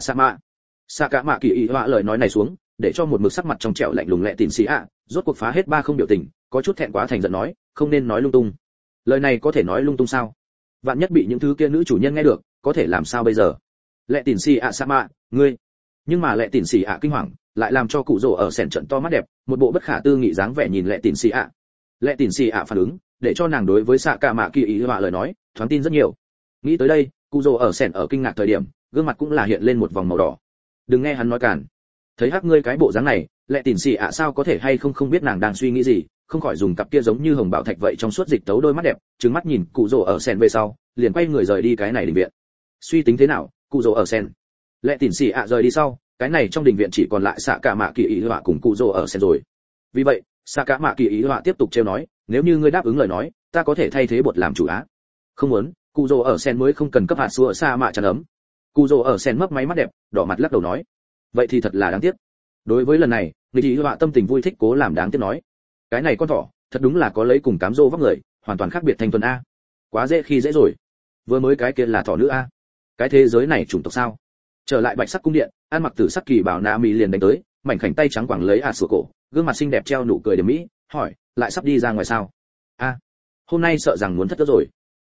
Sạ Cả Mạ Kỳ Y Hoa lời nói này xuống, để cho một mực sắc mặt trong trẻo lạnh lùng lệ tịn xì ạ, rốt cuộc phá hết ba không biểu tình, có chút thẹn quá thành giận nói, không nên nói lung tung. Lời này có thể nói lung tung sao? Vạn nhất bị những thứ kia nữ chủ nhân nghe được, có thể làm sao bây giờ? Lệ tịn xì ạ Sama, ngươi. Nhưng mà lệ tịn xì ạ kinh hoàng, lại làm cho Cú Rồ ở sèn trận to mắt đẹp, một bộ bất khả tư nghị dáng vẻ nhìn lệ tịn xì ạ. Lệ tịn xì ạ phản ứng, để cho nàng đối với Sạ Cả Mạ Kỳ Y Hoa lời nói, thoáng tin rất nhiều. Nghĩ tới đây, Cú Rồ ở sèn ở kinh ngạc thời điểm, gương mặt cũng là hiện lên một vòng màu đỏ. Đừng nghe hắn nói càn. Thấy hắc ngươi cái bộ dáng này, lệ tịn xì ạ sao có thể hay không biết nàng đang suy nghĩ gì, không khỏi dùng cặp kia giống như hồng bảo thạch vậy trong suốt dịch tấu đôi mắt đẹp, trừng mắt nhìn Cú Rồ ở sèn về sau, liền quay người rời đi cái này đình viện. Suy tính thế nào, Cú Rồ ở sèn? Lệ tịn xì ạ rời đi sau, cái này trong đình viện chỉ còn lại Sạ Cả Mạ Kỳ Y Hoa cùng Cú Rồ ở sèn rồi. Vì vậy, Sạ Cả Mạ Kỳ Y Hoa tiếp tục trêu nói, nếu như ngươi đáp ứng lời nói, ta có thể thay thế bột làm chủ á. Không muốn, Cú Rồ ở sèn mới không cần cấp hạt xua xa mạ chăn ấm. Cú Rồ ở sèn mấp máy mắt đẹp, đỏ mặt lắc đầu nói, vậy thì thật là đáng tiếc. Đối với lần này, người Y Hoa tâm tình vui thích cố làm đáng tiếc nói, cái này con thỏ, thật đúng là có lấy cùng cám dỗ vóc người, hoàn toàn khác biệt thành tuần a. Quá dễ khi dễ rồi. Vừa mới cái kia là thỏ nữ a. Cái thế giới này chủng tộc sao? Trở lại bạch sắc cung điện, ăn mặc tử sắc kỳ bảo Na Mi liền đánh tới, mảnh khảnh tay trắng quàng lấy sủa cổ, gương mặt xinh đẹp treo nụ cười điểm mỹ, hỏi, lại sắp đi ra ngoài sao? A, hôm nay sợ rằng muốn thất tất rồi.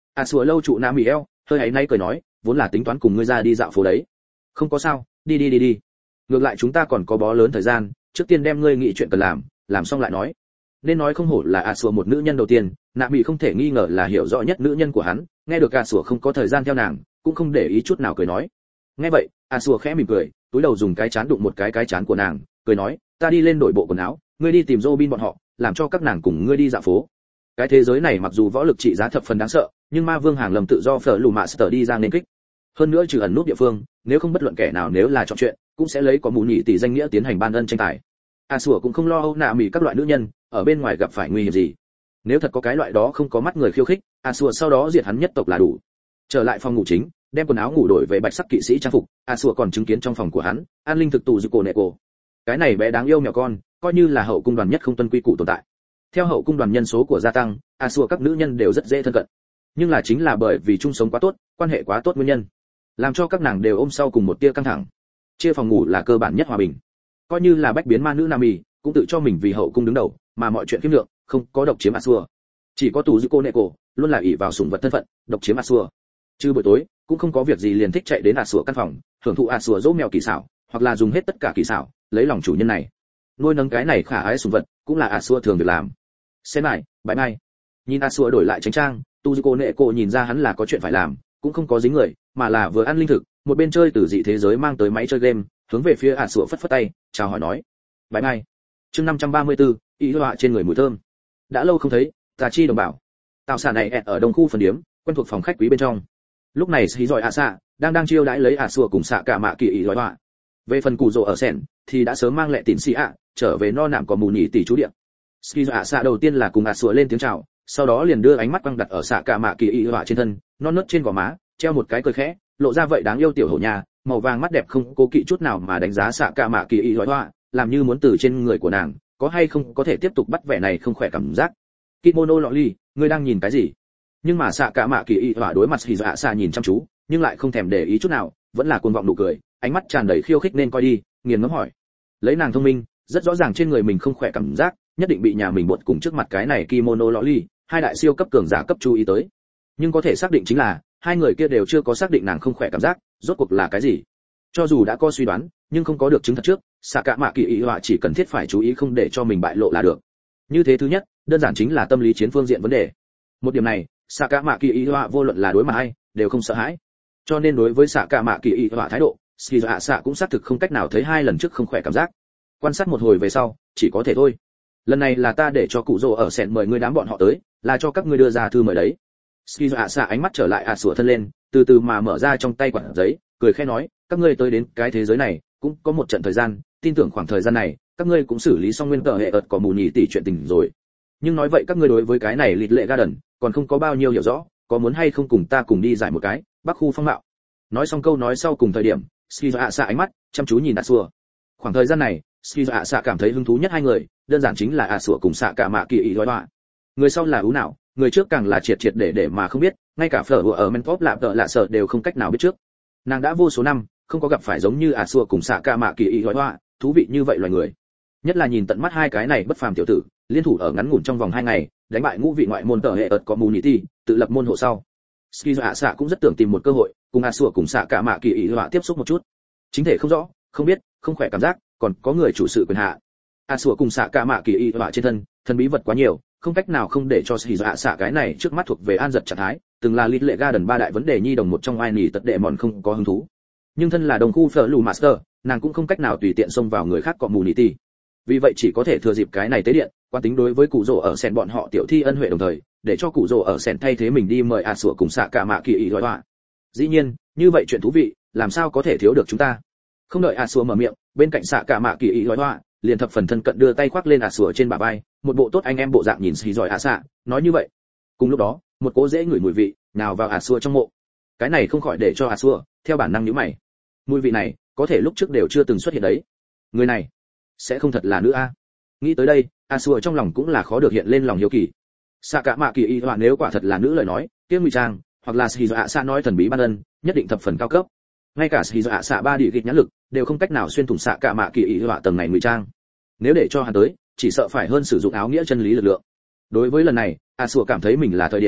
Sủa lâu trụ Nam Mỹ eo, hơi ấy nay cười nói, vốn là tính toán cùng ngươi ra đi dạo phố đấy. Không có sao, đi. Ngược lại chúng ta còn có bó lớn thời gian, trước tiên đem ngươi nghĩ chuyện cần làm xong lại nói. Nên nói không hổ là Sủa một nữ nhân đầu tiên, Nam Mỹ không thể nghi ngờ là hiểu rõ nhất nữ nhân của hắn, nghe được Sủa không có thời gian theo nàng, cũng không để ý chút nào cười nói. Nghe vậy, Sủa khẽ mỉm cười, túi đầu dùng cái chán đụng một cái chán của nàng, cười nói, ta đi lên đổi bộ quần áo, ngươi đi tìm Robin bọn họ, làm cho các nàng cùng ngươi đi dạo phố. Cái thế giới này mặc dù võ lực trị giá thập phần đáng sợ, nhưng ma vương hàng lầm tự do phở lù master đi ra nên kích. Hơn nữa trừ ẩn nút địa phương, nếu không bất luận kẻ nào nếu là chọn chuyện, cũng sẽ lấy có mù nhị tỷ danh nghĩa tiến hành ban ân tranh tài. Sủa cũng không lo âu nạ mỉ các loại nữ nhân ở bên ngoài gặp phải nguy hiểm gì. Nếu thật có cái loại đó không có mắt người khiêu khích, Sủa sau đó diệt hắn nhất tộc là đủ. Trở lại phòng ngủ chính, đem quần áo ngủ đổi về bạch sắc kỵ sĩ trang phục, Sủa còn chứng kiến trong phòng của hắn, an linh thực tù Zuko Neko. Cái này bé đáng yêu mèo con, coi như là hậu cung đoàn nhất không tuân quy củ tồn tại. Theo hậu cung đoàn nhân số của gia tăng, Sủa các nữ nhân đều rất dễ thân cận. Nhưng là chính là bởi vì chung sống quá tốt, quan hệ quá tốt nguyên nhân, làm cho các nàng đều ôm sau cùng một tia căng thẳng. Chia phòng ngủ là cơ bản nhất hòa bình. Coi như là bách biến ma nữ Nami, cũng tự cho mình vì hậu cung đứng đầu, mà mọi chuyện kiêm lượng, không có độc chiếm Sủa. Chỉ có tù Zuko Neko, luôn là ỷ vào sủng vật thân phận, độc chiếm Sủa. Chứ buổi tối, cũng không có việc gì liền thích chạy đến Sủa căn phòng, hưởng thụ Sủa dỗ mèo kỳ xảo, hoặc là dùng hết tất cả kỳ xảo, lấy lòng chủ nhân này. Nuôi nấng cái này khả ái sủng vật, cũng là Sủa thường việc làm. Xem lại, bye bye. Nhìn Sủa đổi lại tránh trang, Tuzuko Neko nhìn ra hắn là có chuyện phải làm, cũng không có dính người, mà là vừa ăn linh thực, một bên chơi từ dị thế giới mang tới máy chơi game, hướng về phía Sủa phất phất tay, chào hỏi nói, bye bye. Chương 534, ý họa trên người mùi thơm. Đã lâu không thấy, Tà Chi đồng bảo. Tào Sản này ở đông khu phần điếm, quen thuộc phòng khách quý bên trong. Lúc này Sĩ giỏi Xạ đang chiêu đãi lấy Sủa cùng Xạ cả mạ kỳ ý giỏi họa. Về phần cụ rồ ở sèn thì đã sớm mang lệ tín xì trở về no nạm có mù nhị tỷ chú địa. Sĩ giỏi Xạ đầu tiên là cùng Sủa lên tiếng chào, sau đó liền đưa ánh mắt quăng đặt ở Xạ cả mạ kỳ ý họa trên thân, non nớt trên gò má treo một cái cười khẽ, lộ ra vậy đáng yêu tiểu hổ nhà, màu vàng mắt đẹp không cố kỵ chút nào mà đánh giá Xạ cả mạ kỳ ý họa, làm như muốn từ trên người của nàng có hay không có thể tiếp tục bắt vẻ này không khỏe cảm giác. Kimono lọ ly, ngươi đang nhìn cái gì? Nhưng mà Xạ cả mạ kỳ ý họa đối mặt Sĩ giỏi Xạ nhìn chăm chú, nhưng lại không thèm để ý chút nào, vẫn là cuồng vọng nụ cười, ánh mắt tràn đầy khiêu khích nên coi đi, nghiền ngẫm hỏi. Lấy nàng thông minh, rất rõ ràng trên người mình không khỏe cảm giác, nhất định bị nhà mình buộc cùng trước mặt cái này Kimono lọ ly, hai đại siêu cấp cường giả cấp chú ý tới. Nhưng có thể xác định chính là, hai người kia đều chưa có xác định nàng không khỏe cảm giác, rốt cuộc là cái gì. Cho dù đã có suy đoán, nhưng không có được chứng thật trước, Xạ cả mạ kỳ ý họa chỉ cần thiết phải chú ý không để cho mình bại lộ là được. Như thế thứ nhất, đơn giản chính là tâm lý chiến phương diện vấn đề. Một điểm này, Xạ cả mạ kỳ ý họa vô luận là đối mặt ai, đều không sợ hãi. Cho nên đối với Xạ cả mạ kỳ ý họa thái độ, Sĩ giỏi Xạ cũng xác thực không cách nào thấy hai lần trước không khỏe cảm giác. Quan sát một hồi về sau, chỉ có thể thôi. Lần này là ta để cho cụ rồ ở sẹn mời ngươi đám bọn họ tới, là cho các ngươi đưa ra thư mời đấy. Sĩ giỏi Xạ ánh mắt trở lại Sủa thân lên, từ từ mà mở ra trong tay quản giấy, cười khẽ nói, các ngươi tới đến cái thế giới này, cũng có một trận thời gian, tin tưởng khoảng thời gian này, các ngươi cũng xử lý xong nguyên tờ hệ ợt có mù nhị tỷ chuyện tình rồi. Nhưng nói vậy các ngươi đối với cái này Lịt Lệ Garden còn không có bao nhiêu hiểu rõ, có muốn hay không cùng ta cùng đi giải một cái Bắc khu phong mạo. Nói xong câu nói sau cùng thời điểm, Sĩ giỏi Xạ ánh mắt chăm chú nhìn Sủa. Khoảng thời gian này, Sĩ giỏi Xạ cảm thấy hứng thú nhất hai người, đơn giản chính là Sủa cùng Xạ cả mạ kỳ ý giỏi họa. Người sau là ú não, người trước càng là triệt để mà không biết, ngay cả phở ở Mentop lạ tợ lạ sợ đều không cách nào biết trước. Nàng đã vô số năm không có gặp phải giống như Sủa cùng Xạ cả mạ kỳ ý giỏi họa, thú vị như vậy loài người. Nhất là nhìn tận mắt hai cái này bất phàm tiểu tử, liên thủ ở ngắn ngủn trong vòng 2 ngày, đánh bại ngũ vị ngoại môn tờ hệ ợt có mù nhị tỷ, tự lập môn hộ sau. Sĩ giỏi Xạ cũng rất tưởng tìm một cơ hội, cùng Sủa cùng Xạ cả mạ kỳ ý họa tiếp xúc một chút. Chính thể không rõ, không biết, không khỏe cảm giác, còn có người chủ sự quyền hạ. Sủa cùng Xạ cả mạ kỳ ý họa trên thân, thần bí vật quá nhiều, không cách nào không để cho Sĩ giỏi Xạ cái này trước mắt thuộc về an giật trạng thái, từng là Lịt Lệ Garden ba đại vấn đề nhi đồng một trong ai nỉ tật đệ mòn không có hứng thú. Nhưng thân là đồng khu phở lù master, nàng cũng không cách nào tùy tiện xông vào người khác cọ mù nhị tỷ. Vì vậy chỉ có thể thừa dịp cái này tế điện, quan tính đối với cụ rồ ở sèn bọn họ tiểu thi ân huệ đồng thời, để cho cụ rồ ở sèn thay thế mình đi mời Sủa cùng Xạ cả mạ kỳ ý giỏi họa. Dĩ nhiên, như vậy chuyện thú vị, làm sao có thể thiếu được chúng ta. Không đợi Sủa mở miệng, bên cạnh Xạ cả mạ kỳ ý giỏi họa liền thập phần thân cận đưa tay khoác lên Sủa trên bả vai, một bộ tốt anh em bộ dạng nhìn Sĩ giỏi Xạ, nói như vậy. Cùng lúc đó, một cỗ dễ ngửi mùi vị nào vào Sủa trong mộ. Cái này không khỏi để cho Sủa theo bản năng nhíu mày. Mùi vị này, có thể lúc trước đều chưa từng xuất hiện đấy. Người này sẽ không thật là nữ a? Nghĩ tới đây, Sủa trong lòng cũng là khó được hiện lên lòng hiếu kỳ. Xạ cả mạ kỳ ý họa nếu quả thật là nữ lời nói, kia ngụy trang, hoặc là Sĩ giỏi Xạ nói thần bí ban ân, nhất định thập phần cao cấp. Ngay cả Sĩ giỏi Xạ ba địa kịch nhãn lực đều không cách nào xuyên thủng Xạ cả mạ kỳ ý họa tầng này ngụy trang. Nếu để cho hắn tới, chỉ sợ phải hơn sử dụng áo nghĩa chân lý lực lượng. Đối với lần này, Sủa cảm thấy mình là thời điểm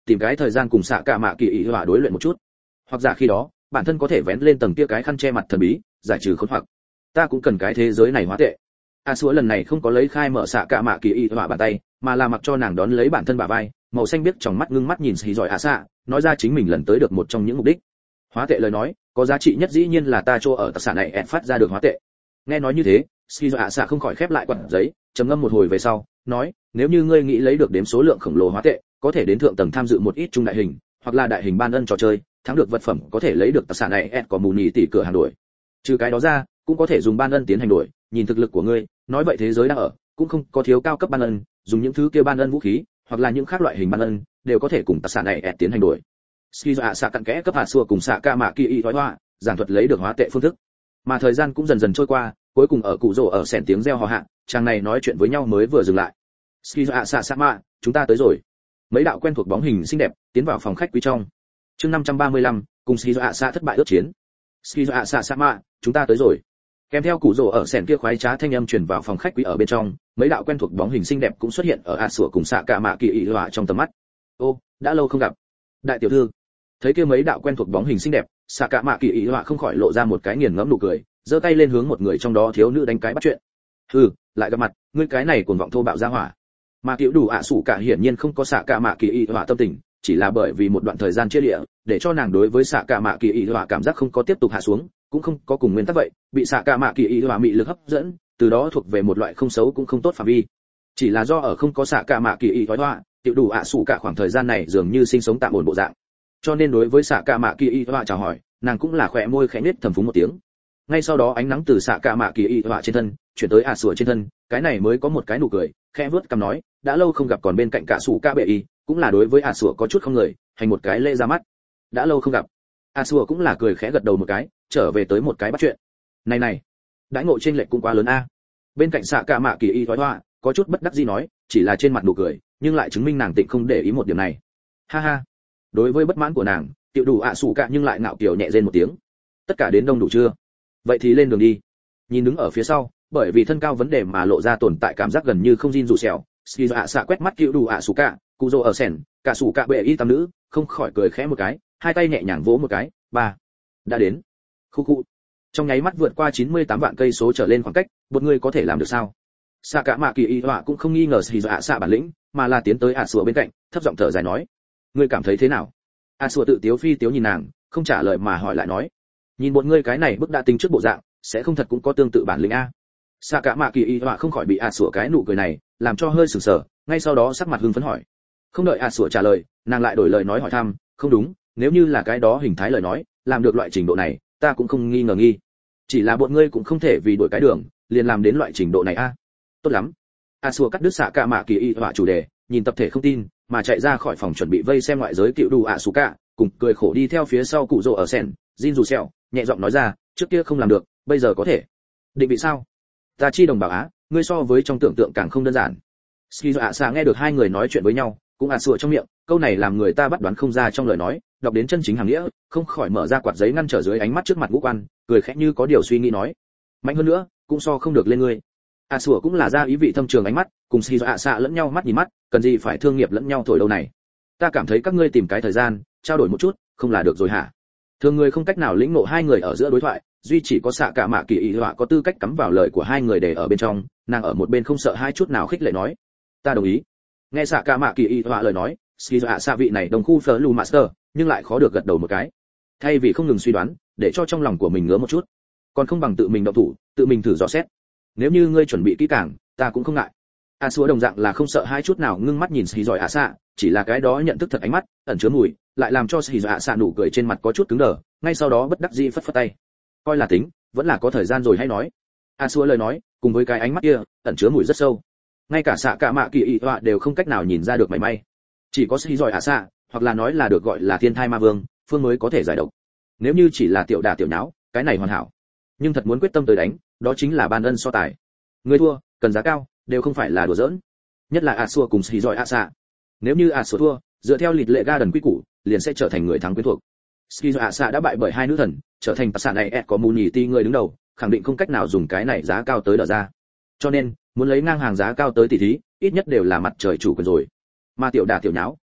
tìm cái thời gian cùng xạ cả mạ kỳ ý họa đối luyện một chút, hoặc giả khi đó bản thân có thể vén lên tầng kia cái khăn che mặt thần bí, giải trừ khốn hoặc. Ta cũng cần cái thế giới này hóa tệ. A Súa lần này không có lấy khai mở xạ cả mạ kỳ ý họa bàn tay, mà là mặc cho nàng đón lấy bản thân bả vai, màu xanh biếc trong mắt ngưng mắt nhìn xì giỏi ạ xạ, nói ra chính mình lần tới được một trong những mục đích. Hóa tệ lời nói, có giá trị nhất dĩ nhiên là ta cho ở tạc sản này phát ra được hóa tệ. Nghe nói như thế, xì giỏi ạ xạ không khỏi khép lại quạt giấy, trầm ngâm một hồi về sau, nói, nếu như ngươi nghĩ lấy được đếm số lượng khổng lồ hóa tệ, có thể đến thượng tầng tham dự một ít trung đại hình, hoặc là đại hình ban ân trò chơi, thắng được vật phẩm có thể lấy được tạc sản này có mù nhì tỷ cửa hàng đổi. Trừ cái đó ra, cũng có thể dùng ban ân tiến hành đổi, nhìn thực lực của ngươi, nói vậy thế giới đang ở, cũng không có thiếu cao cấp ban ân, dùng những thứ kia ban ân vũ khí, hoặc là những khác loại hình ban ân, đều có thể cùng tạc sản này tiến hành đổi. Skizo ạ xạ cặn kẽ cấp hạ xua cùng xạ ca mạ kỳ y thoái hoa, giảng thuật lấy được hóa tệ phương thức. Mà thời gian cũng dần dần trôi qua, cuối cùng ở cụ rồ ở sèn tiếng reo hò hạ, chàng này nói chuyện với nhau mới vừa dừng lại. Skizo ạ xạ mạ, chúng ta tới rồi. Mấy đạo quen thuộc bóng hình xinh đẹp tiến vào phòng khách quý trong. Chương 535, cùng Skizo ạ xạ thất bại ước chiến. Skizo ạ xạ mạ, chúng ta tới rồi. Kèm theo cụ rồ ở sèn kia khoái trá thanh âm truyền vào phòng khách quý ở bên trong, mấy đạo quen thuộc bóng hình xinh đẹp cũng xuất hiện ở ạ sủa cùng xạ cả mạ kỳ y họa trong tầm mắt. Ô, đã lâu không gặp. Đại tiểu thư. Thấy kia mấy đạo quen thuộc bóng hình xinh đẹp, xạ cả mạ kỳ y họa không khỏi lộ ra một cái nghiền ngẫm nụ cười, giơ tay lên hướng một người trong đó thiếu nữ đánh cái bắt chuyện. Hừ, lại gặp mặt, ngươi cái này cuồng vọng thô bạo ra hỏa. Mà tiểu đủ ạ sủ cả hiển nhiên không có xạ cả mạ kỳ y họa tâm tình, chỉ là bởi vì một đoạn thời gian chia lịa, để cho nàng đối với xạ cả mạ kỳ y họa cảm giác không có tiếp tục hạ xuống, cũng không có cùng nguyên tắc vậy, bị xạ cả mạ kỳ y họa mị lực hấp dẫn, từ đó thuộc về một loại không xấu cũng không tốt phạm vi. Chỉ là do ở không có xạ cả mạ kỳ y họa, tiểu đủ ạ sủ cả khoảng thời gian này dường như sinh sống tạm ổn bộ dạng. Cho nên đối với xạ cả mạ kỳ y họa chào hỏi, nàng cũng là khỏe môi khẽ nết thầm phúng một tiếng. Ngay sau đó ánh nắng từ xạ cả mạ kỳ y họa trên thân chuyển tới ạ sủa trên thân, cái này mới có một cái nụ cười, khẽ vớt cằm nói, đã lâu không gặp, còn bên cạnh cả sủ cả bệ y, cũng là đối với ạ sủa có chút không người, hành một cái lễ ra mắt. Đã lâu không gặp. A Sủa cũng là cười khẽ gật đầu một cái, trở về tới một cái bắt chuyện. Này, đãi ngộ trên lệch cũng quá lớn a. Bên cạnh xạ cả mạ kỳ y thoái hoa, có chút bất đắc dĩ nói, chỉ là trên mặt nụ cười, nhưng lại chứng minh nàng tịnh không để ý một điểm này. Ha ha. Đối với bất mãn của nàng, tiểu đủ ạ sủ cả nhưng lại ngạo kiều nhẹ rên một tiếng. Tất cả đến đông đủ chưa? Vậy thì lên đường đi. Nhìn đứng ở phía sau, bởi vì thân cao vấn đề mà lộ ra tồn tại cảm giác gần như không jin dù sẹo. Skizo ạ xạ quét mắt tiểu đủ ạ sủ cả, cụ rồ ở sèn, cả sủ cả bệ y tam nữ, không khỏi cười khẽ một cái, hai tay nhẹ nhàng vỗ một cái, ba, đã đến. Khu. Trong nháy mắt vượt qua 98 vạn cây số trở lên khoảng cách, một người có thể làm được sao? Xạ cả mạ kỳ y họa cũng không nghi ngờ Skizo ạ xạ bản lĩnh, mà là tiến tới ạ sủa bên cạnh, thấp giọng thở dài nói, ngươi cảm thấy thế nào? ạ sủa tự tiếu phi tiếu nhìn nàng, không trả lời mà hỏi lại nói, nhìn một ngươi cái này bức đã tính trước bộ dạng, sẽ không thật cũng có tương tự bản lĩnh a? Xạ cả mạ kỳ y họa không khỏi bị ạ sủa cái nụ cười này làm cho hơi sửng sở, ngay sau đó sắc mặt hưng phấn hỏi. Không đợi ạ sủa trả lời, nàng lại đổi lời nói hỏi thăm, không đúng, nếu như là cái đó hình thái lời nói, làm được loại trình độ này, ta cũng không nghi ngờ nghi. Chỉ là bọn ngươi cũng không thể vì đổi cái đường, liền làm đến loại trình độ này a. Tốt lắm. A Sủa cắt đứt xạ cả mạ kỳ y họa chủ đề, nhìn tập thể không tin, mà chạy ra khỏi phòng chuẩn bị vây xem ngoại giới cựu đủ ạ sủ cả, cùng cười khổ đi theo phía sau cụ rồ ở sen, Jin dù sẹo, nhẹ giọng nói ra, trước kia không làm được, bây giờ có thể. Định vị sao? Ta chi đồng bảo á, ngươi so với trong tưởng tượng càng không đơn giản. Skizo ạ xạ nghe được hai người nói chuyện với nhau, cũng sủa trong miệng, câu này làm người ta bắt đoán không ra trong lời nói, đọc đến chân chính hàng nghĩa, không khỏi mở ra quạt giấy ngăn trở dưới ánh mắt trước mặt ngũ quan, cười khẽ như có điều suy nghĩ nói, mạnh hơn nữa, cũng so không được lên ngươi. Sủa cũng là ra ý vị thâm trường ánh mắt, cùng Skizo ạ xạ lẫn nhau mắt nhìn mắt, cần gì phải thương nghiệp lẫn nhau thổi đâu này. Ta cảm thấy các ngươi tìm cái thời gian, trao đổi một chút, không là được rồi hả? Thường người không cách nào lĩnh ngộ hai người ở giữa đối thoại, duy chỉ có xạ cả mạ kỳ y họa có tư cách cắm vào lời của hai người để ở bên trong, nàng ở một bên không sợ hai chút nào khích lệ nói, ta đồng ý. Nghe xạ cả mạ kỳ y họa lời nói, Skizo ạ xạ vị này đồng khu phở lù master, nhưng lại khó được gật đầu một cái. Thay vì không ngừng suy đoán, để cho trong lòng của mình ngứa một chút, còn không bằng tự mình động thủ, tự mình thử dò xét. Nếu như ngươi chuẩn bị kỹ càng, ta cũng không ngại. Sủa đồng dạng là không sợ hai chút nào, ngưng mắt nhìn Skizo ạ xạ, chỉ là cái đó nhận thức thật ánh mắt, ẩn chứa mùi, lại làm cho Skizo ạ xạ nụ cười trên mặt có chút cứng đờ, ngay sau đó bất đắc dĩ phất phất tay. Coi là tính, vẫn là có thời gian rồi hay nói. Sủa lời nói, cùng với cái ánh mắt kia, ẩn chứa mùi rất sâu. Ngay cả xạ cả mạ kỳ y họa đều không cách nào nhìn ra được mảy may. Chỉ có Skizo ạ xạ, hoặc là nói là được gọi là thiên thai ma vương, phương mới có thể giải độc. Nếu như chỉ là tiểu đả tiểu nháo, cái này hoàn hảo. Nhưng thật muốn quyết tâm tới đánh, đó chính là ban ân so tài. Người thua, cần giá cao, đều không phải là đùa giỡn. Nhất là Sủa cùng Skizo ạ xạ. Nếu như Sủa thua, dựa theo lịch lệ Garden quy củ, liền sẽ trở thành người thắng quyến thuộc. Skizo ạ xạ đã bại bởi hai nữ thần, trở thành sản này có mù nhì ti người đứng đầu, khẳng định không cách nào dùng cái này giá cao tới đỡ ra. Cho nên, muốn lấy ngang hàng giá cao tới tỷ thí, ít nhất đều là mặt trời chủ quyền rồi. Mà tiểu đả tiểu nháo,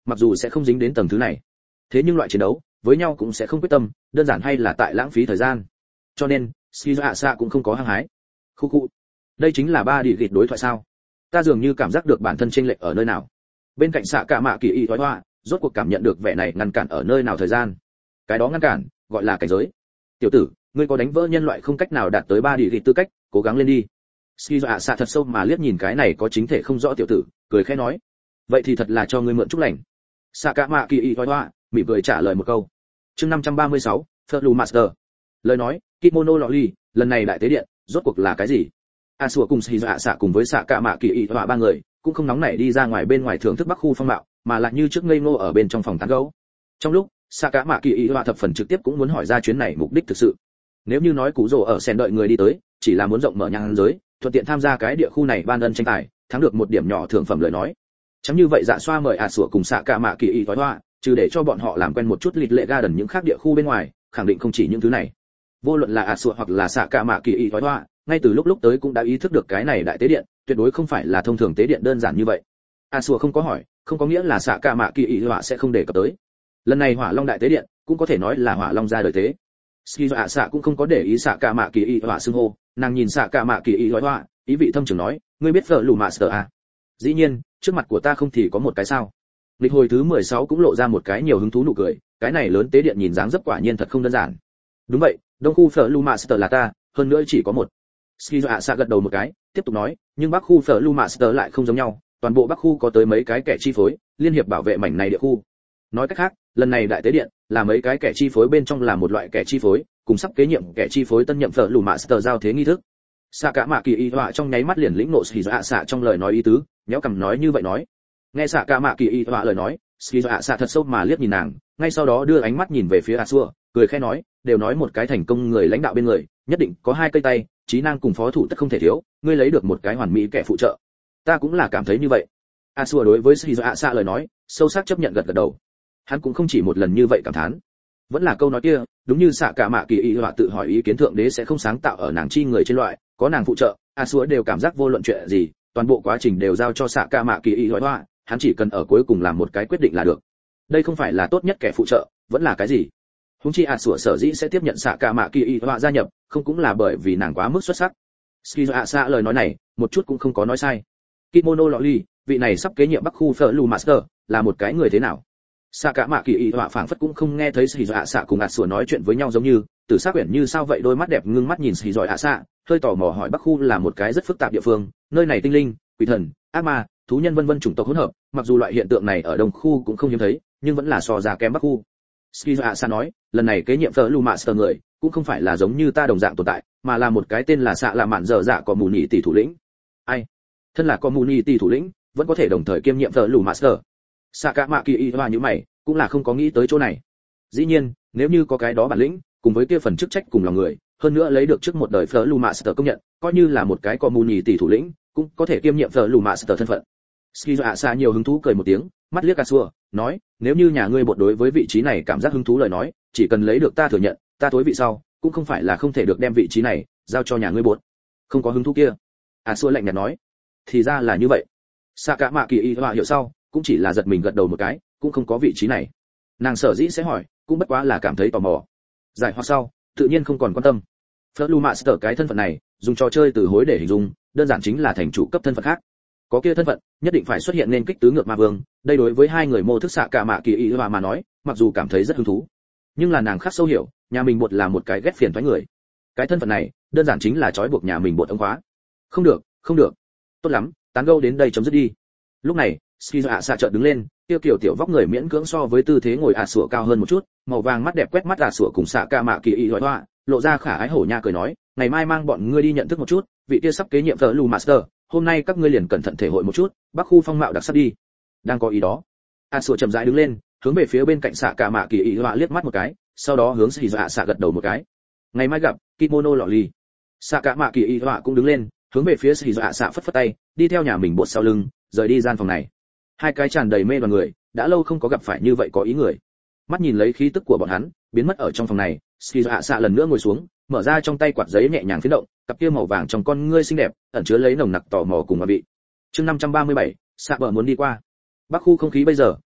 mặc dù sẽ không dính đến tầng thứ này, thế nhưng loại chiến đấu với nhau cũng sẽ không quyết tâm, đơn giản hay là tại lãng phí thời gian. Cho nên Skizo Asa cũng không có hăng hái. Khu khu, đây chính là ba địa gịt đối thoại sao? Ta dường như cảm giác được bản thân chênh lệch ở nơi nào. Bên cạnh xạ cả mạ kỳ y thoái hoa, rốt cuộc cảm nhận được vẻ này ngăn cản ở nơi nào thời gian. Cái đó ngăn cản gọi là cảnh giới. Tiểu tử, ngươi có đánh vỡ nhân loại không cách nào đạt tới ba địa gịt tư cách, cố gắng lên đi. Skizo Asa thật sâu mà liếc nhìn cái này có chính thể không rõ tiểu tử, cười khẽ nói, vậy thì thật là cho ngươi mượn chúc lành. Xạ cả mạ kỳ y thoái hoa mỉm cười trả lời một câu. Chương 536, Fleur Master. Lời nói, Kimono Loli, lần này đại tế điện, rốt cuộc là cái gì? Asua cùng Skizo Asa cùng với xạ cả mạ kỳ y thoái ba người, cũng không nóng nảy đi ra ngoài bên ngoài thưởng thức Bắc khu phong mạo, mà lại như trước ngây ngô ở bên trong phòng tán gẫu. Trong lúc, xạ cả mạ kỳ y thoái thập phần trực tiếp cũng muốn hỏi ra chuyến này mục đích thực sự. Nếu như nói Cú Rồ ở sen đợi người đi tới, chỉ là muốn rộng mở nhãn giới, thuận tiện tham gia cái địa khu này ban ân tranh tài, thắng được một điểm nhỏ thưởng phẩm lời nói. Chẳng như vậy Dạ Xoa mời Asua cùng xạ cả mạ kỳ y thoái hoa, trừ để cho bọn họ làm quen một chút lịch lệ garden những khác địa khu bên ngoài, khẳng định không chỉ những thứ này. Vô luận là Asua hoặc là xạ cả mạ kỳ y thoái hoa, ngay từ lúc tới cũng đã ý thức được cái này đại tế điện tuyệt đối không phải là thông thường tế điện đơn giản như vậy. Asua không có hỏi, không có nghĩa là xạ cả mạ kỳ y họa sẽ không đề cập tới. Lần này hỏa long đại tế điện cũng có thể nói là hỏa long ra đời tế. Skizo Asa cũng không có để ý xạ cả mạ kỳ y họa xưng hô, nàng nhìn xạ cả mạ kỳ y họa, ý vị thâm trường nói, ngươi biết Fleur Master à? Dĩ nhiên, trước mặt của ta không thì có một cái sao? Lịch hồi thứ 16 cũng lộ ra một cái nhiều hứng thú nụ cười, cái này lớn tế điện nhìn dáng dấp quả nhiên thật không đơn giản. Đúng vậy, đông khu Fleur Master là ta, hơn nữa chỉ có một. Skizo Asa gật đầu một cái, tiếp tục nói, nhưng bắc khu Fleur Master lại không giống nhau, toàn bộ bắc khu có tới mấy cái kẻ chi phối, liên hiệp bảo vệ mảnh này địa khu. Nói cách khác, lần này đại tế điện là mấy cái kẻ chi phối bên trong là một loại kẻ chi phối, cùng sắp kế nhiệm kẻ chi phối tân nhậm Fleur Master giao thế nghi thức. Xạ cả mạ kỳ y họa trong nháy mắt liền lĩnh nộ Skizo Asa trong lời nói ý tứ, nhéo cằm nói như vậy nói. Nghe xạ cả mạ kỳ y họa lời nói, Skizo Asa thật sâu mà liếc nhìn nàng, ngay sau đó đưa ánh mắt nhìn về phía Asua, cười khẽ nói, đều nói một cái thành công người lãnh đạo bên người, nhất định có hai cây tay, trí năng cùng phó thủ tất không thể thiếu, ngươi lấy được một cái hoàn mỹ kẻ phụ trợ. Ta cũng là cảm thấy như vậy. Asua đối với Skizo Asa lời nói, sâu sắc chấp nhận gật gật đầu. Hắn cũng không chỉ một lần như vậy cảm thán. Vẫn là câu nói kia, đúng như xạ cả mạ kỳ y họa tự hỏi ý kiến thượng đế sẽ không sáng tạo ở nàng chi người trên loại, có nàng phụ trợ, Asua đều cảm giác vô luận chuyện gì, toàn bộ quá trình đều giao cho xạ cả mạ kỳ y họa, hắn chỉ cần ở cuối cùng làm một cái quyết định là được. Đây không phải là tốt nhất kẻ phụ trợ, vẫn là cái gì? Húng chi Asua sở dĩ sẽ tiếp nhận xạ cả mạ kỳ y họa gia nhập, không cũng là bởi vì nàng quá mức xuất sắc. Skizo Asa lời nói này, một chút cũng không có nói sai. Kimono Loli, vị này sắp kế nhiệm Bắc khu Fleur Master, là một cái người thế nào? Xạ cả mạ kỳ y họa phảng phất cũng không nghe thấy Skizo Asa cùng Asua nói chuyện với nhau giống như, Tử Sắc Uyển như sao vậy đôi mắt đẹp ngưng mắt nhìn Skizo Asa, hơi tò mò hỏi Bắc khu là một cái rất phức tạp địa phương, nơi này tinh linh, quỷ thần, ác ma, thú nhân vân vân chủng tộc hỗn hợp, mặc dù loại hiện tượng này ở Đông khu cũng không hiếm thấy, nhưng vẫn là so ra kém Bắc khu. Skizo Asa nói, lần này kế nhiệm Fleur Master người, cũng không phải là giống như ta đồng dạng tồn tại, mà là một cái tên là xạ là mạn dở dạ có mù nhị tỷ thủ lĩnh. Ai? Thân là có mù nhị tỷ thủ lĩnh, vẫn có thể đồng thời kiêm nhiệm Fleur Master. Xạ cả mạ kỳ y hoa như mày, cũng là không có nghĩ tới chỗ này. Dĩ nhiên, nếu như có cái đó bản lĩnh, cùng với kia phần chức trách cùng lòng người, hơn nữa lấy được trước một đời Fleur Master công nhận, coi như là một cái có mù nhị tỷ thủ lĩnh, cũng có thể kiêm nhiệm Fleur Master thân phận. Skizo Asa nhiều hứng thú cười một tiếng, mắt liếc Asua, nói, nếu như nhà ngươi bột đối với vị trí này cảm giác hứng thú lời nói, chỉ cần lấy được ta thừa nhận, ta tối vị sau, cũng không phải là không thể được đem vị trí này giao cho nhà ngươi bột. Không có hứng thú kia. Asua lạnh nhạt nói, thì ra là như vậy. Xạ cả mạ kỳ y họa hiểu sau, cũng chỉ là giật mình gật đầu một cái, cũng không có vị trí này. Nàng sở dĩ sẽ hỏi, cũng bất quá là cảm thấy tò mò. Giải hoặc sau, tự nhiên không còn quan tâm. Fleur Master cái thân phận này, dùng trò chơi từ hối để hình dung, đơn giản chính là thành chủ cấp thân phận khác. Có kia thân phận, nhất định phải xuất hiện nên kích tứ ngược ma vương, đây đối với hai người mô thức xạ cả mạ kỳ y họa mà nói, mặc dù cảm thấy rất hứng thú, nhưng là nàng khắc sâu hiểu, nhà mình bột là một cái ghét phiền toái người. Cái thân phận này, đơn giản chính là trói buộc nhà mình bột ống khóa. Không được, không được. Tốt lắm, tán gẫu đến đây chấm dứt đi. Lúc này, Skizo Asa chợt đứng lên, tiêu kiểu tiểu vóc người miễn cưỡng so với tư thế ngồi Asua cao hơn một chút, màu vàng mắt đẹp quét mắt Asua cùng xạ cả mạ kỳ y họa, lộ ra khả ái hổ nha cười nói, ngày mai mang bọn ngươi đi nhận thức một chút, vị kia sắp kế nhiệm Fleur Master, hôm nay các ngươi liền cẩn thận thể hội một chút, Bắc khu phong mạo đặc sắc đi. Đang có ý đó, Asua chậm rãi đứng lên, hướng về phía bên cạnh xạ cả mạ kỳ y họa liếc mắt một cái, sau đó hướng Skizo Asa gật đầu một cái. Ngày mai gặp, Kimono Loli. Xạ cả mạ kỳ y họa cũng đứng lên, hướng về phía Skizo Asa phất phất tay, đi theo nhà mình bột sau lưng, rời đi gian phòng này. Hai cái tràn đầy mê đoàn người, đã lâu không có gặp phải như vậy có ý người. Mắt nhìn lấy khí tức của bọn hắn biến mất ở trong phòng này, Skizo Asa lần nữa ngồi xuống, mở ra trong tay quạt giấy nhẹ nhàng phiến động, cặp kia màu vàng trong con ngươi xinh đẹp, ẩn chứa lấy nồng nặc tò mò cùng mà vị. Chương 537, xạ bờ muốn đi qua. Bắc khu không khí bây giờ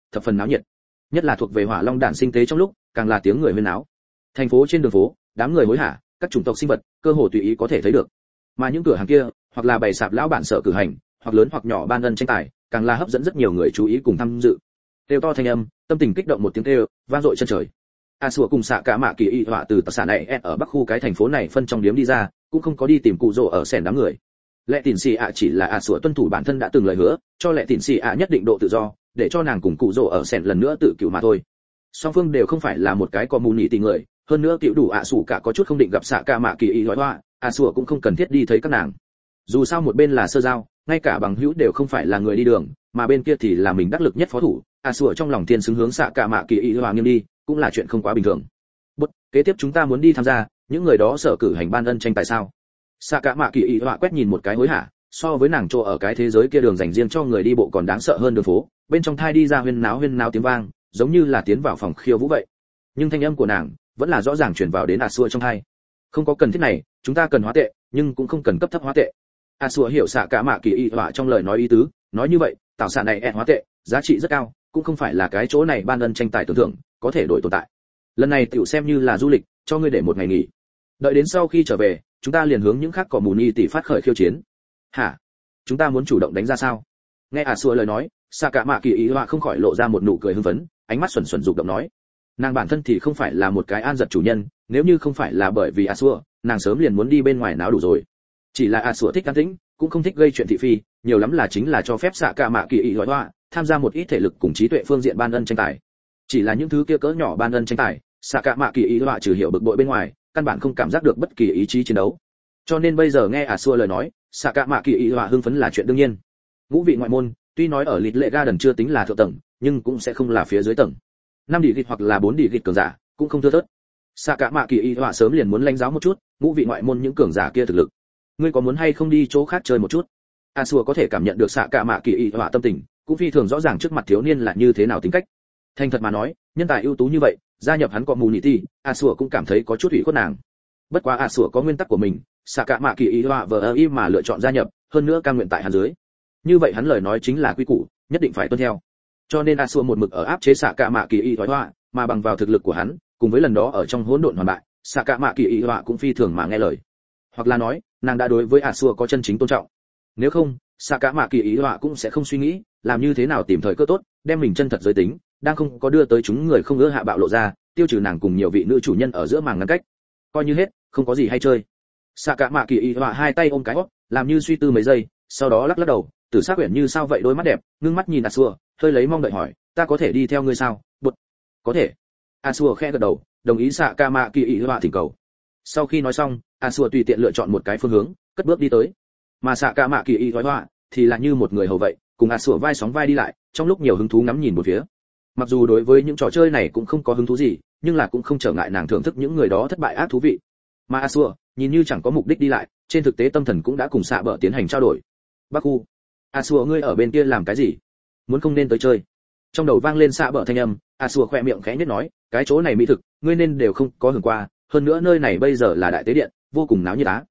thập phần náo nhiệt. Nhất là thuộc về hỏa long đản sinh tế trong lúc, càng là tiếng người huyên náo. Thành phố trên đường phố, đám người hối hả, các chủng tộc sinh vật, cơ hồ tùy ý có thể thấy được. Mà những cửa hàng kia, hoặc là bày sạp lão bản sở cử hành, hoặc lớn hoặc nhỏ ban ân tranh tài, càng là hấp dẫn rất nhiều người chú ý cùng tham dự. Kêu to thanh âm, tâm tình kích động một tiếng kêu, vang dội chân trời. Sủa cùng xạ cả mạ kỳ y họa từ tòa xã này ở bắc khu cái thành phố này phân trong điếm đi ra, cũng không có đi tìm cụ rồ ở sèn đám người. Lệ Tịnh Xì ạ chỉ là Sủa tuân thủ bản thân đã từng lời hứa, cho Lệ Tịnh Xì ạ nhất định độ tự do, để cho nàng cùng cụ rồ ở sèn lần nữa tự cứu mà thôi. Song phương đều không phải là một cái có mù nhị tình người, hơn nữa tiểu đủ sủ cả có chút không định gặp xạ cả mạ kỳ y họa, Sủa cũng không cần thiết đi thấy các nàng. Dù sao một bên là sơ giao, ngay cả bằng hữu đều không phải là người đi đường, mà bên kia thì là mình đắc lực nhất phó thủ. Sủa trong lòng tiên xứng hướng xạ cả mạ kỳ y họa nghiêng đi, cũng là chuyện không quá bình thường. Kế tiếp chúng ta muốn đi tham gia, những người đó sở cử hành ban ân tranh tài sao? Xạ cả mạ kỳ y họa quét nhìn một cái hối hả, so với nàng chỗ ở cái thế giới kia đường dành riêng cho người đi bộ còn đáng sợ hơn đường phố, bên trong thai đi ra huyên náo tiếng vang, giống như là tiến vào phòng khiêu vũ vậy. Nhưng thanh âm của nàng vẫn là rõ ràng truyền vào đến Sủa trong tai. Không có cần thiết này, chúng ta cần hóa tệ, nhưng cũng không cần cấp thấp hóa tệ. Sủa hiểu xạ cả mạ kỳ y họa trong lời nói ý tứ, nói như vậy, tạo sản này hóa tệ, giá trị rất cao, cũng không phải là cái chỗ này ban ân tranh tài tưởng thưởng có thể đổi tồn tại. Lần này tiểu xem như là du lịch, cho ngươi để một ngày nghỉ. Đợi đến sau khi trở về, chúng ta liền hướng những khác cỏ mù ni tỷ phát khởi khiêu chiến. Hả? Chúng ta muốn chủ động đánh ra sao? Nghe Sủa lời nói, xạ cả mạ kỳ ý họa không khỏi lộ ra một nụ cười hưng phấn, ánh mắt xuẩn dục động nói, nàng bản thân thì không phải là một cái an giật chủ nhân, nếu như không phải là bởi vì Sủa, nàng sớm liền muốn đi bên ngoài náo đủ rồi. Chỉ là Sủa thích an tĩnh, cũng không thích gây chuyện thị phi, nhiều lắm là chính là cho phép xạ cả mạ kỳ ý họa tham gia một ít thể lực cùng trí tuệ phương diện ban ân tranh tài. Chỉ là những thứ kia cỡ nhỏ ban ân tranh tài, xạ cả mạ kỳ ý họa trừ hiểu bực bội bên ngoài, căn bản không cảm giác được bất kỳ ý chí chiến đấu. Cho nên bây giờ nghe Sủa lời nói, xạ cả mạ kỳ ý họa hưng phấn là chuyện đương nhiên. Ngũ vị ngoại môn, tuy nói ở Lịt Lệ Garden chưa tính là thượng tầng, nhưng cũng sẽ không là phía dưới tầng. 5 đỉ gịt hoặc là 4 đỉ gịt cường giả, cũng không thưa thớt. Xạ cả mạ kỳ ý họa sớm liền muốn lãnh giáo một chút, ngũ vị ngoại môn những cường giả kia thực lực. Ngươi có muốn hay không đi chỗ khác chơi một chút? Sủa có thể cảm nhận được xạ cả mạ kỳ ý họa tâm tình, cũng phi thường rõ ràng trước mặt thiếu niên là như thế nào tính cách. Thành thật mà nói, nhân tài ưu tú như vậy, gia nhập hắn có mù nhị ti, Sủa cũng cảm thấy có chút ủy khuất nàng. Bất quá Sủa có nguyên tắc của mình, xạ cả mạ kỳ ý họa vờ im mà lựa chọn gia nhập, hơn nữa cam nguyện tại hắn dưới. Như vậy hắn lời nói chính là quy củ, nhất định phải tuân theo. Cho nên Sủa một mực ở áp chế xạ cả mạ kỳ ý họa, mà bằng vào thực lực của hắn, cùng với lần đó ở trong hỗn độn hoàn bại, xạ cả mạ kỳ ý họa cũng phi thường mà nghe lời. Hoặc là nói, nàng đã đối với Sủa có chân chính tôn trọng. Nếu không, xạ cả mạ kỳ ý họa cũng sẽ không suy nghĩ làm như thế nào tìm thời cơ tốt đem mình chân thật giới tính đang không có đưa tới chúng người không ưa hạ bạo lộ ra, tiêu trừ nàng cùng nhiều vị nữ chủ nhân ở giữa màng ngăn cách, coi như hết không có gì hay chơi. Xạ cả mạ kỳ ý họa hai tay ôm cái hót, làm như suy tư mấy giây, sau đó lắc đầu, tử sắc quyển như sao vậy đôi mắt đẹp, ngưng mắt nhìn Sủa, hơi lấy mong đợi hỏi, ta có thể đi theo ngươi sao? Bụt. Có thể. Sủa khẽ gật đầu, đồng ý xạ cả mạ kỳ ý họa thỉnh cầu. Sau khi nói xong, Sủa tùy tiện lựa chọn một cái phương hướng, cất bước đi tới. Mà xạ cả mạ kỳ ý họa thì là như một người hầu vậy, cùng Sủa vai sóng vai đi lại, trong lúc nhiều hứng thú ngắm nhìn một phía. Mặc dù đối với những trò chơi này cũng không có hứng thú gì, nhưng là cũng không trở ngại nàng thưởng thức những người đó thất bại ác thú vị. Mà Sủa nhìn như chẳng có mục đích đi lại, trên thực tế tâm thần cũng đã cùng xạ bợ tiến hành trao đổi. Bắc khu, Sủa ngươi ở bên kia làm cái gì? Muốn không nên tới chơi? Trong đầu vang lên xạ bợ thanh âm, Sủa khẽ miệng khẽ nhếch nói, cái chỗ này mỹ thực, ngươi nên đều không có hưởng qua, hơn nữa nơi này bây giờ là đại tế điện, vô cùng náo nhiệt á.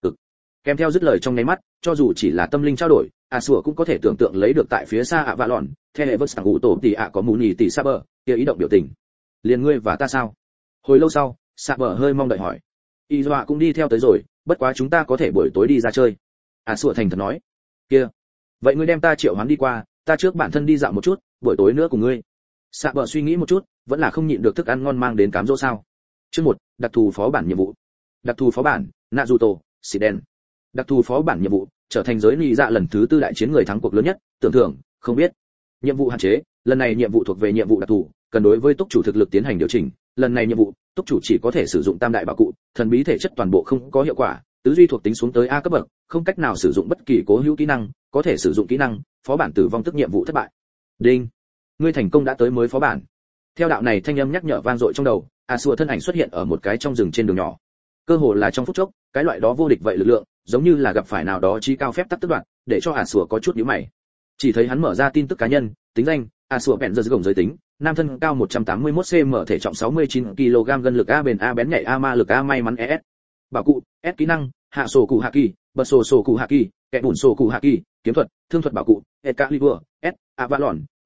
Kèm theo dứt lời trong nháy mắt, cho dù chỉ là tâm linh trao đổi, Sủa cũng có thể tưởng tượng lấy được tại phía xa ạ vạ lòn, theo hệ vớt sảng ngụ tổ tỷ ạ có mù nhì tỷ sa bờ, kia ý động biểu tình. Liền ngươi và ta sao? Hồi lâu sau, sa bờ hơi mong đợi hỏi. Y Dọa cũng đi theo tới rồi, bất quá chúng ta có thể buổi tối đi ra chơi. Sủa thành thật nói. Kia, vậy ngươi đem ta triệu hoán đi qua, ta trước bản thân đi dạo một chút, buổi tối nữa cùng ngươi. Sa bờ suy nghĩ một chút, vẫn là không nhịn được thức ăn ngon mang đến cám dỗ sao? Chương 1, đặc thù phó bản nhiệm vụ. Đặc thù phó bản, Naruto, Shiden. Đặc thù phó bản nhiệm vụ, trở thành giới nị dạ lần thứ 4 đại chiến người thắng cuộc lớn nhất, tưởng thưởng, không biết. Nhiệm vụ hạn chế, lần này nhiệm vụ thuộc về nhiệm vụ đặc thù, cần đối với túc chủ thực lực tiến hành điều chỉnh. Lần này nhiệm vụ, túc chủ chỉ có thể sử dụng tam đại bảo cụ, thần bí thể chất toàn bộ không có hiệu quả, tứ duy thuộc tính xuống tới A cấp bậc, không cách nào sử dụng bất kỳ cố hữu kỹ năng, có thể sử dụng kỹ năng, phó bản tử vong tức nhiệm vụ thất bại. Đinh, ngươi thành công đã tới mới phó bản. Theo đạo này thanh âm nhắc nhở vang dội trong đầu, Sủa thân ảnh xuất hiện ở một cái trong rừng trên đường nhỏ. Cơ hồ là trong phút chốc, cái loại đó vô địch vậy lực lượng, giống như là gặp phải nào đó chí cao phép tắc tức đoạn, để cho Sủa có chút nhíu mày. Chỉ thấy hắn mở ra tin tức cá nhân, tính danh, Sủa bèn giờ gồng giới tính, nam thân cao 181 cm, thể trọng 69 kg, gân lực A bền A bén nhạy A ma lực A may mắn ES. Bảo cụ, S kỹ năng, hạ sổ cụ hạ kỳ, bật sổ sổ cụ hạ kỳ, kẻ bùn sổ cụ hạ kỳ, kiếm thuật, thương thuật bảo cụ, Excalibur, S, Avalon,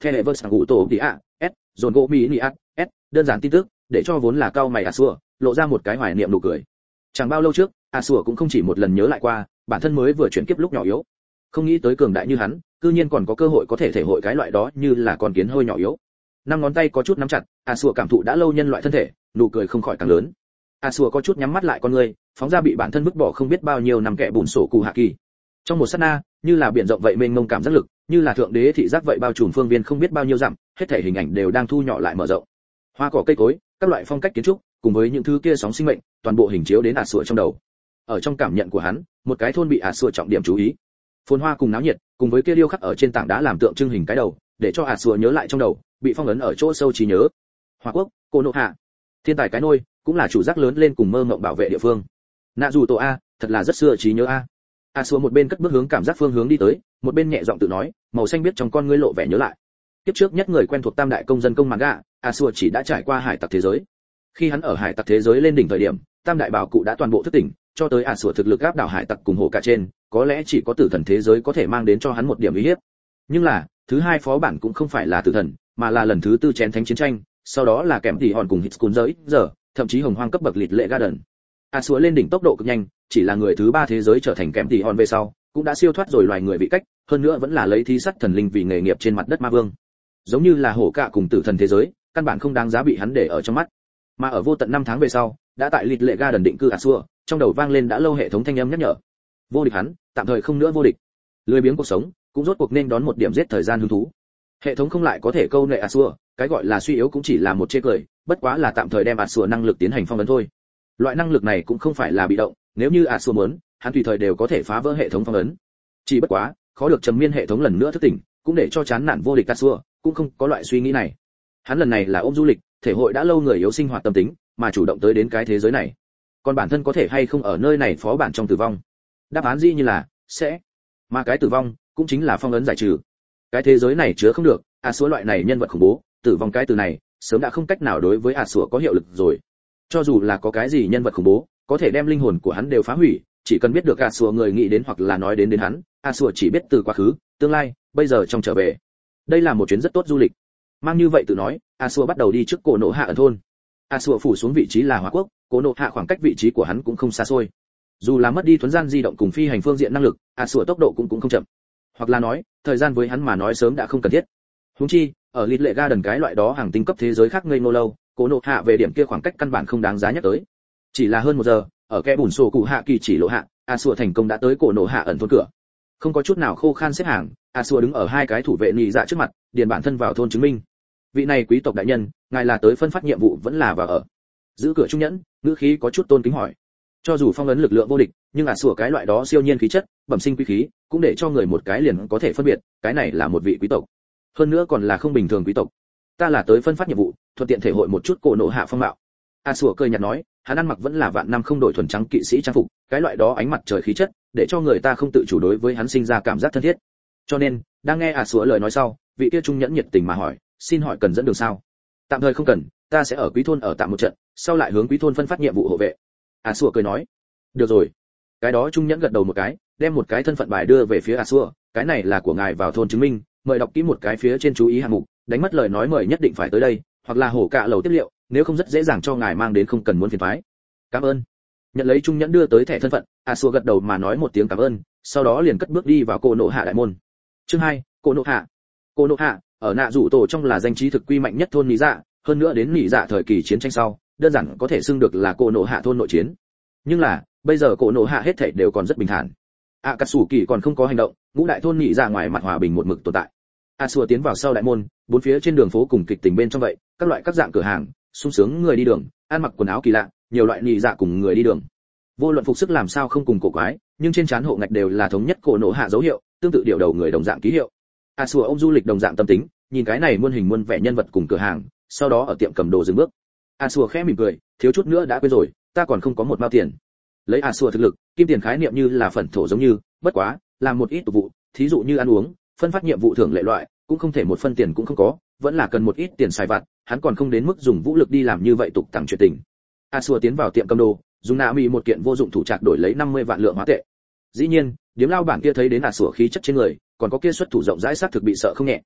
theo hệ vợt sang ngủ tổ đi ạ s dồn gỗ mỹ nị ạ s đơn giản tin tức để cho vốn là cao mày Asua lộ ra một cái hoài niệm nụ cười. Chẳng bao lâu trước Asua cũng không chỉ một lần nhớ lại qua bản thân mới vừa chuyển kiếp lúc nhỏ yếu, không nghĩ tới cường đại như hắn cư nhiên còn có cơ hội có thể thể hội cái loại đó như là con kiến hơi nhỏ yếu. Năm ngón tay có chút nắm chặt, Asua cảm thụ đã lâu nhân loại thân thể, nụ cười không khỏi càng lớn. Asua có chút nhắm mắt lại con người, phóng ra bị bản thân vứt bỏ không biết bao nhiêu năm kẻ bùn sổ cụ hạ kỳ. Trong một sát na, như là biển rộng vậy mênh mông cảm giác lực, như là thượng đế thị giác vậy bao trùm phương viên không biết bao nhiêu dặm, hết thể hình ảnh đều đang thu nhỏ lại mở rộng. Hoa cỏ cây cối, các loại phong cách kiến trúc, cùng với những thứ kia sóng sinh mệnh, toàn bộ hình chiếu đến Asua trong đầu. Ở trong cảm nhận của hắn, một cái thôn bị Asua trọng điểm chú ý. Phồn hoa cùng náo nhiệt, cùng với kia điêu khắc ở trên tảng đá làm tượng trưng hình cái đầu, để cho Asua nhớ lại trong đầu, bị phong ấn ở chỗ sâu trí nhớ. Hoa quốc, cô nộ hạ, thiên tài cái nôi, cũng là chủ giác lớn lên cùng mơ mộng bảo vệ địa phương. Nạ dù tổ a, thật là rất xưa trí nhớ a. Asua một bên cất bước hướng cảm giác phương hướng đi tới, một bên nhẹ giọng tự nói, màu xanh biết trong con ngươi lộ vẻ nhớ lại. Tiếp trước nhất người quen thuộc tam đại công dân công manga, Asua chỉ đã trải qua hải tặc thế giới. Khi hắn ở hải tặc thế giới lên đỉnh thời điểm, tam đại bảo cụ đã toàn bộ thức tỉnh, cho tới Asua thực lực áp đảo hải tặc cùng hổ cả trên, có lẽ chỉ có tử thần thế giới có thể mang đến cho hắn một điểm uy hiếp. Nhưng là, thứ hai phó bản cũng không phải là tử thần, mà là lần thứ tư chén thánh chiến tranh, sau đó là kèm tỷ hòn cùng Hitskun giờ, thậm chí hồng hoang cấp bậc lịt lệ garden. Asua lên đỉnh tốc độ cực nhanh, chỉ là người thứ ba thế giới trở thành kèm tỷ hòn về sau, cũng đã siêu thoát rồi loài người vị cách, hơn nữa vẫn là lấy thí sắt thần linh vì nghề nghiệp trên mặt đất ma vương. Giống như là hổ cả cùng tử thần thế giới, căn bản không đáng giá bị hắn để ở trong mắt. Mà ở vô tận năm tháng về sau, đã tại lịt lệ garden định cư Asua, trong đầu vang lên đã lâu hệ thống thanh âm nhắc nhở. Vô địch hắn, tạm thời không nữa vô địch. Lười biếng cuộc sống, cũng rốt cuộc nên đón một điểm giết thời gian hứng thú. Hệ thống không lại có thể câu nệ Asua, cái gọi là suy yếu cũng chỉ là một chê cười, bất quá là tạm thời đem Asua năng lực tiến hành phong ấn thôi. Loại năng lực này cũng không phải là bị động, nếu như Asua muốn, hắn tùy thời đều có thể phá vỡ hệ thống phong ấn. Chỉ bất quá, khó được trầm miên hệ thống lần nữa thức tỉnh, cũng để cho chán nản vô địch Asua, cũng không có loại suy nghĩ này. Hắn lần này là ôm du lịch, thể hội đã lâu người yếu sinh hoạt tâm tính, mà chủ động tới đến cái thế giới này. Còn bản thân có thể hay không ở nơi này phó bản trong tử vong? Đáp án dĩ như là sẽ. Mà cái tử vong cũng chính là phong ấn giải trừ. Cái thế giới này chứa không được Asua loại này nhân vật khủng bố, tử vong cái từ này sớm đã không cách nào đối với Asua có hiệu lực rồi. Cho dù là có cái gì nhân vật khủng bố, có thể đem linh hồn của hắn đều phá hủy, chỉ cần biết được Asua người nghĩ đến hoặc là nói đến hắn, Asua chỉ biết từ quá khứ, tương lai, bây giờ trong trở về. Đây là một chuyến rất tốt du lịch. Mang như vậy tự nói, Asua bắt đầu đi trước cổ nộ hạ ẩn thôn. Asua phủ xuống vị trí là Hoa quốc, cổ nộ hạ khoảng cách vị trí của hắn cũng không xa xôi. Dù là mất đi thuấn gian di động cùng phi hành phương diện năng lực, Asua tốc độ cũng không chậm. Hoặc là nói, thời gian với hắn mà nói sớm đã không cần thiết. Huống chi, ở Lịt Lệ Garden cái loại đó hàng tinh cấp thế giới khác ngây ngô lâu, cổ nộ hạ về điểm kia khoảng cách căn bản không đáng giá nhắc tới. Chỉ là hơn 1 giờ, ở kẽ bùn sổ cụ hạ kỳ chỉ lộ hạ, Asua thành công đã tới cổ nộ hạ ẩn thôn cửa. Không có chút nào khô khan xếp hàng, Asua đứng ở hai cái thủ vệ nhị dạ trước mặt, điền bản thân vào thôn chứng minh. Vị này quý tộc đại nhân, ngài là tới phân phát nhiệm vụ vẫn là vào ở? Giữ cửa trung nhẫn, ngữ khí có chút tôn kính hỏi. Cho dù phong ấn lực lượng vô địch, nhưng Asua cái loại đó siêu nhiên khí chất, bẩm sinh quý khí, cũng để cho người một cái liền có thể phân biệt, cái này là một vị quý tộc. Hơn nữa còn là không bình thường quý tộc. Ta là tới phân phát nhiệm vụ, thuận tiện thể hội một chút cổ nộ hạ phong mạo. Asua cười nhạt nói, hắn ăn mặc vẫn là vạn năm không đổi thuần trắng kỵ sĩ trang phục, cái loại đó ánh mặt trời khí chất, để cho người ta không tự chủ đối với hắn sinh ra cảm giác thân thiết. Cho nên, đang nghe Asua lời nói sau, vị kia trung nhẫn nhiệt tình mà hỏi, xin hỏi cần dẫn đường sao? Tạm thời không cần, ta sẽ ở quý thôn ở tạm một trận, sau lại hướng quý thôn phân phát nhiệm vụ hộ vệ. Asua cười nói, được rồi. Cái đó trung nhẫn gật đầu một cái, đem một cái thân phận bài đưa về phía Asua, cái này là của ngài vào thôn chứng minh, mời đọc kỹ một cái phía trên chú ý hạng mục, đánh mất lời nói mời nhất định phải tới đây, hoặc là hổ cạ lầu tiếp liệu, nếu không rất dễ dàng cho ngài mang đến không cần muốn phiền toái. Cảm ơn. Nhận lấy trung nhẫn đưa tới thẻ thân phận, Asua gật đầu mà nói một tiếng cảm ơn, sau đó liền cất bước đi vào cổ nộ hạ đại môn. Chương 2, cổ nộ hạ. Cổ nộ hạ, ở nạ rủ tổ trong là danh trí thực quy mạnh nhất thôn nị dạ, hơn nữa đến nị dạ thời kỳ chiến tranh sau, đơn giản có thể xưng được là cổ nộ hạ thôn nội chiến. Nhưng là, bây giờ cổ nộ hạ hết thảy đều còn rất bình thản. Akatsuki còn không có hành động, ngũ đại thôn nị dạ ngoài mặt hòa bình một mực tồn tại. Asua tiến vào sau đại môn, bốn phía trên đường phố cùng kịch tình bên trong vậy, các loại các dạng cửa hàng, sung sướng người đi đường, ăn mặc quần áo kỳ lạ, nhiều loại nị dạ cùng người đi đường. Vô luận phục sức làm sao không cùng cổ quái, nhưng trên trán hộ ngạch đều là thống nhất cổ nộ hạ dấu hiệu, tương tự điều đầu người đồng dạng ký hiệu. Asua ông du lịch đồng dạng tâm tính, nhìn cái này muôn hình muôn vẻ nhân vật cùng cửa hàng, sau đó ở tiệm cầm đồ dừng bước. Asua khẽ mỉm cười, thiếu chút nữa đã quên rồi, ta còn không có một mao tiền. Lấy Asua thực lực, kim tiền khái niệm như là phẩn thổ giống như, bất quá, làm một ít tục vụ, thí dụ như ăn uống, phân phát nhiệm vụ thưởng lệ loại, cũng không thể một phân tiền cũng không có, vẫn là cần một ít tiền xài vặt, hắn còn không đến mức dùng vũ lực đi làm như vậy tục tằng chuyện tình. Asua tiến vào tiệm cầm đồ, dùng nạ mì một kiện vô dụng thủ trạc đổi lấy 50 vạn lượng hóa tệ. Dĩ nhiên, điếm lao bản kia thấy đến Asua khí chất trên người, còn có kia xuất thủ rộng rãi sát thực bị sợ không nhẹ.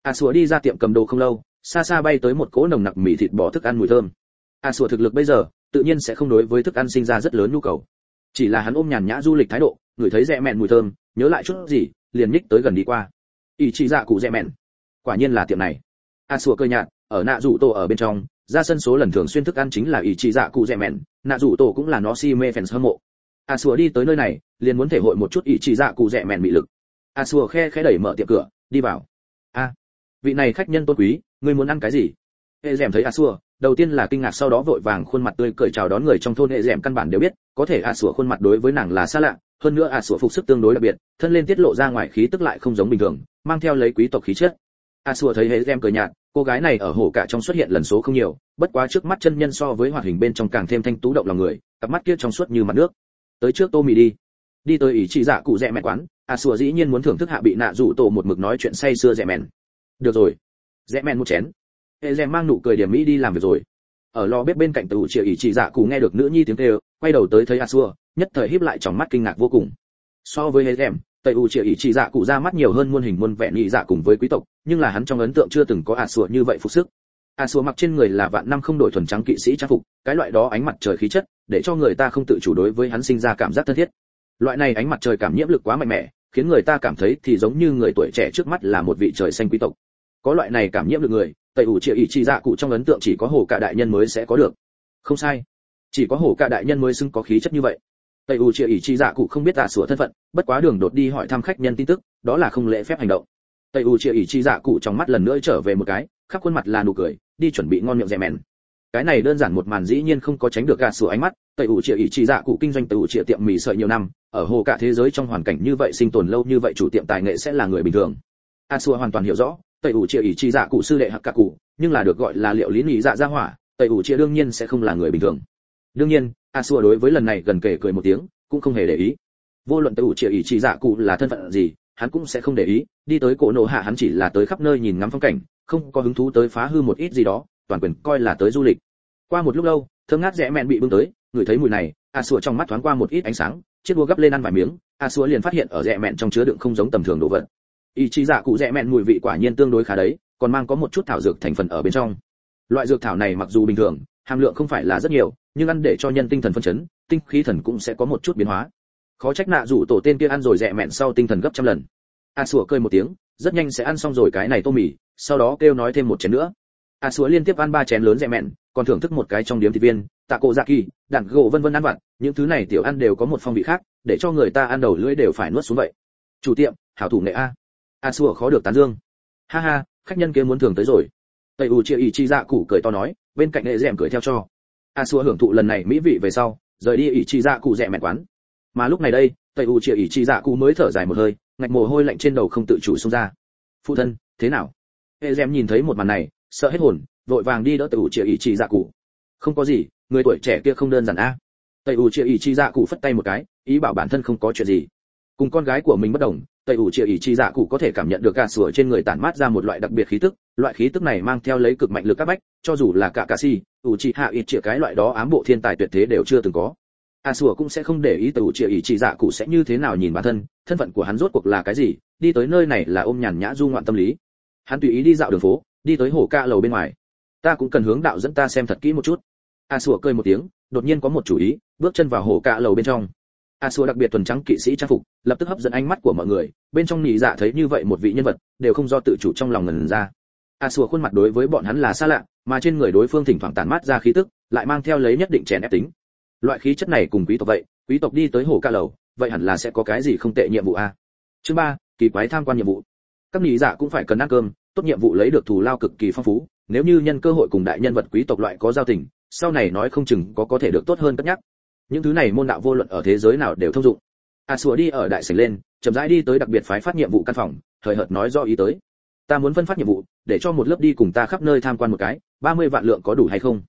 Sủa đi ra tiệm cầm đồ không lâu, xa xa bay tới một cỗ nồng nặc mì thịt bò thức ăn mùi thơm. Sủa thực lực bây giờ, tự nhiên sẽ không đối với thức ăn sinh ra rất lớn nhu cầu. Chỉ là hắn ôm nhàn nhã du lịch thái độ, ngửi thấy rẻ mẹn mùi thơm, nhớ lại chút gì, liền nhích tới gần đi qua. Ý chỉ dạ cụ rẻ mẹn. Quả nhiên là tiệm này. Sủa cười nhạt, ở nạ rủ tổ ở bên trong, ra sân số lần thường xuyên thức ăn chính là ý chỉ dạ cụ rẻ mẹn, nạ rủ tổ cũng là nó si mê fans hâm mộ. Sủa đi tới nơi này, liền muốn thể hội một chút ý chỉ dạ cụ rẻ mẹn mị lực. Sủa khe đẩy mở tiệm cửa, đi vào. Vị này khách nhân tôn quý, ngươi muốn ăn cái gì? Hệ Dẻm thấy Sủa, đầu tiên là kinh ngạc, sau đó vội vàng khuôn mặt tươi cười chào đón người trong thôn. Hệ Dẻm căn bản đều biết, có thể Sủa khuôn mặt đối với nàng là xa lạ, hơn nữa Sủa phục sức tương đối đặc biệt, thân lên tiết lộ ra ngoài khí tức lại không giống bình thường, mang theo lấy quý tộc khí chất. Sủa thấy Hệ Dẻm cười nhạt, cô gái này ở hồ cả trong xuất hiện lần số không nhiều, bất quá trước mắt chân nhân so với hoạt hình bên trong càng thêm thanh tú động lòng người, cặp mắt kia trong suốt như mặt nước. Tới trước tô mì đi tới ý chỉ dạ cụ rẻ mẹn quán. Sủa dĩ nhiên muốn thưởng thức hạ bị nạ rủ tổ một mực nói chuyện say sưa rẻ mẹn. Được rồi, rẻ mẹn một chén. Hệ Dẻm mang nụ cười điểm mỹ đi làm việc rồi. Ở lò bếp bên cạnh tủ triệu ý chỉ dạ cụ nghe được nữ nhi tiếng kêu, quay đầu tới thấy Sủa, nhất thời híp lại tròng mắt kinh ngạc vô cùng. So với Hệ Dẻm, tây u triệu ý chỉ dạ cụ ra mắt nhiều hơn muôn hình muôn vẻ nhị dạ cùng với quý tộc, nhưng là hắn trong ấn tượng chưa từng có Sủa như vậy phục sức. Sủa mặc trên người là vạn năm không đổi thuần trắng kỵ sĩ trang phục, cái loại đó ánh mặt trời khí chất, để cho người ta không tự chủ đối với hắn sinh ra cảm giác thân thiết. Loại này ánh mặt trời cảm nhiễm lực quá mạnh mẽ, khiến người ta cảm thấy thì giống như người tuổi trẻ trước mắt là một vị trời xanh quý tộc. Có loại này cảm nhiễm lực người, tây ủ triệu ý chỉ dạ cụ trong ấn tượng chỉ có hồ cả đại nhân mới sẽ có được. Không sai, chỉ có hồ cả đại nhân mới xứng có khí chất như vậy. Tây ủ triệu ý chỉ dạ cụ không biết Sủa thân phận, bất quá đường đột đi hỏi thăm khách nhân tin tức, đó là không lễ phép hành động. Tây ủ triệu ý chỉ dạ cụ trong mắt lần nữa trở về một cái, khắp khuôn mặt là nụ cười, đi chuẩn bị ngon miệng rẻ mèn. Cái này đơn giản một màn dĩ nhiên không có tránh được Sủa ánh mắt. Tây ủ triệu ý chỉ dạ cụ kinh doanh tây ủ triệu tiệm mì sợi nhiều năm, ở hồ cả thế giới trong hoàn cảnh như vậy sinh tồn lâu như vậy chủ tiệm tài nghệ sẽ là người bình thường. Sủa hoàn toàn hiểu rõ, tây ủ triệu ý chỉ dạ cụ sư đệ hạc cả cụ, nhưng là được gọi là liệu lý nhị dạ gia hỏa, tây ủ triệu đương nhiên sẽ không là người bình thường. Đương nhiên, Sủa đối với lần này gần kể cười một tiếng, cũng không hề để ý. Vô luận tây ủ triệu ý chỉ dạ cụ là thân phận gì, hắn cũng sẽ không để ý. Đi tới cổ nổ hạ hắn chỉ là tới khắp nơi nhìn ngắm phong cảnh, không có hứng thú tới phá hư một ít gì đó, toàn quyền coi là tới du lịch. Qua một lúc lâu, thơm ngát rẻ mẹn bị bưng tới, ngửi thấy mùi này, Sủa trong mắt thoáng qua một ít ánh sáng, chiếc đũa gấp lên ăn vài miếng, Sủa liền phát hiện ở rẻ mẹn trong chứa đựng không giống tầm thường đồ vật. Ý chí dạ cụ rẻ mẹn mùi vị quả nhiên tương đối khá đấy, còn mang có một chút thảo dược thành phần ở bên trong. Loại dược thảo này mặc dù bình thường, hàm lượng không phải là rất nhiều, nhưng ăn để cho nhân tinh thần phân chấn, tinh khí thần cũng sẽ có một chút biến hóa. Khó trách nạ rủ tổ tên kia ăn rồi rẻ mẹn sau tinh thần gấp trăm lần. Sủa cười một tiếng, rất nhanh sẽ ăn xong rồi cái này tô mì, sau đó kêu nói thêm một chén nữa. Sủa liên tiếp ăn 3 chén lớn rẻ mẹn, còn thưởng thức một cái trong điếm thịt viên, tạ cổ dạ kỳ, đạn gỗ vân vân ăn vặt, những thứ này tiểu ăn đều có một phong vị khác, để cho người ta ăn đầu lưỡi đều phải nuốt xuống vậy. Chủ tiệm, hảo thủ nghệ a. Sủa khó được tán dương. Ha ha, khách nhân kia muốn thường tới rồi. Tây u chia ý chi dạ cụ cười to nói, bên cạnh Hệ Dẻm cười theo cho. Sủa hưởng thụ lần này mỹ vị về sau, rời đi ý chi dạ cụ rẻ mẹn quán. Mà lúc này đây, Tây u chia ý chi dạ cụ mới thở dài một hơi, ngạch mồ hôi lạnh trên đầu không tự chủ xông ra. Phụ thân, thế nào? Hệ Dẻm nhìn thấy một màn này, sợ hết hồn, vội vàng đi đỡ Tây u chia ý chi dạ cụ. Không có gì, người tuổi trẻ kia không đơn giản a. Tây u chia ý chi dạ cụ phất tay một cái, ý bảo bản thân không có chuyện gì. Cùng con gái của mình bất đồng, Tây ủ triệu ý chi dạ cụ có thể cảm nhận được Sủa trên người tản mát ra một loại đặc biệt khí tức, loại khí tức này mang theo lấy cực mạnh lực áp bách, cho dù là cả si, ủ chi hạ ít triệu cái loại đó ám bộ thiên tài tuyệt thế đều chưa từng có. Sủa cũng sẽ không để ý Tây ủ triệu ý chi dạ cụ sẽ như thế nào nhìn bản thân phận của hắn rốt cuộc là cái gì, đi tới nơi này là ôm nhàn nhã du ngoạn tâm lý. Hắn tùy ý đi dạo đường phố, đi tới hồ ca lầu bên ngoài. Ta cũng cần hướng đạo dẫn ta xem thật kỹ một chút. Sủa cười một tiếng, đột nhiên có một chủ ý, bước chân vào hồ ca lầu bên trong. Sủa đặc biệt thuần trắng kỵ sĩ trang phục, lập tức hấp dẫn ánh mắt của mọi người, bên trong nhị dạ thấy như vậy một vị nhân vật, đều không do tự chủ trong lòng ngẩn ra. Sủa khuôn mặt đối với bọn hắn là xa lạ, mà trên người đối phương thỉnh thoảng tản mát ra khí tức, lại mang theo lấy nhất định chèn ép tính. Loại khí chất này cùng quý tộc vậy, quý tộc đi tới hồ ca lầu, vậy hẳn là sẽ có cái gì không tệ nhiệm vụ a. Chương 3, kỳ quái tham quan nhiệm vụ. Các nhị dạ cũng phải cần ăn cơm, tốt nhiệm vụ lấy được thù lao cực kỳ phong phú, nếu như nhân cơ hội cùng đại nhân vật quý tộc loại có giao tình, sau này nói không chừng có thể được tốt hơn cất nhắc. Những thứ này môn đạo vô luận ở thế giới nào đều thông dụng. Sủa đi ở đại sảnh lên, chậm rãi đi tới đặc biệt phái phát nhiệm vụ căn phòng, hời hợt nói rõ ý tới. Ta muốn phân phát nhiệm vụ, để cho một lớp đi cùng ta khắp nơi tham quan một cái, 30 vạn lượng có đủ hay không?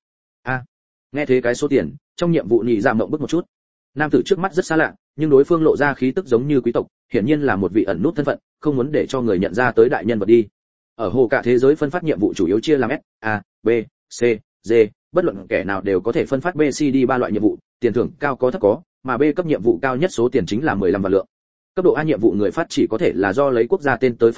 Nghe thế cái số tiền, trong nhiệm vụ nhị dạ mộng bức một chút. Nam tử trước mắt rất xa lạ, nhưng đối phương lộ ra khí tức giống như quý tộc, hiển nhiên là một vị ẩn nút thân phận, không muốn để cho người nhận ra tới đại nhân vật đi. Ở hồ cả thế giới phân phát nhiệm vụ chủ yếu chia làm S, A, B, C, D, bất luận kẻ nào đều có thể phân phát B, C, D 3 loại nhiệm vụ, tiền thưởng cao có thấp có, mà B cấp nhiệm vụ cao nhất số tiền chính là 15 vạn lượng. Cấp độ A nhiệm vụ người phát chỉ có thể là do lấy quốc gia tên tới phân phát,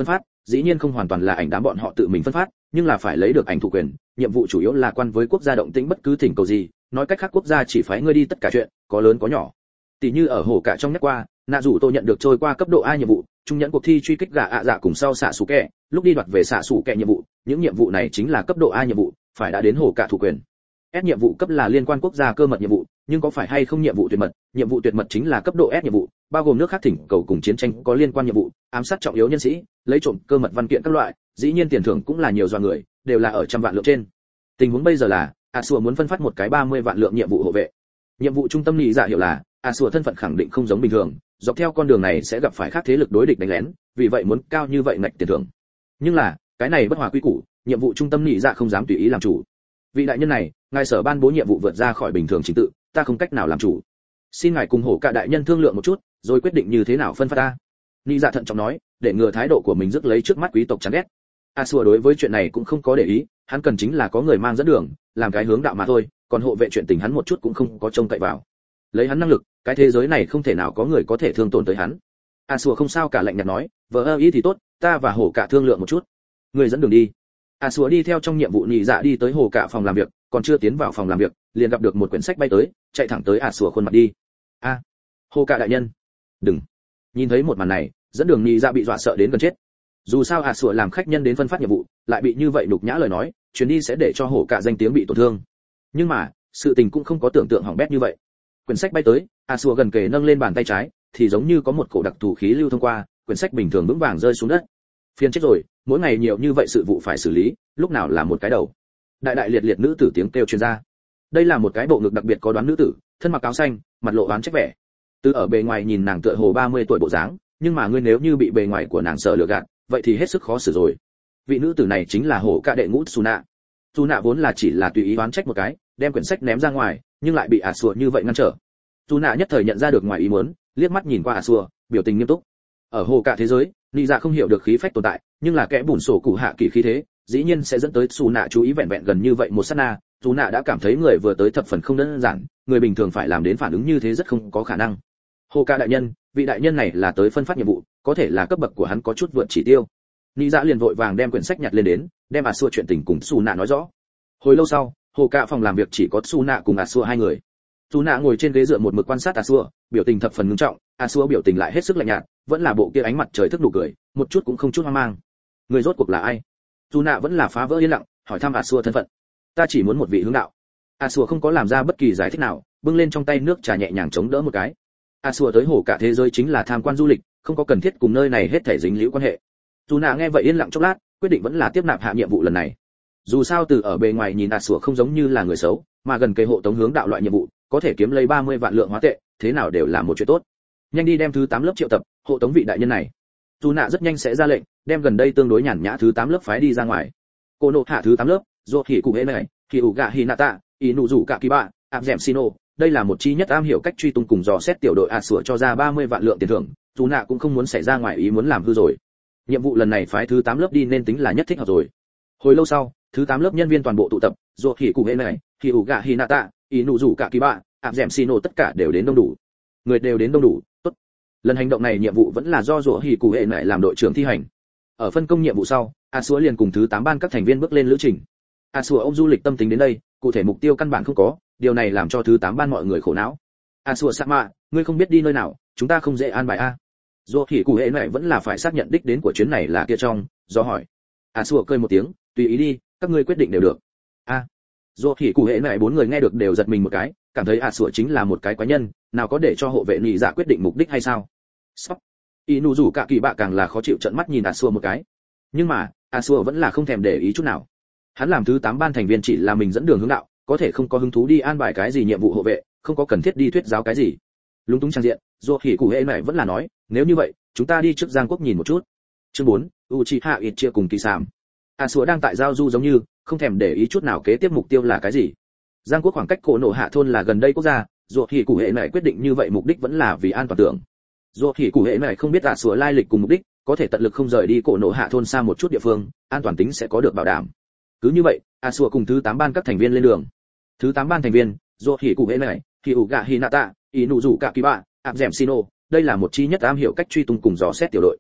dĩ nhiên không hoàn toàn là ảnh đám bọn họ tự mình phân phát, nhưng là phải lấy được ảnh thủ quyền, nhiệm vụ chủ yếu là quan với quốc gia động tĩnh bất cứ thỉnh cầu gì, nói cách khác quốc gia chỉ phái ngươi đi tất cả chuyện, có lớn có nhỏ. Tỷ như ở hồ cả trong nhắc qua, nạ rủ tô nhận được trôi qua cấp độ A nhiệm vụ, trung nhẫn cuộc thi truy kích gà ạ dạ cùng sau xạ sủ kẹ, lúc đi đoạt về xạ sủ kẹ nhiệm vụ, những nhiệm vụ này chính là cấp độ A nhiệm vụ, phải đã đến hồ cả thủ quyền. S nhiệm vụ cấp là liên quan quốc gia cơ mật nhiệm vụ, nhưng có phải hay không nhiệm vụ tuyệt mật, nhiệm vụ tuyệt mật chính là cấp độ S nhiệm vụ, bao gồm nước khác thỉnh cầu cùng chiến tranh có liên quan nhiệm vụ, ám sát trọng yếu nhân sĩ, lấy trộm cơ mật văn kiện các loại, dĩ nhiên tiền thưởng cũng là nhiều do người, đều là ở trăm vạn lượng trên. Tình huống bây giờ là, Asua muốn phân phát một cái 30 vạn lượng nhiệm vụ hộ vệ. Nhiệm vụ trung tâm nhị dạ hiểu là, Asua thân phận khẳng định không giống bình thường, dọc theo con đường này sẽ gặp phải khác thế lực đối địch đánh lén, vì vậy muốn cao như vậy ngạch tiền thưởng. Nhưng là, cái này bất hòa quy củ, nhiệm vụ trung tâm nhị dạ không dám tùy ý làm chủ. Vị đại nhân này, ngài sở ban bố nhiệm vụ vượt ra khỏi bình thường trình tự, ta không cách nào làm chủ. Xin ngài cùng hổ cả đại nhân thương lượng một chút, rồi quyết định như thế nào phân phát ta. Nhị dạ thận trọng nói, để ngừa thái độ của mình rước lấy trước mắt quý tộc chán ghét. Asua đối với chuyện này cũng không có để ý, hắn cần chính là có người mang dẫn đường, làm cái hướng đạo mà thôi, còn hộ vệ chuyện tình hắn một chút cũng không có trông cậy vào. Lấy hắn năng lực, cái thế giới này không thể nào có người có thể thương tổn tới hắn. Asua không sao cả, lạnh nhạt nói, vợ ý thì tốt, ta và hổ cả thương lượng một chút. Người dẫn đường đi. Asua đi theo trong nhiệm vụ nhị dạ đi tới hồ cả phòng làm việc, còn chưa tiến vào phòng làm việc, liền gặp được một quyển sách bay tới, chạy thẳng tới Asua khuôn mặt đi. A, hồ cả đại nhân, đừng. Nhìn thấy một màn này, dẫn đường nhị dạ bị dọa sợ đến gần chết. Dù sao Asua làm khách nhân đến phân phát nhiệm vụ, lại bị như vậy nhục nhã lời nói, chuyến đi sẽ để cho hồ cả danh tiếng bị tổn thương. Nhưng mà, sự tình cũng không có tưởng tượng hỏng bét như vậy. Quyển sách bay tới, Asua gần kề nâng lên bàn tay trái, thì giống như có một cổ đặc thù khí lưu thông qua, quyển sách bình thường vững vàng rơi xuống đất. Phiền chết rồi, mỗi ngày nhiều như vậy sự vụ phải xử lý, lúc nào là một cái đầu. Đại đại liệt liệt nữ tử tiếng kêu truyền ra. Đây là một cái bộ ngực đặc biệt có đoán nữ tử, thân mặc áo xanh, mặt lộ oán trách vẻ. Từ ở bề ngoài nhìn nàng tựa hồ 30 tuổi bộ dáng, nhưng mà ngươi nếu như bị bề ngoài của nàng sợ lừa gạt, vậy thì hết sức khó xử rồi. Vị nữ tử này chính là hổ ca đệ ngũ Suna. Suna vốn là chỉ là tùy ý oán trách một cái, đem quyển sách ném ra ngoài, nhưng lại bị Asua như vậy ngăn trở. Suna nhất thời nhận ra được ngoài ý muốn, liếc mắt nhìn qua Asua, biểu tình nghiêm túc. Ở hồ cả thế giới, nị dạ không hiểu được khí phách tồn tại, nhưng là kẻ bùn sổ cụ hạ kỳ khí thế, dĩ nhiên sẽ dẫn tới Suna chú ý vẹn vẹn gần như vậy một sát na. Suna đã cảm thấy người vừa tới thập phần không đơn giản, người bình thường phải làm đến phản ứng như thế rất không có khả năng. Hồ ca đại nhân, vị đại nhân này là tới phân phát nhiệm vụ, có thể là cấp bậc của hắn có chút vượt chỉ tiêu. Nị dạ liền vội vàng đem quyển sách nhặt lên đến, đem Asua chuyện tình cùng Suna nói rõ. Hồi lâu sau, hồ cả phòng làm việc chỉ có Suna cùng Asua hai người. Suna ngồi trên ghế dựa một mực quan sát Asua, biểu tình thập phần nghiêm trọng, Asua biểu tình lại hết sức lạnh nhạt, vẫn là bộ kia ánh mặt trời thức nụ cười, một chút cũng không chút hoang mang. Người rốt cuộc là ai? Suna vẫn là phá vỡ yên lặng, hỏi thăm Asua thân phận. Ta chỉ muốn một vị hướng đạo. Asua không có làm ra bất kỳ giải thích nào, bưng lên trong tay nước trà nhẹ nhàng chống đỡ một cái. Asua tới hồ cả thế giới chính là tham quan du lịch, không có cần thiết cùng nơi này hết thảy dính líu quan hệ. Suna nghe vậy yên lặng chốc lát, quyết định vẫn là tiếp nạp hạ nhiệm vụ lần này. Dù sao từ ở bề ngoài nhìn Asua không giống như là người xấu, mà gần kề hộ tống hướng đạo loại nhiệm vụ, có thể kiếm lấy 30 vạn lượng hóa tệ, thế nào đều là một chuyện tốt. Nhanh đi đem thứ 8 lớp triệu tập, hộ tống vị đại nhân này. Suna rất nhanh sẽ ra lệnh, đem gần đây tương đối nhàn nhã thứ 8 lớp phái đi ra ngoài. Cô nộ hạ thứ 8 lớp, do hỉ cụ hệ này, hỉ ủ gạ hinata, inu rủ cả kỳ bạ, áp dẻm sino, đây là một chi nhất am hiểu cách truy tung cùng dò xét tiểu đội Asua cho ra 30 vạn lượng tiền thưởng, Suna cũng không muốn xảy ra ngoài ý muốn làm hư rồi. Nhiệm vụ lần này phái thứ 8 lớp đi nên tính là nhất thích hợp rồi. Hồi lâu sau, thứ 8 lớp nhân viên toàn bộ tụ tập, do hỉ cụ hệ này, hỉ ủ gạ hinata, inu rủ cả kỳ bạ, áp dẻm sino tất cả đều đến đông đủ. Người đều đến đông đủ, tốt. Lần hành động này nhiệm vụ vẫn là do rủa hỉ cụ hệ này làm đội trưởng thi hành. Ở phân công nhiệm vụ sau, Asua liền cùng thứ 8 ban các thành viên bước lên lữ trình. Asua ông du lịch tâm tính đến đây, cụ thể mục tiêu căn bản không có, điều này làm cho thứ 8 ban mọi người khổ não. Asua Sama, ngươi không biết đi nơi nào, chúng ta không dễ an bài a. Rủa hỉ cụ hệ này vẫn là phải xác nhận đích đến của chuyến này là kia trong, do hỏi. Asua cười một tiếng, tùy ý đi, các ngươi quyết định đều được. A. Rủa hỉ cụ hệ này bốn người nghe được đều giật mình một cái, cảm thấy Asua chính là một cái quái nhân, nào có để cho hộ vệ nhị dạ quyết định mục đích hay sao? Sóc. Inu rủ cả kỳ bạ càng là khó chịu trợn mắt nhìn Asua một cái. Nhưng mà, Asua vẫn là không thèm để ý chút nào. Hắn làm thứ 8 ban thành viên chỉ là mình dẫn đường hướng đạo, có thể không có hứng thú đi an bài cái gì nhiệm vụ hộ vệ, không có cần thiết đi thuyết giáo cái gì. Lúng túng trang diện, Rủa hỉ cụ hệ này vẫn là nói, nếu như vậy, chúng ta đi trước Giang Quốc nhìn một chút. Chương 4, Uchiha Itchia cùng Kỳ Sàm. Asua đang tại giao du giống như, không thèm để ý chút nào kế tiếp mục tiêu là cái gì. Giang Quốc khoảng cách cổ nổ hạ thôn là gần đây quốc gia, Rủa hỉ cụ hệ này quyết định như vậy mục đích vẫn là vì an toàn tưởng. Rủa hỉ cụ hệ này không biết Asua lai lịch cùng mục đích, có thể tận lực không rời đi cổ nổ hạ thôn xa một chút địa phương, an toàn tính sẽ có được bảo đảm. Cứ như vậy, Asua cùng thứ 8 ban các thành viên lên đường. Thứ 8 ban thành viên, Rủa hỉ cụ hệ này, Hyuga Hinata, Inu rủ cả kỳ bạ, áp dẻm sino, đây là một chi nhất am hiểu cách truy tung cùng dò xét tiểu đội.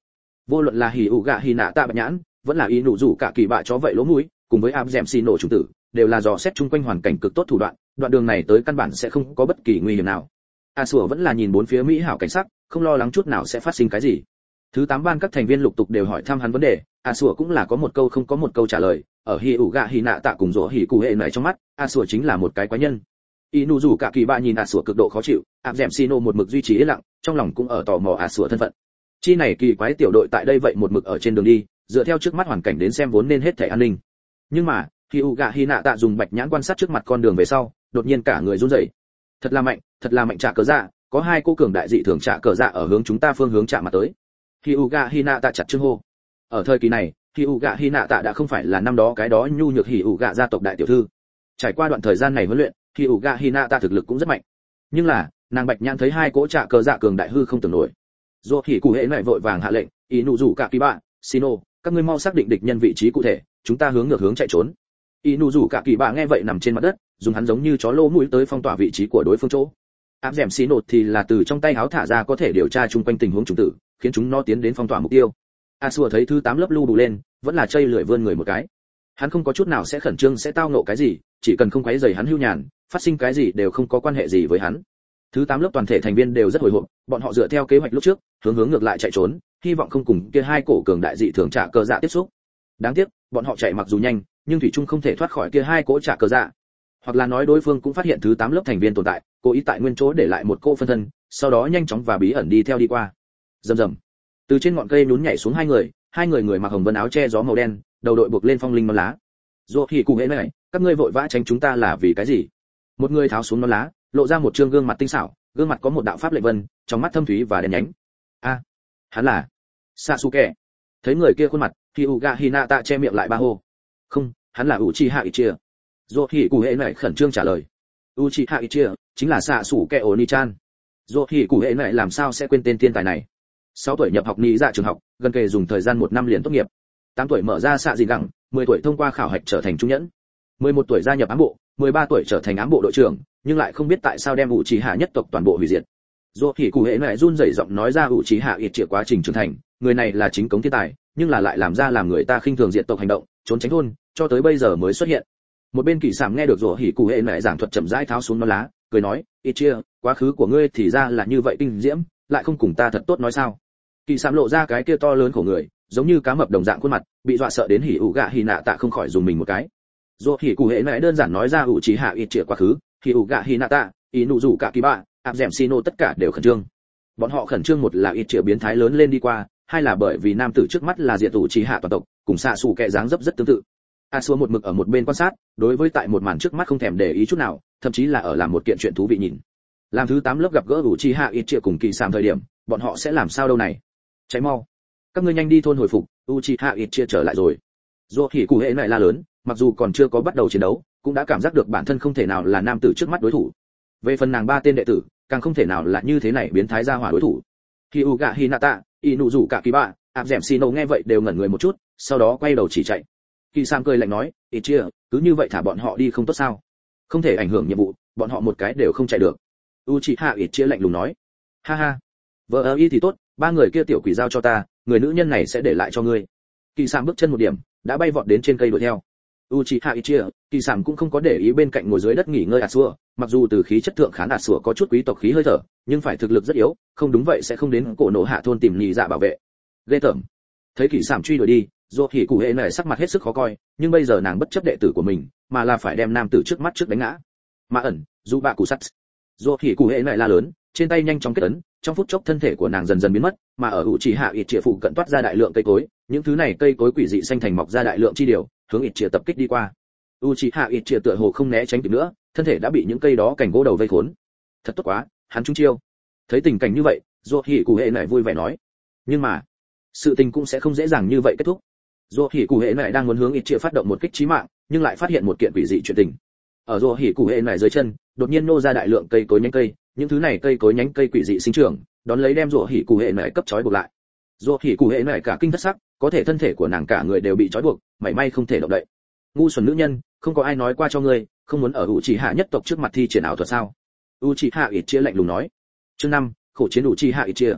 Vô luận là hỉ ủ gạ hỉ nạ tạ bạch nhãn, vẫn là ý nụ rủ cả kỳ bạ chó vậy lỗ mũi, cùng với ám dẻm xì nổ trùng tử, đều là dò xét chung quanh hoàn cảnh cực tốt thủ đoạn, đoạn đường này tới căn bản sẽ không có bất kỳ nguy hiểm nào. A Sủa vẫn là nhìn bốn phía mỹ hảo cảnh sắc, không lo lắng chút nào sẽ phát sinh cái gì. Thứ 8 ban các thành viên lục tục đều hỏi thăm hắn vấn đề, A Sủa cũng là có một câu không có một câu trả lời, ở hỉ ủ gạ hỉ nạ tạ cùng rỗ hỉ cụ hệ này trong mắt, A Sủa chính là một cái quái nhân. Y nụ rủ cả kỳ bạ nhìn A Sủa cực độ khó chịu, áp dẻm Sino một mực duy trì yên lặng, trong lòng cũng ở tò mò A Sủa thân phận. Chi này kỳ quái tiểu đội tại đây vậy một mực ở trên đường đi, dựa theo trước mắt hoàn cảnh đến xem vốn nên hết thảy an ninh. Nhưng mà, khi u gạ hi nạ tạ dùng bạch nhãn quan sát trước mặt con đường về sau, đột nhiên cả người run rẩy. Thật là mạnh trả cờ dạ, có hai cô cường đại dị thường trả cờ dạ ở hướng chúng ta phương hướng chạm mặt tới. Khi u gạ hi nạ tạ chặt chưng hô. Ở thời kỳ này, khi u gạ hi nạ tạ đã không phải là năm đó cái đó nhu nhược hỉ u gạ gia tộc đại tiểu thư. Trải qua đoạn thời gian này huấn luyện, khi u gạ hi nạ tạ thực lực cũng rất mạnh. Nhưng là, nàng bạch nhãn thấy hai cỗ trả cờ dạ cường đại hư không tưởng nổi. Dù hỉ cụ hệ này vội vàng hạ lệnh, ý nụ rủ cả kỳ bạ, Sino, các ngươi mau xác định địch nhân vị trí cụ thể, chúng ta hướng ngược hướng chạy trốn. Ý nụ rủ cả kỳ bạ nghe vậy nằm trên mặt đất, dùng hắn giống như chó lô mũi tới phong tỏa vị trí của đối phương chỗ. Áp dẻm Sino thì là từ trong tay háo thả ra có thể điều tra chung quanh tình huống trùng tử, khiến chúng nó tiến đến phong tỏa mục tiêu. A Sủa thấy thứ 8 lớp lưu đủ lên, vẫn là chây lười vươn người một cái. Hắn không có chút nào sẽ khẩn trương sẽ tao ngộ cái gì, chỉ cần không quấy rầy hắn hưu nhàn, phát sinh cái gì đều không có quan hệ gì với hắn. Thứ 8 lớp toàn thể thành viên đều rất hồi hộp, bọn họ dựa theo kế hoạch lúc trước, hướng ngược lại chạy trốn, hy vọng không cùng kia hai cổ cường đại dị thường trả cờ dạ tiếp xúc. Đáng tiếc, bọn họ chạy mặc dù nhanh, nhưng thủy chung không thể thoát khỏi kia hai cỗ trả cờ dạ. Hoặc là nói đối phương cũng phát hiện thứ 8 lớp thành viên tồn tại, cố ý tại nguyên chỗ để lại một cô phân thân, sau đó nhanh chóng và bí ẩn đi theo đi qua. Rầm rầm. Từ trên ngọn cây nhún nhảy xuống hai người mặc hồng vân áo che gió màu đen, đầu đội buộc lên phong linh nón lá. Dù thì cùng hễ này, các ngươi vội vã tránh chúng ta là vì cái gì? Một người tháo xuống nón lá, lộ ra một trương gương mặt tinh xảo, gương mặt có một đạo pháp lệnh vân, trong mắt thâm thúy và đen nhánh. A, hắn là Sasuke. Thấy người kia khuôn mặt, Hyuga Hinata che miệng lại ba hô. Không, hắn là Uchiha Itachi. Dù thì cụ hệ này khẩn trương trả lời. Uchiha Itachi chính là Sasuke Oni-chan. Dù thì cụ hệ này làm sao sẽ quên tên thiên tài này? 6 tuổi nhập học nhị dạ trường học, gần kề dùng thời gian 1 năm liền tốt nghiệp. 8 tuổi mở ra xạ dị gẳng, 10 tuổi thông qua khảo hạch trở thành trung nhẫn. 11 tuổi gia nhập ám bộ, 13 tuổi trở thành ám bộ đội trưởng, nhưng lại không biết tại sao đem Uchiha nhất tộc toàn bộ hủy diệt. Dù thì cụ hệ này run rẩy giọng nói ra Uchiha Itachi quá trình trưởng thành, người này là chính cống thiên tài, nhưng là lại làm ra làm người ta khinh thường diệt tộc hành động, trốn tránh thôn, cho tới bây giờ mới xuất hiện. Một bên Kỷ Sảm nghe được Dù hỉ cụ hệ này giảng thuật chậm rãi tháo xuống nón lá, cười nói, Itachi, quá khứ của ngươi thì ra là như vậy kinh diễm, lại không cùng ta thật tốt nói sao? Kỷ Sảm lộ ra cái kia to lớn của người, giống như cá mập đồng dạng khuôn mặt, bị dọa sợ đến hỉ ủ gạ hỉ nạ tạ không khỏi dùng mình một cái. Dù hỉ cụ hệ này đơn giản nói ra Uchiha Itachi quá khứ, hỉ ủ gạ hỉ nạ tạ, ý nụ rủ cả kỳ bạ, áp dẻm Sino tất cả đều khẩn trương. Bọn họ khẩn trương, một là Itachi biến thái lớn lên đi qua, hai là bởi vì nam tử trước mắt là diệt Uchiha toàn tộc, cùng xạ sủ kẻ dáng dấp rất tương tự. A Sủa một mực ở một bên quan sát, đối với tại một màn trước mắt không thèm để ý chút nào, thậm chí là ở làm một kiện chuyện thú vị nhìn. Làm thứ 8 lớp gặp gỡ Uchiha Itachi cùng Kỳ Sảm thời điểm, bọn họ sẽ làm sao đâu này? Cháy mau, các ngươi nhanh đi thôn hồi phục, Uchiha Itachi trở lại rồi. Dù hỉ cụ hệ này la lớn, mặc dù còn chưa có bắt đầu chiến đấu, cũng đã cảm giác được bản thân không thể nào là nam tử trước mắt đối thủ. Về phần nàng 3 tên đệ tử, càng không thể nào là như thế này biến thái gia hỏa đối thủ. Hyuga Hinata, Inuzu Kakiba, áp dẻm Shino nghe vậy đều ngẩn người một chút, sau đó quay đầu chỉ chạy. Kỳ Sam cười lạnh nói, Itachi, cứ như vậy thả bọn họ đi không tốt sao? Không thể ảnh hưởng nhiệm vụ, bọn họ một cái đều không chạy được. Uchiha Itachi lạnh lùng nói, ha ha, vợ y thì tốt, 3 người kia tiểu quỷ giao cho ta, người nữ nhân này sẽ để lại cho ngươi. Kỳ Sam bước chân một điểm, đã bay vọt đến trên cây đuổi theo. Uchiha Itachi, Kỳ Sam cũng không có để ý bên cạnh ngồi dưới đất nghỉ ngơi Asua, mặc dù từ khí chất thượng khán Asua có chút quý tộc khí hơi thở, nhưng phải thực lực rất yếu, không đúng vậy sẽ không đến cổ nổ hạ thôn tìm nhị dạ bảo vệ. Ghê tởm. Thấy Kỳ Sam truy đuổi đi, Dù hỉ cụ hệ này sắc mặt hết sức khó coi, nhưng bây giờ nàng bất chấp đệ tử của mình, mà là phải đem nam tử trước mắt trước đánh ngã. Mà ẩn, dù bạ cụ sắt. Dù hỉ cụ hệ này la lớn, trên tay nhanh chóng kết ấn, trong phút chốc thân thể của nàng dần dần biến mất, mà ở Uchiha Itachi phụ cận toát ra đại lượng cây cối, những thứ này cây cối quỷ dị xanh thành mọc ra đại lượng chi điều, hướng Itachi tập kích đi qua. Uchiha Itachi tựa hồ không né tránh kịp nữa, thân thể đã bị những cây đó cành gỗ đầu vây khốn. Thật tốt quá, hắn trúng chiêu. Thấy tình cảnh như vậy, Dù hỉ cụ hệ này vui vẻ nói, nhưng mà sự tình cũng sẽ không dễ dàng như vậy kết thúc. Dù hỉ cụ hệ này đang muốn hướng Itachi phát động một kích chí mạng, nhưng lại phát hiện một kiện quỷ dị chuyện tình. Ở Dù hỉ cụ hệ này dưới chân, đột nhiên nô ra đại lượng cây cối nhánh cây, những thứ này cây cối nhánh cây quỷ dị sinh trưởng, đón lấy đem Dù hỉ cụ hệ này cấp trói buộc lại. Dù hỉ cụ hệ này cả kinh thất sắc, có thể thân thể của nàng cả người đều bị trói buộc, mảy may không thể động đậy. Ngu xuẩn nữ nhân, không có ai nói qua cho ngươi, không muốn ở Uchiha nhất tộc trước mặt thi triển ảo thuật sao? Uchiha Itachi lạnh lùng nói. Chương 5, khổ chiến Uchiha Itachi.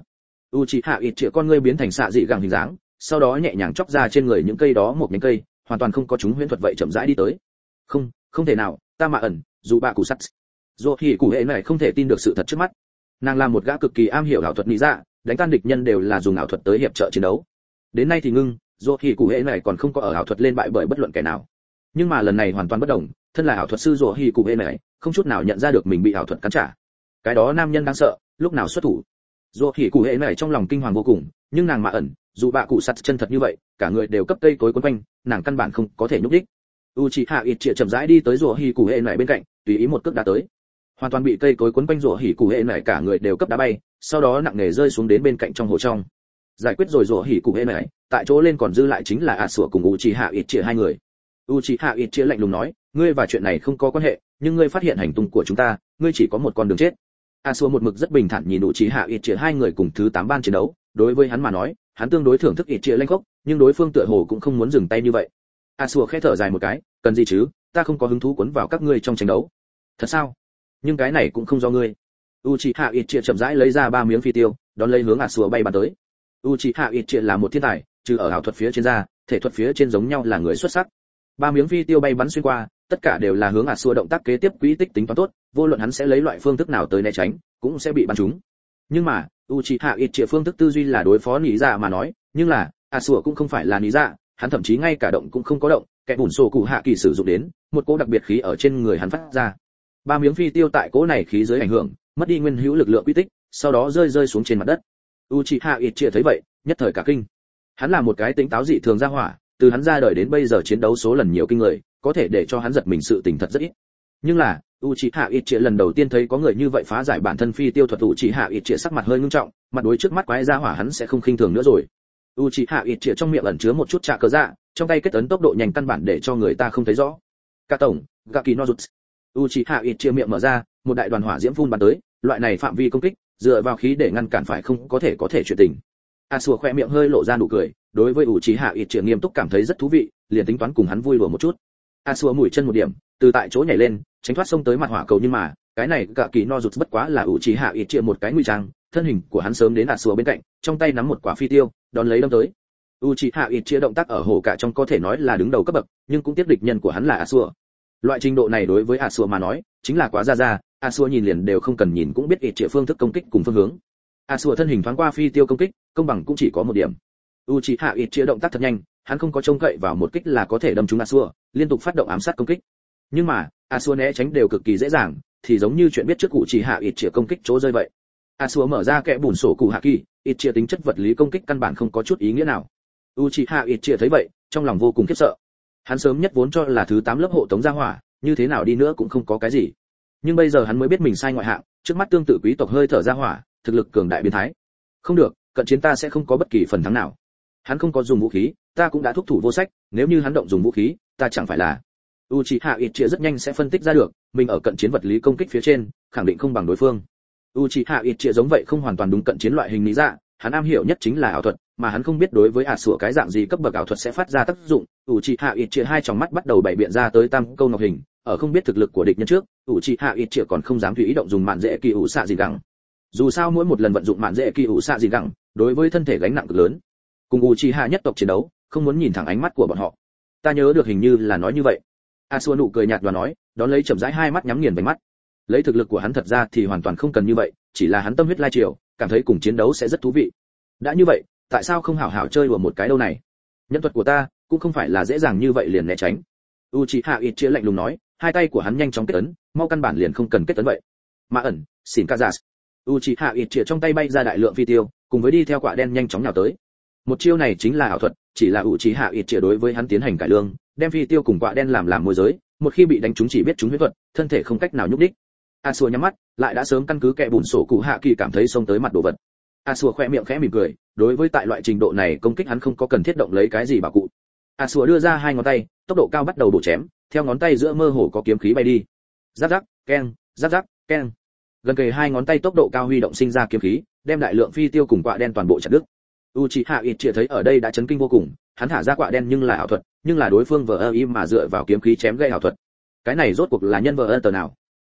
Uchiha Itchia con ngươi biến thành xạ dị gẳng hình dáng, sau đó nhẹ nhàng chọc ra trên người những cây đó một nhánh cây, hoàn toàn không có chúng huyễn thuật vậy chậm rãi đi tới. Không thể nào, ta mà ẩn, dù bạ cụ sắt. Dù thì cụ hệ này không thể tin được sự thật trước mắt. Nàng là một gã cực kỳ am hiểu ảo thuật lý dạ, đánh tan địch nhân đều là dùng ảo thuật tới hiệp trợ chiến đấu. Đến nay thì ngưng, dù thì cụ hệ này còn không có ở ảo thuật lên bại bởi bất luận kẻ nào. Nhưng mà lần này hoàn toàn bất đồng, thân là ảo thuật sư dù thì cụ hệ này, không chút nào nhận ra được mình bị ảo thuật cắn trả. Cái đó nam nhân đáng sợ, lúc nào xuất thủ. Dù thì cụ hệ này trong lòng kinh hoàng vô cùng, nhưng nàng mà ẩn, dù bạ cụ sắt chân thật như vậy, cả người đều cấp cây cối quấn quanh, nàng căn bản không có thể nhúc đích. Uchiha Itchia chậm rãi đi tới rùa hỉ cụ hệ này bên cạnh, tùy ý một cước đá tới, hoàn toàn bị cây cối quấn quanh rùa hỉ cụ hệ này cả người đều cấp đá bay, sau đó nặng nề rơi xuống đến bên cạnh trong hồ trong. Giải quyết rồi rùa hỉ cụ hệ này, tại chỗ lên còn dư lại chính là Asua cùng Uchiha Itchia hai người. Uchiha Itchia lạnh lùng nói, ngươi và chuyện này không có quan hệ, nhưng ngươi phát hiện hành tung của chúng ta, ngươi chỉ có một con đường chết. Asua một mực rất bình thản nhìn Uchiha Itchia hai người cùng thứ 8 ban chiến đấu, đối với hắn mà nói, hắn tương đối thưởng thức Itchia lanh khốc, nhưng đối phương tựa hồ cũng không muốn dừng tay như vậy. Asua khẽ thở dài một cái, cần gì chứ, ta không có hứng thú cuốn vào các ngươi trong tranh đấu. Thật sao? Nhưng cái này cũng không do ngươi. Uchiha Itchia chậm rãi lấy ra 3 miếng phi tiêu, đón lấy hướng Asua bay bắn tới. Uchiha Itchia là một thiên tài, trừ ở ảo thuật phía trên ra, thể thuật phía trên giống nhau là người xuất sắc. 3 miếng phi tiêu bay bắn xuyên qua, tất cả đều là hướng Asua động tác kế tiếp quỹ tích tính toán tốt, vô luận hắn sẽ lấy loại phương thức nào tới né tránh, cũng sẽ bị bắn trúng. Nhưng mà, Uchiha Itchia phương thức tư duy là đối phó nỉ dạ mà nói, nhưng là, Asua cũng không phải là nỉ dạ, hắn thậm chí ngay cả động cũng không có động, kẻ bùn sổ cụ hạ kỳ sử dụng đến, một cỗ đặc biệt khí ở trên người hắn phát ra. 3 miếng phi tiêu tại cỗ này khí dưới ảnh hưởng, mất đi nguyên hữu lực lượng quy tích, sau đó rơi xuống trên mặt đất. Uchiha Itchia thấy vậy, nhất thời cả kinh. Hắn là một cái tính táo dị thường ra hỏa, từ hắn ra đời đến bây giờ chiến đấu số lần nhiều kinh người, có thể để cho hắn giật mình sự tình thật rất ít. Nhưng là, Uchiha Itchia lần đầu tiên thấy có người như vậy phá giải bản thân phi tiêu thuật. Uchiha Itchia sắc mặt hơi ngưng trọng, mặt đối trước mắt quái ra hỏa hắn sẽ không khinh thường nữa rồi. Uchiha Itchia trong miệng ẩn chứa một chút trạ cờ dạ, trong tay kết ấn tốc độ nhanh căn bản để cho người ta không thấy rõ. Cả tổng, Gaki no Jutsu. Uchiha Itchia miệng mở ra, một đại đoàn hỏa diễm phun bắn tới, loại này phạm vi công kích, dựa vào khí để ngăn cản phải không có thể chuyện tình. Asua khẽ miệng hơi lộ ra nụ cười, đối với Uchiha Itchia nghiêm túc cảm thấy rất thú vị, liền tính toán cùng hắn vui đùa một chút. Asua mũi chân một điểm, từ tại chỗ nhảy lên, tránh thoát xông tới mặt hỏa cầu, nhưng mà, cái này Gaki no Jutsu bất quá là Uchiha Itchia một cái ngụy trang, thân hình của hắn sớm đến Asua bên cạnh, trong tay nắm một quả phi tiêu, đón lấy đâm tới. Uchiha Itchia động tác ở hồ cả trong có thể nói là đứng đầu cấp bậc, nhưng cũng tiếc địch nhân của hắn là Asua. Loại trình độ này đối với Asua mà nói, chính là quá ra, Asua nhìn liền đều không cần nhìn cũng biết Itchia phương thức công kích cùng phương hướng. Asua thân hình thoáng qua phi tiêu công kích, công bằng cũng chỉ có một điểm. Uchiha Itchia động tác thật nhanh, hắn không có trông cậy vào một kích là có thể đâm trúng Asua, liên tục phát động ám sát công kích. Nhưng mà, Asua né tránh đều cực kỳ dễ dàng, thì giống như chuyện biết trước Uchiha Itchia công kích chỗ rơi vậy. Asua mở ra kẽ bùn sổ cụ hạ kỳ, Itchia tính chất vật lý công kích căn bản không có chút ý nghĩa nào. Uchiha Itchia thấy vậy, trong lòng vô cùng khiếp sợ. Hắn sớm nhất vốn cho là thứ 8 lớp hộ tống gia hỏa, như thế nào đi nữa cũng không có cái gì. Nhưng bây giờ hắn mới biết mình sai ngoại hạng, trước mắt tương tự quý tộc hơi thở gia hỏa, thực lực cường đại biến thái. Không được, cận chiến ta sẽ không có bất kỳ phần thắng nào. Hắn không có dùng vũ khí, ta cũng đã thúc thủ vô sách, nếu như hắn động dùng vũ khí, ta chẳng phải là. Uchiha Itchia rất nhanh sẽ phân tích ra được, mình ở cận chiến vật lý công kích phía trên, khẳng định không bằng đối phương. Uchiha Itchia giống vậy không hoàn toàn đúng cận chiến loại hình lý dạ, hắn am hiểu nhất chính là ảo thuật, mà hắn không biết đối với Asua cái dạng gì cấp bậc ảo thuật sẽ phát ra tác dụng. Uchiha Itchia hai tròng mắt bắt đầu bày biện ra tới tam câu ngọc hình, ở không biết thực lực của địch nhân trước, Uchiha Itchia còn không dám tùy ý động dùng mạn dễ kỳ ủ xạ gì gẳng. Dù sao mỗi một lần vận dụng mạn dễ kỳ ủ xạ gì gẳng, đối với thân thể gánh nặng cực lớn. Cùng Uchiha nhất tộc chiến đấu, không muốn nhìn thẳng ánh mắt của bọn họ. Ta nhớ được hình như là nói như vậy. Asua nụ cười nhạt và nói, đón lấy chậm rãi hai mắt nhắm nghiền vành mắt. Lấy thực lực của hắn thật ra thì hoàn toàn không cần như vậy, chỉ là hắn tâm huyết lai triều, cảm thấy cùng chiến đấu sẽ rất thú vị. Đã như vậy, tại sao không hảo hảo chơi đùa một cái đâu này? Nhân thuật của ta cũng không phải là dễ dàng như vậy liền né tránh. Uchiha Itchia lạnh lùng nói, hai tay của hắn nhanh chóng kết ấn, mau căn bản liền không cần kết ấn vậy. Mà ẩn, xỉn Kazas. Uchiha Itchia trong tay bay ra đại lượng phi tiêu, cùng với đi theo quả đen nhanh chóng nhào tới. Một chiêu này chính là ảo thuật, chỉ là Uchiha Itchia đối với hắn tiến hành cải lương, đem phi tiêu cùng quả đen làm môi giới, một khi bị đánh trúng chỉ biết trúng huyết thuật, thân thể không cách nào nhúc đích. Asua nhắm mắt, lại đã sớm căn cứ kẻ bùn sổ cụ hạ kỳ cảm thấy xông tới mặt đồ vật. Asua khẽ miệng khẽ mỉm cười, đối với tại loại trình độ này công kích hắn không có cần thiết động lấy cái gì bảo cụ. Asua đưa ra hai ngón tay, tốc độ cao bắt đầu bổ chém, theo ngón tay giữa mơ hồ có kiếm khí bay đi. Rắc rắc, keng, rắc rắc, keng. Gần kề hai ngón tay tốc độ cao huy động sinh ra kiếm khí, đem đại lượng phi tiêu cùng quạ đen toàn bộ chặt đứt. Uchiha Itchia thấy ở đây đã chấn kinh vô cùng, hắn thả ra quạ đen nhưng là ảo thuật, nhưng là đối phương vờ im mà dựa vào kiếm khí chém gây ảo thuật. Cái này rốt cuộc là nhân vờ tờ nào?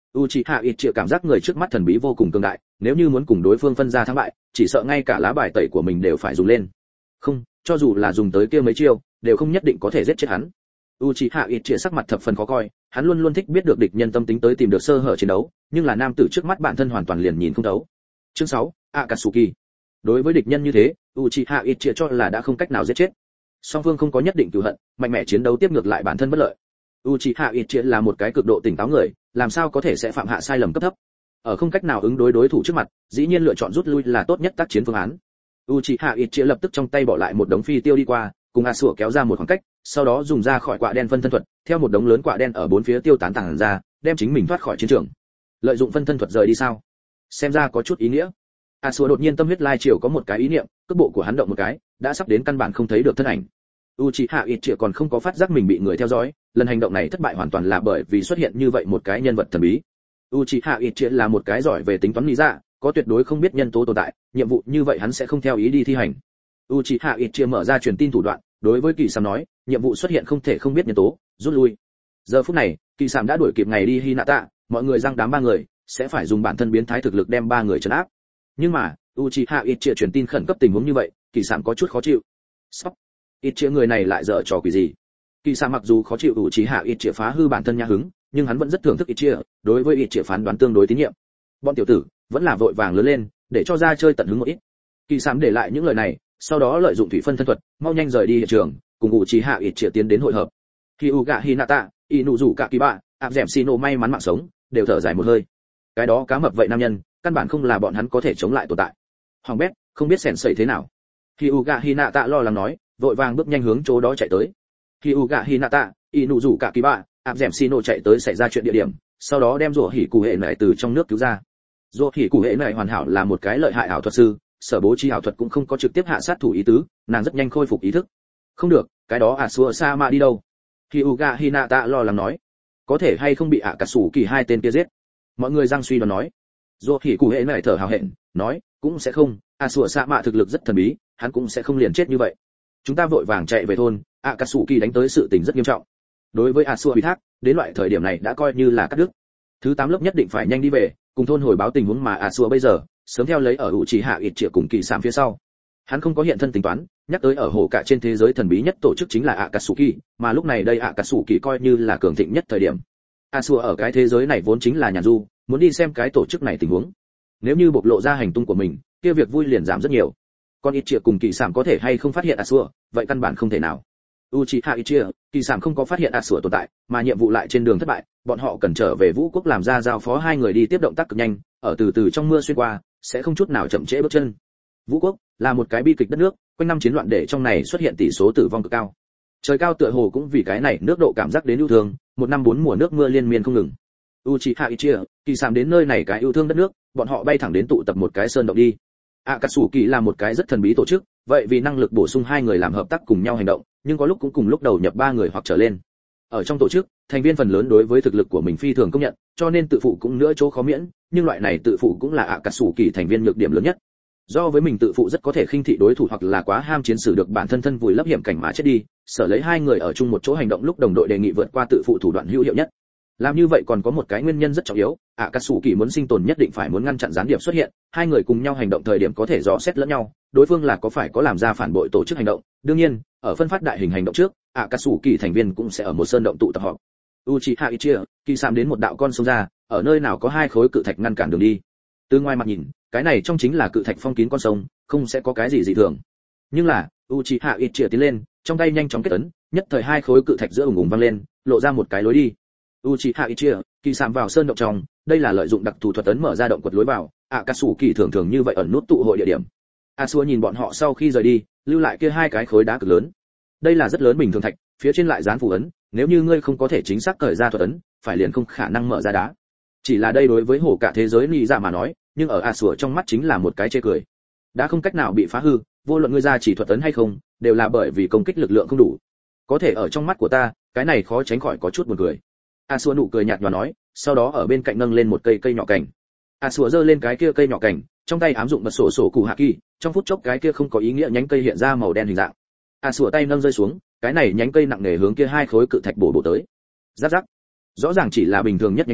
Uchiha Itchia cảm giác người trước mắt thần bí vô cùng cường đại, nếu như muốn cùng đối phương phân ra thắng bại, chỉ sợ ngay cả lá bài tẩy của mình đều phải dùng lên. Không, cho dù là dùng tới kia mấy chiêu, đều không nhất định có thể giết chết hắn. Uchiha Itchia sắc mặt thập phần khó coi, hắn luôn luôn thích biết được địch nhân tâm tính tới tìm được sơ hở chiến đấu, nhưng là nam tử trước mắt bản thân hoàn toàn liền nhìn không thấu. Chương 6, Akatsuki. Đối với địch nhân như thế, Uchiha Itchia cho là đã không cách nào giết chết. Song phương không có nhất định cừu hận, mạnh mẽ chiến đấu tiếp ngược lại bản thân bất lợi. Uchiha Itchia là một cái cực độ tỉnh táo người, làm sao có thể sẽ phạm hạ sai lầm cấp thấp. Ở không cách nào ứng đối thủ trước mặt, dĩ nhiên lựa chọn rút lui là tốt nhất tác chiến phương án. Uchiha Itchia lập tức trong tay bỏ lại một đống phi tiêu đi qua, cùng Asura kéo ra một khoảng cách, sau đó dùng ra khỏi quạ đen phân thân thuật, theo một đống lớn quạ đen ở bốn phía tiêu tán tàng ra, đem chính mình thoát khỏi chiến trường. Lợi dụng phân thân thuật rời đi sao? Xem ra có chút ý nghĩa. Asura đột nhiên tâm huyết lai triều có một cái ý niệm, cước bộ của hắn động một cái, đã sắp đến căn bản không thấy được thân ảnh. Uchiha Itchia còn không có phát giác mình bị người theo dõi, lần hành động này thất bại hoàn toàn là bởi vì xuất hiện như vậy một cái nhân vật thần bí. Uchiha Itchia là một cái giỏi về tính toán lý dạ, có tuyệt đối không biết nhân tố tồn tại, nhiệm vụ như vậy hắn sẽ không theo ý đi thi hành. Uchiha Itchia mở ra truyền tin thủ đoạn, đối với Kỳ Sạm nói, nhiệm vụ xuất hiện không thể không biết nhân tố, rút lui. Giờ phút này, Kỳ Sạm đã đuổi kịp ngày đi Hinata, mọi người giăng đám ba người, sẽ phải dùng bản thân biến thái thực lực đem ba người trấn áp. Nhưng mà, Uchiha Itchia truyền tin khẩn cấp tình huống như vậy, Kỳ Sạm có chút khó chịu. Sóc, Itchia người này lại dở trò quỷ gì? Kỳ Sạm mặc dù khó chịu Uchiha Itchia phá hư bản thân nha hứng, nhưng hắn vẫn rất thưởng thức Itchia, đối với Itchia phán đoán tương đối tín nhiệm. Bọn tiểu tử vẫn là vội vàng lớn lên, để cho ra chơi tận hứng một ít. Kỳ Sạm để lại những lời này, sau đó lợi dụng thủy phân thân thuật, mau nhanh rời đi hiện trường, cùng Uchiha Itchia tiến đến hội hợp. Hyuga Hinata, Inuzu Kakiba, áp dẻm Shino may mắn mạng sống, đều thở dài một hơi. Cái đó cá mập vậy nam nhân, căn bản không là bọn hắn có thể chống lại tồn tại. Hoàng bét, không biết sèn sẩy thế nào. Hyuga Hinata lo lắng nói, vội vàng bước nhanh hướng chỗ đó chạy tới. Hyuga Hinata, Inuzu Kakiba, áp dẻm Shino chạy tới xảy ra chuyện địa điểm, sau đó đem rùa hỉ cụ hệ này từ trong nước cứu ra. Rùa hỉ cụ hệ này hoàn hảo là một cái lợi hại ảo thuật sư, sở bố trí ảo thuật cũng không có trực tiếp hạ sát thủ ý tứ, nàng rất nhanh khôi phục ý thức. Không được, cái đó Asura Sama đi đâu? Hyuga Hinata lo lắng nói, có thể hay không bị Akatsuki hai tên kia giết? Mọi người giang suy đoán nói. Rùa hỉ cụ hệ này thở hào hẹn, nói, cũng sẽ không, Asura Sama thực lực rất thần bí, hắn cũng sẽ không liền chết như vậy. Chúng ta vội vàng chạy về thôn, Akatsuki đánh tới sự tình rất nghiêm trọng. Đối với Asura ủy thác, đến loại thời điểm này đã coi như là cắt đứt. Thứ 8 lớp nhất định phải nhanh đi về, cùng thôn hồi báo tình huống mà Asura bây giờ, sớm theo lấy ở Uchiha Itchia cùng Kỳ Sạm phía sau. Hắn không có hiện thân tính toán, nhắc tới ở hồ cả trên thế giới thần bí nhất tổ chức chính là Akatsuki, mà lúc này đây Akatsuki coi như là cường thịnh nhất thời điểm. Asura ở cái thế giới này vốn chính là nhàn du, muốn đi xem cái tổ chức này tình huống. Nếu như bộc lộ ra hành tung của mình, kia việc vui liền giảm rất nhiều. Còn Itchia cùng Kỳ Sạm có thể hay không phát hiện Asura, vậy căn bản không thể nào. Uchiha Itchia, Kỳ Sạm không có phát hiện Asura tồn tại, mà nhiệm vụ lại trên đường thất bại, bọn họ cần trở về Vũ quốc làm ra giao phó hai người đi tiếp động tác cực nhanh, ở từ từ trong mưa xuyên qua, sẽ không chút nào chậm trễ bước chân. Vũ quốc là một cái bi kịch đất nước, quanh năm chiến loạn để trong này xuất hiện tỷ số tử vong cực cao. Trời cao tựa hồ cũng vì cái này nước độ cảm giác đến yêu thương, một năm 4 mùa nước mưa liên miên không ngừng. Uchiha Itchia, Kỳ Sạm đến nơi này cái yêu thương đất nước, bọn họ bay thẳng đến tụ tập một cái sơn động đi. Akatsuki là một cái rất thần bí tổ chức, vậy vì năng lực bổ sung hai người làm hợp tác cùng nhau hành động, nhưng có lúc cũng cùng lúc đầu nhập 3 người hoặc trở lên. Ở trong tổ chức, thành viên phần lớn đối với thực lực của mình phi thường công nhận, cho nên tự phụ cũng nữa chỗ khó miễn, nhưng loại này tự phụ cũng là Akatsuki thành viên nhược điểm lớn nhất. Do với mình tự phụ rất có thể khinh thị đối thủ hoặc là quá ham chiến sử được bản thân thân vùi lấp hiểm cảnh mà chết đi, sở lấy hai người ở chung một chỗ hành động lúc đồng đội đề nghị vượt qua tự phụ thủ đoạn hữu hiệu nhất. Làm như vậy còn có một cái nguyên nhân rất trọng yếu, Akatsuki muốn sinh tồn nhất định phải muốn ngăn chặn gián điệp xuất hiện, hai người cùng nhau hành động thời điểm có thể dò xét lẫn nhau, đối phương là có phải có làm ra phản bội tổ chức hành động. Đương nhiên, ở phân phát đại hình hành động trước, Akatsuki thành viên cũng sẽ ở một sơn động tụ tập họp. Uchiha Itchia, Kỳ Sạm đến một đạo con sông ra, ở nơi nào có hai khối cự thạch ngăn cản đường đi. Từ ngoài mặt nhìn, cái này trong chính là cự thạch phong kín con sông, không sẽ có cái gì dị thường. Nhưng là, Uchiha Itchia tiến lên, trong tay nhanh chóng kết ấn, nhất thời hai khối cự thạch giữa ùng ùng vang lên, lộ ra một cái lối đi. Uchiha Itchia, Kỳ Sạm vào sơn động trong, đây là lợi dụng đặc thù thuật ấn mở ra động quật lối vào, Akatsuki thường thường như vậy ẩn nút tụ hội địa điểm. Asura nhìn bọn họ sau khi rời đi, lưu lại kia hai cái khối đá cực lớn. Đây là rất lớn bình thường thạch, phía trên lại dán phù ấn, nếu như ngươi không có thể chính xác cởi ra thuật ấn, phải liền không khả năng mở ra đá. Chỉ là đây đối với hồ cả thế giới nị dạ mà nói, nhưng ở Asura trong mắt chính là một cái chê cười. Đã không cách nào bị phá hư, vô luận ngươi ra chỉ thuật ấn hay không, đều là bởi vì công kích lực lượng không đủ. Có thể ở trong mắt của ta, cái này khó tránh khỏi có chút buồn cười. Asura nụ cười nhạt nhòa nói, sau đó ở bên cạnh nâng lên một cây nhỏ cảnh. Asura giơ lên cái kia cây nhỏ cảnh, trong tay ám dụng bật sổ cụ hạ kỳ, trong phút chốc cái kia không có ý nghĩa nhánh cây hiện ra màu đen hình dạng. Asura tay nâng rơi xuống, cái này nhánh cây nặng nề hướng kia hai khối cự thạch bổ tới. Rắc rắc. Rõ ràng chỉ là bình thường nhất nhánh cây,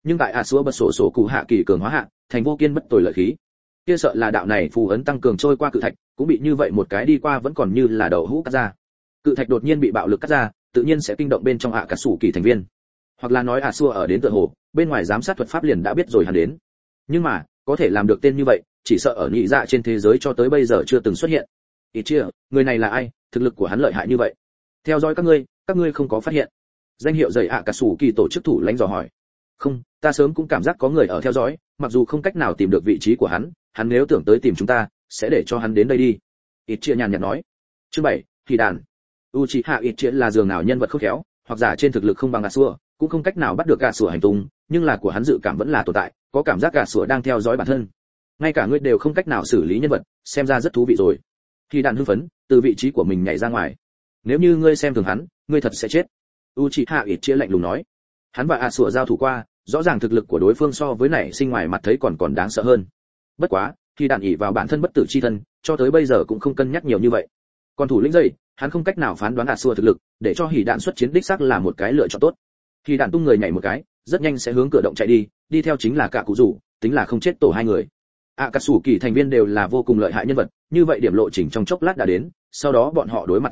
nhưng tại bật sổ cụ hạ kỳ cường hóa hạ thành vô kiên bất tồi lợi khí. Kia sợ là đạo này phù ấn tăng cường trôi qua cự thạch cũng bị như vậy một cái đi qua vẫn còn như là đậu hũ cắt ra. Cự thạch đột nhiên bị bạo lực cắt ra, tự nhiên sẽ kinh động bên trong cả sủ kỳ thành viên, hoặc là nói ở đến tựa hồ bên ngoài giám sát thuật pháp liền đã biết rồi hắn đến. Nhưng mà có thể làm được tên như vậy chỉ sợ ở nhị dạ trên thế giới cho tới bây giờ chưa từng xuất hiện. Ít chia, người này là ai, thực lực của hắn lợi hại như vậy? Theo dõi các ngươi không có phát hiện? Danh hiệu dày cả sủ kỳ tổ chức thủ lãnh dò hỏi. Không, ta sớm cũng cảm giác có người ở theo dõi, mặc dù không cách nào tìm được vị trí của hắn nếu tưởng tới tìm chúng ta sẽ để cho hắn đến đây đi. Ít chia nhàn nhạt nói. Chương 7, thì đàn. Uchiha ít chia là giường nào nhân vật khôn khéo, hoặc giả trên thực lực không bằng cũng không cách nào bắt được hành tung, nhưng là của hắn dự cảm vẫn là tồn tại, có cảm giác đang theo dõi bản thân. Ngay cả ngươi đều không cách nào xử lý nhân vật, xem ra rất thú vị rồi. Thì đàn hưng phấn, từ vị trí của mình nhảy ra ngoài. Nếu như ngươi xem thường hắn, ngươi thật sẽ chết. Uchiha ít chia lạnh lùng nói. Hắn và giao thủ qua, rõ ràng thực lực của đối phương so với nảy sinh ngoài mặt thấy còn đáng sợ hơn. Bất quá, khi đạn ỷ vào bản thân bất tử chi thân, cho tới bây giờ cũng không cân nhắc nhiều như vậy. Còn thủ lĩnh dây, hắn không cách nào phán đoán thực lực, để cho hỉ đạn xuất chiến đích xác là một cái lựa chọn tốt. Khi đạn tung người nhảy một cái, rất nhanh sẽ hướng cửa động chạy đi theo chính là cả cụ rủ, tính là không chết tổ hai người. Cả sủ kỳ thành viên đều là vô cùng lợi hại nhân vật, như vậy điểm lộ trình trong chốc lát đã đến, sau đó bọn họ đối mặt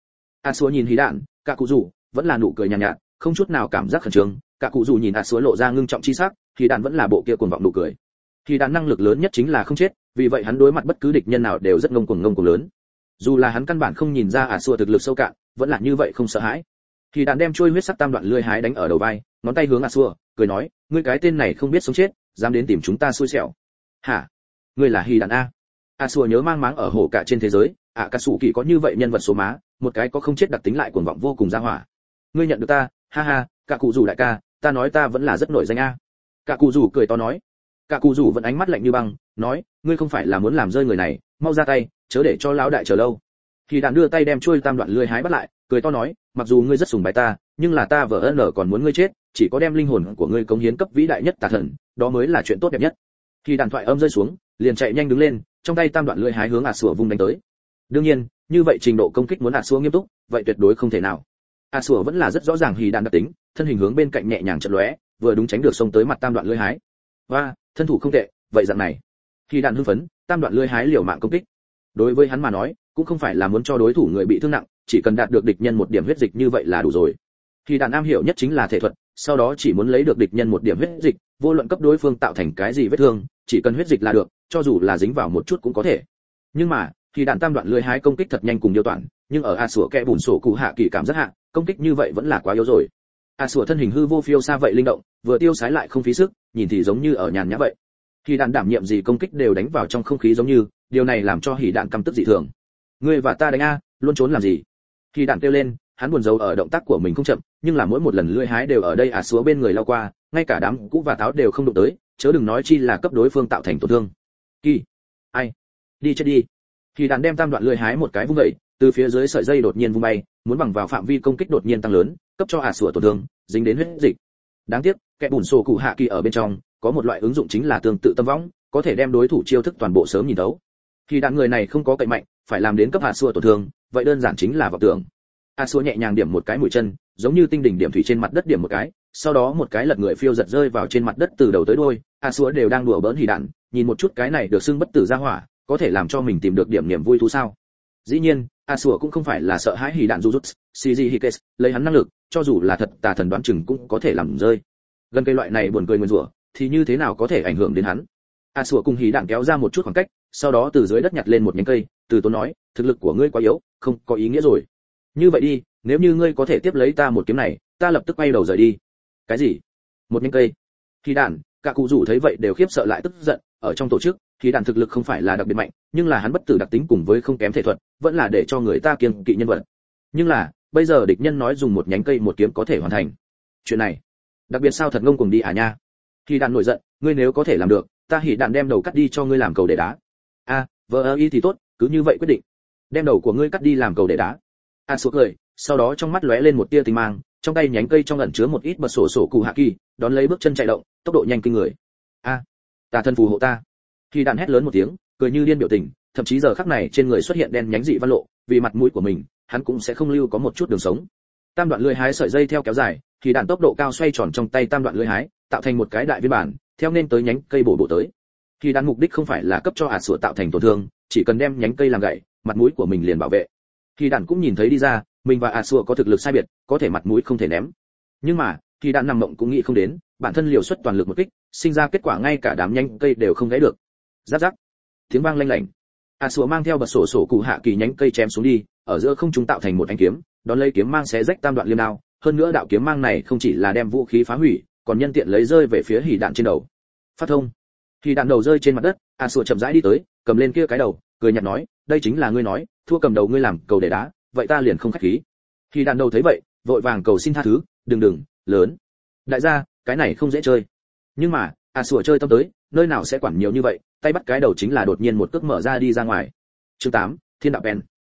nhìn hỉ đạn, cả cụ rủ vẫn là nụ cười nhàn nhạt, không chút nào cảm giác khẩn trương. Cả cụ rủ nhìn lộ ra ngưng trọng chi sắc, thì đạn vẫn là bộ kia cuồng vọng nụ cười. Thì đạn năng lực lớn nhất chính là không chết, vì vậy hắn đối mặt bất cứ địch nhân nào đều rất ngông cuồng lớn. Dù là hắn căn bản không nhìn ra thực lực sâu cạn, vẫn là như vậy không sợ hãi. Thì đạn đem chuôi huyết sắc tam đoạn lưỡi hái đánh ở đầu vai, ngón tay hướng cười nói, ngươi cái tên này không biết sống chết, dám đến tìm chúng ta xui xẻo. Hả? Ngươi là Hy đạn a? Nhớ mang máng ở hổ cả trên thế giới, Akatsuki có như vậy nhân vật số má, một cái có không chết đặc tính lại cuồng vọng vô cùng ra hỏa. Ngươi nhận được ta, ha ha, cả cụ rủ đại ca, ta nói ta vẫn là rất nổi danh a. Cả cụ rủ cười to nói. Cả cụ rủ vẫn ánh mắt lạnh như băng, nói, ngươi không phải là muốn làm rơi người này, mau ra tay, chớ để cho lão đại chờ lâu. Thì đạn đưa tay đem chuôi tam đoạn lưỡi hái bắt lại, cười to nói, mặc dù ngươi rất sùng bái ta, nhưng là ta còn muốn ngươi chết, chỉ có đem linh hồn của ngươi cống hiến cấp vĩ đại nhất tà thần, đó mới là chuyện tốt đẹp nhất. Thì đạn thoại âm rơi xuống, liền chạy nhanh đứng lên, trong tay tam đoạn lưỡi hái hướng vung đánh tới. Đương nhiên, như vậy trình độ công kích muốn nghiêm túc, vậy tuyệt đối không thể nào. Vẫn là rất rõ ràng hỉ đạn đặc tính, thân hình hướng bên cạnh nhẹ nhàng chợt lóe, vừa đúng tránh được xông tới mặt tam đoạn lưỡi hái. Và, thân thủ không tệ, vậy dạng này. Hỉ đạn hưng phấn, tam đoạn lưỡi hái liều mạng công kích. Đối với hắn mà nói, cũng không phải là muốn cho đối thủ người bị thương nặng, chỉ cần đạt được địch nhân một điểm huyết dịch như vậy là đủ rồi. Hỉ đạn am hiểu nhất chính là thể thuật, sau đó chỉ muốn lấy được địch nhân một điểm huyết dịch, vô luận cấp đối phương tạo thành cái gì vết thương, chỉ cần huyết dịch là được, cho dù là dính vào một chút cũng có thể. Nhưng mà, Hỉ đạn tam đoạn lưỡi hái công kích thật nhanh cùng điêu toản, nhưng ở kẽ bùn sổ cụ hạ kỳ cảm giác hạ, công kích như vậy vẫn là quá yếu rồi. Thân hình hư vô phiêu xa vậy linh động, vừa tiêu sái lại không phí sức, nhìn thì giống như ở nhàn nhã vậy. Hỉ đạn đảm nhiệm gì công kích đều đánh vào trong không khí giống như, điều này làm cho Hỉ đạn căm tức dị thường. Ngươi và ta đánh a, luôn trốn làm gì? Hỉ đạn kêu lên, hắn buồn rầu ở động tác của mình không chậm, nhưng là mỗi một lần lưỡi hái đều ở đây bên người lao qua, ngay cả đám cũ và táo đều không đụng tới, chớ đừng nói chi là cấp đối phương tạo thành tổn thương. Kỳ, ai, đi chết đi. Hỉ đạn đem tam đoạn lưỡi hái một cái vung dậy, từ phía dưới sợi dây đột nhiên vung bay, muốn bằng vào phạm vi công kích đột nhiên tăng lớn, cấp cho tổn thương, dính đến huyết dịch. Đáng tiếc, kẻ bùn sổ cụ hạ kỳ ở bên trong, có một loại ứng dụng chính là tương tự tâm võng, có thể đem đối thủ chiêu thức toàn bộ sớm nhìn thấu. Khi đạn người này không có cậy mạnh, phải làm đến cấp tổn thương, vậy đơn giản chính là vọng tưởng. Nhẹ nhàng điểm một cái mũi chân, giống như tinh đỉnh điểm thủy trên mặt đất điểm một cái, sau đó một cái lật người phiêu giật rơi vào trên mặt đất từ đầu tới đuôi. Đều đang đùa bỡn Hỉ đạn, nhìn một chút cái này được xưng bất tử ra hỏa, có thể làm cho mình tìm được điểm niềm vui thú sao? Dĩ nhiên, cũng không phải là sợ hãi Hỉ đạn Jujutsu, CG Hikes, lấy hắn năng lực, cho dù là thật tà thần đoán chừng cũng có thể làm rơi. Gần cây loại này buồn cười nguyên rủa, thì như thế nào có thể ảnh hưởng đến hắn? Cùng Hỉ đạn kéo ra một chút khoảng cách, sau đó từ dưới đất nhặt lên một nhánh cây, từ tốn nói, thực lực của ngươi quá yếu, không có ý nghĩa rồi. Như vậy đi, nếu như ngươi có thể tiếp lấy ta một kiếm này, ta lập tức quay đầu rời đi. Cái gì? Một nhánh cây? Hỉ đạn, cả cụ rủ thấy vậy đều khiếp sợ lại tức giận, ở trong tổ chức, Hỉ đạn thực lực không phải là đặc biệt mạnh, nhưng là hắn bất tử đặc tính cùng với không kém thể thuật, vẫn là để cho người ta kiêng kỵ nhân vật. Nhưng là, bây giờ địch nhân nói dùng một nhánh cây một kiếm có thể hoàn thành. Chuyện này, đặc biệt sao thật ngông cuồng đi à nha. Hỉ đạn nổi giận, ngươi nếu có thể làm được, ta Hỉ đạn đem đầu cắt đi cho ngươi làm cầu để đá. Vợ y thì tốt, cứ như vậy quyết định. Đem đầu của ngươi cắt đi làm cầu để đá. Cười, sau đó trong mắt lóe lên một tia tinh mang, trong tay nhánh cây trong ẩn chứa một ít bật sổ cụ hạ kỳ, đón lấy bước chân chạy động, tốc độ nhanh kinh người. Tà thân phù hộ ta. Khi đạn hét lớn một tiếng, cười như điên biểu tình, thậm chí giờ khắc này trên người xuất hiện đen nhánh dị văn lộ, vì mặt mũi của mình, hắn cũng sẽ không lưu có một chút đường sống. Tam đoạn lưỡi hái sợi dây theo kéo dài, thì đạn tốc độ cao xoay tròn trong tay tam đoạn lưỡi hái, tạo thành một cái đại viên bản, theo nên tới nhánh cây bổ tới. Khi đạn mục đích không phải là cấp cho sủa tạo thành tổn thương, chỉ cần đem nhánh cây làm gãy, mặt mũi của mình liền bảo vệ. Khi đạn cũng nhìn thấy đi ra, mình và sủa có thực lực sai biệt, có thể mặt mũi không thể ném. Nhưng mà, khi đạn nằm mộng cũng nghĩ không đến, bản thân liều xuất toàn lực một kích, sinh ra kết quả ngay cả đám nhánh cây đều không gãy được. Rắc rắc, tiếng vang lanh lảnh. Sủa mang theo bật sổ cụ hạ kỳ nhánh cây chém xuống đi, ở giữa không trung tạo thành một ánh kiếm, đón lấy kiếm mang xé rách tam đoạn liêm đao, hơn nữa đạo kiếm mang này không chỉ là đem vũ khí phá hủy, còn nhân tiện lấy rơi về phía hỉ đạn trên đầu. Phát thông. Hỉ đạn đầu rơi trên mặt đất, sủa chậm rãi đi tới, cầm lên kia cái đầu, cười nhạt nói, đây chính là ngươi nói, thua cầm đầu ngươi làm cầu để đá, vậy ta liền không khách khí. Hỉ đạn đầu thấy vậy, vội vàng cầu xin tha thứ, đừng, lớn. Đại gia, cái này không dễ chơi. Nhưng mà, sủa chơi tâm tới, nơi nào sẽ quản nhiều như vậy, tay bắt cái đầu chính là đột nhiên một cước mở ra đi ra ngoài. Chương 8, Thiên đạo pen.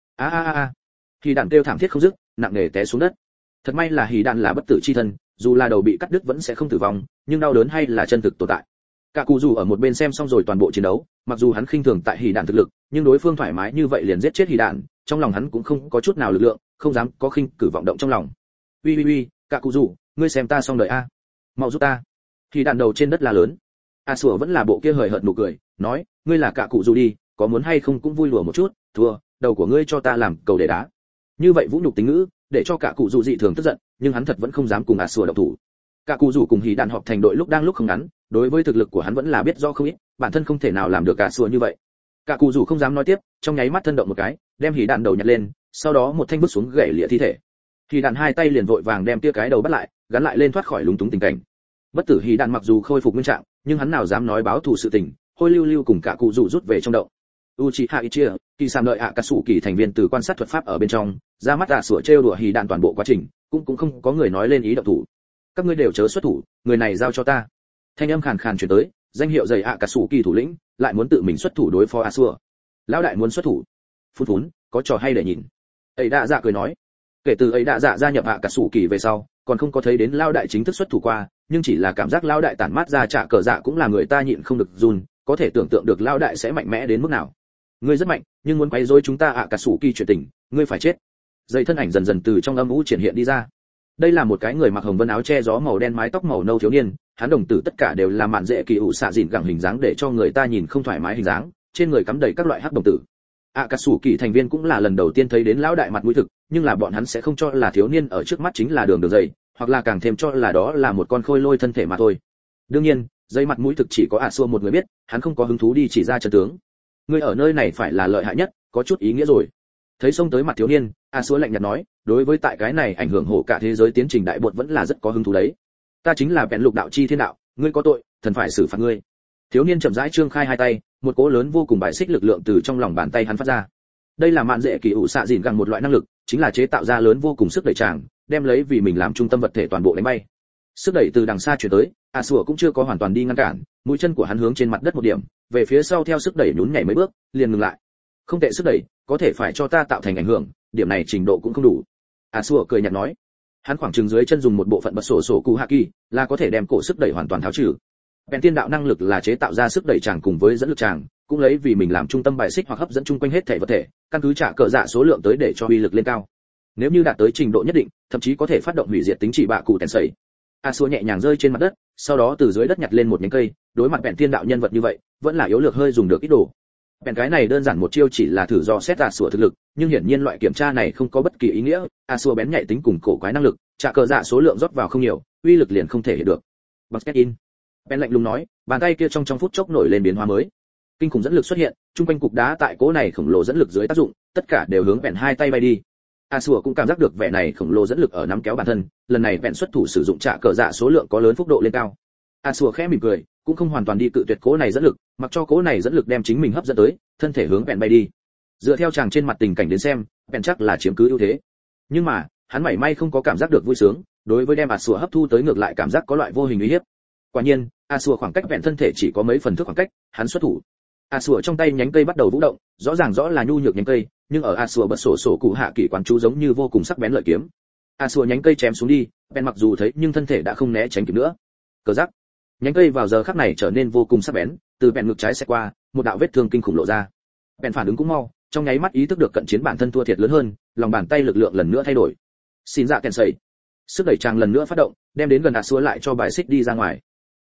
A. Hỉ đạn kêu thảm thiết không dứt, nặng nề té xuống đất. Thật may là hỉ đạn là bất tử chi thân, dù là đầu bị cắt đứt vẫn sẽ không tử vong, nhưng đau đớn hay là chân thực tồn tại. Cả cụ dù ở một bên xem xong rồi toàn bộ chiến đấu, mặc dù hắn khinh thường tại hỉ đạn thực lực, nhưng đối phương thoải mái như vậy liền giết chết hỉ đạn, trong lòng hắn cũng không có chút nào lực lượng, không dám có khinh cử vọng động trong lòng. Uy, cả cụ dù, ngươi xem ta xong đời a, mau giúp ta. Hỉ đạn đầu trên đất la lớn. Sủa vẫn là bộ kia hời hợt nụ cười, nói, ngươi là cả cụ dù đi, có muốn hay không cũng vui lùa một chút, thua, đầu của ngươi cho ta làm cầu để đá. Như vậy vũ nhục tính ngữ, để cho cả cụ dù dị thường tức giận, nhưng hắn thật vẫn không dám cùng sủa động thủ. Cả cụ dù cùng hỉ đạn họp thành đội lúc đang lúc không ngắn, đối với thực lực của hắn vẫn là biết rõ không ít, bản thân không thể nào làm được sủa như vậy. Cả cụ dù không dám nói tiếp, trong nháy mắt thân động một cái, đem hỉ đạn đầu nhặt lên, sau đó một thanh bước xuống gãy lìa thi thể. Hỉ đạn hai tay liền vội vàng đem kia cái đầu bắt lại, gắn lại lên thoát khỏi lúng túng tình cảnh. Bất tử hỉ đạn mặc dù khôi phục nguyên trạng, nhưng hắn nào dám nói báo thù sự tình, hôi lưu cùng cả cụ dù rút về trong động. Uchiha Itachi, kỳ sàm đợi Akatsuki thành viên từ quan sát thuật pháp ở bên trong, ra mắt sủa trêu đùa hỉ đạn toàn bộ quá trình, cũng không có người nói lên ý động thủ. Các ngươi đều chớ xuất thủ, người này giao cho ta. Thanh âm khàn khàn truyền tới, danh hiệu dày Akatsuki thủ lĩnh, lại muốn tự mình xuất thủ đối phó sủa. Lão đại muốn xuất thủ. Phun, có trò hay để nhìn. Ấy đạ dạ cười nói, kể từ ấy đạ dạ gia nhập Akatsuki về sau, còn không có thấy đến lão đại chính thức xuất thủ qua, nhưng chỉ là cảm giác lão đại tản mát ra trả cờ dạ cũng là người ta nhịn không được run, có thể tưởng tượng được lão đại sẽ mạnh mẽ đến mức nào. Ngươi rất mạnh, nhưng muốn quấy rối chúng ta Akatsuki chuyện tình, ngươi phải chết. Dây thân ảnh dần dần từ trong âm u triển hiện đi ra. Đây là một cái người mặc hồng vân áo che gió màu đen mái tóc màu nâu thiếu niên, hắn đồng tử tất cả đều là mạn dễ kỳ ủ xạ dịn gẳng hình dáng để cho người ta nhìn không thoải mái hình dáng, trên người cắm đầy các loại hắc đồng tử. Akatsuki thành viên cũng là lần đầu tiên thấy đến lão đại mặt mũi thực, nhưng là bọn hắn sẽ không cho là thiếu niên ở trước mắt chính là đường dây, hoặc là càng thêm cho là đó là một con khôi lôi thân thể mà thôi. Đương nhiên, dây mặt mũi thực chỉ có Sủa một người biết, hắn không có hứng thú đi chỉ ra chân tướng. Ngươi ở nơi này phải là lợi hại nhất, có chút ý nghĩa rồi. Thấy xông tới mặt thiếu niên, Sủa lạnh nhạt nói, đối với tại cái này ảnh hưởng hổ cả thế giới tiến trình đại bột vẫn là rất có hứng thú đấy. Ta chính là bèn lục đạo chi thiên đạo, ngươi có tội, thần phải xử phạt ngươi. Thiếu niên chậm rãi trương khai hai tay, một cỗ lớn vô cùng bài xích lực lượng từ trong lòng bàn tay hắn phát ra. Đây là mạn dễ kỳ ủ xạ dịn gẳng một loại năng lực, chính là chế tạo ra lớn vô cùng sức đẩy tràng, đem lấy vì mình làm trung tâm vật thể toàn bộ đánh bay. Sức đẩy từ đằng xa truyền tới, Sủa cũng chưa có hoàn toàn đi ngăn cản, mũi chân của hắn hướng trên mặt đất một điểm, về phía sau theo sức đẩy nhún nhảy mấy bước, liền ngừng lại. Không tệ sức đẩy, có thể phải cho ta tạo thành ảnh hưởng, điểm này trình độ cũng không đủ. Sủa cười nhạt nói. Hắn khoảng chừng dưới chân dùng một bộ phận bật sổ cụ hạ kỳ, là có thể đem cổ sức đẩy hoàn toàn tháo trừ. Bèn tiên đạo năng lực là chế tạo ra sức đẩy tràng cùng với dẫn lực tràng, cũng lấy vì mình làm trung tâm bài xích hoặc hấp dẫn chung quanh hết thể vật thể, căn cứ trả cờ dạ số lượng tới để cho uy lực lên cao. Nếu như đạt tới trình độ nhất định, thậm chí có thể phát động hủy diệt tính trị bạ cụ tèn sẩy. Sủa nhẹ nhàng rơi trên mặt đất, sau đó từ dưới đất nhặt lên một nhánh cây, đối mặt bèn tiên đạo nhân vật như vậy, vẫn là yếu lược hơi dùng được ít đồ. Bèn cái này đơn giản một chiêu chỉ là thử do xét Sủa thực lực, nhưng hiển nhiên loại kiểm tra này không có bất kỳ ý nghĩa. Sủa bén nhạy tính cùng cổ quái năng lực, trả cờ dạ số lượng rót vào không nhiều, uy lực liền không thể hiện được. Basket in. Bèn lạnh lùng nói, bàn tay kia trong phút chốc nổi lên biến hóa mới. Kinh khủng dẫn lực xuất hiện, trung quanh cục đá tại cỗ này khổng lồ dẫn lực dưới tác dụng, tất cả đều hướng bèn hai tay bay đi. Sủa cũng cảm giác được vẻ này khổng lồ dẫn lực ở nắm kéo bản thân, lần này bèn xuất thủ sử dụng trả cờ dạ số lượng có lớn phúc độ lên cao. Sủa khẽ mỉm cười, cũng không hoàn toàn đi cự tuyệt cỗ này dẫn lực, mặc cho cỗ này dẫn lực đem chính mình hấp dẫn tới, thân thể hướng bèn bay đi. Dựa theo chàng trên mặt tình cảnh đến xem, bèn chắc là chiếm cứ ưu thế. Nhưng mà, hắn mảy may không có cảm giác được vui sướng, đối với đem Sủa hấp thu tới ngược lại cảm giác có loại vô hình uy hiếp. Quả nhiên, Sủa khoảng cách bèn thân thể chỉ có mấy phần thước khoảng cách, hắn xuất thủ. Sủa trong tay nhánh cây bắt đầu vũ động, rõ là nhu nhược nhánh cây, nhưng ở Sủa bật sổ cụ hạ kỳ quán chú giống như vô cùng sắc bén lợi kiếm. Sủa nhánh cây chém xuống đi, bèn mặc dù thấy nhưng thân thể đã không né tránh kịp nữa. Cờ rắc, nhánh cây vào giờ khắc này trở nên vô cùng sắc bén, từ bèn ngực trái xẹt qua, một đạo vết thương kinh khủng lộ ra. Bèn phản ứng cũng mau, trong nháy mắt ý thức được cận chiến bản thân thua thiệt lớn hơn, lòng bàn tay lực lượng lần nữa thay đổi. Xin dạ kèn sẩy, sức đẩy tràng lần nữa phát động, đem đến gần Sủa lại cho bài xích đi ra ngoài.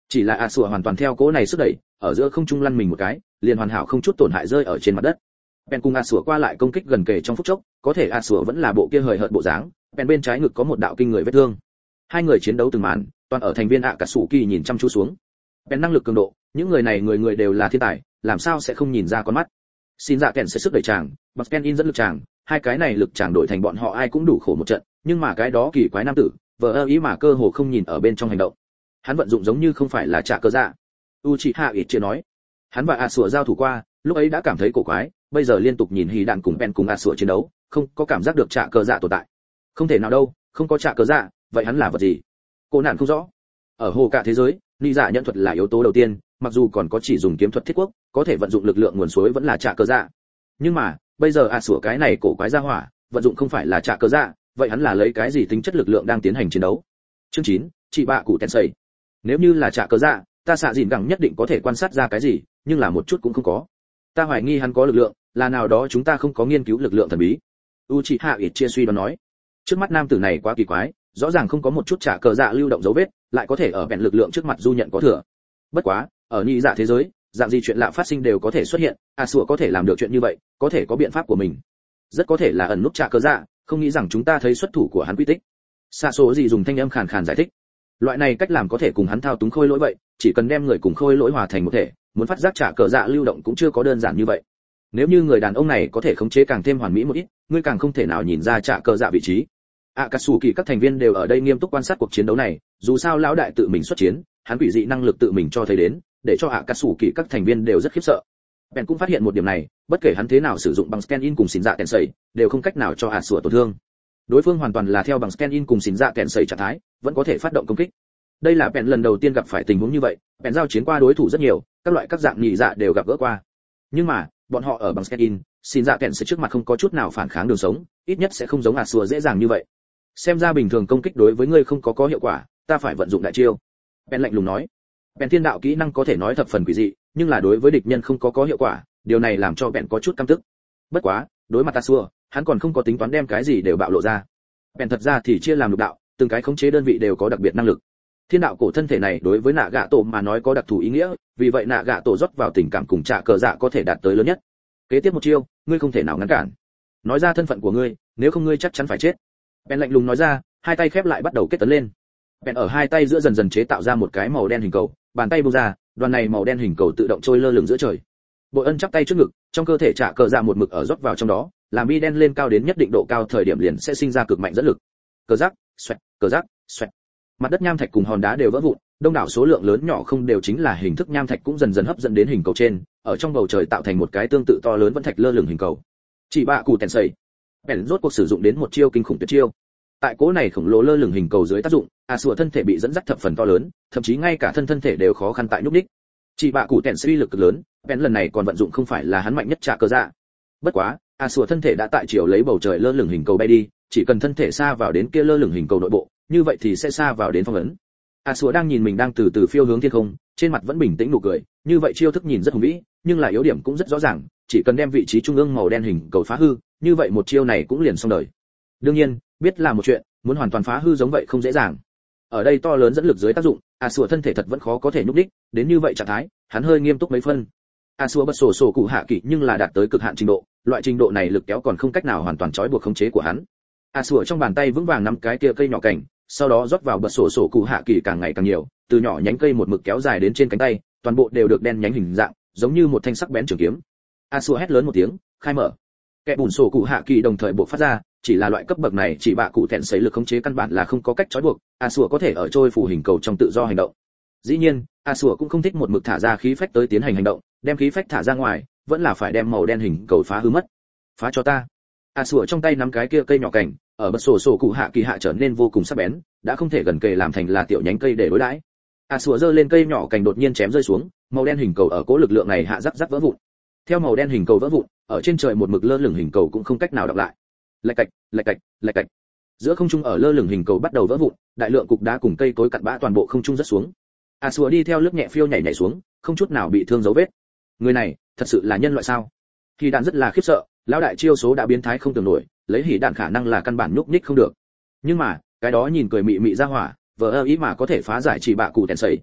Chỉ là a sủa hoàn toàn theo cỗ này sức đẩy, ở giữa không trung lăn mình một cái, liền hoàn hảo không chút tổn hại rơi ở trên mặt đất. Pen cùng a sủa qua lại công kích gần kề trong phút chốc, có thể a sủa vẫn là bộ kia hời hợt bộ dáng, Pen bên trái ngực có một đạo kinh người vết thương. Hai người chiến đấu từng màn, toàn ở thành viên Akatsuki nhìn chăm chú xuống. Pen năng lực cường độ, những người này người người đều là thiên tài, làm sao sẽ không nhìn ra con mắt. Xin dạ kèn sẽ sức đẩy chàng, bật Pen in dẫn lực chàng, hai cái này lực chàng đổi thành bọn họ ai cũng đủ khổ một trận, nhưng mà cái đó kỳ quái nam tử, vờ ý mà cơ hồ không nhìn ở bên trong hành động. Hắn vận dụng giống như không phải là trả cơ dạ. Uchiha Itachi nói, hắn và Asura giao thủ qua, lúc ấy đã cảm thấy cổ quái, bây giờ liên tục nhìn Hỉ Đạn cùng Pen cùng Asura chiến đấu, không có cảm giác được trả cơ dạ tồn tại. Không thể nào đâu, không có trả cơ dạ, vậy hắn là vật gì? Cô nạn không rõ. Ở hồ cả thế giới, ni dạ nhận thuật là yếu tố đầu tiên, mặc dù còn có chỉ dùng kiếm thuật thiết quốc, có thể vận dụng lực lượng nguồn suối vẫn là trả cơ dạ. Nhưng mà, bây giờ Asura cái này cổ quái ra hỏa, vận dụng không phải là trả cơ dạ, vậy hắn là lấy cái gì tính chất lực lượng đang tiến hành chiến đấu? Chương 9, chị bạ cụ Tensei. Nếu như là trả cơ dạ, ta xạ dìn gẳng nhất định có thể quan sát ra cái gì, nhưng là một chút cũng không có. Ta hoài nghi hắn có lực lượng, là nào đó chúng ta không có nghiên cứu lực lượng thần bí. Uchiha Itachi suy đoán nói. Trước mắt nam tử này quá kỳ quái, rõ ràng không có một chút trả cờ dạ lưu động dấu vết, lại có thể ở bèn lực lượng trước mặt du nhận có thừa. Bất quá, ở nhị dạ thế giới, dạng gì chuyện lạ phát sinh đều có thể xuất hiện, Asura có thể làm được chuyện như vậy, có thể có biện pháp của mình. Rất có thể là ẩn nút trả cờ dạ, không nghĩ rằng chúng ta thấy xuất thủ của hắn quy tích. Xa số gì dùng thanh âm khàn khàn giải thích. Loại này cách làm có thể cùng hắn thao túng khôi lỗi vậy, chỉ cần đem người cùng khôi lỗi hòa thành một thể, muốn phát giác trả cờ dạ lưu động cũng chưa có đơn giản như vậy. Nếu như người đàn ông này có thể khống chế càng thêm hoàn mỹ một ít, ngươi càng không thể nào nhìn ra trả cờ dạ vị trí. Akatsuki các thành viên đều ở đây nghiêm túc quan sát cuộc chiến đấu này, dù sao lão đại tự mình xuất chiến, hắn quỷ dị năng lực tự mình cho thấy đến, để cho Akatsuki các thành viên đều rất khiếp sợ. Ben cũng phát hiện một điểm này, bất kể hắn thế nào sử dụng bằng scan in cùng xỉn dạ kèn sẩy, đều không cách nào cho Asura tổn thương. Đối phương hoàn toàn là theo bằng scan in cùng xỉn dạ kèn sẩy trạng thái, vẫn có thể phát động công kích. Đây là Ben lần đầu tiên gặp phải tình huống như vậy, Ben giao chiến qua đối thủ rất nhiều, các loại các dạng nhị dạ đều gặp gỡ qua. Nhưng mà, bọn họ ở bằng scan in, xỉn dạ kèn sẩy trước mặt không có chút nào phản kháng đường sống, ít nhất sẽ không giống Asura dễ dàng như vậy. Xem ra bình thường công kích đối với ngươi không có hiệu quả, ta phải vận dụng đại chiêu. Ben lạnh lùng nói. Ben thiên đạo kỹ năng có thể nói thập phần quỷ dị, nhưng là đối với địch nhân không có hiệu quả, điều này làm cho Ben có chút căm tức. Bất quá, đối mặt Asura, hắn còn không có tính toán đem cái gì đều bạo lộ ra. Ben thật ra thì chia làm lục đạo, từng cái khống chế đơn vị đều có đặc biệt năng lực. Thiên đạo cổ thân thể này đối với nạ gạ tổ mà nói có đặc thù ý nghĩa, vì vậy nạ gạ tổ rót vào tình cảm cùng trả cờ dạ có thể đạt tới lớn nhất. Kế tiếp một chiêu, ngươi không thể nào ngăn cản. Nói ra thân phận của ngươi, nếu không ngươi chắc chắn phải chết. Ben lạnh lùng nói ra, hai tay khép lại bắt đầu kết tấn lên. Ben ở hai tay giữa dần dần chế tạo ra một cái màu đen hình cầu, bàn tay buông ra, đoàn này màu đen hình cầu tự động trôi lơ lửng giữa trời. Bội Ân chắp tay trước ngực, trong cơ thể trả cờ dạ một mực ở rót vào trong đó, làm bi đen lên cao đến nhất định độ cao thời điểm liền sẽ sinh ra cực mạnh dẫn lực. Cờ rắc, xoẹt, cờ rắc, xoẹt. Mặt đất nham thạch cùng hòn đá đều vỡ vụn, đông đảo số lượng lớn nhỏ không đều chính là hình thức nham thạch cũng dần dần hấp dẫn đến hình cầu trên, ở trong bầu trời tạo thành một cái tương tự to lớn vẫn thạch lơ lửng hình cầu. Chỉ bạ cụ Tensei. Ben rốt cuộc sử dụng đến một chiêu kinh khủng tuyệt chiêu. Tại cỗ này khổng lồ lơ lửng hình cầu dưới tác dụng, Asura thân thể bị dẫn dắt thập phần to lớn, thậm chí ngay cả thân thể đều khó khăn tại nhúc nhích. Chỉ bạ cụ Tensei uy lực cực lớn, Ben lần này còn vận dụng không phải là hắn mạnh nhất trả cơ dạ. Bất quá, Asura thân thể đã tại chiều lấy bầu trời lơ lửng hình cầu bay đi, chỉ cần thân thể xa vào đến kia lơ lửng hình cầu nội bộ, như vậy thì sẽ xa vào đến phong ấn. Asura đang nhìn mình đang từ từ phiêu hướng thiên không, trên mặt vẫn bình tĩnh nụ cười, như vậy chiêu thức nhìn rất hùng vĩ, nhưng là yếu điểm cũng rất rõ ràng, chỉ cần đem vị trí trung ương màu đen hình cầu phá hư, như vậy một chiêu này cũng liền xong đời. Đương nhiên, biết là một chuyện, muốn hoàn toàn phá hư giống vậy không dễ dàng. Ở đây to lớn dẫn lực dưới tác dụng, Asura thân thể thật vẫn khó có thể nhúc đích, đến như vậy trạng thái, hắn hơi nghiêm túc mấy phân. Asura bật sổ cụ hạ kỳ nhưng là đạt tới cực hạn trình độ, loại trình độ này lực kéo còn không cách nào hoàn toàn trói buộc khống chế của hắn. Asura trong bàn tay vững vàng nắm cái kia cây nhỏ cảnh, sau đó rót vào bật sổ cụ hạ kỳ càng ngày càng nhiều, từ nhỏ nhánh cây một mực kéo dài đến trên cánh tay, toàn bộ đều được đen nhánh hình dạng, giống như một thanh sắc bén trường kiếm. Asura hét lớn một tiếng, khai mở. Kẻ bùn sổ cụ hạ kỳ đồng thời bộc phát ra, chỉ là loại cấp bậc này chỉ bạ cụ thẹn sấy lực khống chế căn bản là không có cách trói buộc, Asura có thể ở trôi phù hình cầu trong tự do hành động. Dĩ nhiên, Asura cũng không thích một mực thả ra khí phách tới tiến hành hành động, đem khí phách thả ra ngoài, vẫn là phải đem màu đen hình cầu phá hư mất. Phá cho ta. Asura trong tay nắm cái kia cây nhỏ cảnh, ở bật sổ cụ hạ kỳ hạ trở nên vô cùng sắc bén, đã không thể gần kề làm thành là tiểu nhánh cây để đối đãi. Asura giơ lên cây nhỏ cảnh đột nhiên chém rơi xuống, màu đen hình cầu ở cố lực lượng này hạ rắc vỡ vụn. Theo màu đen hình cầu vỡ vụn, ở trên trời một mực lơ lửng hình cầu cũng không cách nào đọc lại. Lạch cạch, lạch cạch, lạch cạch. Giữa không trung ở lơ lửng hình cầu bắt đầu vỡ vụn, đại lượng cục đá cùng cây cối cặn bã toàn bộ không trung rớt xuống. Asura đi theo lớp nhẹ phiêu nhảy xuống, không chút nào bị thương dấu vết. Người này, thật sự là nhân loại sao? Hỉ Đạn rất là khiếp sợ, lão đại chiêu số đã biến thái không tưởng nổi, lấy Hỉ Đạn khả năng là căn bản nhúc nhích không được. Nhưng mà, cái đó nhìn cười mị mị ra hỏa, vờ ý mà có thể phá giải chỉ bạ cụ Tensei.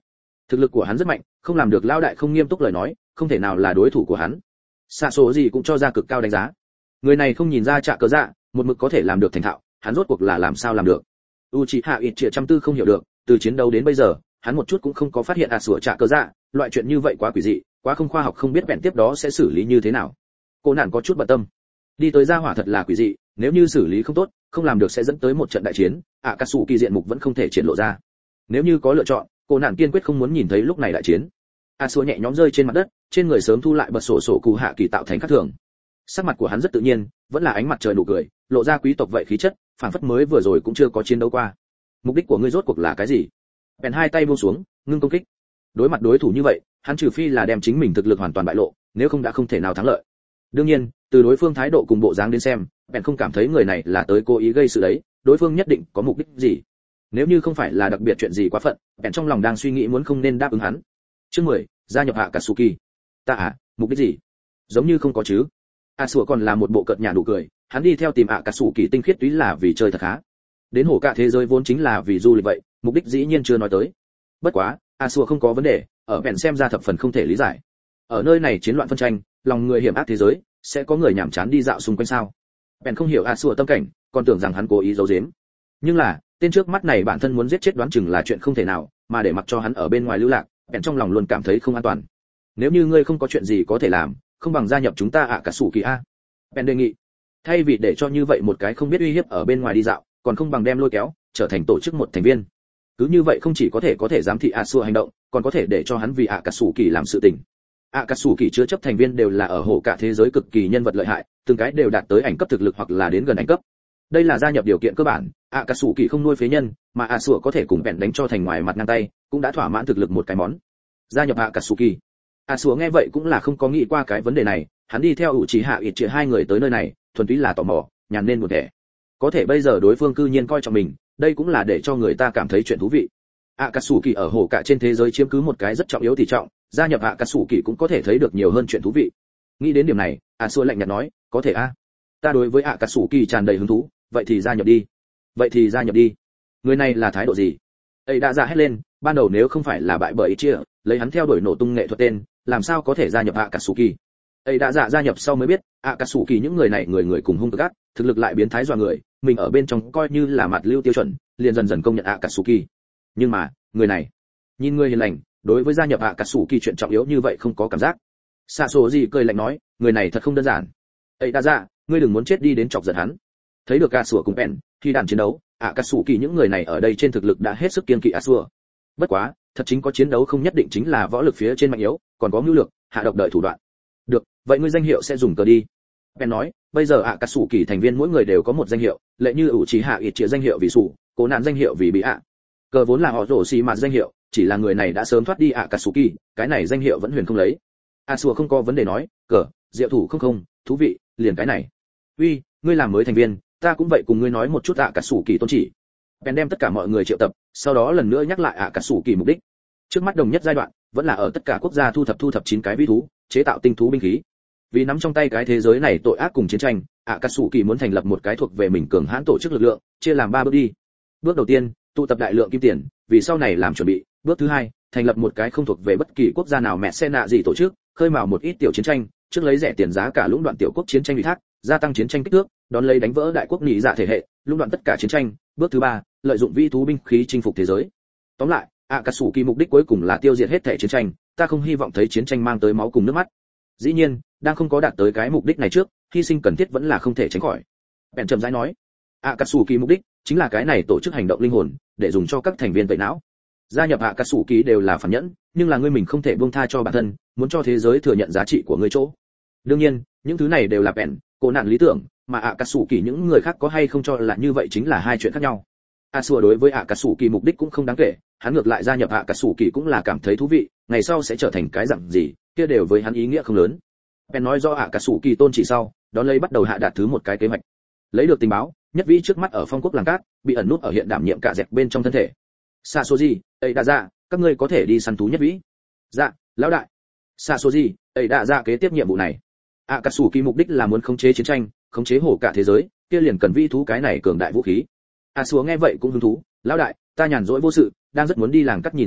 thực lực của hắn rất mạnh, không làm được lao đại không nghiêm túc lời nói, không thể nào là đối thủ của hắn. Xạ số gì cũng cho ra cực cao đánh giá. Người này không nhìn ra trả cớ dạ, một mực có thể làm được thành thạo, hắn rốt cuộc là làm sao làm được. Uchiha Itachi trăm tư không hiểu được, từ chiến đấu đến bây giờ, hắn một chút cũng không có phát hiện sủa trả cớ dạ, loại chuyện như vậy quá quỷ dị, quá không khoa học, không biết bèn tiếp đó sẽ xử lý như thế nào. Cô nạn có chút bận tâm. Đi tới gia hỏa thật là quỷ dị, nếu như xử lý không tốt, không làm được sẽ dẫn tới một trận đại chiến, Akatsuki diện mục vẫn không thể triển lộ ra. Nếu như có lựa chọn, cô nạn kiên quyết không muốn nhìn thấy lúc này đại chiến. Sủa nhẹ nhõm rơi trên mặt đất, trên người sớm thu lại bật sổ cụ hạ kỳ tạo thành khác thường. Sắc mặt của hắn rất tự nhiên, vẫn là ánh mặt trời nụ cười, lộ ra quý tộc vậy khí chất, phảng phất mới vừa rồi cũng chưa có chiến đấu qua. Mục đích của ngươi rốt cuộc là cái gì? Bèn hai tay buông xuống, ngưng công kích. Đối mặt đối thủ như vậy, hắn trừ phi là đem chính mình thực lực hoàn toàn bại lộ, nếu không đã không thể nào thắng lợi. Đương nhiên, từ đối phương thái độ cùng bộ dáng đến xem, bèn không cảm thấy người này là tới cố ý gây sự đấy, đối phương nhất định có mục đích gì. Nếu như không phải là đặc biệt chuyện gì quá phận, bèn trong lòng đang suy nghĩ muốn không nên đáp ứng hắn. Chương 10, gia nhập Akatsuki. Ta mục đích gì? Giống như không có chứ. Sủa còn là một bộ cợt nhả nụ cười, hắn đi theo tìm Akatsuki tinh khiết túy là vì chơi thật khá. Đến hổ cả thế giới vốn chính là vì du lịch vậy, mục đích dĩ nhiên chưa nói tới. Bất quá, Sủa không có vấn đề, ở bèn xem ra thập phần không thể lý giải. Ở nơi này chiến loạn phân tranh, lòng người hiểm ác thế giới, sẽ có người nhảm chán đi dạo xung quanh sao? Bèn không hiểu Sủa tâm cảnh, còn tưởng rằng hắn cố ý giấu giếm. Nhưng là, tên trước mắt này bản thân muốn giết chết đoán chừng là chuyện không thể nào, mà để mặc cho hắn ở bên ngoài lưu lạc, bèn trong lòng luôn cảm thấy không an toàn. Nếu như ngươi không có chuyện gì có thể làm, không bằng gia nhập chúng ta Akatsuki a. Bèn đề nghị. Thay vì để cho như vậy một cái không biết uy hiếp ở bên ngoài đi dạo, còn không bằng đem lôi kéo, trở thành tổ chức một thành viên. Cứ như vậy không chỉ có thể giám thị Sủa hành động, còn có thể để cho hắn vì Akatsuki làm sự tình. Akatsuki chứa chấp thành viên đều là ở hộ cả thế giới cực kỳ nhân vật lợi hại, từng cái đều đạt tới ảnh cấp thực lực hoặc là đến gần ảnh cấp. Đây là gia nhập điều kiện cơ bản, Akatsuki không nuôi phế nhân, mà Sủa có thể cùng bèn đánh cho thành ngoài mặt ngang tay, cũng đã thỏa mãn thực lực một cái món. Gia nhập Akatsuki. Sủa nghe vậy cũng là không có nghĩ qua cái vấn đề này, hắn đi theo Uchiha Itachi hai người tới nơi này, thuần túy là tò mò, nhàn nên một thể. Có thể bây giờ đối phương cư nhiên coi trọng mình, đây cũng là để cho người ta cảm thấy chuyện thú vị. Akatsuki ở hồ cả trên thế giới chiếm cứ một cái rất trọng yếu tỷ trọng, gia nhập Akatsuki cũng có thể thấy được nhiều hơn chuyện thú vị. Nghĩ đến điểm này, Sủa lạnh nhạt nói, có thể a. Ta đối với Akatsuki tràn đầy hứng thú, vậy thì gia nhập đi. Người này là thái độ gì? Ấy đã ra hét lên, ban đầu nếu không phải là bại bởi Ichia, lấy hắn theo đuổi nổ tung nghệ thuật tên, làm sao có thể gia nhập Akatsuki? Ấy đã gia nhập sau mới biết, Akatsuki những người này người cùng hung ác, thực lực lại biến thái dọa người, mình ở bên trong coi như là mặt lưu tiêu chuẩn, liền dần dần công nhận Akatsuki. Nhưng mà, người này, nhìn người hiền lành, đối với gia nhập Akatsuki chuyện trọng yếu như vậy không có cảm giác. Sasori cười lạnh nói, người này thật không đơn giản. Ấy đã ngươi đừng muốn chết đi đến chọc giận hắn. Thấy được Sủa cùng Pen, khi đàn chiến đấu, Akatsuki những người này ở đây trên thực lực đã hết sức kiên kỵ Sủa. Bất quá, thật chính có chiến đấu không nhất định chính là võ lực phía trên mạnh yếu, còn có mưu lược, hạ độc đợi thủ đoạn. Được, vậy ngươi danh hiệu sẽ dùng cờ đi. Pen nói, bây giờ Akatsuki thành viên mỗi người đều có một danh hiệu, lệ như Uchiha Itachi danh hiệu vì sủ, cố nạn danh hiệu vì bị cờ vốn là họ rổ xì mặt danh hiệu, chỉ là người này đã sớm thoát đi Akatsuki, cái này danh hiệu vẫn huyền không lấy. Sủa không có vấn đề nói, cờ, diệu thủ không, thú vị, liền cái này. Uy, ngươi làm mới thành viên, ta cũng vậy cùng ngươi nói một chút Akatsuki tôn chỉ. Pen đem tất cả mọi người triệu tập, sau đó lần nữa nhắc lại Akatsuki mục đích. Trước mắt đồng nhất giai đoạn, vẫn là ở tất cả quốc gia thu thập 9 cái vĩ thú, chế tạo tinh thú binh khí. Vì nắm trong tay cái thế giới này tội ác cùng chiến tranh, Akatsuki muốn thành lập một cái thuộc về mình cường hãn tổ chức lực lượng, chia làm 3 bước đi. Bước đầu tiên, tụ tập đại lượng kim tiền, vì sau này làm chuẩn bị. Bước thứ hai, thành lập một cái không thuộc về bất kỳ quốc gia nào mẹ xe nạ gì tổ chức, khơi mào một ít tiểu chiến tranh, trước lấy rẻ tiền giá cả lũng đoạn tiểu quốc chiến tranh ủy thác, gia tăng chiến tranh kích thước, đón lấy đánh vỡ đại quốc nhị dạ thể hệ, lũng đoạn tất cả chiến tranh. Bước thứ ba, lợi dụng vi thú binh khí chinh phục thế giới. Tóm lại, Akatsuki mục đích cuối cùng là tiêu diệt hết thể chiến tranh, ta không hy vọng thấy chiến tranh mang tới máu cùng nước mắt. Dĩ nhiên, đang không có đạt tới cái mục đích này trước, hy sinh cần thiết vẫn là không thể tránh khỏi. Bèn trầm rãi nói, Akatsuki mục đích chính là cái này tổ chức hành động linh hồn, để dùng cho các thành viên tẩy não. Gia nhập Akatsuki đều là phản nhẫn, nhưng là ngươi mình không thể buông tha cho bản thân, muốn cho thế giới thừa nhận giá trị của ngươi chỗ. Đương nhiên, những thứ này đều là bèn, cố nạn lý tưởng, mà Akatsuki những người khác có hay không cho là như vậy chính là hai chuyện khác nhau. Sủa đối với Akatsuki mục đích cũng không đáng kể, hắn ngược lại gia nhập Akatsuki cũng là cảm thấy thú vị, ngày sau sẽ trở thành cái dạng gì, kia đều với hắn ý nghĩa không lớn. Ben nói do Akatsuki tôn chỉ sau, đón lấy bắt đầu hạ đạt thứ một cái kế hoạch. Lấy được tình báo, nhất vĩ trước mắt ở phong quốc làng cát, bị ẩn nút ở hiện đảm nhiệm cả dẹp bên trong thân thể. Sasori, ấy đã ra, các ngươi có thể đi săn thú nhất vĩ. Dạ, lão đại. Sasori, ấy đã ra kế tiếp nhiệm vụ này. Akatsuki mục đích là muốn khống chế chiến tranh, khống chế hổ cả thế giới, kia liền cần vĩ thú cái này cường đại vũ khí. Sủa nghe vậy cũng hứng thú, lão đại, ta nhàn rỗi vô sự, đang rất muốn đi làng cắt nhìn một chút,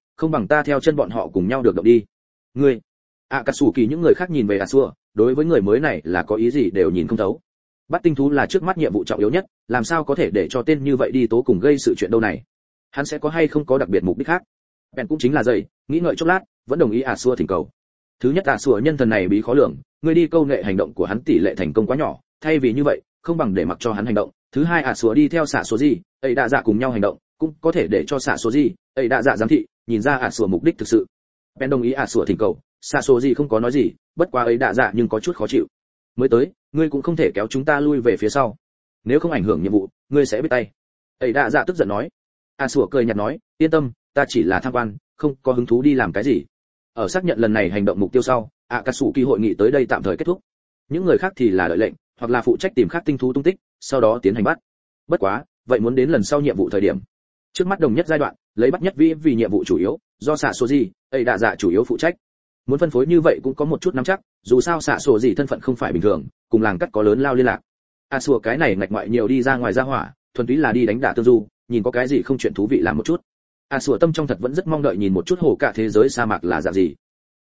không bằng ta theo chân bọn họ cùng nhau được động đi. Ngươi, cà sủ kỳ những người khác nhìn về Asua, đối với người mới này là có ý gì đều nhìn không thấu. Bắt tinh thú là trước mắt nhiệm vụ trọng yếu nhất, làm sao có thể để cho tên như vậy đi tố cùng gây sự chuyện đâu này? Hắn sẽ có hay không có đặc biệt mục đích khác? Bèn cũng chính là dậy, nghĩ ngợi chốc lát, vẫn đồng ý Asua thỉnh cầu. Thứ nhất, Asua nhân thần này bí khó lường, người đi câu nệ hành động của hắn tỷ lệ thành công quá nhỏ, thay vì như vậy, không bằng để mặc cho hắn hành động. Thứ hai, Asua đi theo xạ số gì, ấy đã dạ cùng nhau hành động, cũng có thể để cho xạ số gì, ấy đã dạ giám thị, nhìn ra Asua mục đích thực sự. Bèn đồng ý Asua thỉnh cầu, xạ số gì không có nói gì, bất quá ấy đã dạ nhưng có chút khó chịu. Mới tới, ngươi cũng không thể kéo chúng ta lui về phía sau, nếu không ảnh hưởng nhiệm vụ, ngươi sẽ biết tay. Ấy đã dạ tức giận nói. Asua cười nhạt nói, yên tâm, ta chỉ là tham quan, không có hứng thú đi làm cái gì. Ở xác nhận lần này hành động mục tiêu sau, Akatsuki hội nghị tới đây tạm thời kết thúc. Những người khác thì là đợi lệnh, hoặc là phụ trách tìm khác tinh thú tung tích, sau đó tiến hành bắt. Bất quá, vậy muốn đến lần sau nhiệm vụ thời điểm. Trước mắt đồng nhất giai đoạn, lấy bắt nhất vì nhiệm vụ chủ yếu, do xạ số gì, ấy đã dạ chủ yếu phụ trách. Muốn phân phối như vậy cũng có một chút nắm chắc, dù sao xạ số gì thân phận không phải bình thường, cùng làng cắt có lớn lao liên lạc. Asua cái này ngạch ngoại nhiều đi ra ngoài ra hỏa, thuần túy là đi đánh đả tương du, nhìn có cái gì không chuyện thú vị làm một chút. Asua tâm trong thật vẫn rất mong đợi nhìn một chút hồ cả thế giới sa mạc là dạng gì.